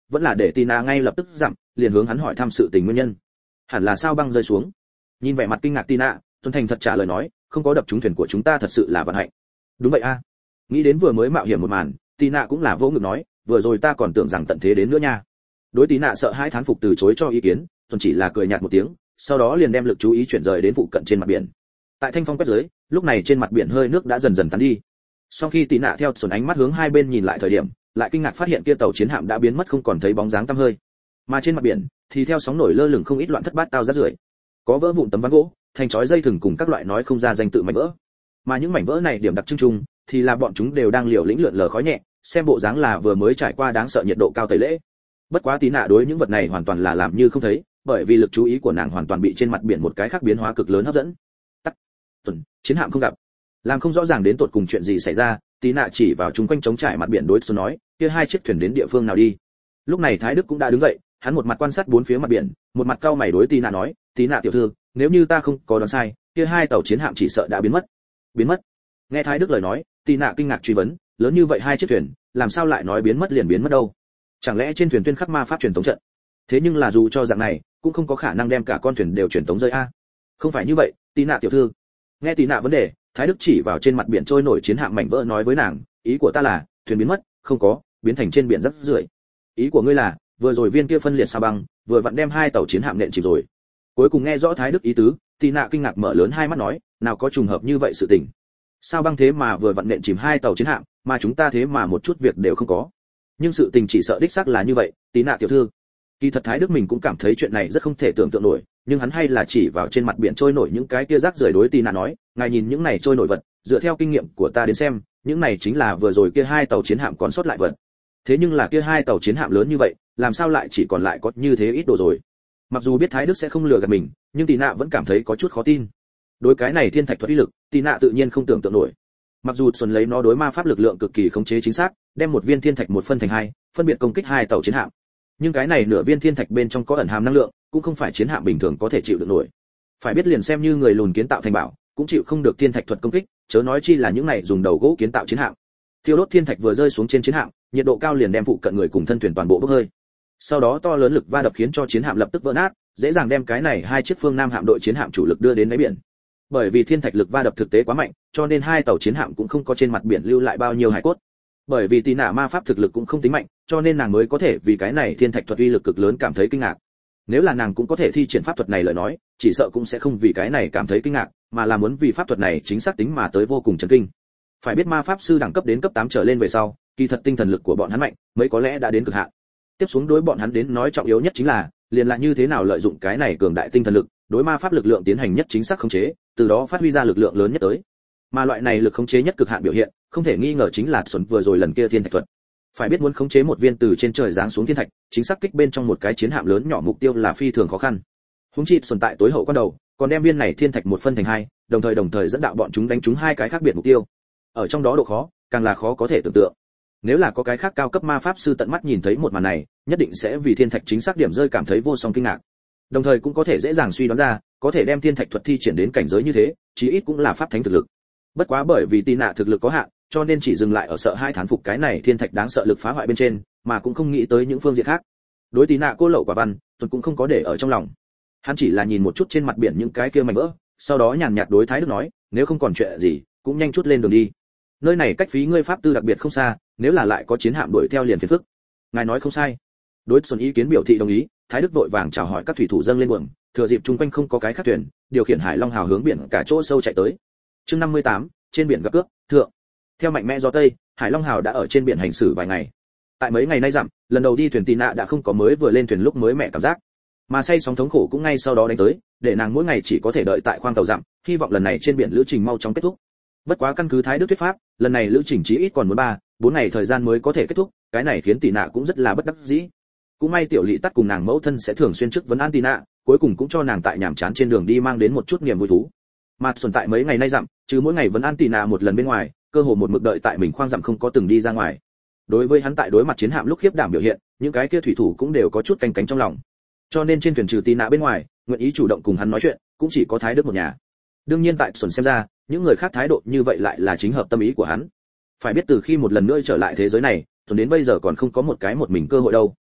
vẫn là để Tina ngay lập tức dặm, liền hướng hắn hỏi thăm sự tình nguyên nhân. Hẳn là sao băng rơi xuống. Nhìn vẻ mặt kinh ngạc Tina, Tuấn Thành thật trả lời nói, không có đập trúng thuyền của chúng ta thật sự là vận hạnh. Đúng vậy a. Nghĩ đến vừa mới mạo hiểm một màn, Tina cũng là vỗ ngực nói, vừa rồi ta còn tưởng rằng tận thế đến nữa nha. Đối Tina sợ hãi thán phục từ chối cho ý kiến, Tuấn chỉ là cười nhạt một tiếng, sau đó liền đem lực chú ý chuyển rời đến phụ cận trên mặt biển. Tại thanh phong quét dưới, lúc này trên mặt biển hơi nước đã dần dần tán đi. Sau khi Tina theo Tuấn ánh mắt hướng hai bên nhìn lại thời điểm, lại kinh ngạc phát hiện kia tàu chiến hạm đã biến mất không còn thấy bóng dáng tăm hơi. Mà trên mặt biển thì theo sóng nổi lơ lửng không ít loạn thất bát tao rác rưởi. Có vỡ vụn tấm ván gỗ, thành chói dây thừng cùng các loại nói không ra danh tự mảnh vỡ. Mà những mảnh vỡ này điểm đặc trưng chung thì là bọn chúng đều đang liều lĩnh lượn lờ khói nhẹ, xem bộ dáng là vừa mới trải qua đáng sợ nhiệt độ cao tẩy lễ. Bất quá Tina đối những vật này hoàn toàn là làm như không thấy, bởi vì lực chú ý của nàng hoàn toàn bị trên mặt biển một cái khác biến hóa cực lớn hấp dẫn. Tắc, Tuần, chiến hạm không gặp. Làm không rõ ràng đến tột cùng chuyện gì xảy ra, Tina chỉ vào chúng quanh trống trải mặt biển đối Xuân nói, kia hai chiếc thuyền đến địa phương nào đi. Lúc này Thái Đức cũng đã đứng dậy, hắn một mặt quan sát bốn phía mặt biển, một mặt cau mày đối Tina nói, Tina tiểu thư, nếu như ta không có đoán sai, kia hai tàu chiến hạm chỉ sợ đã biến mất. Biến mất? Nghe Thái Đức lời nói, Tina kinh ngạc truy vấn, lớn như vậy hai chiếc thuyền, làm sao lại nói biến mất liền biến mất đâu? Chẳng lẽ trên thuyền tuyên khắc ma pháp truyền tống trận? Thế nhưng là dù cho dạng này, cũng không có khả năng đem cả con thuyền đều truyền tống rơi a. Không phải như vậy, Tina tiểu thư. Nghe Tina vấn đề, Thái Đức chỉ vào trên mặt biển trôi nổi chiến hạm mảnh vỡ nói với nàng, ý của ta là, thuyền biến mất, không có, biến thành trên biển rác rưởi. Ý của ngươi là, vừa rồi viên kia phân liệt sao băng, vừa vặn đem hai tàu chiến hạm nện chìm rồi. Cuối cùng nghe rõ Thái Đức ý tứ, Tina kinh ngạc mở lớn hai mắt nói, nào có trùng hợp như vậy sự tình. Sao băng thế mà vừa vặn nện chìm hai tàu chiến hạm, mà chúng ta thế mà một chút việc đều không có. Nhưng sự tình chỉ sợ đích xác là như vậy, Tina tiểu thư. Kỳ thật Thái Đức mình cũng cảm thấy chuyện này rất không thể tưởng tượng nổi, nhưng hắn hay là chỉ vào trên mặt biển trôi nổi những cái kia rác rưởi đối Tina nói, ngài nhìn những này trôi nổi vật, dựa theo kinh nghiệm của ta đến xem, những này chính là vừa rồi kia hai tàu chiến hạm còn sót lại vật. Thế nhưng là kia hai tàu chiến hạm lớn như vậy, làm sao lại chỉ còn lại có như thế ít đồ rồi? Mặc dù biết Thái Đức sẽ không lừa gạt mình, nhưng Tina vẫn cảm thấy có chút khó tin. Đối cái này thiên thạch thuật uy lực, Tina tự nhiên không tưởng tượng nổi. Mặc dù Xuân lấy nó đối ma pháp lực lượng cực kỳ khống chế chính xác, đem một viên thiên thạch một phân thành hai, phân biệt công kích hai tàu chiến hạm. Nhưng cái này nửa viên thiên thạch bên trong có ẩn hàm năng lượng, cũng không phải chiến hạm bình thường có thể chịu được nổi. Phải biết liền xem như người lùn kiến tạo thành bảo, cũng chịu không được thiên thạch thuật công kích, chớ nói chi là những này dùng đầu gỗ kiến tạo chiến hạm. Thiêu đốt thiên thạch vừa rơi xuống trên chiến hạm, nhiệt độ cao liền đem phụ cận người cùng thân thuyền toàn bộ bốc hơi. Sau đó to lớn lực va đập khiến cho chiến hạm lập tức vỡ nát, dễ dàng đem cái này hai chiếc phương Nam hạm đội chiến hạm chủ lực đưa đến đáy biển. Bởi vì thiên thạch lực va đập thực tế quá mạnh, cho nên hai tàu chiến hạm cũng không có trên mặt biển lưu lại bao nhiêu hải cốt. Bởi vì Tina ma pháp thực lực cũng không tính mạnh, cho nên nàng mới có thể vì cái này thiên thạch thuật uy lực cực lớn cảm thấy kinh ngạc. Nếu là nàng cũng có thể thi triển pháp thuật này lời nói, chỉ sợ cũng sẽ không vì cái này cảm thấy kinh ngạc, mà là muốn vì pháp thuật này chính xác tính mà tới vô cùng chấn kinh. Phải biết ma pháp sư đẳng cấp đến cấp 8 trở lên về sau, kỳ thật tinh thần lực của bọn hắn mạnh, mới có lẽ đã đến cực hạn. Tiếp xuống đối bọn hắn đến nói trọng yếu nhất chính là, liền là như thế nào lợi dụng cái này cường đại tinh thần lực, đối ma pháp lực lượng tiến hành nhất chính xác khống chế, từ đó phát huy ra lực lượng lớn nhất tới. Mà loại này lực khống chế nhất cực hạn biểu hiện, không thể nghi ngờ chính là Xuân vừa rồi lần kia thiên thạch thuật. Phải biết muốn khống chế một viên từ trên trời giáng xuống thiên thạch, chính xác kích bên trong một cái chiến hạm lớn nhỏ mục tiêu là phi thường khó khăn. Huống chi Xuân tại tối hậu quan đầu, còn đem viên này thiên thạch một phân thành hai, đồng thời dẫn đạo bọn chúng đánh trúng hai cái khác biệt mục tiêu. Ở trong đó độ khó, càng là khó có thể tưởng tượng. Nếu là có cái khác cao cấp ma pháp sư tận mắt nhìn thấy một màn này, nhất định sẽ vì thiên thạch chính xác điểm rơi cảm thấy vô song kinh ngạc. Đồng thời cũng có thể dễ dàng suy đoán ra, có thể đem thiên thạch thuật thi triển đến cảnh giới như thế, chí ít cũng là pháp thánh thực lực. Bất quá bởi vì Tina thực lực có hạn, cho nên chỉ dừng lại ở sợ hai thán phục cái này thiên thạch đáng sợ lực phá hoại bên trên, mà cũng không nghĩ tới những phương diện khác. Đối Tina cô lậu quả văn, Tuấn cũng không có để ở trong lòng. Hắn chỉ là nhìn một chút trên mặt biển những cái kia mảnh vỡ, sau đó nhàn nhạt đối Thái Đức nói, nếu không còn chuyện gì, cũng nhanh chút lên đường đi. Nơi này cách phí ngươi pháp tư đặc biệt không xa, nếu là lại có chiến hạm đuổi theo liền phiền phức. Ngài nói không sai. Đối Xuân ý kiến biểu thị đồng ý, Thái Đức vội vàng chào hỏi các thủy thủ dâng lên buồng, thừa dịp chung quanh không có cái khác thuyền, điều khiển Hải Long hào hướng biển cả chỗ sâu chạy tới. Chương 58, trên biển gặp cướp, thượng. Theo mạnh mẽ gió tây, Hải Long hào đã ở trên biển hành xử vài ngày. Tại mấy ngày nay dặm, lần đầu đi thuyền Tina đã không có mới vừa lên thuyền lúc mới mẹ cảm giác, mà say sóng thống khổ cũng ngay sau đó đánh tới, để nàng mỗi ngày chỉ có thể đợi tại khoang tàu dặm, hy vọng lần này trên biển lữ trình mau chóng kết thúc. Bất quá căn cứ Thái Đức thuyết pháp, lần này lữ trình chí ít còn muốn 3-4 ngày thời gian mới có thể kết thúc, cái này khiến Tina cũng rất là bất đắc dĩ. Cũng may tiểu Lị Tắt cùng nàng mẫu thân sẽ thường xuyên trước vấn an Tina, cuối cùng cũng cho nàng tại nhàm chán trên đường đi mang đến một chút niềm vui thú. Mà Xuân tại mấy ngày nay dặm, chứ mỗi ngày vấn an Tina một lần bên ngoài, cơ hồ một mực đợi tại mình khoang dặm không có từng đi ra ngoài. Đối với hắn tại đối mặt chiến hạm lúc khiếp đảm biểu hiện, những cái kia thủy thủ cũng đều có chút canh cánh trong lòng. Cho nên trên thuyền trừ Tina bên ngoài, nguyện ý chủ động cùng hắn nói chuyện, cũng chỉ có Thái Đức một nhà. Đương nhiên tại Xuân xem ra, những người khác thái độ như vậy lại là chính hợp tâm ý của hắn. Phải biết từ khi một lần nữa trở lại thế giới này, Xuân đến bây giờ còn không có một mình cơ hội đâu.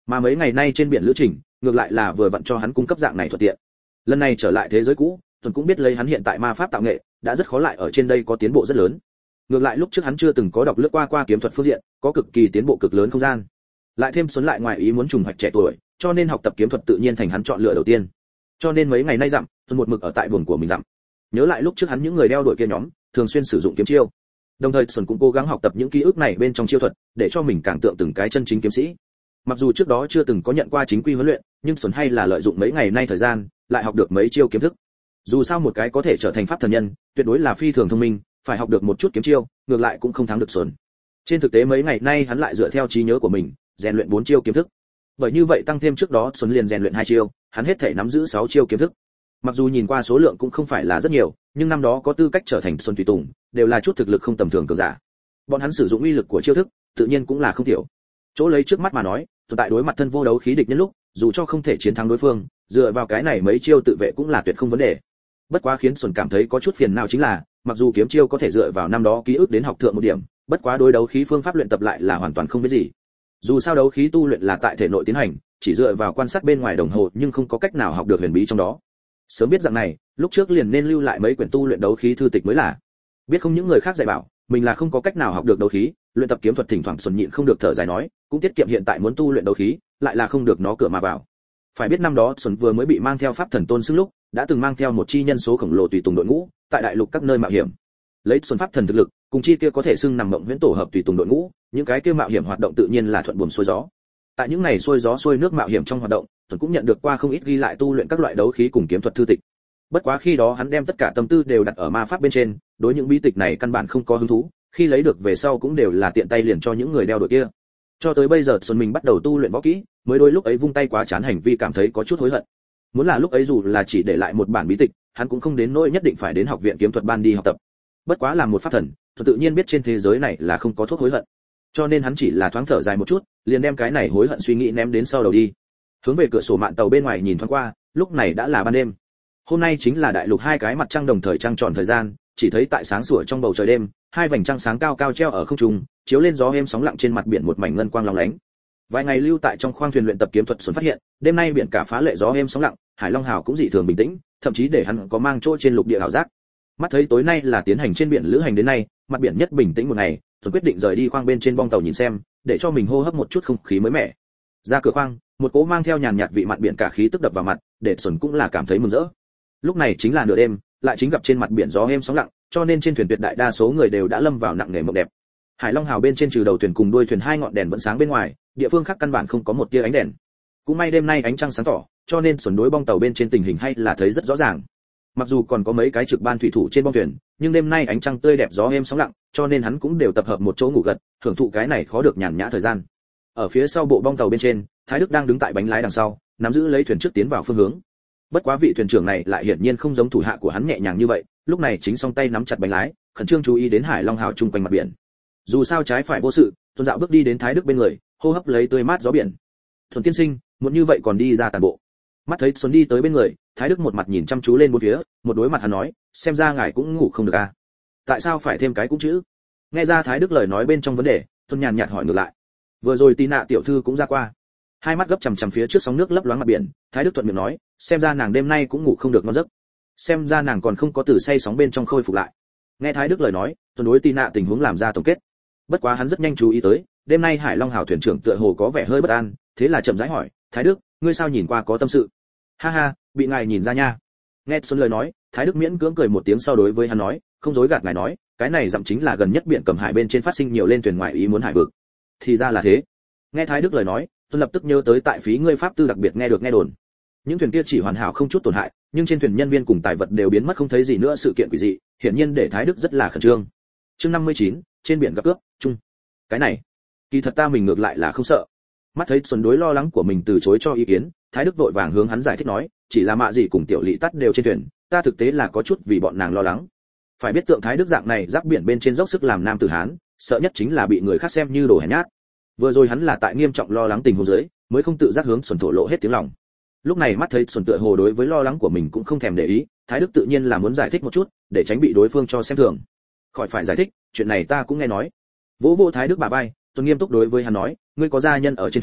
Mà mấy ngày nay trên biển lữ trình, ngược lại là vừa vặn cho hắn cung cấp dạng này thuận tiện. Lần này trở lại thế giới cũ, Tuấn cũng biết lấy hắn hiện tại ma pháp tạo nghệ, đã rất khó lại ở trên đây có tiến bộ rất lớn. Ngược lại lúc trước hắn chưa từng có đọc lướt qua kiếm thuật phương diện, có cực kỳ tiến bộ cực lớn không gian. Lại thêm Xuân lại ngoài ý muốn trùng hoạch trẻ tuổi, cho nên học tập kiếm thuật tự nhiên thành hắn chọn lựa đầu tiên. Cho nên mấy ngày nay dặm, Xuân một mực ở tại buồng của mình dặm. Nhớ lại lúc trước hắn những người đeo đuổi kia nhóm, thường xuyên sử dụng kiếm chiêu. Đồng thời Xuân cũng cố gắng học tập những ký ức này bên trong chiêu thuật, để cho mình càng tượng từng cái chân chính kiếm sĩ. Mặc dù trước đó chưa từng có nhận qua chính quy huấn luyện, nhưng Xuân hay là lợi dụng mấy ngày nay thời gian, lại học được mấy chiêu kiếm thức. Dù sao một cái có thể trở thành pháp thần nhân, tuyệt đối là phi thường thông minh, phải học được một chút kiếm chiêu, ngược lại cũng không thắng được Xuân. Trên thực tế mấy ngày nay hắn lại dựa theo trí nhớ của mình, rèn luyện 4 chiêu kiếm thức. Bởi như vậy tăng thêm trước đó Xuân liền rèn luyện 2 chiêu, hắn hết thể nắm giữ 6 chiêu kiếm thức. Mặc dù nhìn qua số lượng cũng không phải là rất nhiều, nhưng năm đó có tư cách trở thành Xuân tùy tùng, đều là chút thực lực không tầm thường cường giả. Bọn hắn sử dụng uy lực của chiêu thức, tự nhiên cũng là không thiểu. Chỗ lấy trước mắt mà nói, tồn tại đối mặt thân vô đấu khí địch nhân lúc, dù cho không thể chiến thắng đối phương, dựa vào cái này mấy chiêu tự vệ cũng là tuyệt không vấn đề. Bất quá khiến Xuân cảm thấy có chút phiền não chính là, mặc dù kiếm chiêu có thể dựa vào năm đó ký ức đến học thượng một điểm, bất quá đối đấu khí phương pháp luyện tập lại là hoàn toàn không biết gì. Dù sao đấu khí tu luyện là tại thể nội tiến hành, chỉ dựa vào quan sát bên ngoài đồng hồ nhưng không có cách nào học được huyền bí trong đó. Sớm biết rằng này, lúc trước liền nên lưu lại mấy quyển tu luyện đấu khí thư tịch mới là. Biết không những người khác dạy bảo, mình là không có cách nào học được đấu khí, luyện tập kiếm thuật thỉnh thoảng Xuân nhịn không được thở dài nói, cũng tiết kiệm hiện tại muốn tu luyện đấu khí, lại là không được nó cửa mà vào. Phải biết năm đó Xuân vừa mới bị mang theo pháp thần tôn xưng lúc, đã từng mang theo một chi nhân số khổng lồ tùy tùng đội ngũ, tại đại lục các nơi mạo hiểm. Lấy Xuân pháp thần thực lực, cùng chi kia có thể xưng nằm mộng huyễn tổ hợp tùy tùng đội ngũ, những cái kia mạo hiểm hoạt động tự nhiên là thuận buồm xuôi gió. Tại những ngày xuôi gió xuôi nước mạo hiểm trong hoạt động, Xuân cũng nhận được qua không ít ghi lại tu luyện các loại đấu khí cùng kiếm thuật thư tịch. Bất quá khi đó hắn đem tất cả tâm tư đều đặt ở ma pháp bên trên, đối những bí tịch này căn bản không có hứng thú, khi lấy được về sau cũng đều là tiện tay liền cho những người đeo đuổi kia. Cho tới bây giờ Xuân mình bắt đầu tu luyện võ kỹ, mới đôi lúc ấy vung tay quá chán hành vi cảm thấy có chút hối hận. Muốn là lúc ấy dù là chỉ để lại một bản bí tịch, hắn cũng không đến nỗi nhất định phải đến học viện kiếm thuật ban đi học tập. Bất quá là một pháp thần, tự nhiên biết trên thế giới này là không có thuốc hối hận. Cho nên hắn chỉ là thoáng thở dài một chút, liền đem cái này hối hận suy nghĩ ném đến sau đầu đi. Hướng về cửa sổ mạn tàu bên ngoài nhìn thoáng qua, lúc này đã là ban đêm. Hôm nay chính là đại lục hai cái mặt trăng đồng thời trăng tròn thời gian, chỉ thấy tại sáng sủa trong bầu trời đêm, hai vành trăng sáng cao cao treo ở không trung, chiếu lên gió êm sóng lặng trên mặt biển một mảnh ngân quang lóng lánh. Vài ngày lưu tại trong khoang thuyền luyện tập kiếm thuật Xuân phát hiện, đêm nay biển cả phá lệ gió êm sóng lặng, Hải Long Hào cũng dị thường bình tĩnh, thậm chí để hắn có mang chỗ trên lục địa hảo giác. Mắt thấy tối nay là tiến hành trên biển lữ hành đến nay, mặt biển nhất bình tĩnh một ngày, Xuân quyết định rời đi khoang bên trên bong tàu nhìn xem, để cho mình hô hấp một chút không khí mới mẻ. Ra cửa khoang, một cỗ mang theo nhàn nhạt vị mặn biển cả khí tức đập vào mặt, để Xuân cũng là cảm thấy mừng rỡ. Lúc này chính là nửa đêm, lại chính gặp trên mặt biển gió êm sóng lặng, cho nên trên thuyền tuyệt đại đa số người đều đã lâm vào nặng nề mộng đẹp. Hải Long Hào bên trên trừ đầu thuyền cùng đuôi thuyền hai ngọn đèn vẫn sáng bên ngoài, địa phương khác căn bản không có một tia ánh đèn. Cũng may đêm nay ánh trăng sáng tỏ, cho nên Xuân đối bong tàu bên trên tình hình hay là thấy rất rõ ràng. Mặc dù còn có mấy cái trực ban thủy thủ trên bong thuyền, nhưng đêm nay ánh trăng tươi đẹp gió êm sóng lặng, cho nên hắn cũng đều tập hợp một chỗ ngủ gật, hưởng thụ cái này khó được nhàn nhã thời gian. Ở phía sau bộ bong tàu bên trên, Thái Đức đang đứng tại bánh lái đằng sau, nắm giữ lấy thuyền trước tiến vào phương hướng. Bất quá vị thuyền trưởng này lại hiển nhiên không giống thủ hạ của hắn nhẹ nhàng như vậy, lúc này chính song tay nắm chặt bánh lái, khẩn trương chú ý đến Hải Long Hào chung quanh mặt biển. Dù sao trái phải vô sự, Tuân Dạo bước đi đến Thái Đức bên người, hô hấp lấy tươi mát gió biển. Thuần tiên sinh, muốn như vậy còn đi ra tàn bộ. Mắt thấy Xuân đi tới bên người, Thái Đức một mặt nhìn chăm chú lên bốn phía, một đối mặt hắn nói, xem ra ngài cũng ngủ không được à? Tại sao phải thêm cái cũng chữ? Nghe ra Thái Đức lời nói bên trong vấn đề, Tuân nhàn nhạt hỏi ngược lại. Vừa rồi Tí Nạ tiểu thư cũng ra qua. Hai mắt gấp chằm chằm phía trước sóng nước lấp loáng mặt biển, Thái Đức thuận miệng nói, xem ra nàng đêm nay cũng ngủ không được ngon giấc. Xem ra nàng còn không có từ say sóng bên trong khôi phục lại. Nghe Thái Đức lời nói, Tuân đối Tí Nạ tình huống làm ra tổng kết. Bất quá hắn rất nhanh chú ý tới, đêm nay Hải Long Hào thuyền trưởng tựa hồ có vẻ hơi bất an, thế là chậm rãi hỏi, Thái Đức, ngươi sao nhìn qua có tâm sự? Ha ha, bị ngài nhìn ra nha. Nghe Xuân lời nói, Thái Đức miễn cưỡng cười một tiếng sau đối với hắn nói, không dối gạt ngài nói, cái này dặm chính là gần nhất biển Cầm Hải bên trên phát sinh nhiều lên thuyền ngoại ý muốn hải vực. Thì ra là thế. Nghe Thái Đức lời nói, Xuân lập tức nhớ tới tại phí ngươi pháp tư đặc biệt nghe được nghe đồn. Những thuyền kia chỉ hoàn hảo không chút tổn hại, nhưng trên thuyền nhân viên cùng tài vật đều biến mất không thấy gì nữa, sự kiện quỷ dị, hiển nhiên để Thái Đức rất là khẩn trương. Chương 59, trên biển gặp cướp, chung. Cái này, kỳ thật ta mình ngược lại là không sợ. Mắt thấy Xuân đối lo lắng của mình từ chối cho ý kiến, Thái Đức vội vàng hướng hắn giải thích nói, chỉ là mạ gì cùng tiểu lỵ tắt đều trên thuyền, ta thực tế là có chút vì bọn nàng lo lắng. Phải biết tượng Thái Đức dạng này giáp biển bên trên dốc sức làm nam tử hán, sợ nhất chính là bị người khác xem như đồ hèn nhát. Vừa rồi hắn là tại nghiêm trọng lo lắng tình huống dưới, mới không tự giác hướng Xuân thổ lộ hết tiếng lòng. Lúc này mắt thấy Xuân tựa hồ đối với lo lắng của mình cũng không thèm để ý, Thái Đức tự nhiên là muốn giải thích một chút, để tránh bị đối phương cho xem thường. Khỏi phải giải thích, chuyện này ta cũng nghe nói. Vỗ vỗ Thái Đức bà vai, Xuân nghiêm túc đối với hắn nói, ngươi có gia nhân ở trên thuyền,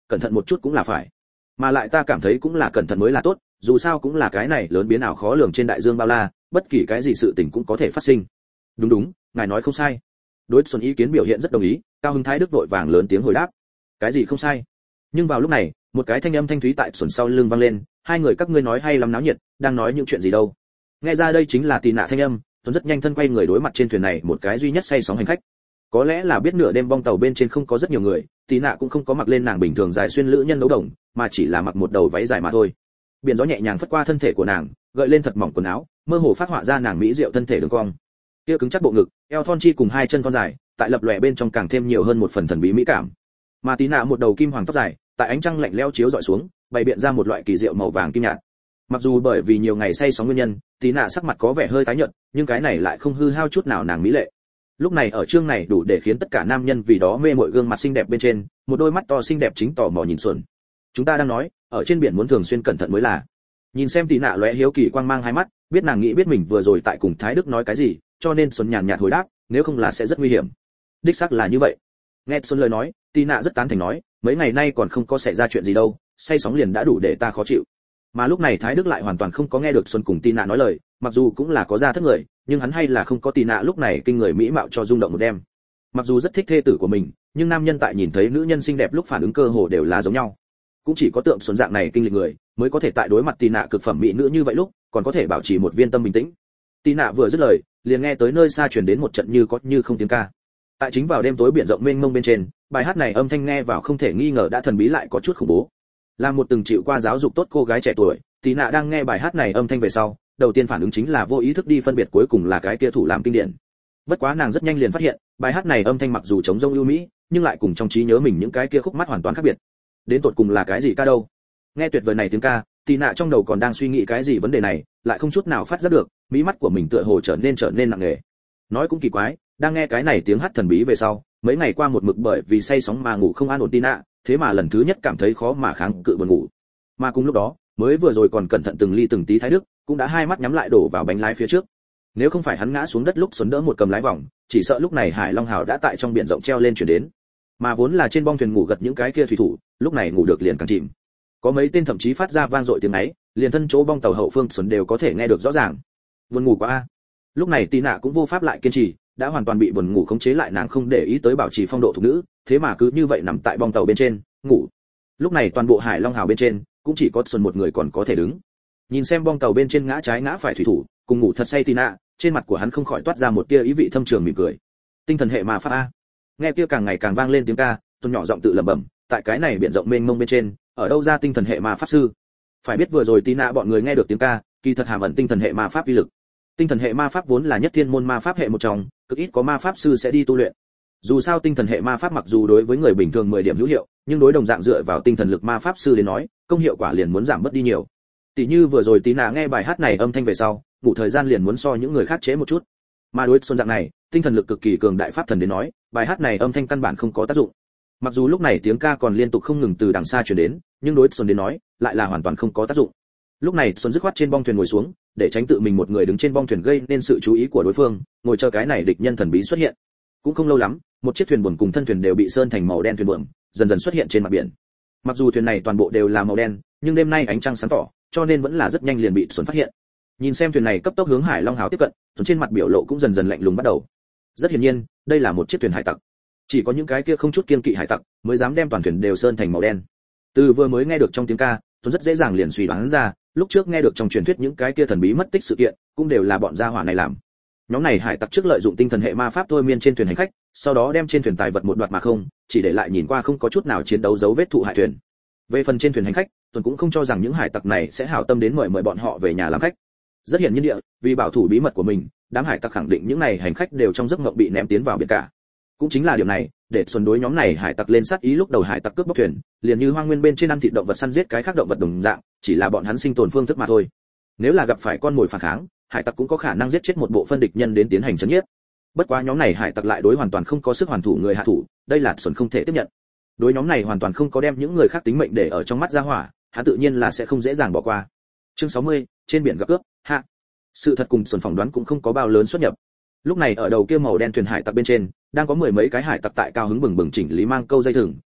cẩn thận một chút cũng là phải. Mà lại ta cảm thấy cũng là cẩn thận mới là tốt, dù sao cũng là cái này lớn biến ảo khó lường trên đại dương bao la, bất kỳ cái gì sự tình cũng có thể phát sinh. Đúng đúng, ngài nói không sai. Đối Xuân ý kiến biểu hiện rất đồng ý, Cao Hưng Thái Đức vội vàng lớn tiếng hồi đáp. Cái gì không sai? Nhưng vào lúc này, một cái thanh âm thanh thúy tại Xuân sau lưng vang lên, hai người các ngươi nói hay lắm náo nhiệt, đang nói những chuyện gì đâu? Nghe ra đây chính là Tì Nạ thanh âm, Xuân rất nhanh thân quay người đối mặt trên thuyền này một cái duy nhất say sóng hành khách. Có lẽ là biết nửa đêm bong tàu bên trên không có rất nhiều người, Tì Nạ cũng không có mặc lên nàng bình thường dài xuyên lữ nhân đấu đồng, mà chỉ là mặc một đầu váy dài mà thôi. Biển gió nhẹ nhàng phất qua thân thể của nàng, gợi lên thật mỏng quần áo, mơ hồ phát họa ra nàng mỹ diệu thân thể đường cong. Kia cứng chắc bộ ngực, eo thon chi cùng hai chân thon dài, tại lập lòe bên trong càng thêm nhiều hơn một phần thần bí mỹ cảm. Mà Tì Nạ một đầu kim hoàng tóc dài, tại ánh trăng lạnh lẽo chiếu rọi xuống, bày biện ra một loại kỳ diệu màu vàng kim nhạt. Mặc dù bởi vì nhiều ngày say sóng nguyên nhân, Tì Nạ sắc mặt có vẻ hơi tái nhợt, nhưng cái này lại không hư hao chút nào nàng mỹ lệ. Lúc này ở chương này đủ để khiến tất cả nam nhân vì đó mê mội gương mặt xinh đẹp bên trên, một đôi mắt to xinh đẹp chính tò mò nhìn Xuân. Chúng ta đang nói, ở trên biển muốn thường xuyên cẩn thận mới là. Nhìn xem Tì Nạ lóe hiếu kỳ quang mang hai mắt, biết nàng nghĩ biết mình vừa rồi tại cùng Thái Đức nói cái gì, cho nên Xuân nhàn nhạt hồi đáp, nếu không là sẽ rất nguy hiểm. Đích xác là như vậy. Nghe Xuân lời nói, Tì Nạ rất tán thành nói, mấy ngày nay còn không có xảy ra chuyện gì đâu, say sóng liền đã đủ để ta khó chịu. Mà lúc này Thái Đức lại hoàn toàn không có nghe được Xuân cùng Tì Nạ nói lời, mặc dù cũng là có ra thất người, nhưng hắn hay là không có Tì Nạ lúc này kinh người mỹ mạo cho rung động một đêm. Mặc dù rất thích thê tử của mình, nhưng nam nhân tại nhìn thấy nữ nhân xinh đẹp lúc phản ứng cơ hồ đều là giống nhau. Cũng chỉ có tượng Xuân dạng này kinh lịch người, mới có thể tại đối mặt Tì Nạ cực phẩm mỹ nữ như vậy lúc, còn có thể bảo trì một viên tâm bình tĩnh. Tì Nạ vừa dứt lời, liền nghe tới nơi xa truyền đến một trận như có như không tiếng ca. Tại chính vào đêm tối biển rộng mênh mông bên trên, bài hát này âm thanh nghe vào không thể nghi ngờ đã thần bí lại có chút khủng bố. Là một từng chịu qua giáo dục tốt cô gái trẻ tuổi, Tì Nạ đang nghe bài hát này âm thanh về sau, đầu tiên phản ứng chính là vô ý thức đi phân biệt cuối cùng là cái kia thủ làm kinh điển. Bất quá nàng rất nhanh liền phát hiện, bài hát này âm thanh mặc dù trống rỗng ưu mỹ, nhưng lại cùng trong trí nhớ mình những cái kia khúc mắt hoàn toàn khác biệt. Đến tột cùng là cái gì ca đâu? Nghe tuyệt vời này tiếng ca, Tì Nạ trong đầu còn đang suy nghĩ cái gì vấn đề này, lại không chút nào phát giác được, mí mắt của mình tựa hồ trở nên nặng nề. Nói cũng kỳ quái, đang nghe cái này tiếng hát thần bí về sau, mấy ngày qua một mực bởi vì say sóng mà ngủ không an ổn Tì Nạ, thế mà lần thứ nhất cảm thấy khó mà kháng cự buồn ngủ. Mà cùng lúc đó, mới vừa rồi còn cẩn thận từng ly từng tí Thái Đức, cũng đã hai mắt nhắm lại đổ vào bánh lái phía trước. Nếu không phải hắn ngã xuống đất lúc Xuân đỡ một cầm lái vòng, chỉ sợ lúc này Hải Long Hào đã tại trong biển rộng treo lên chuyển đến. Mà vốn là trên bong thuyền ngủ gật những cái kia thủy thủ, lúc này ngủ được liền càng chìm. Có mấy tên thậm chí phát ra vang dội tiếng ấy, liền thân chỗ bong tàu hậu phương Xuân đều có thể nghe được rõ ràng. Buồn ngủ quá a. Lúc này Tì Nạ cũng vô pháp lại kiên trì, đã hoàn toàn bị buồn ngủ khống chế lại, nàng không để ý tới bảo trì phong độ thuộc nữ, thế mà cứ như vậy nằm tại bong tàu bên trên, ngủ. Lúc này toàn bộ Hải Long Hào bên trên, cũng chỉ có Xuân một người còn có thể đứng. Nhìn xem bong tàu bên trên ngã trái ngã phải thủy thủ, cùng ngủ thật say Tì Nạ, trên mặt của hắn không khỏi toát ra một tia ý vị thâm trường mỉm cười. Tinh thần hệ ma pháp a. Nghe kia càng ngày càng vang lên tiếng ca, Xuân nhỏ giọng tự lẩm bẩm, tại cái này biển rộng mênh mông bên trên, ở đâu ra tinh thần hệ ma pháp sư? Phải biết vừa rồi Tì Nạ bọn người nghe được tiếng ca, kỳ thật hàm ẩn tinh thần hệ ma pháp uy lực. Tinh thần hệ ma pháp vốn là nhất thiên môn ma pháp hệ một trong, cực ít có ma pháp sư sẽ đi tu luyện. Dù sao tinh thần hệ ma pháp mặc dù đối với người bình thường 10 điểm hữu hiệu, nhưng đối đồng dạng dựa vào tinh thần lực ma pháp sư đến nói, công hiệu quả liền muốn giảm bớt đi nhiều. Tỷ như vừa rồi Tì Nạ nghe bài hát này âm thanh về sau, ngủ thời gian liền muốn so những người khác trễ một chút. Mà đối Xuân dạng này, tinh thần lực cực kỳ cường đại pháp thần đến nói, bài hát này âm thanh căn bản không có tác dụng. Mặc dù lúc này tiếng ca còn liên tục không ngừng từ đằng xa truyền đến, nhưng đối Xuân đến nói, lại là hoàn toàn không có tác dụng. Lúc này Xuân dứt khoát trên bong thuyền ngồi xuống, để tránh tự mình một người đứng trên bong thuyền gây nên sự chú ý của đối phương, ngồi chờ cái này địch nhân thần bí xuất hiện. Cũng không lâu lắm, một chiếc thuyền buồm cùng thân thuyền đều bị sơn thành màu đen thuyền buồm, dần dần xuất hiện trên mặt biển. Mặc dù thuyền này toàn bộ đều là màu đen, nhưng đêm nay ánh trăng sáng tỏ, cho nên vẫn là rất nhanh liền bị Xuân phát hiện. Nhìn xem thuyền này cấp tốc hướng Hải Long Hào tiếp cận, Xuân trên mặt biểu lộ cũng dần dần lạnh lùng bắt đầu. Rất hiển nhiên, đây là một chiếc thuyền hải tặc. Chỉ có những cái kia không chút kiên kỵ hải tặc mới dám đem toàn thuyền đều sơn thành màu đen. Từ vừa mới nghe được trong tiếng ca, Xuân rất dễ dàng liền suy đoán ra, lúc trước nghe được trong truyền thuyết những cái kia thần bí mất tích sự kiện, cũng đều là bọn gia hỏa này làm. Nhóm này hải tặc trước lợi dụng tinh thần hệ ma pháp thôi miên trên thuyền hành khách, sau đó đem trên thuyền tài vật một đoạt mà không, chỉ để lại nhìn qua không có chút nào chiến đấu dấu vết thụ hại thuyền. Về phần trên thuyền hành khách, Tuấn cũng không cho rằng những hải tặc này sẽ hảo tâm đến mời bọn họ về nhà làm khách. Rất hiển nhiên địa, vì bảo thủ bí mật của mình, đám hải tặc khẳng định những này hành khách đều trong giấc mộng bị ném tiến vào biển cả. Cũng chính là điểm này, để Xuân đối nhóm này hải tặc lên sát ý. Lúc đầu hải tặc cướp bóc thuyền, liền như hoang nguyên bên trên ăn thịt động vật săn giết cái khác động vật đồng dạng, chỉ là bọn hắn sinh tồn phương thức mà thôi. Nếu là gặp phải con mồi phản kháng, hải tặc cũng có khả năng giết chết một bộ phân địch nhân đến tiến hành trấn nhiếp. Bất quá nhóm này hải tặc lại đối hoàn toàn không có sức hoàn thủ người hạ thủ, đây là Xuân không thể tiếp nhận. Đối nhóm này hoàn toàn không có đem những người khác tính mệnh để ở trong mắt ra hỏa, hắn tự nhiên là sẽ không dễ dàng bỏ qua. Chương 60, trên biển gặp cướp, hạ. Sự thật cùng Xuân phỏng đoán cũng không có bao lớn xuất nhập. Lúc này ở đầu kia màu đen thuyền hải tặc bên trên, đang có mười mấy cái hải tặc tại cao hứng bừng bừng chỉnh lý mang câu dây thừng,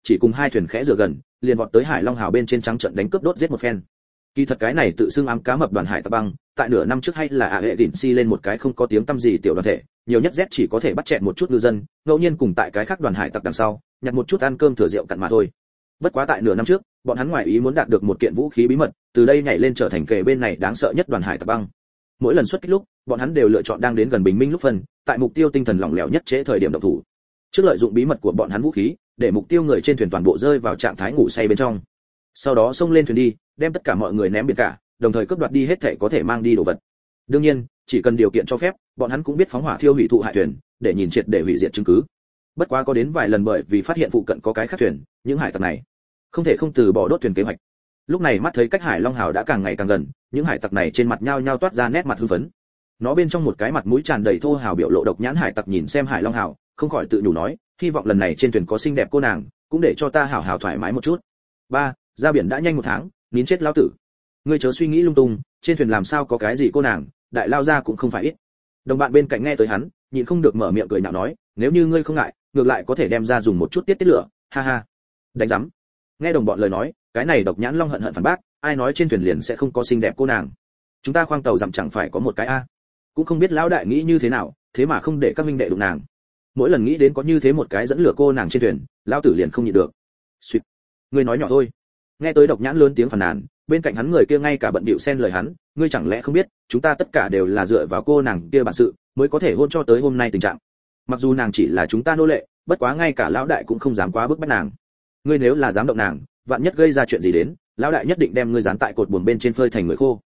chỉ cùng hai thuyền khẽ rửa gần, liền vọt tới Hải Long Hào bên trên trắng trận đánh cướp đốt giết một phen. Kỳ thật cái này tự xưng ám cá mập đoàn hải tặc băng, tại nửa năm trước hay là hệ đỉnh si lên một cái không có tiếng tăm gì tiểu đoàn thể, nhiều nhất Z chỉ có thể bắt chẹn một chút ngư dân, ngẫu nhiên cùng tại cái khác đoàn hải tặc đằng sau, nhặt một chút ăn cơm thừa rượu cặn mà thôi. Bất quá tại nửa năm trước, bọn hắn ngoài ý muốn đạt được một kiện vũ khí bí mật, từ đây nhảy lên trở thành kề bên này đáng sợ nhất đoàn hải tặc băng. Mỗi lần xuất kích lúc, bọn hắn đều lựa chọn đang đến gần bình minh lúc phân, tại mục tiêu tinh thần lỏng lẻo nhất chế thời điểm động thủ. Trước lợi dụng bí mật của bọn hắn vũ khí, để mục tiêu người trên thuyền toàn bộ rơi vào trạng thái ngủ say bên trong. Sau đó xông lên thuyền đi, đem tất cả mọi người ném biển cả, đồng thời cướp đoạt đi hết thảy có thể mang đi đồ vật. Đương nhiên, chỉ cần điều kiện cho phép, bọn hắn cũng biết phóng hỏa thiêu hủy thụ hại thuyền, để nhìn triệt để hủy diệt chứng cứ. Bất quá có đến vài lần bởi vì phát hiện phụ cận có cái khác thuyền, những hải tặc này không thể không từ bỏ đốt thuyền kế hoạch. Lúc này mắt thấy cách Hải Long Hào đã càng ngày càng gần, những hải tặc này trên mặt nhao nhao toát ra nét mặt hưng phấn. Nó bên trong một cái mặt mũi tràn đầy thô hào biểu lộ độc nhãn hải tặc nhìn xem Hải Long Hào, không khỏi tự nhủ nói, hy vọng lần này trên thuyền có xinh đẹp cô nàng, cũng để cho ta hào hào thoải mái một chút. Ba, ra biển đã nhanh 1 tháng, nín chết lão tử. Ngươi chớ suy nghĩ lung tung, trên thuyền làm sao có cái gì cô nàng, đại lao ra cũng không phải ít. Đồng bạn bên cạnh nghe tới hắn, nhịn không được mở miệng cười nhạo nói, nếu như ngươi không ngại, ngược lại có thể đem ra dùng một chút tiết lửa, ha ha. Đánh rắm. Nghe đồng bọn lời nói, cái này độc nhãn long hận hận phản bác, ai nói trên thuyền liền sẽ không có xinh đẹp cô nàng. Chúng ta khoang tàu dặm chẳng phải có một cái a. Cũng không biết lão đại nghĩ như thế nào, thế mà không để các minh đệ đụng nàng. Mỗi lần nghĩ đến có như thế một cái dẫn lửa cô nàng trên thuyền, lão tử liền không nhịn được. Suýt. Ngươi nói nhỏ thôi. Nghe tới độc nhãn lớn tiếng phàn nàn, bên cạnh hắn người kia ngay cả bận bịu xen lời hắn, ngươi chẳng lẽ không biết, chúng ta tất cả đều là dựa vào cô nàng kia bản sự, mới có thể hôn cho tới hôm nay tình trạng. Mặc dù nàng chỉ là chúng ta nô lệ, bất quá ngay cả lão đại cũng không dám quá bức bách nàng. Ngươi nếu là dám động nàng, vạn nhất gây ra chuyện gì đến, lão đại nhất định đem ngươi dán tại cột buồm bên trên phơi thành người khô.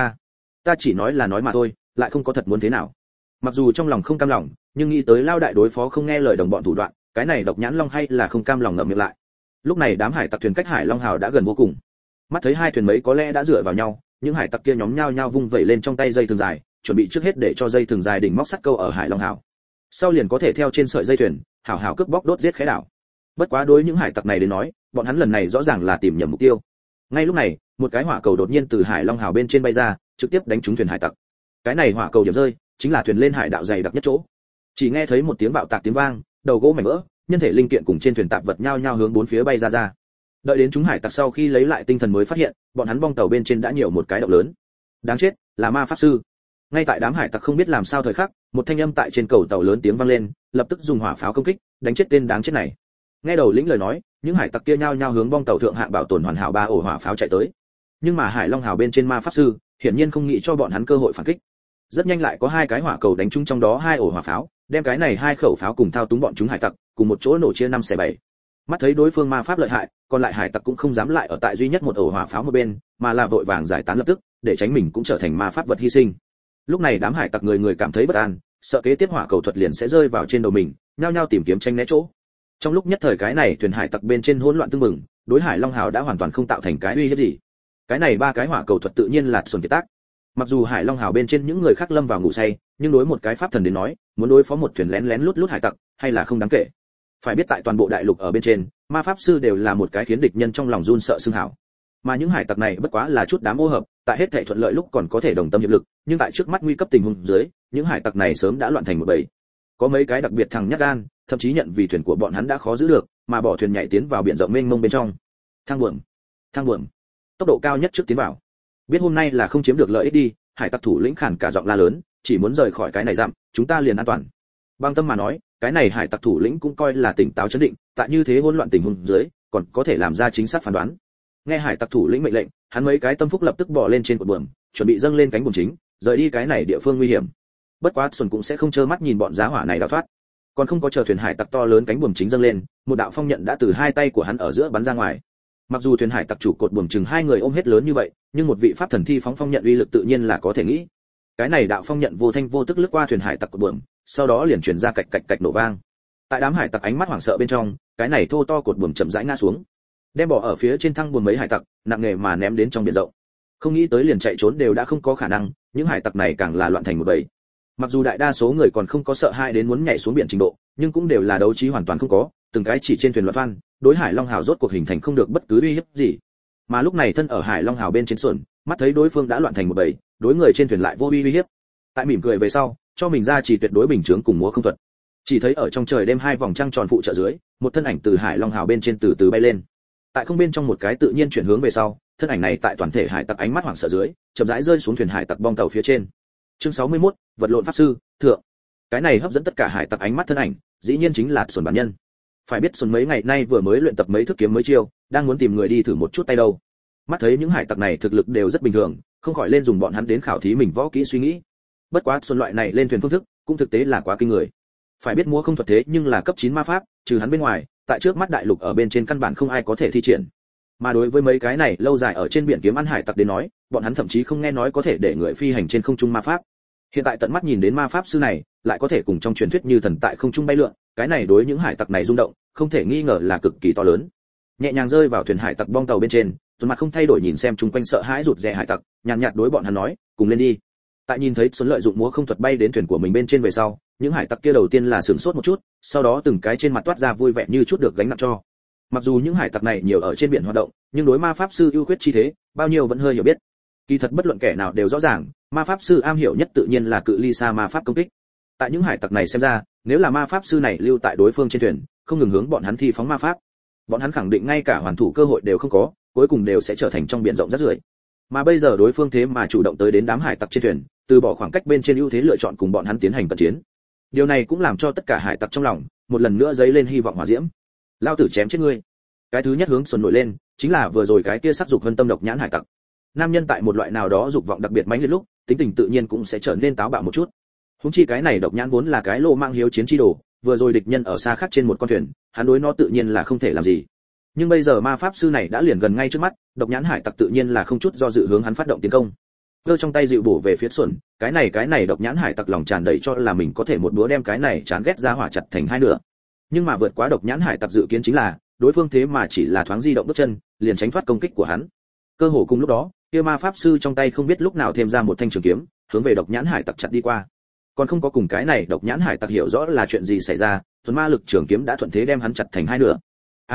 Ta chỉ nói là nói mà thôi, lại không có thật muốn thế nào. Mặc dù trong lòng không cam lòng, nhưng nghĩ tới lão đại đối phó không nghe lời đồng bọn thủ đoạn, cái này độc nhãn long hay là không cam lòng ngậm miệng lại. Lúc này đám hải tặc thuyền cách Hải Long Hào đã gần vô cùng. Mắt thấy hai thuyền mấy có lẽ đã dựa vào nhau, những hải tặc kia nhóm nhao nhao vung vẩy lên trong tay dây thừng dài, chuẩn bị trước hết để cho dây thừng dài đỉnh móc sắt câu ở Hải Long Hào. Sau liền có thể theo trên sợi dây thuyền, hảo hảo cướp bóc đốt giết khế đảo. Bất quá đối những hải tặc này đến nói, bọn hắn lần này rõ ràng là tìm nhầm mục tiêu. Ngay lúc này, một cái hỏa cầu đột nhiên từ Hải Long Hào bên trên bay ra, trực tiếp đánh trúng thuyền hải tặc. Cái này hỏa cầu điểm rơi, chính là thuyền lên hải đạo dày đặc nhất chỗ. Chỉ nghe thấy một tiếng bạo tạc tiếng vang, đầu gỗ mảnh vỡ, nhân thể linh kiện cùng trên thuyền tạp vật nhao nhao hướng bốn phía bay ra. Đợi đến chúng hải tặc sau khi lấy lại tinh thần mới phát hiện, bọn hắn bong tàu bên trên đã nhiều một cái động lớn. Đáng chết, là ma pháp sư. Ngay tại đám hải tặc không biết làm sao thời khắc, một thanh âm tại trên cầu tàu lớn tiếng vang lên, lập tức dùng hỏa pháo công kích, đánh chết tên đáng chết này. Nghe đầu lĩnh lời nói, những hải tặc kia nhao nhao hướng bong tàu thượng hạng bảo tồn hoàn hảo 3 ổ hỏa pháo chạy tới. Nhưng mà Hải Long Hào bên trên ma pháp sư, hiển nhiên không nghĩ cho bọn hắn cơ hội phản kích. Rất nhanh lại có 2 cái hỏa cầu đánh trúng trong đó 2 ổ hỏa pháo, đem cái này 2 khẩu pháo cùng thao túng bọn chúng hải tặc, cùng một chỗ nổ chia 5 xẻ 7. Mắt thấy đối phương ma pháp lợi hại, còn lại hải tặc cũng không dám lại ở tại duy nhất một ổ hỏa pháo một bên, mà là vội vàng giải tán lập tức, để tránh mình cũng trở thành ma pháp vật hy sinh. Lúc này đám hải tặc người người cảm thấy bất an, sợ kế tiếp hỏa cầu thuật liền sẽ rơi vào trên đầu mình, nhao nhao tìm kiếm tranh né chỗ. Trong lúc nhất thời cái này thuyền hải tặc bên trên hỗn loạn tương mừng, đối Hải Long Hào đã hoàn toàn không tạo thành cái uy hiếp gì. Cái này 3 cái hỏa cầu thuật tự nhiên là xuân kiệt tác. Mặc dù Hải Long Hào bên trên những người khác lâm vào ngủ say, nhưng đối một cái pháp thần đến nói, muốn đối phó một thuyền lén lén lút lút hải tặc, hay là không đáng kể. Phải biết tại toàn bộ đại lục ở bên trên, ma pháp sư đều là một cái khiến địch nhân trong lòng run sợ xương hảo. Mà những hải tặc này bất quá là chút đám ô hợp, tại hết thảy thuận lợi lúc còn có thể đồng tâm hiệp lực, nhưng tại trước mắt nguy cấp tình huống dưới, những hải tặc này sớm đã loạn thành một bầy. Có mấy cái đặc biệt thằng nhát gan, thậm chí nhận vì thuyền của bọn hắn đã khó giữ được, mà bỏ thuyền nhảy tiến vào biển rộng mênh mông bên trong. Thang buồm, tốc độ cao nhất trước tiến vào. Biết hôm nay là không chiếm được lợi ích đi, hải tặc thủ lĩnh khản cả giọng la lớn, chỉ muốn rời khỏi cái này dặm, chúng ta liền an toàn. Băng tâm mà nói, cái này hải tặc thủ lĩnh cũng coi là tỉnh táo chấn định, tại như thế hỗn loạn tình huống dưới, còn có thể làm ra chính xác phán đoán. Nghe hải tặc thủ lĩnh mệnh lệnh, hắn mấy cái tâm phúc lập tức bò lên trên cột buồm, chuẩn bị dâng lên cánh buồm chính, rời đi cái này địa phương nguy hiểm. Bất quá Xuân cũng sẽ không trơ mắt nhìn bọn giá hỏa này đào thoát. Còn không có chờ thuyền hải tặc to lớn cánh buồm chính dâng lên, một đạo phong nhận đã từ 2 tay của hắn ở giữa bắn ra ngoài. Mặc dù thuyền hải tặc chủ cột buồm chừng 2 người ôm hết lớn như vậy, nhưng một vị pháp thần thi phóng phong nhận uy lực tự nhiên là có thể nghĩ. Cái này đạo phong nhận vô thanh vô tức lướt qua thuyền hải tặc cột buồm, sau đó liền truyền ra cạch cạch cạch nổ vang. Tại đám hải tặc ánh mắt hoảng sợ bên trong, cái này thô to cột buồm chậm rãi ngã xuống, đem bỏ ở phía trên thăng buồm mấy hải tặc nặng nề mà ném đến trong biển rộng. Không nghĩ tới liền chạy trốn đều đã không có khả năng, những hải tặc này càng là loạn thành một bầy. Mặc dù đại đa số người còn không có sợ hãi đến muốn nhảy xuống biển trình độ, nhưng cũng đều là đấu trí hoàn toàn không có, từng cái chỉ trên thuyền loạn toan, đối Hải Long Hào rốt cuộc hình thành không được bất cứ uy hiếp gì. Mà lúc này thân ở Hải Long Hào bên trên xuẩn, mắt thấy đối phương đã loạn thành một bầy, đối người trên thuyền lại vô uy hiếp. Tại mỉm cười về sau, cho mình ra chỉ tuyệt đối bình chướng cùng múa không thuật. Chỉ thấy ở trong trời đêm 2 vòng trăng tròn phụ trợ dưới, một thân ảnh từ hải long hào bên trên từ từ bay lên. Tại không bên trong một cái tự nhiên chuyển hướng về sau, thân ảnh này tại toàn thể hải tặc ánh mắt hoảng sợ dưới, chậm rãi rơi xuống thuyền hải tặc bong tàu phía trên. Chương 61, vật lộn pháp sư, thượng. Cái này hấp dẫn tất cả hải tặc ánh mắt thân ảnh, dĩ nhiên chính là Xuân bản nhân. Phải biết Xuân mấy ngày nay vừa mới luyện tập mấy thức kiếm mới chiêu, đang muốn tìm người đi thử một chút tay đâu. Mắt thấy những hải tặc này thực lực đều rất bình thường, không khỏi lên dùng bọn hắn đến khảo thí mình võ kỹ suy nghĩ. Bất quá Xuân loại này lên thuyền phương thức, cũng thực tế là quá kinh người. Phải biết múa không thuật thế nhưng là cấp 9 ma pháp, trừ hắn bên ngoài, tại trước mắt đại lục ở bên trên căn bản không ai có thể thi triển. Mà đối với mấy cái này lâu dài ở trên biển kiếm ăn hải tặc đến nói, bọn hắn thậm chí không nghe nói có thể để người phi hành trên không trung ma pháp. Hiện tại tận mắt nhìn đến ma pháp sư này, lại có thể cùng trong truyền thuyết như thần tại không trung bay lượn, cái này đối những hải tặc này rung động, không thể nghi ngờ là cực kỳ to lớn. Nhẹ nhàng rơi vào thuyền hải tặc bong tàu bên trên, Xuân mặt không thay đổi nhìn xem chung quanh sợ hãi rụt rè hải tặc, nhàn nhạt đối bọn hắn nói, cùng lên đi. Tại nhìn thấy Xuân lợi dụng múa không thuật bay đến thuyền của mình bên trên về sau, những hải tặc kia đầu tiên là sửng sốt một chút, sau đó từng cái trên mặt toát ra vui vẻ như chút được gánh nặng cho. Mặc dù những hải tặc này nhiều ở trên biển hoạt động, nhưng đối ma pháp sư ưu khuyết chi thế, bao nhiêu vẫn hơi hiểu biết. Kỳ thật bất luận kẻ nào đều rõ ràng, ma pháp sư am hiểu nhất tự nhiên là cự ly xa ma pháp công kích. Tại những hải tặc này xem ra, nếu là ma pháp sư này lưu tại đối phương trên thuyền, không ngừng hướng bọn hắn thi phóng ma pháp, bọn hắn khẳng định ngay cả hoàn thủ cơ hội đều không có, cuối cùng đều sẽ trở thành trong biển rộng rác rưởi. Mà bây giờ đối phương thế mà chủ động tới đến đám hải tặc trên thuyền, từ bỏ khoảng cách bên trên ưu thế lựa chọn cùng bọn hắn tiến hành cận chiến. Điều này cũng làm cho tất cả hải tặc trong lòng một lần nữa dấy lên hy vọng hỏa diễm. Lao tử chém chết ngươi. Cái thứ nhất hướng Xuân nổi lên, chính là vừa rồi cái kia sắc dục hơn tâm độc nhãn hải tặc. Nam nhân tại một loại nào đó dục vọng đặc biệt mãnh liệt lúc, tính tình tự nhiên cũng sẽ trở nên táo bạo một chút. Huống chi cái này độc nhãn vốn là cái lô mang hiếu chiến chi đồ, vừa rồi địch nhân ở xa khác trên một con thuyền, hắn đối nó tự nhiên là không thể làm gì. Nhưng bây giờ ma pháp sư này đã liền gần ngay trước mắt, độc nhãn hải tặc tự nhiên là không chút do dự hướng hắn phát động tiến công. Cơ trong tay dịu bổ về phía Xuân, cái này độc nhãn hải tặc lòng tràn đầy cho là mình có thể một búa đem cái này chán ghét ra hỏa chặt thành hai nửa. Nhưng mà vượt quá độc nhãn hải tặc dự kiến chính là, đối phương thế mà chỉ là thoáng di động bước chân, liền tránh thoát công kích của hắn. Cơ hồ cùng lúc đó, kia ma pháp sư trong tay không biết lúc nào thêm ra một thanh trường kiếm, hướng về độc nhãn hải tặc chặt đi qua. Còn không có cùng cái này độc nhãn hải tặc hiểu rõ là chuyện gì xảy ra, tuần ma lực trường kiếm đã thuận thế đem hắn chặt thành hai nửa.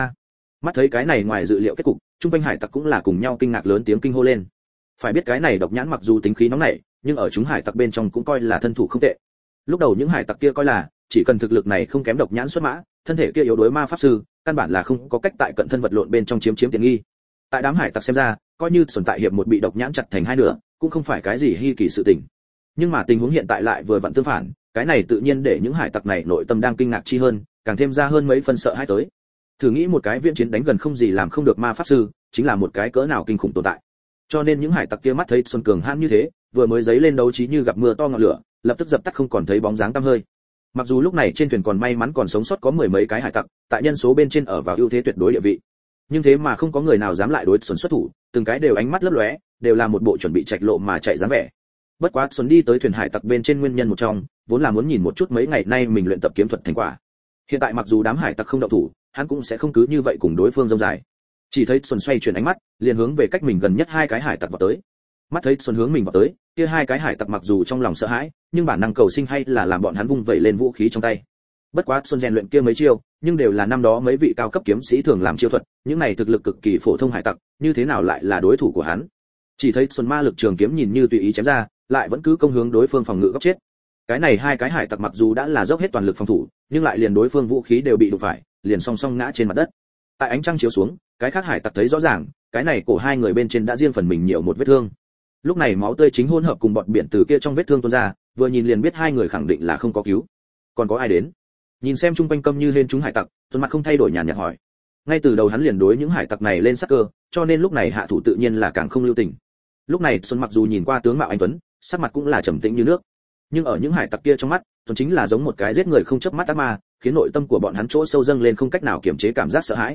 Mắt thấy cái này ngoài dự liệu kết cục, trung quanh hải tặc cũng là cùng nhau kinh ngạc lớn tiếng kinh hô lên. Phải biết cái này độc nhãn mặc dù tính khí nóng nảy, nhưng ở chúng hải tặc bên trong cũng coi là thân thủ không tệ. Lúc đầu những hải tặc kia coi là chỉ cần thực lực này không kém độc nhãn xuất mã, thân thể kia yếu đuối ma pháp sư, căn bản là không có cách tại cận thân vật lộn bên trong chiếm tiện nghi. Tại đám hải tặc xem ra, coi như tồn tại hiệp một bị độc nhãn chặt thành hai nửa, cũng không phải cái gì hi kỳ sự tình. Nhưng mà tình huống hiện tại lại vừa vặn tương phản, cái này tự nhiên để những hải tặc này nội tâm đang kinh ngạc chi hơn, càng thêm ra hơn mấy phần sợ hãi tới. Thử nghĩ một cái viễn chiến đánh gần không gì làm không được ma pháp sư, chính là một cái cỡ nào kinh khủng tồn tại. Cho nên những hải tặc kia mắt thấy Xuân cường hãn như thế, vừa mới giấy lên đấu trí như gặp mưa to ngọn lửa, lập tức dập tắt không còn thấy bóng dáng tăm hơi. Mặc dù lúc này trên thuyền còn may mắn còn sống sót có mười mấy cái hải tặc, tại nhân số bên trên ở vào ưu thế tuyệt đối địa vị. Nhưng thế mà không có người nào dám lại đối Xuân xuất thủ, từng cái đều ánh mắt lấp lóe, đều là một bộ chuẩn bị trạch lộ mà chạy dáng vẻ. Bất quá Xuân đi tới thuyền hải tặc bên trên nguyên nhân một trong, vốn là muốn nhìn một chút mấy ngày nay mình luyện tập kiếm thuật thành quả. Hiện tại mặc dù đám hải tặc không động thủ, hắn cũng sẽ không cứ như vậy cùng đối phương rông dài. Chỉ thấy Xuân xoay chuyển ánh mắt, liền hướng về cách mình gần nhất hai cái hải tặc vào tới. Mắt thấy Xuân hướng mình vào tới, kia hai cái hải tặc mặc dù trong lòng sợ hãi, nhưng bản năng cầu sinh hay là làm bọn hắn vung vẩy lên vũ khí trong tay. Bất quá Xuân rèn luyện kia mấy chiêu, nhưng đều là năm đó mấy vị cao cấp kiếm sĩ thường làm chiêu thuật, những này thực lực cực kỳ phổ thông hải tặc, như thế nào lại là đối thủ của hắn? Chỉ thấy Xuân ma lực trường kiếm nhìn như tùy ý chém ra, lại vẫn cứ công hướng đối phương phòng ngự góc chết. Cái này hai cái hải tặc mặc dù đã là dốc hết toàn lực phòng thủ, nhưng lại liền đối phương vũ khí đều bị đụng phải, liền song song ngã trên mặt đất. Tại ánh trăng chiếu xuống, cái khác hải tặc thấy rõ ràng, cái này cổ hai người bên trên đã riêng phần mình nhiều một vết thương. Lúc này máu tươi chính hỗn hợp cùng bọt biển từ kia trong vết thương tuôn ra, vừa nhìn liền biết hai người khẳng định là không có cứu. Còn có ai đến? Nhìn xem chung quanh câm như lên chúng hải tặc, Tuấn mặt không thay đổi nhàn nhạt hỏi. Ngay từ đầu hắn liền đối những hải tặc này lên sắc cơ, cho nên lúc này hạ thủ tự nhiên là càng không lưu tình. Lúc này Xuân mặc dù nhìn qua tướng mạo anh tuấn, sắc mặt cũng là trầm tĩnh như nước, nhưng ở những hải tặc kia trong mắt, Xuân chính là giống một cái giết người không chớp mắt ác ma, khiến nội tâm của bọn hắn chỗ sâu dâng lên không cách nào kiềm chế cảm giác sợ hãi.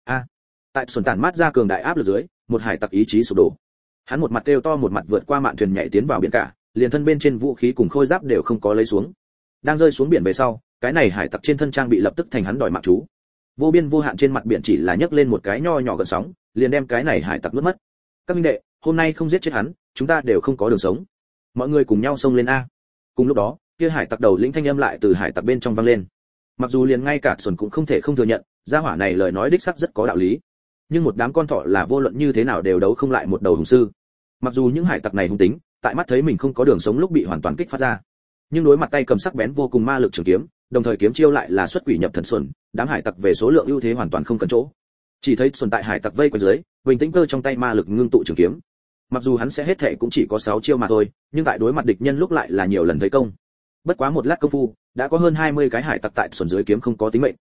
Tại Xuân tản mát ra cường đại áp lực dưới, một hải tặc ý chí sụp đổ. Hắn một mặt kêu to một mặt vượt qua mạn thuyền nhảy tiến vào biển cả, liền thân bên trên vũ khí cùng khôi giáp đều không có lấy xuống. Đang rơi xuống biển về sau, cái này hải tặc trên thân trang bị lập tức thành hắn đòi mạng chú. Vô biên vô hạn trên mặt biển chỉ là nhấc lên một cái nho nhỏ gợn sóng, liền đem cái này hải tặc nuốt mất. Các minh đệ, hôm nay không giết chết hắn, chúng ta đều không có đường sống. Mọi người cùng nhau xông lên a. Cùng lúc đó, kia hải tặc đầu lĩnh thanh âm lại từ hải tặc bên trong vang lên. Mặc dù liền ngay cả Xuân cũng không thể không thừa nhận, gia hỏa này lời nói đích xác rất có đạo lý. Nhưng một đám con thỏ là vô luận như thế nào đều đấu không lại một đầu hùng sư. Mặc dù những hải tặc này hung tính, tại mắt thấy mình không có đường sống lúc bị hoàn toàn kích phát ra, nhưng đối mặt tay cầm sắc bén vô cùng ma lực trường kiếm, đồng thời kiếm chiêu lại là xuất quỷ nhập thần xuẩn, đám hải tặc về số lượng ưu thế hoàn toàn không cần chỗ. Chỉ thấy xuẩn tại hải tặc vây quanh dưới, bình tĩnh cơ trong tay ma lực ngưng tụ trường kiếm. Mặc dù hắn sẽ hết thể cũng chỉ có 6 chiêu mà thôi, nhưng tại đối mặt địch nhân lúc lại là nhiều lần thấy công. Bất quá một lát công phu, đã có hơn 20 cái hải tặc tại xuẩn dưới kiếm không có tính mệnh.